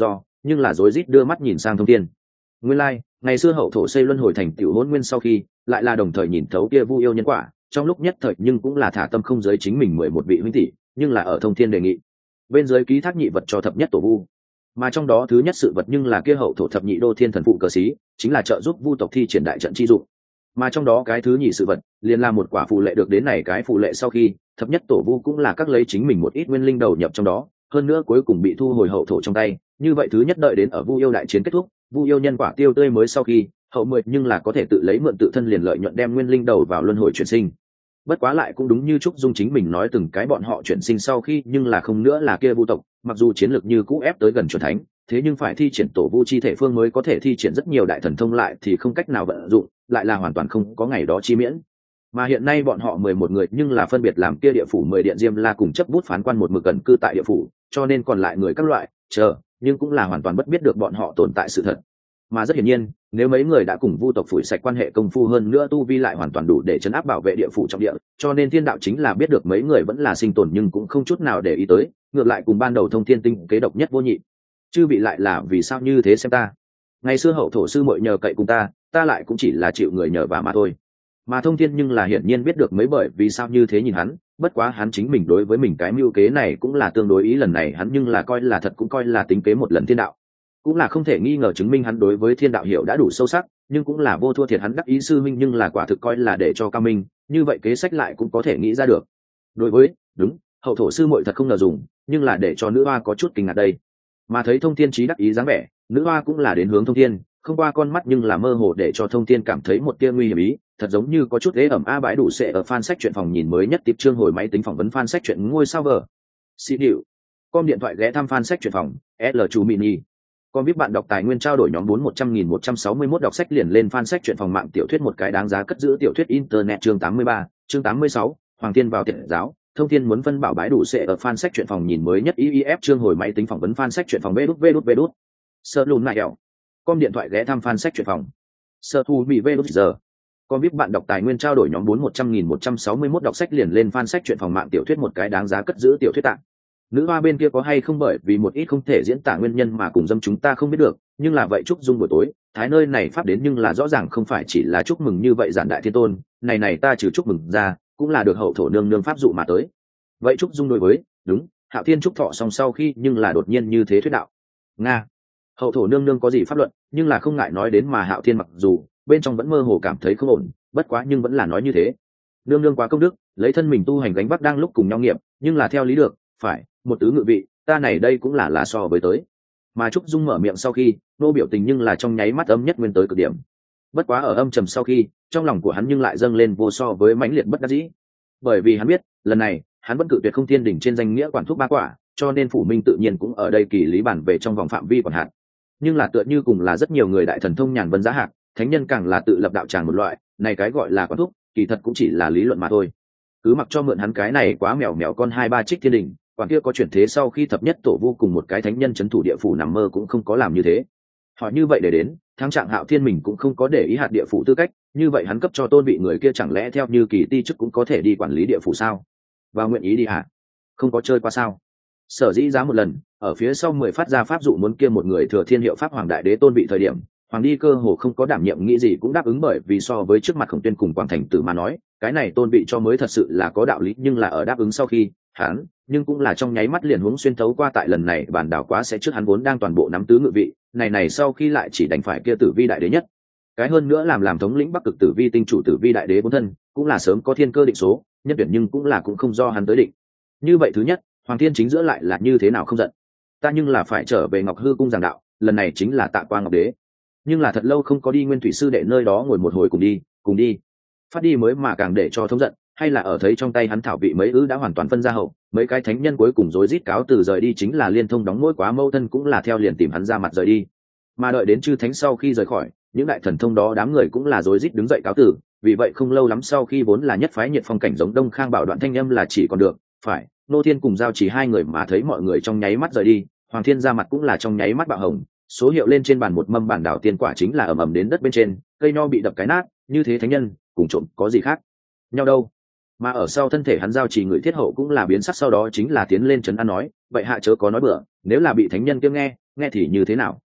nhưng là rối rít đưa mắt nhìn sang Thông Thiên. Nguyên lai, like, ngày xưa hậu thổ xây luân hồi thành tiểu hôn nguyên sau khi, lại là đồng thời nhìn thấu kia vu yêu nhân quả, trong lúc nhất thời nhưng cũng là thả tâm không giới chính mình mười một vị huynh tỷ, nhưng là ở Thông Thiên đề nghị. Bên dưới ký thác nhị vật cho thập nhất tổ vu. Mà trong đó thứ nhất sự vật nhưng là kia hậu thổ thập nhị đô thiên thần phụ cờ xí, chính là trợ giúp vu tộc thi triển đại trận chi dụng. Mà trong đó cái thứ nhị sự vật, liền là một quả phù lệ được đến này cái phù lệ sau khi, thập nhất tổ vu cũng là các lấy chính mình một ít nguyên linh đầu nhập trong đó, hơn nữa cuối cùng bị thu hồi hậu thổ trong tay, như vậy thứ nhất đợi đến ở vu yêu đại chiến kết thúc, vu yêu nhân quả tiêu tươi mới sau khi, hậu mười nhưng là có thể tự lấy mượn tự thân liền lợi nhuận đem nguyên linh đầu vào luân hồi chuyển sinh. Bất quá lại cũng đúng như Trúc Dung chính mình nói từng cái bọn họ chuyển sinh sau khi nhưng là không nữa là kia vu tộc, mặc dù chiến lược như cũ ép tới gần chuẩn thánh, thế nhưng phải thi triển tổ vu chi thể phương mới có thể thi triển rất nhiều đại thần thông lại thì không cách nào vận dụng, lại là hoàn toàn không có ngày đó chi miễn. Mà hiện nay bọn họ mười một người nhưng là phân biệt làm kia địa phủ mười điện Diêm La cùng chấp bút phán quan một mực gần cư tại địa phủ, cho nên còn lại người các loại, chờ, nhưng cũng là hoàn toàn bất biết được bọn họ tồn tại sự thật. Mà rất hiển nhiên, nếu mấy người đã cùng vu tộc phủi sạch quan hệ công phu hơn nữa tu vi lại hoàn toàn đủ để chấn áp bảo vệ địa phủ trong địa, cho nên thiên đạo chính là biết được mấy người vẫn là sinh tồn nhưng cũng không chút nào để ý tới, ngược lại cùng ban đầu Thông Thiên tinh kế độc nhất vô nhị. Chư vị lại là vì sao như thế xem ta? Ngày xưa hậu thổ sư muội nhờ cậy cùng ta, ta lại cũng chỉ là chịu người nhờ vả mà thôi. Mà Thông Thiên nhưng là hiển nhiên biết được mấy bởi vì sao như thế nhìn hắn, bất quá hắn chính mình đối với mình cái mưu kế này cũng là tương đối ý lần này hắn nhưng là coi là thật cũng coi là tính kế một lần thiên đạo. Cũng là không thể nghi ngờ chứng minh hắn đối với thiên đạo hiểu đã đủ sâu sắc, nhưng cũng là vô thua thiệt hắn đắc ý sư minh nhưng là quả thực coi là để cho cao minh, như vậy kế sách lại cũng có thể nghĩ ra được. Đối với, đúng, hậu thổ sư muội thật không ngờ dùng, nhưng là để cho nữ hoa có chút kinh ngạc đây. Mà thấy Thông Thiên trí đắc ý dáng vẻ, nữ hoa cũng là đến hướng Thông Thiên, không qua con mắt nhưng là mơ hồ để cho Thông Thiên cảm thấy một tia nguy hiểm ý, thật giống như có chút ghế ẩm a bãi đủ sẽ ở fan sách truyện phòng nhìn mới nhất tiếp chương hồi máy tính phỏng vấn fan sách truyện ngôi sao vờ. Xin hiệu. Com điện thoại ghé thăm fan sách truyện phòng, L chủ mini. Con biết bạn đọc tài nguyên trao đổi nhóm bốn một trăm nghìn một trăm sáu mươi mốt đọc sách liền lên fan sách truyện phòng mạng tiểu thuyết một cái đáng giá cất giữ tiểu thuyết internet chương tám mươi ba, chương tám mươi sáu, Hoàng Thiên vào tiện giáo, Thông Thiên muốn phân bảo bãi đủ sẽ ở fan sách truyện phòng nhìn mới nhất i i ép chương hồi máy tính phỏng vấn fan sách truyện phòng vê đút vê đút vê đút. Sợ lùn lại đẹo. Com điện thoại ghé thăm fan sách truyện phòng. Sợ thu bị vê đút giờ. Con biết bạn đọc tài nguyên trao đổi nhóm bốn một trăm nghìn một trăm sáu mươi mốt đọc sách liền lên fan sách truyện phòng mạng tiểu thuyết một cái đáng giá cất giữ tiểu thuyết tạng. Nữ hoa bên kia có hay không bởi vì một ít không thể diễn tả nguyên nhân mà cùng dâm chúng ta không biết được, nhưng là vậy chúc dung buổi tối thái nơi này pháp đến nhưng là rõ ràng không phải chỉ là chúc mừng như vậy giản đại thiên tôn này này ta trừ chúc mừng ra cũng là được hậu thổ nương nương pháp dụ mà tới. Vậy chúc dung đối với đúng Hạo Thiên chúc thọ xong sau khi nhưng là đột nhiên như thế thuyết đạo nga hậu thổ nương nương có gì pháp luận, nhưng là không ngại nói đến mà Hạo Thiên mặc dù bên trong vẫn mơ hồ cảm thấy không ổn, bất quá nhưng vẫn là nói như thế. Nương nương quá công đức, lấy thân mình tu hành gánh vác đang lúc cùng nhau nghiệp, nhưng là theo lý được phải một tứ ngự vị, ta này đây cũng là là so với tới. Mà Trúc Dung mở miệng sau khi nô biểu tình nhưng là trong nháy mắt âm nhất nguyên tới cực điểm. Bất quá ở âm trầm sau khi trong lòng của hắn nhưng lại dâng lên vô so với mãnh liệt bất đắc dĩ, bởi vì hắn biết lần này hắn vẫn cự tuyệt không thiên đỉnh trên danh nghĩa quản thuốc ba quả, cho nên phủ minh tự nhiên cũng ở đây kỳ lý bản về trong vòng phạm vi quản hạt. Nhưng là tựa như cùng là rất nhiều người đại thần thông nhàn vân giá hạc, thánh nhân càng là tự lập đạo tràng một loại, này cái gọi là quản thuốc kỳ thật cũng chỉ là lý luận mà thôi. Cứ mặc cho mượn hắn cái này quá mèo mèo con hai ba trích thiên đỉnh, quản kia có chuyển thế sau khi thập nhất tổ vô cùng một cái thánh nhân chấn thủ địa phủ nằm mơ cũng không có làm như thế. Hỏi như vậy để đến thắng trạng Hạo Thiên mình cũng không có để ý hạt địa phủ tư cách, như vậy hắn cấp cho tôn vị người kia chẳng lẽ theo như kỳ ti chức cũng có thể đi quản lý địa phủ sao? Và nguyện ý đi hả? Không có chơi qua sao? Sở dĩ giá một lần ở phía sau mười phát ra pháp dụ muốn kia một người thừa thiên hiệu pháp hoàng đại đế tôn vị thời điểm, hoàng đi cơ hồ không có đảm nhiệm nghĩ gì cũng đáp ứng, bởi vì so với trước mặt Khổng Tuyên cùng Quảng Thành Tử mà nói, cái này tôn vị cho mới thật sự là có đạo lý, nhưng là ở đáp ứng sau khi hắn nhưng cũng là trong nháy mắt liền hướng xuyên thấu qua tại lần này bản đảo quá sẽ trước hắn vốn đang toàn bộ nắm tứ ngự vị này này sau khi lại chỉ đành phải kia Tử Vi đại đế nhất cái hơn nữa làm làm thống lĩnh Bắc Cực Tử Vi tinh chủ Tử Vi đại đế bốn thân cũng là sớm có thiên cơ định số nhất tuyển, nhưng cũng là cũng không do hắn tới định. Như vậy thứ nhất Hoàng Thiên chính giữa lại là như thế nào không giận, ta nhưng là phải trở về Ngọc Hư cung giảng đạo, lần này chính là tạ qua Ngọc Đế, nhưng là thật lâu không có đi Nguyên Thủy sư đệ nơi đó ngồi một hồi cùng đi cùng đi phát đi mới mà càng để cho thống giận, hay là ở thấy trong tay hắn thảo vị mấy ư đã hoàn toàn phân ra hậu, mấy cái thánh nhân cuối cùng rối rít cáo từ rời đi, chính là liên thông đóng mỗi quá mâu thân cũng là theo liền tìm hắn ra mặt rời đi. Mà đợi đến chư thánh sau khi rời khỏi, những đại thần thông đó đám người cũng là rối rít đứng dậy cáo từ, vì vậy không lâu lắm sau khi vốn là nhất phái nhiệt phong cảnh giống Đông Khang Bảo Đoạn thanh âm là chỉ còn được phải Nô Thiên cùng Giao Chỉ hai người, mà thấy mọi người trong nháy mắt rời đi, Hoàng Thiên ra mặt cũng là trong nháy mắt bạo hồng, số hiệu lên trên bàn một mâm bản đảo tiên quả chính là ầm ầm đến đất bên trên, cây nho bị đập cái nát, như thế thánh nhân cùng trộm có gì khác nhau đâu. Mà ở sau thân thể hắn Giao Chỉ người thiết hậu cũng là biến sắc, sau đó chính là tiến lên trấn an nói, vậy hạ chớ có nói bừa, nếu là bị thánh nhân kia nghe nghe thì như thế nào?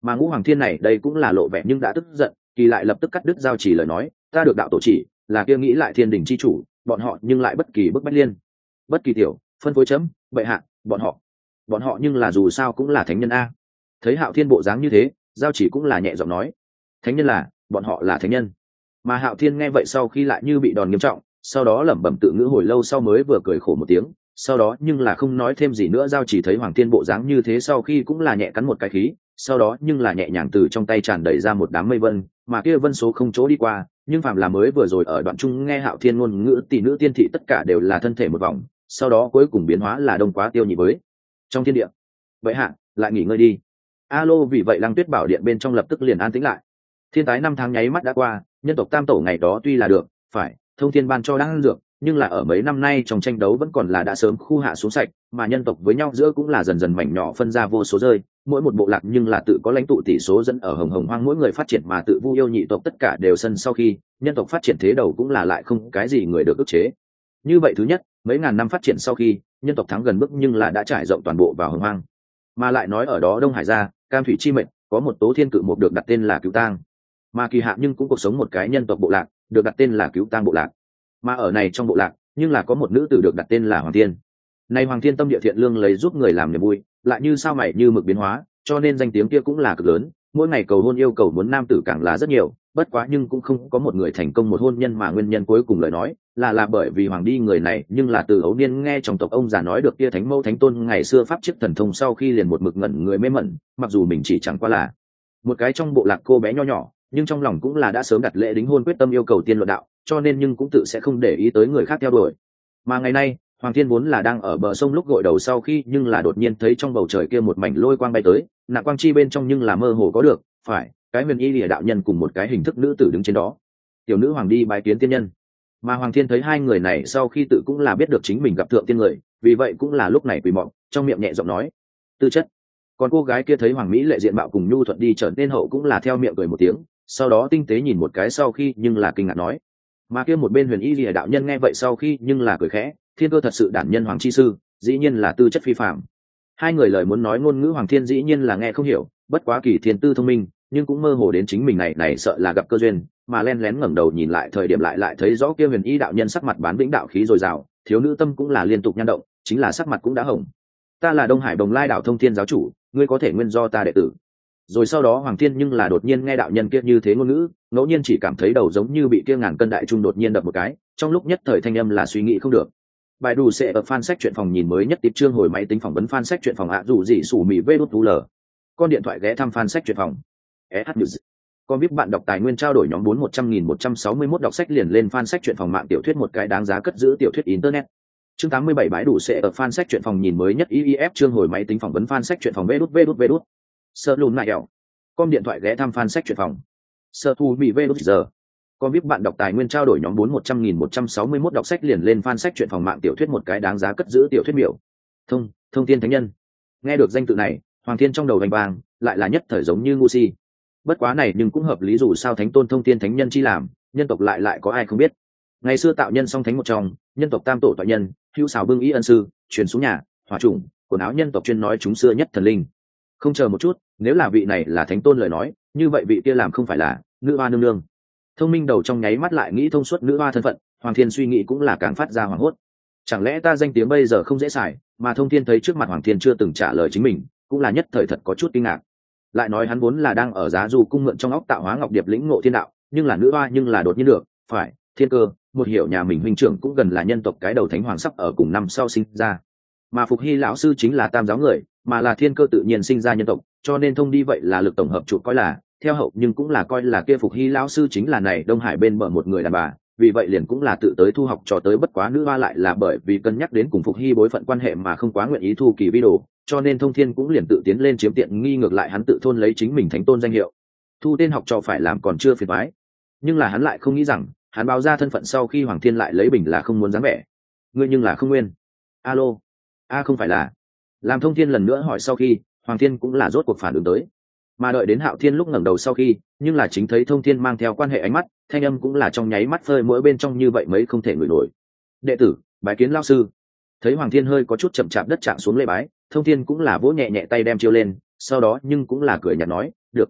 Mà Ngũ Hoàng Thiên này đây cũng là lộ vẻ nhưng đã tức giận, kỳ lại lập tức cắt đứt giao chỉ lời nói, ta được đạo tổ chỉ là kia nghĩ lại thiên đình chi chủ, bọn họ nhưng lại bất kỳ bức bách liên bất kỳ tiểu phân phối chấm bệ hạ, bọn họ bọn họ nhưng là dù sao cũng là thánh nhân a. Thấy Hạo Thiên bộ dáng như thế, giao chỉ cũng là nhẹ giọng nói, thánh nhân là bọn họ là thánh nhân. Mà Hạo Thiên nghe vậy sau khi lại như bị đòn nghiêm trọng, sau đó lẩm bẩm tự ngữ hồi lâu sau mới vừa cười khổ một tiếng, sau đó nhưng là không nói thêm gì nữa. Giao chỉ thấy Hoàng Thiên bộ dáng như thế sau khi cũng là nhẹ cắn một cái khí, sau đó nhưng là nhẹ nhàng từ trong tay tràn đẩy ra một đám mây vân, mà kia vân số không chỗ đi qua, nhưng phàm là mới vừa rồi ở đoạn trung nghe Hạo Thiên ngôn ngữ tỷ nữ tiên thị tất cả đều là thân thể một vòng, sau đó cuối cùng biến hóa là đông quá tiêu nhị với trong thiên địa. Vậy hạ lại nghỉ ngơi đi. Alo, vì vậy Lăng Tuyết Bảo điện bên trong lập tức liền an tĩnh lại. Thiên tái năm tháng nháy mắt đã qua, nhân tộc tam tổ ngày đó tuy là được phải thông thiên ban cho đang dược, nhưng là ở mấy năm nay trong tranh đấu vẫn còn là đã sớm khu hạ xuống sạch, mà nhân tộc với nhau giữa cũng là dần dần mảnh nhỏ phân ra vô số rơi, mỗi một bộ lạc nhưng là tự có lãnh tụ tỷ số dẫn ở hồng hồng hoang, mỗi người phát triển mà tự vu yêu nhị tộc tất cả đều sân sau khi nhân tộc phát triển thế đầu cũng là lại không cái gì người được ức chế. Như vậy thứ nhất, mấy ngàn năm phát triển sau khi nhân tộc thắng gần bước nhưng là đã trải rộng toàn bộ vào hồng hoang, mà lại nói ở đó Đông Hải ra Cam Thủy chi mệnh có một tố thiên cự một được đặt tên là Cứu Tang, mà kỳ hạ nhưng cũng cuộc sống một cái nhân tộc bộ lạc được đặt tên là Cứu Tang bộ lạc, mà ở này trong bộ lạc nhưng là có một nữ tử được đặt tên là Hoàng Thiên. Này Hoàng Thiên tâm địa thiện lương, lấy giúp người làm niềm vui, lại như sao mày như mực biến hóa, cho nên danh tiếng kia cũng là cực lớn, mỗi ngày cầu hôn yêu cầu muốn nam tử càng là rất nhiều, bất quá nhưng cũng không có một người thành công một hôn nhân, mà nguyên nhân cuối cùng lời nói là là bởi vì hoàng đi người này nhưng là từ ấu niên nghe trong tộc ông già nói được kia thánh mẫu thánh tôn ngày xưa pháp chức thần thông sau khi liền một mực ngẩn người mê mẩn, mặc dù mình chỉ chẳng qua là một cái trong bộ lạc cô bé nho nhỏ, nhưng trong lòng cũng là đã sớm đặt lễ đính hôn quyết tâm yêu cầu tiên luận đạo, cho nên nhưng cũng tự sẽ không để ý tới người khác theo đuổi. Mà ngày nay Hoàng Thiên vốn là đang ở bờ sông lúc gội đầu sau khi, nhưng là đột nhiên thấy trong bầu trời kia một mảnh lôi quang bay tới, nạ quang chi bên trong nhưng là mơ hồ có được phải cái huyền y lìa đạo nhân cùng một cái hình thức nữ tử đứng trên đó. Tiểu nữ hoàng đi bái kiến tiên nhân. Mà Hoàng Thiên thấy hai người này sau khi tự cũng là biết được chính mình gặp thượng tiên người, vì vậy cũng là lúc này quỳ mọp trong miệng nhẹ giọng nói tư chất. Còn cô gái kia thấy hoàng mỹ lệ diện mạo cùng nhu thuận đi trở nên hậu cũng là theo miệng cười một tiếng, sau đó tinh tế nhìn một cái sau khi nhưng là kinh ngạc nói. Mà kia một bên huyền y lìa đạo nhân nghe vậy sau khi nhưng là cười khẽ, thiên cơ thật sự đản nhân hoàng chi sư, dĩ nhiên là tư chất phi phàm. Hai người lời muốn nói ngôn ngữ Hoàng Thiên dĩ nhiên là nghe không hiểu, bất quá kỳ thiên tư thông minh, nhưng cũng mơ hồ đến chính mình này này sợ là gặp cơ duyên, mà len lén ngẩng đầu nhìn lại thời điểm lại lại thấy rõ kia huyền y đạo nhân sắc mặt bán vĩnh đạo khí dồi dào, thiếu nữ tâm cũng là liên tục nhan động, chính là sắc mặt cũng đã hồng. Ta là Đông Hải Bồng Lai đảo Thông Thiên giáo chủ, ngươi có thể nguyên do ta đệ tử. Rồi sau đó Hoàng Thiên nhưng là đột nhiên nghe đạo nhân kia như thế ngôn ngữ, ngẫu nhiên chỉ cảm thấy đầu giống như bị kia ngàn cân đại trung đột nhiên đập một cái, trong lúc nhất thời thanh âm là suy nghĩ không được. Bài đủ sẽ ở fan sách truyện phòng nhìn mới nhất tiếp chương hồi máy tính phỏng vấn fan sách truyện phòng ạ dù gì sủ mì vê đút tú lờ. Con điện thoại ghé thăm fan sách truyện phòng. ét hát News. Con biết bạn đọc tài nguyên trao đổi nhóm bốn một trăm nghìn một trăm sáu mươi mốt đọc sách liền lên fan sách truyện phòng mạng tiểu thuyết một cái đáng giá cất giữ tiểu thuyết internet. Chương tám mươi bảy bãi đủ sẽ ở fan sách truyện phòng nhìn mới nhất i i ép chương hồi máy tính phỏng vấn fan sách truyện phòng vê đút vê đút vê đút. Sơ lùn lại ẻo. Con điện thoại ghé thăm fan sách truyện phòng. Sơ thu bị vê đút giờ. Con biết bạn đọc tài nguyên trao đổi nhóm bốn một trăm nghìn một trăm sáu mươi mốt đọc sách liền lên fan sách truyện phòng mạng tiểu thuyết một cái đáng giá cất giữ tiểu thuyết miểu. Thông, thông thiên thánh nhân. Nghe được danh tự này, Hoàng Thiên trong đầu vành vàng, lại là nhất thời giống như ngu si. Bất quá này nhưng cũng hợp lý, dù sao thánh tôn thông thiên thánh nhân chi làm, nhân tộc lại lại có ai không biết. Ngày xưa tạo nhân song thánh một trong, nhân tộc tam tổ toại nhân, hữu xào bưng ý ân sư, truyền xuống nhà, hòa trùng, quần áo nhân tộc chuyên nói chúng xưa nhất thần linh. Không chờ một chút, nếu là vị này là thánh tôn lời nói, như vậy vị kia làm không phải là nữ hoa nương nương. Thông minh đầu trong nháy mắt lại nghĩ thông suốt nữ hoa thân phận, Hoàng Thiên suy nghĩ cũng là càng phát ra hoảng hốt. Chẳng lẽ ta danh tiếng bây giờ không dễ xài, mà Thông Thiên thấy trước mặt Hoàng Thiên chưa từng trả lời chính mình, cũng là nhất thời thật có chút kinh ngạc. Lại nói hắn vốn là đang ở Giá Du cung mượn trong óc tạo hóa ngọc điệp lĩnh ngộ thiên đạo, nhưng là nữ hoa nhưng là đột nhiên được phải thiên cơ, một hiểu nhà mình huynh trưởng cũng gần là nhân tộc cái đầu thánh hoàng sắp ở cùng năm sau sinh ra, mà Phục Hy lão sư chính là tam giáo người, mà là thiên cơ tự nhiên sinh ra nhân tộc, cho nên thông đi vậy là lực tổng hợp trụ coi là theo hậu, nhưng cũng là coi là kia Phục Hy lão sư chính là này Đông Hải bên bờ một người đàn bà, vì vậy liền cũng là tự tới thu học trò tới. Bất quá nữ hoa lại là bởi vì cân nhắc đến cùng Phục Hy bối phận quan hệ mà không quá nguyện ý thu kỳ vi đồ, cho nên Thông Thiên cũng liền tự tiến lên chiếm tiện nghi, ngược lại hắn tự thôn lấy chính mình thánh tôn danh hiệu, thu tên học trò phải làm còn chưa phiền toái. Nhưng là hắn lại không nghĩ rằng hắn báo ra thân phận sau khi Hoàng Thiên lại lấy bình là không muốn dáng vẻ. Ngươi nhưng là không nguyên. Alo, a không phải là. Làm Thông Thiên lần nữa hỏi sau khi, Hoàng Thiên cũng là rốt cuộc phản ứng tới. Mà đợi đến Hạo Thiên lúc ngẩng đầu sau khi, nhưng là chính thấy Thông Thiên mang theo quan hệ ánh mắt, thanh âm cũng là trong nháy mắt phơi mỗi bên trong như vậy mấy không thể ngửi nổi. Đệ tử, bái kiến lão sư. Thấy Hoàng Thiên hơi có chút chậm chạp đất chạm xuống lễ bái, Thông Thiên cũng là vỗ nhẹ nhẹ tay đem chiêu lên, sau đó nhưng cũng là cười nhạt nói, được.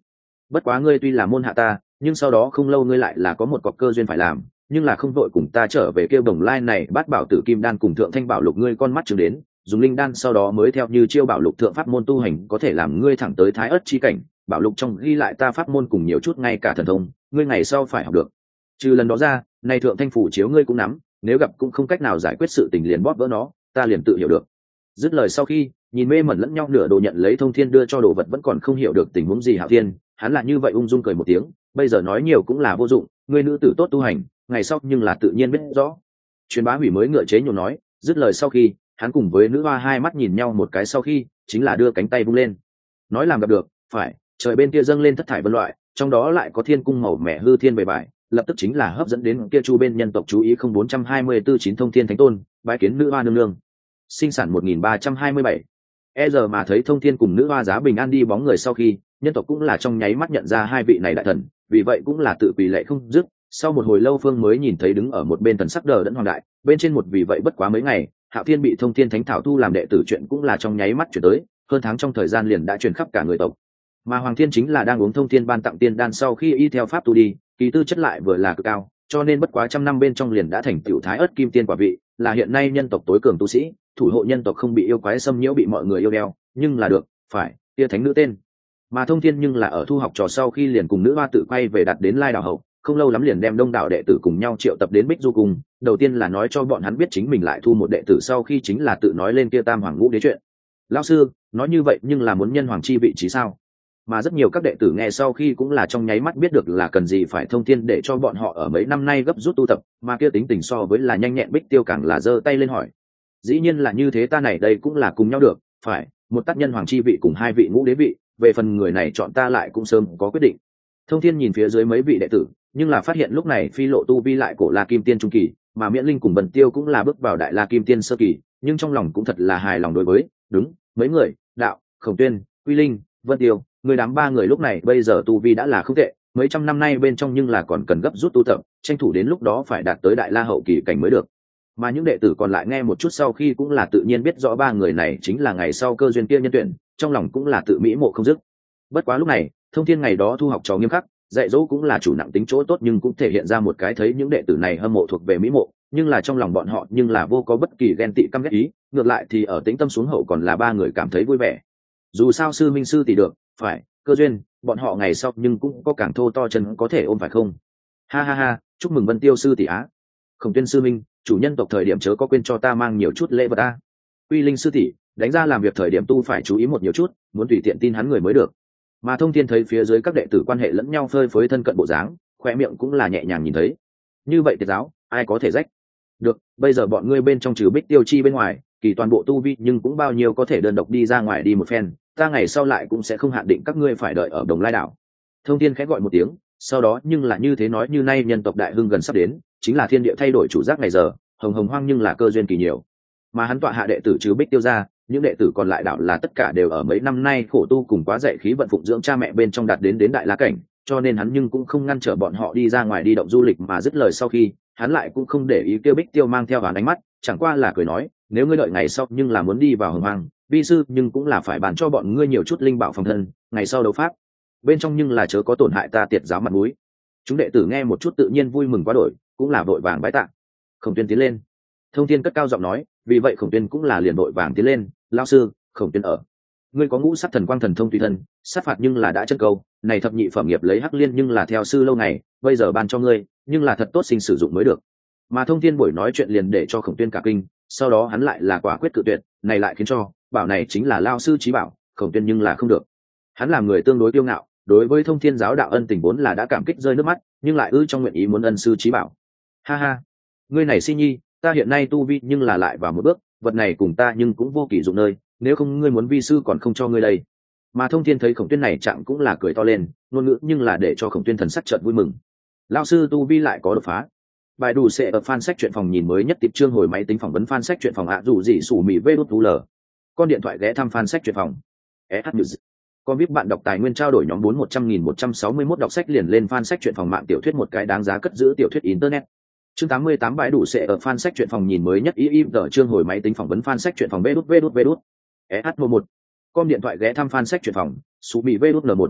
bất quá ngươi tuy là môn hạ ta nhưng sau đó không lâu ngươi lại là có một cọc cơ duyên phải làm, nhưng là không vội cùng ta trở về kêu đồng lai này bắt bảo tử kim đan cùng thượng thanh bảo lục ngươi con mắt chừng đến dùng linh đan, sau đó mới theo như chiêu bảo lục thượng pháp môn tu hành có thể làm ngươi thẳng tới thái ất chi cảnh. Bảo lục trong ghi lại ta pháp môn cùng nhiều chút ngay cả thần thông, ngươi ngày sau phải học được. Trừ lần đó ra, này thượng thanh phủ chiếu ngươi cũng nắm, nếu gặp cũng không cách nào giải quyết sự tình liền bóp vỡ nó, ta liền tự hiểu được. Dứt lời sau khi, nhìn mê mẩn lẫn nhau nửa đồ nhận lấy Thông Thiên đưa cho đồ vật vẫn còn không hiểu được tình huống gì Hạo Thiên, hắn là như vậy ung dung cười một tiếng, bây giờ nói nhiều cũng là vô dụng, ngươi nữ tử tốt tu hành, ngày sau nhưng là tự nhiên biết rõ. Truyền bá hủy mới ngựa chế nhổ nói, dứt lời sau khi, hắn cùng với nữ hoa hai mắt nhìn nhau một cái sau khi, chính là đưa cánh tay vung lên. Nói làm gặp được, phải, trời bên kia dâng lên thất thải vân loại, trong đó lại có thiên cung màu mẻ hư thiên bề bài, lập tức chính là hấp dẫn đến kia chu bên nhân tộc chú ý. Không bốn trăm hai mươi tư chín Thông Thiên Thánh Tôn, bái kiến nữ hoa nương nương. Sinh sản một nghìn ba trăm hai mươi bảy. E giờ mà thấy Thông Thiên cùng nữ hoa giá bình an đi bóng người sau khi, nhân tộc cũng là trong nháy mắt nhận ra hai vị này đại thần, vì vậy cũng là tự quỳ lệ không dứt. Sau một hồi lâu Phương mới nhìn thấy đứng ở một bên thần sắc đờ đẫn hoàng đại, bên trên một vì vậy bất quá mấy ngày, Hạo Thiên bị Thông Thiên Thánh Thảo thu làm đệ tử chuyện cũng là trong nháy mắt chuyển tới, hơn tháng trong thời gian liền đã truyền khắp cả người tộc. Mà Hoàng Thiên chính là đang uống Thông Thiên ban tặng tiên đan sau khi y theo pháp tu đi, kỳ tư chất lại vừa là cực cao, cho nên bất quá trăm năm bên trong liền đã thành tiểu thái ớt kim tiên quả vị, là hiện nay nhân tộc tối cường tu sĩ, thủ hộ nhân tộc không bị yêu quái xâm nhiễu bị mọi người yêu đeo, nhưng là được, phải, kia thánh nữ tên. Mà Thông Thiên nhưng là ở thu học trò sau khi liền cùng nữ hoa tự quay về đặt đến Lai Đảo hậu, không lâu lắm liền đem đông đảo đệ tử cùng nhau triệu tập đến Bích Du Cung, đầu tiên là nói cho bọn hắn biết chính mình lại thu một đệ tử, sau khi chính là tự nói lên kia Tam Hoàng Ngũ Đế chuyện. Lão sư, nói như vậy nhưng là muốn nhân hoàng chi vị trí sao? Mà rất nhiều các đệ tử nghe sau khi cũng là trong nháy mắt biết được là cần gì phải Thông Thiên để cho bọn họ ở mấy năm nay gấp rút tu tập, mà kia tính tình so với là nhanh nhẹn Bích Tiêu càng là giơ tay lên hỏi. Dĩ nhiên là như thế, ta này đây cũng là cùng nhau được, phải, một tác nhân hoàng chi vị cùng hai vị ngũ đế vị, về phần người này chọn ta lại cũng sớm có quyết định. Thông Thiên nhìn phía dưới mấy vị đệ tử, nhưng là phát hiện lúc này phi lộ tu vi lại cổ La Kim Tiên trung kỳ, mà Miễn Linh cùng Bần Tiêu cũng là bước vào đại La Kim Tiên sơ kỳ, nhưng trong lòng cũng thật là hài lòng đối với, đúng, mấy người, Đạo, Khổng Tuyên, Quy Linh, Vân Tiêu, người đám ba người lúc này bây giờ tu vi đã là không tệ, mấy trăm năm nay bên trong nhưng là còn cần gấp rút tu tập, tranh thủ đến lúc đó phải đạt tới đại La hậu kỳ cảnh mới được. Mà những đệ tử còn lại nghe một chút sau khi cũng là tự nhiên biết rõ ba người này chính là ngày sau cơ duyên kia nhân tuyển, trong lòng cũng là tự mỹ mộ không dứt. Bất quá lúc này, Thông Thiên ngày đó thu học trò nghiêm khắc, dạy dỗ cũng là chủ nặng tính chỗ tốt, nhưng cũng thể hiện ra một cái thấy những đệ tử này hâm mộ thuộc về mỹ mộ, nhưng là trong lòng bọn họ nhưng là vô có bất kỳ ghen tị căm ghét ý, ngược lại thì ở tĩnh tâm xuống hậu còn là ba người cảm thấy vui vẻ. Dù sao sư minh sư tỷ được, phải, cơ duyên, bọn họ ngày sau nhưng cũng có càng thô to chân có thể ôm phải không? Ha ha ha, chúc mừng Vân Tiêu sư tỷ á. Khổng Tuyên sư minh, chủ nhân tộc thời điểm chớ có quên cho ta mang nhiều chút lễ vật a. Uy Linh sư tỷ, đánh ra làm việc thời điểm tu phải chú ý một nhiều chút, muốn tùy tiện tin hắn người mới được. Mà Thông Thiên thấy phía dưới các đệ tử quan hệ lẫn nhau phơi phới thân cận bộ dáng, khoe miệng cũng là nhẹ nhàng nhìn thấy. Như vậy tiệt giáo, ai có thể rách? Được, bây giờ bọn ngươi bên trong trừ Bích Tiêu chi bên ngoài, kỳ toàn bộ tu vi nhưng cũng bao nhiêu có thể đơn độc đi ra ngoài đi một phen, ta ngày sau lại cũng sẽ không hạn định các ngươi phải đợi ở Đồng Lai đảo. Thông Thiên khẽ gọi một tiếng, sau đó nhưng là như thế nói, như nay nhân tộc đại hưng gần sắp đến, chính là thiên địa thay đổi chủ giác ngày giờ, hồng hồng hoang nhưng là cơ duyên kỳ nhiều. Mà hắn tọa hạ đệ tử trừ Bích Tiêu ra, những đệ tử còn lại đảo là tất cả đều ở mấy năm nay khổ tu cùng quá dạy khí vận phụng dưỡng cha mẹ bên trong đạt đến đến đại la cảnh, cho nên hắn nhưng cũng không ngăn trở bọn họ đi ra ngoài đi động du lịch. Mà dứt lời sau khi, hắn lại cũng không để ý kêu Bích Tiêu mang theo vào ánh mắt, chẳng qua là cười nói, nếu ngươi đợi ngày sau nhưng là muốn đi vào hồng hoang, vi sư nhưng cũng là phải bàn cho bọn ngươi nhiều chút linh bảo phòng thân, ngày sau đấu pháp bên trong nhưng là chớ có tổn hại ta tiệt giáo mặt mũi. Chúng đệ tử nghe một chút tự nhiên vui mừng quá đổi, cũng là vội vàng bái tạ. Khổng Tuyên tiến lên. Thông Thiên cất cao giọng nói, vì vậy Khổng Tuyên cũng là liền vội vàng tiến lên, lão sư, Khổng Tuyên ở. Ngươi có ngũ sát thần quang thần thông tùy thân, sát phạt nhưng là đã chân câu, này thập nhị phẩm nghiệp lấy hắc liên nhưng là theo sư lâu ngày, bây giờ ban cho ngươi, nhưng là thật tốt sinh sử dụng mới được. Mà Thông Thiên buổi nói chuyện liền để cho Khổng Tuyên cả kinh, sau đó hắn lại là quả quyết cự tuyệt, này lại khiến cho, bảo này chính là lao sư chí bảo, Khổng Tuyên nhưng là không được. Hắn làm người tương đối kiêu ngạo, đối với Thông Thiên giáo đạo ân tình vốn là đã cảm kích rơi nước mắt, nhưng lại ư trong nguyện ý muốn ân sư chí bảo. Ha ha, ngươi này si nhi, ta hiện nay tu vi nhưng là lại vào một bước, vật này cùng ta nhưng cũng vô kỳ dụng nơi, nếu không ngươi muốn vi sư còn không cho ngươi đây. Mà Thông Thiên thấy Khổng Tuyên này chẳng cũng là cười to lên, ngôn ngữ nhưng là để cho Khổng Tuyên thần sắc chợt vui mừng. Lão sư tu vi lại có đột phá. Bài đủ sẽ ở fan sách truyện phòng nhìn mới nhất tiếp chương hồi máy tính phỏng vấn fan sách truyện phòng ạ dù gì sủ mì vê đút l. Con điện thoại ghé thăm fan sách truyện phòng. ét hát News. Con biết bạn đọc tài nguyên trao đổi nhóm bốn một trăm nghìn một trăm sáu mươi mốt đọc sách liền lên fan sách truyện phòng mạng tiểu thuyết một cái đáng giá cất giữ tiểu thuyết internet. Chương tám mươi tám bãi đủ sẽ ở fan sách truyện phòng nhìn mới nhất ý im tờ chương hồi máy tính phỏng vấn fan sách truyện phòng vê đút vê đút vê đút. ét hát một. Con điện thoại ghé thăm fan sách truyện phòng, sủ mì vê đút l một.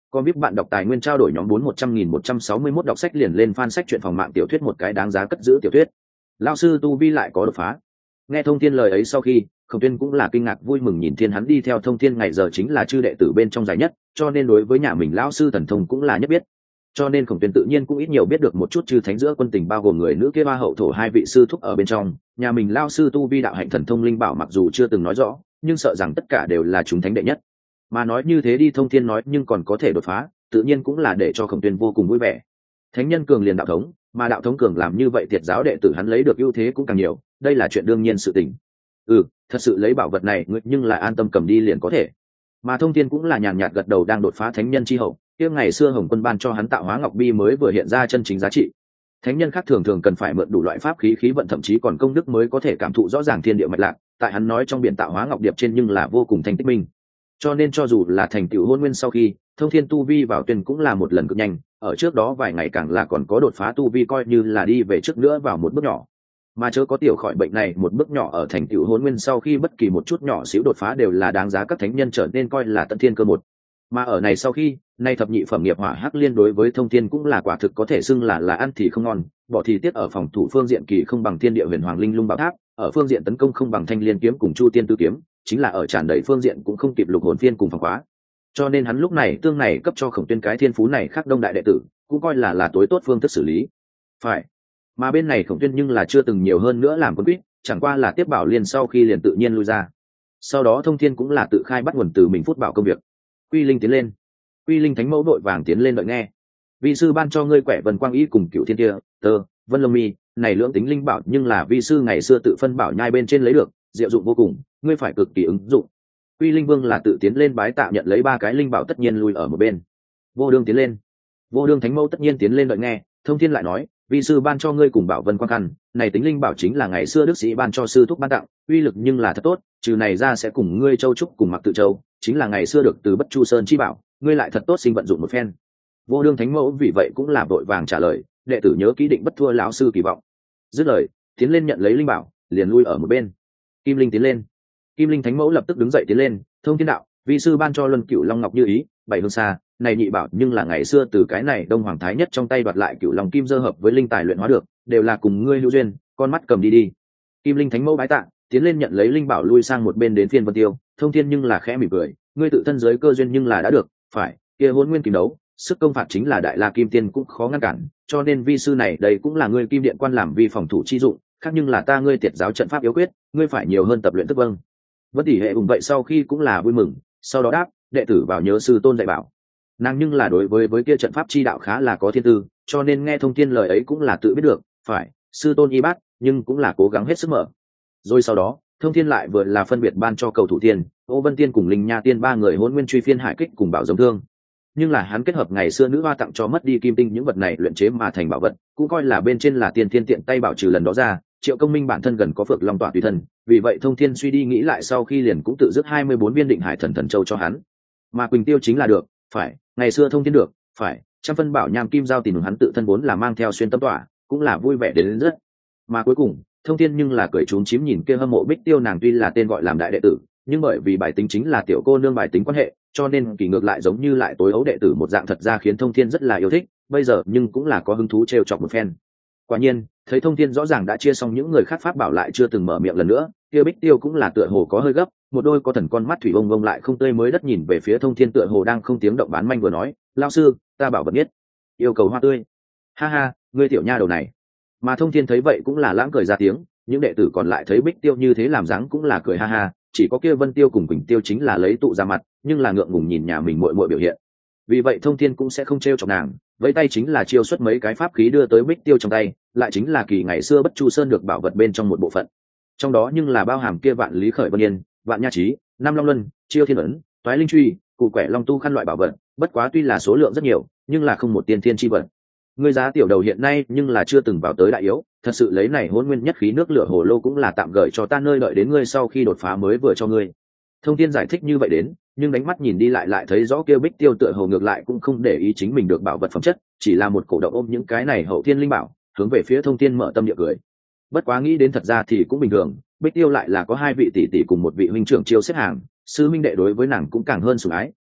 Còn biết bạn đọc tài nguyên trao đổi nhóm bốn một trăm nghìn một trăm sáu mươi mốt đọc sách liền lên fan sách truyện phòng mạng tiểu thuyết một cái đáng giá cất giữ tiểu thuyết. Lão sư tu vi lại có đột phá. Nghe Thông Thiên lời ấy sau khi, Khổng Tuyên cũng là kinh ngạc vui mừng, nhìn thiên hắn đi theo Thông Thiên ngày giờ chính là chư đệ tử bên trong dài nhất, cho nên đối với nhà mình lão sư thần thông cũng là nhất biết. Cho nên Khổng Tuyên tự nhiên cũng ít nhiều biết được một chút chư thánh giữa quân tình, bao gồm người nữ kia ba hậu thổ hai vị sư thúc ở bên trong, nhà mình lão sư tu vi đạo hạnh thần thông linh bảo mặc dù chưa từng nói rõ, nhưng sợ rằng tất cả đều là chúng thánh đệ nhất. Mà nói như thế đi, Thông Thiên nói nhưng còn có thể đột phá, tự nhiên cũng là để cho Khổng Tuyên vô cùng vui vẻ. Thánh nhân cường liền đạo thống, mà đạo thống cường làm như vậy thiệt giáo đệ tử hắn lấy được ưu thế cũng càng nhiều, đây là chuyện đương nhiên sự tình. Ừ, thật sự lấy bảo vật này ngươi nhưng lại an tâm cầm đi liền có thể. Mà Thông Thiên cũng là nhàn nhạt gật đầu, đang đột phá thánh nhân chi hậu, kia ngày xưa Hồng Quân ban cho hắn tạo hóa ngọc bi mới vừa hiện ra chân chính giá trị. Thánh nhân khác thường thường cần phải mượn đủ loại pháp khí khí vận, thậm chí còn công đức mới có thể cảm thụ rõ ràng thiên địa mạch lạc, tại hắn nói trong biển tạo hóa ngọc điệp trên nhưng là vô cùng thanh tích minh. Cho nên cho dù là thành tựu hôn nguyên sau khi, Thông Thiên tu vi vào tuyên cũng là một lần cực nhanh, ở trước đó vài ngày càng là còn có đột phá tu vi, coi như là đi về trước nữa vào một bước nhỏ. Mà chớ có tiểu khỏi bệnh này, một bước nhỏ ở thành tựu hôn nguyên sau khi, bất kỳ một chút nhỏ xíu đột phá đều là đáng giá các thánh nhân trở nên coi là tận thiên cơ một. Mà ở này sau khi, nay thập nhị phẩm nghiệp hỏa hắc liên đối với Thông Thiên cũng là quả thực có thể xưng là là ăn thì không ngon, bỏ thì tiếc. Ở phòng thủ phương diện kỳ không bằng thiên địa huyền hoàng linh lung bảo tháp, ở phương diện tấn công không bằng thanh liên kiếm cùng chu tiên tư kiếm, chính là ở tràn đầy phương diện cũng không kịp lục hồn phiên cùng phòng khóa. Cho nên hắn lúc này tương này cấp cho Khổng Tuyên cái thiên phú này khác đông đại đệ tử, cũng coi là là tối tốt phương thức xử lý. Phải. Mà bên này Khổng Tuyên nhưng là chưa từng nhiều hơn nữa làm quân quýt, chẳng qua là tiếp bảo liên sau khi liền tự nhiên lui ra. Sau đó Thông Thiên cũng là tự khai bắt nguồn từ mình phút bảo công việc. Quy Linh tiến lên. Quy Linh thánh mẫu đội vàng tiến lên đợi nghe. Vi sư ban cho ngươi quẻ vần quang y cùng cựu thiên kia, tơ, vân lông mi, này lưỡng tính linh bảo nhưng là vi sư ngày xưa tự phân bảo nhai bên trên lấy được, diệu dụng vô cùng, ngươi phải cực kỳ ứng dụng. Quy Linh Vương là tự tiến lên bái tạ nhận lấy ba cái linh bảo, tất nhiên lui ở một bên. Vô Đương tiến lên. Vô Đương thánh mẫu tất nhiên tiến lên đợi nghe. Thông Thiên lại nói, vi sư ban cho ngươi cùng bảo vân quang khăn, này tính linh bảo chính là ngày xưa đức sĩ ban cho sư thúc ban tặng, uy lực nhưng là thật tốt, trừ này ra sẽ cùng ngươi châu trúc cùng mặc tự châu, chính là ngày xưa được từ Bất Chu Sơn chi bảo, ngươi lại thật tốt sinh vận dụng một phen. Vô Đương thánh mẫu vì vậy cũng là vội vàng trả lời, đệ tử nhớ ký định bất thua lão sư kỳ vọng. Dứt lời, tiến lên nhận lấy linh bảo, liền lui ở một bên. Kim Linh tiến lên. Kim Linh thánh mẫu lập tức đứng dậy tiến lên, Thông Thiên đạo, vi sư ban cho Luân Cửu Long Ngọc như ý, bảy hương xa, này nhị bảo nhưng là ngày xưa từ cái này Đông Hoàng thái nhất trong tay đoạt lại Cửu Long kim dơ hợp với linh tài luyện hóa được, đều là cùng ngươi lưu duyên, con mắt cầm đi đi. Kim Linh thánh mẫu bái tạ, tiến lên nhận lấy linh bảo, lui sang một bên đến phiên Vân Tiêu. Thông Thiên nhưng là khẽ mỉm cười, ngươi tự thân giới cơ duyên nhưng là đã được, phải, kia Hỗn Nguyên Kim đấu, sức công phạt chính là đại la kim tiên cũng khó ngăn cản, cho nên vi sư này đây cũng là ngươi kim điện quan làm vi phòng thủ chi dụng, khác nhưng là ta ngươi tiệt giáo trận pháp yếu quyết, ngươi phải nhiều hơn tập luyện tức vâng. Vân Tỷ Hệ cùng vậy sau khi cũng là vui mừng, sau đó đáp, đệ tử vào nhớ sư tôn dạy bảo. Nàng nhưng là đối với với kia trận pháp chi đạo khá là có thiên tư, cho nên nghe Thông Thiên lời ấy cũng là tự biết được, phải, sư tôn y bát, nhưng cũng là cố gắng hết sức mở. Rồi sau đó, Thông Thiên lại vừa là phân biệt ban cho cầu thủ tiên, Ô Vân Tiên cùng Linh Nha Tiên ba người Hỗn Nguyên Truy Phiên Hải Kích cùng bảo giống thương. Nhưng là hắn kết hợp ngày xưa nữ hoa tặng cho mất đi kim tinh những vật này luyện chế mà thành bảo vật, cũng coi là bên trên là tiên thiên tiện tay bảo trừ lần đó ra. Triệu Công Minh bản thân gần có Phượng Long tọa tùy thân, vì vậy Thông Thiên suy đi nghĩ lại sau khi liền cũng tự dứt hai mươi bốn viên định hải thần thần châu cho hắn. Mà Quỳnh Tiêu chính là được, phải, ngày xưa Thông Thiên được, phải, trăm phân bảo nham kim giao tìm hắn tự thân vốn là mang theo xuyên tâm tỏa, cũng là vui vẻ đến, đến rất. Mà cuối cùng, Thông Thiên nhưng là cười trúng chím nhìn kia hâm mộ Bích Tiêu, nàng tuy là tên gọi làm đại đệ tử, nhưng bởi vì bài tính chính là tiểu cô nương bài tính quan hệ, cho nên kỳ ngược lại giống như lại tối ấu đệ tử một dạng, thật ra khiến Thông Thiên rất là yêu thích, bây giờ nhưng cũng là có hứng thú trêu chọc một phen. Quả nhiên, thấy Thông Thiên rõ ràng đã chia xong những người khác pháp bảo lại chưa từng mở miệng lần nữa, kia Bích Tiêu cũng là tựa hồ có hơi gấp, một đôi có thần con mắt thủy vông vông lại không tươi mới đất nhìn về phía Thông Thiên, tựa hồ đang không tiếng động bán manh vừa nói, lão sư, ta bảo vật biết, yêu cầu hoa tươi. Ha ha, ngươi tiểu nha đầu này. Mà Thông Thiên thấy vậy cũng là lãng cười ra tiếng, những đệ tử còn lại thấy Bích Tiêu như thế làm dáng cũng là cười ha ha, chỉ có kia Vân Tiêu cùng Quỳnh Tiêu chính là lấy tụ ra mặt, nhưng là ngượng ngùng nhìn nhà mình muội muội biểu hiện. Vì vậy Thông Thiên cũng sẽ không trêu chọc nàng, vẫy tay chính là chiêu xuất mấy cái pháp khí đưa tới Bích Tiêu trong tay, lại chính là kỳ ngày xưa Bất Chu Sơn được bảo vật bên trong một bộ phận. Trong đó nhưng là bao hàm kia Vạn Lý Khởi Vân Yên, Vạn Nha Chí, Nam Long Luân, Chiêu Thiên ấn, Toái Linh Truy, Cụ Quẻ Long Tu khăn loại bảo vật, bất quá tuy là số lượng rất nhiều, nhưng là không một tiên thiên chi vật. Ngươi giá tiểu đầu hiện nay nhưng là chưa từng vào tới đại yếu, thật sự lấy này Hỗn Nguyên nhất khí nước lửa hồ lô cũng là tạm gửi cho ta nơi đợi đến ngươi sau khi đột phá mới vừa cho ngươi. Thông Thiên giải thích như vậy đến, nhưng đánh mắt nhìn đi lại lại thấy rõ kia Bích Tiêu tựa hồ ngược lại cũng không để ý chính mình được bảo vật phẩm chất, chỉ là một cổ động ôm những cái này hậu thiên linh bảo, hướng về phía Thông Thiên mở tâm địa cười. Bất quá nghĩ đến thật ra thì cũng bình thường, Bích Tiêu lại là có hai vị tỷ tỷ cùng một vị huynh trưởng chiêu xếp hàng, sư minh đệ đối với nàng cũng càng hơn sủng ái,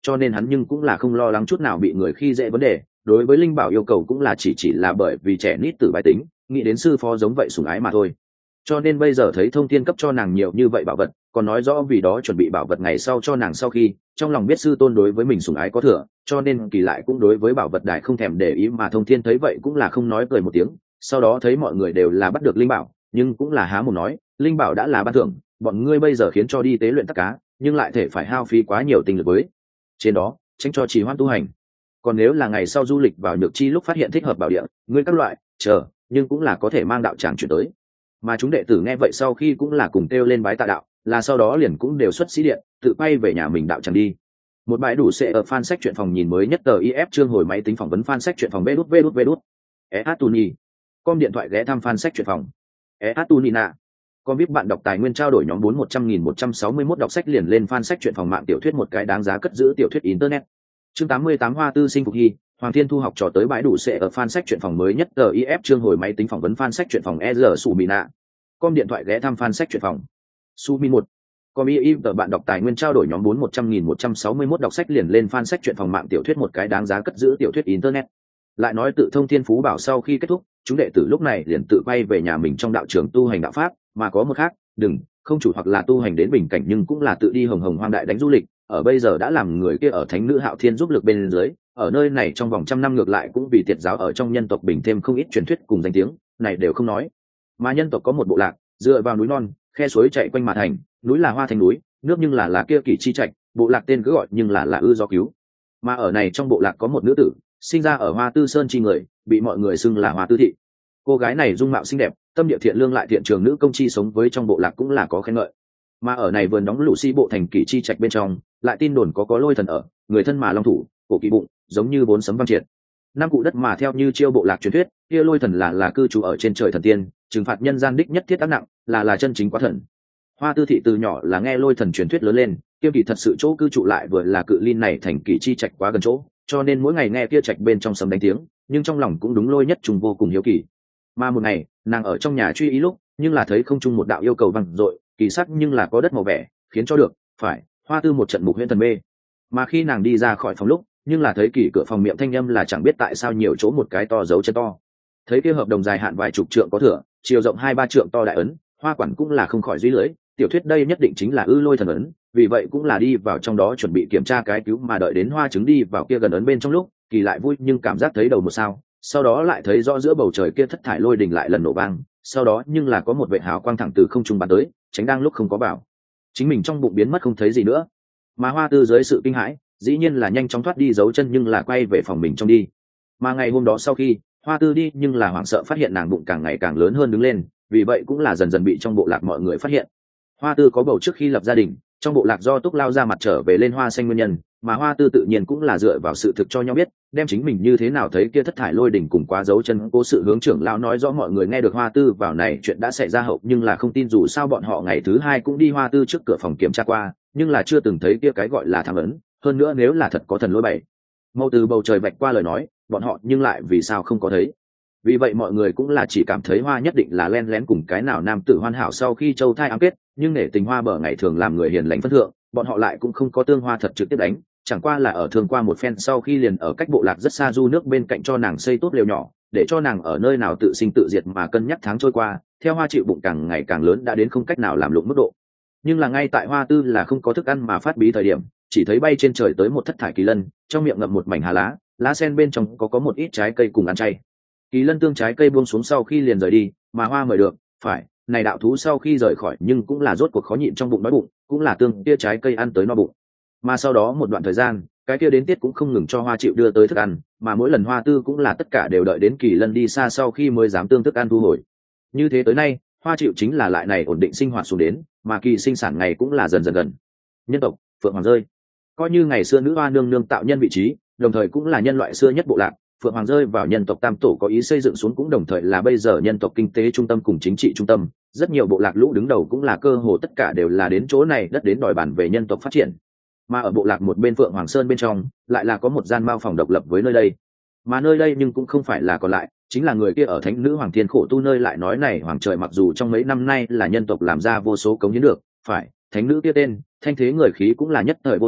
cho nên hắn nhưng cũng là không lo lắng chút nào bị người khi dễ vấn đề. Đối với linh bảo yêu cầu cũng là chỉ chỉ là bởi vì trẻ nít tử bài tính, nghĩ đến sư phó giống vậy sủng ái mà thôi. Cho nên bây giờ thấy thông thiên cấp cho nàng nhiều như vậy bảo vật, còn nói rõ vì đó chuẩn bị bảo vật ngày sau cho nàng, sau khi trong lòng biết sư tôn đối với mình sủng ái có thừa, cho nên kỳ lại cũng đối với bảo vật đại không thèm để ý. Mà thông thiên thấy vậy cũng là không nói, cười một tiếng. Sau đó thấy mọi người đều là bắt được linh bảo, nhưng cũng là há mồm nói, linh bảo đã là ban thưởng, bọn ngươi bây giờ khiến cho đi tế luyện tất cá, nhưng lại thể phải hao phí quá nhiều tinh lực với trên đó, tránh cho trì hoãn tu hành. Còn nếu là ngày sau du lịch vào nhược chi lúc phát hiện thích hợp bảo địa, ngươi các loại chờ, nhưng cũng là có thể mang đạo tràng chuyển tới. Mà chúng đệ tử nghe vậy sau khi cũng là cùng kêu lên bái tạ đạo, là sau đó liền cũng đều xuất sĩ điện, tự quay về nhà mình đạo tràng đi. Một bãi đủ sẽ ở fan sách truyện phòng nhìn mới nhất tờ i ép chương hồi máy tính phỏng vấn fan sách truyện phòng vê đút vê đút vê đút ehatuni com điện thoại ghé thăm fan sách truyện phòng ehatunina com vip bạn đọc tài nguyên trao đổi nhóm bốn một trăm nghìn một trăm sáu mươi mốt đọc sách liền lên fan sách truyện phòng mạng tiểu thuyết một cái đáng giá cất giữ tiểu thuyết internet. Chương tám mươi tám Hoa Tư sinh phục hy, Hoàng Thiên thu học trò tới bãi đủ sẽ ở fan sách truyện phòng mới nhất tờ i ép chương hồi máy tính phỏng vấn fan sách truyện phòng e rờ Sumina. Com điện thoại ghé thăm fan sách truyện phòng. Sumi một. Com i tờ bạn đọc tài nguyên trao đổi nhóm bốn một trăm nghìn một trăm sáu mươi mốt đọc sách liền lên fan sách truyện phòng mạng tiểu thuyết một cái đáng giá cất giữ tiểu thuyết internet. Lại nói tự thông thiên phú bảo sau khi kết thúc, chúng đệ tử lúc này liền tự quay về nhà mình trong đạo trường tu hành đạo pháp, mà có một khác, đừng, không chủ hoặc là tu hành đến bình cảnh nhưng cũng là tự đi hồng hồng hoang đại đánh du lịch, ở bây giờ đã làm người kia ở thánh nữ Hạo Thiên giúp lực bên dưới, ở nơi này trong vòng trăm năm ngược lại cũng vì tiệt giáo ở trong nhân tộc bình thêm không ít truyền thuyết cùng danh tiếng, này đều không nói. Mà nhân tộc có một bộ lạc, dựa vào núi non, khe suối chạy quanh mà thành, núi là Hoa Thành núi, nước nhưng là là kia Kỷ Chi Trạch, bộ lạc tên cứ gọi nhưng là là Ư Do Cứu. Mà ở này trong bộ lạc có một nữ tử, sinh ra ở Hoa Tư Sơn chi người, bị mọi người xưng là Hoa Tư thị. Cô gái này dung mạo xinh đẹp, tâm địa thiện lương, lại thiện trường nữ công chi sống với trong bộ lạc cũng là có khen ngợi. Mà ở này vườn đóng lũ si bộ thành Kỷ Chi Trạch bên trong, lại tin đồn có có lôi thần ở, người thân mà long thủ, cổ kỳ bụng, giống như bốn sấm văng triệt. Năm cụ đất mà theo như chiêu bộ lạc truyền thuyết, kia lôi thần là là cư trú ở trên trời thần tiên, trừng phạt nhân gian đích nhất thiết ác nặng, là là chân chính quá thần. Hoa Tư thị từ nhỏ là nghe lôi thần truyền thuyết lớn lên, kiêm kỳ thật sự chỗ cư trụ lại vừa là cự ly này thành Kỷ Chi Trạch quá gần chỗ, cho nên mỗi ngày nghe kia trạch bên trong sấm đánh tiếng, nhưng trong lòng cũng đúng lôi nhất trùng vô cùng hiếu kỳ. Mà một ngày, nàng ở trong nhà truy ý lúc, nhưng là thấy không trung một đạo yêu cầu vang dội, kỳ sắc nhưng là có đất màu vẻ, khiến cho được, phải, Hoa Tư một trận mục huyễn thần mê. Mà khi nàng đi ra khỏi phòng lúc, nhưng là thấy kỳ cửa phòng miệng thanh âm là chẳng biết tại sao nhiều chỗ một cái to dấu chân to. Thấy kia hợp đồng dài hạn vài chục trượng có thừa, chiều rộng hai ba trượng to đại ấn, Hoa quản cũng là không khỏi duy lưỡi, tiểu thuyết đây nhất định chính là ư lôi thần ấn, vì vậy cũng là đi vào trong đó chuẩn bị kiểm tra cái cứu, mà đợi đến Hoa trứng đi vào kia gần ấn bên trong lúc, kỳ lại vui nhưng cảm giác thấy đầu một sao, sau đó lại thấy rõ giữa bầu trời kia thất thải lôi đình lại lần nổ vang, sau đó nhưng là có một vệt hào quang thẳng từ không trung bắn tới, tránh đang lúc không có bảo, chính mình trong bụng biến mất không thấy gì nữa. Mà Hoa Tư dưới sự kinh hãi, dĩ nhiên là nhanh chóng thoát đi giấu chân, nhưng là quay về phòng mình trong đi. Mà ngày hôm đó sau khi Hoa Tư đi, nhưng là hoảng sợ phát hiện nàng bụng càng ngày càng lớn hơn đứng lên, vì vậy cũng là dần dần bị trong bộ lạc mọi người phát hiện. Hoa Tư có bầu trước khi lập gia đình, trong bộ lạc do Túc Lao ra mặt trở về lên hoa xanh nguyên nhân, mà Hoa Tư tự nhiên cũng là dựa vào sự thực cho nhau biết, đem chính mình như thế nào thấy kia thất thải lôi đỉnh cùng quá dấu chân cố sự hướng trưởng lão nói rõ. Mọi người nghe được Hoa Tư vào này chuyện đã xảy ra hậu, nhưng là không tin, dù sao bọn họ ngày thứ hai cũng đi Hoa Tư trước cửa phòng kiểm tra qua, nhưng là chưa từng thấy kia cái gọi là thằng ấn, hơn nữa nếu là thật có thần lôi bảy mâu từ bầu trời vạch qua lời nói, bọn họ nhưng lại vì sao không có thấy. Vì vậy mọi người cũng là chỉ cảm thấy Hoa nhất định là len lén cùng cái nào nam tử hoàn hảo sau khi châu thai ám kết, nhưng nể tình Hoa bờ ngày thường làm người hiền lành phân thượng, bọn họ lại cũng không có tương Hoa thật trực tiếp đánh, chẳng qua là ở thường qua một phen sau khi liền ở cách bộ lạc rất xa du nước bên cạnh cho nàng xây tốt lều nhỏ, để cho nàng ở nơi nào tự sinh tự diệt. Mà cân nhắc tháng trôi qua, theo Hoa chịu bụng càng ngày càng lớn đã đến không cách nào làm lụng mức độ, nhưng là ngay tại Hoa Tư là không có thức ăn mà phát bí thời điểm, chỉ thấy bay trên trời tới một thất thải kỳ lân, trong miệng ngậm một mảnh hà lá, lá sen bên trong có có một ít trái cây cùng ăn chay. Kỳ lân tương trái cây buông xuống sau khi liền rời đi, mà Hoa mời được, phải, này đạo thú sau khi rời khỏi nhưng cũng là rốt cuộc khó nhịn trong bụng đói bụng, cũng là tương kia trái cây ăn tới no bụng. Mà sau đó một đoạn thời gian, cái kia đến tiết cũng không ngừng cho Hoa chịu đưa tới thức ăn, mà mỗi lần Hoa Tư cũng là tất cả đều đợi đến kỳ lân đi xa sau khi mới dám tương thức ăn thu hồi. Như thế tới nay, Hoa chịu chính là lại này ổn định sinh hoạt xuống đến, mà kỳ sinh sản ngày cũng là dần dần gần. Nhân tộc Phượng Hoàng rơi, coi như ngày xưa nữ hoa nương nương tạo nhân vị trí, đồng thời cũng là nhân loại xưa nhất bộ lạc, Phượng Hoàng rơi vào nhân tộc tam tổ có ý xây dựng xuống, cũng đồng thời là bây giờ nhân tộc kinh tế trung tâm cùng chính trị trung tâm. Rất nhiều bộ lạc lũ đứng đầu cũng là cơ hồ tất cả đều là đến chỗ này đất đến đòi bản về nhân tộc phát triển. Mà ở bộ lạc một bên Phượng Hoàng Sơn bên trong lại là có một gian mao phòng độc lập với nơi đây, mà nơi đây nhưng cũng không phải là còn lại, chính là người kia ở thánh nữ Hoàng Thiên khổ tu nơi lại nói này Hoàng Trời mặc dù trong mấy năm nay là nhân tộc làm ra vô số cống hiến được, phải, thánh nữ kia tên thanh thế người khí cũng là nhất thời vô lưỡng,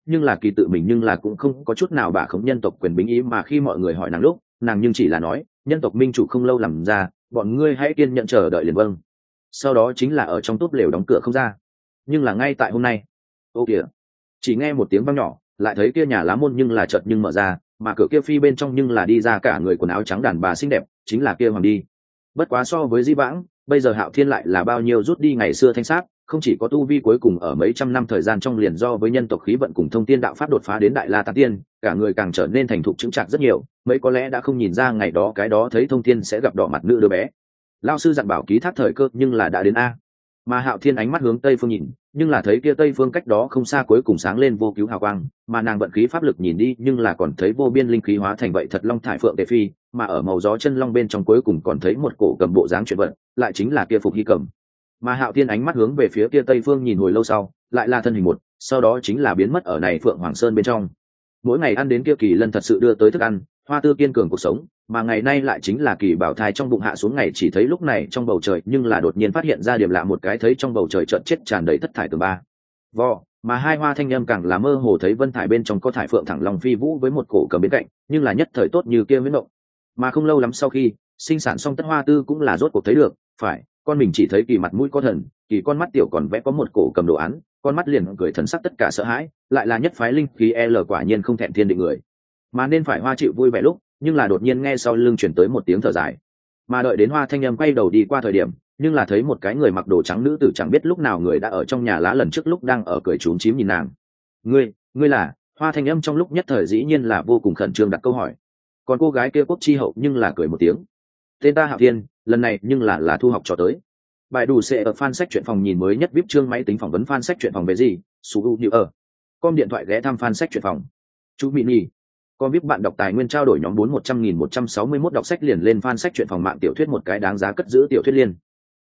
nhưng là kỳ tự mình nhưng là cũng không có chút nào bả khống nhân tộc quyền bính ý, mà khi mọi người hỏi nàng lúc nàng nhưng chỉ là nói nhân tộc minh chủ không lâu làm ra, bọn ngươi hãy kiên nhận chờ đợi liền vâng. Sau đó chính là ở trong túp lều đóng cửa không ra. Nhưng là ngay tại hôm nay, ô kìa, chỉ nghe một tiếng vang nhỏ, lại thấy kia nhà lá môn nhưng là chợt nhưng mở ra, mà cửa kia phi bên trong nhưng là đi ra cả người quần áo trắng đàn bà xinh đẹp, chính là kia hoàng đi. Bất quá so với Di Vãng, bây giờ Hạo Thiên lại là bao nhiêu rút đi ngày xưa thanh sắc, không chỉ có tu vi cuối cùng ở mấy trăm năm thời gian trong liền do với nhân tộc khí vận cùng thông tiên đạo pháp đột phá đến đại la tán tiên, cả người càng trở nên thành thục chững chạc rất nhiều, mấy có lẽ đã không nhìn ra ngày đó cái đó thấy thông tiên sẽ gặp đỏ mặt nữ đứa bé. Lão sư dặn bảo ký thác thời cơ nhưng là đã đến a. Mà Hạo Thiên ánh mắt hướng tây phương nhìn, nhưng là thấy kia tây phương cách đó không xa cuối cùng sáng lên vô cứu hào quang, mà nàng vận khí pháp lực nhìn đi nhưng là còn thấy vô biên linh khí hóa thành vậy thật long thải phượng tề phi, mà ở màu gió chân long bên trong cuối cùng còn thấy một cổ cầm bộ dáng chuyển vận, lại chính là kia Phục Hy cầm. Mà Hạo Thiên ánh mắt hướng về phía kia tây phương nhìn hồi lâu sau, lại là thân hình một, sau đó chính là biến mất ở này Phượng Hoàng Sơn bên trong. Mỗi ngày ăn đến kia Kỳ Lân thật sự đưa tới thức ăn, Hoa Tư kiên cường cuộc sống, mà ngày nay lại chính là Kỳ Bảo thai trong bụng hạ xuống ngày, chỉ thấy lúc này trong bầu trời nhưng là đột nhiên phát hiện ra điểm lạ, một cái thấy trong bầu trời chợt chết tràn đầy thất thải tường ba vò, mà hai hoa thanh âm càng là mơ hồ thấy vân thải bên trong có thải phượng thẳng lòng phi vũ với một cổ cầm bên cạnh, nhưng là nhất thời tốt như kia miễn động. Mà không lâu lắm sau khi sinh sản xong, Tất Hoa Tư cũng là rốt cuộc thấy được, phải, con mình chỉ thấy Kỳ mặt mũi có thần, Kỳ con mắt tiểu còn vẽ có một cổ cầm đồ án, con mắt liền cười thần sắc tất cả sợ hãi, lại là nhất phái linh khí L, quả nhiên không thẹn thiên định người. Mà nên phải hoa chịu vui vẻ lúc, nhưng là đột nhiên nghe sau lưng chuyển tới một tiếng thở dài, mà đợi đến hoa thanh âm quay đầu đi qua thời điểm, nhưng là thấy một cái người mặc đồ trắng nữ tử chẳng biết lúc nào người đã ở trong nhà lá lần trước lúc đang ở cười trốn chím nhìn nàng. ngươi ngươi là? Hoa thanh âm trong lúc nhất thời dĩ nhiên là vô cùng khẩn trương đặt câu hỏi. Còn cô gái kia Quốc Chi Hậu nhưng là cười một tiếng, tên ta Hạo Thiên, lần này nhưng là là thu học trò tới. Bài đủ sẽ ở fan sách truyện phòng nhìn mới nhất vip chương máy tính phỏng vấn fan sách truyện phòng về gì, su như ở com điện thoại ghé thăm fan sách truyện phòng. Chú mini con biết bạn đọc tài nguyên trao đổi nhóm bốn một trăm nghìn một trăm sáu mươi mốt đọc sách liền lên fan sách truyện phòng mạng tiểu thuyết một cái đáng giá cất giữ tiểu thuyết liên.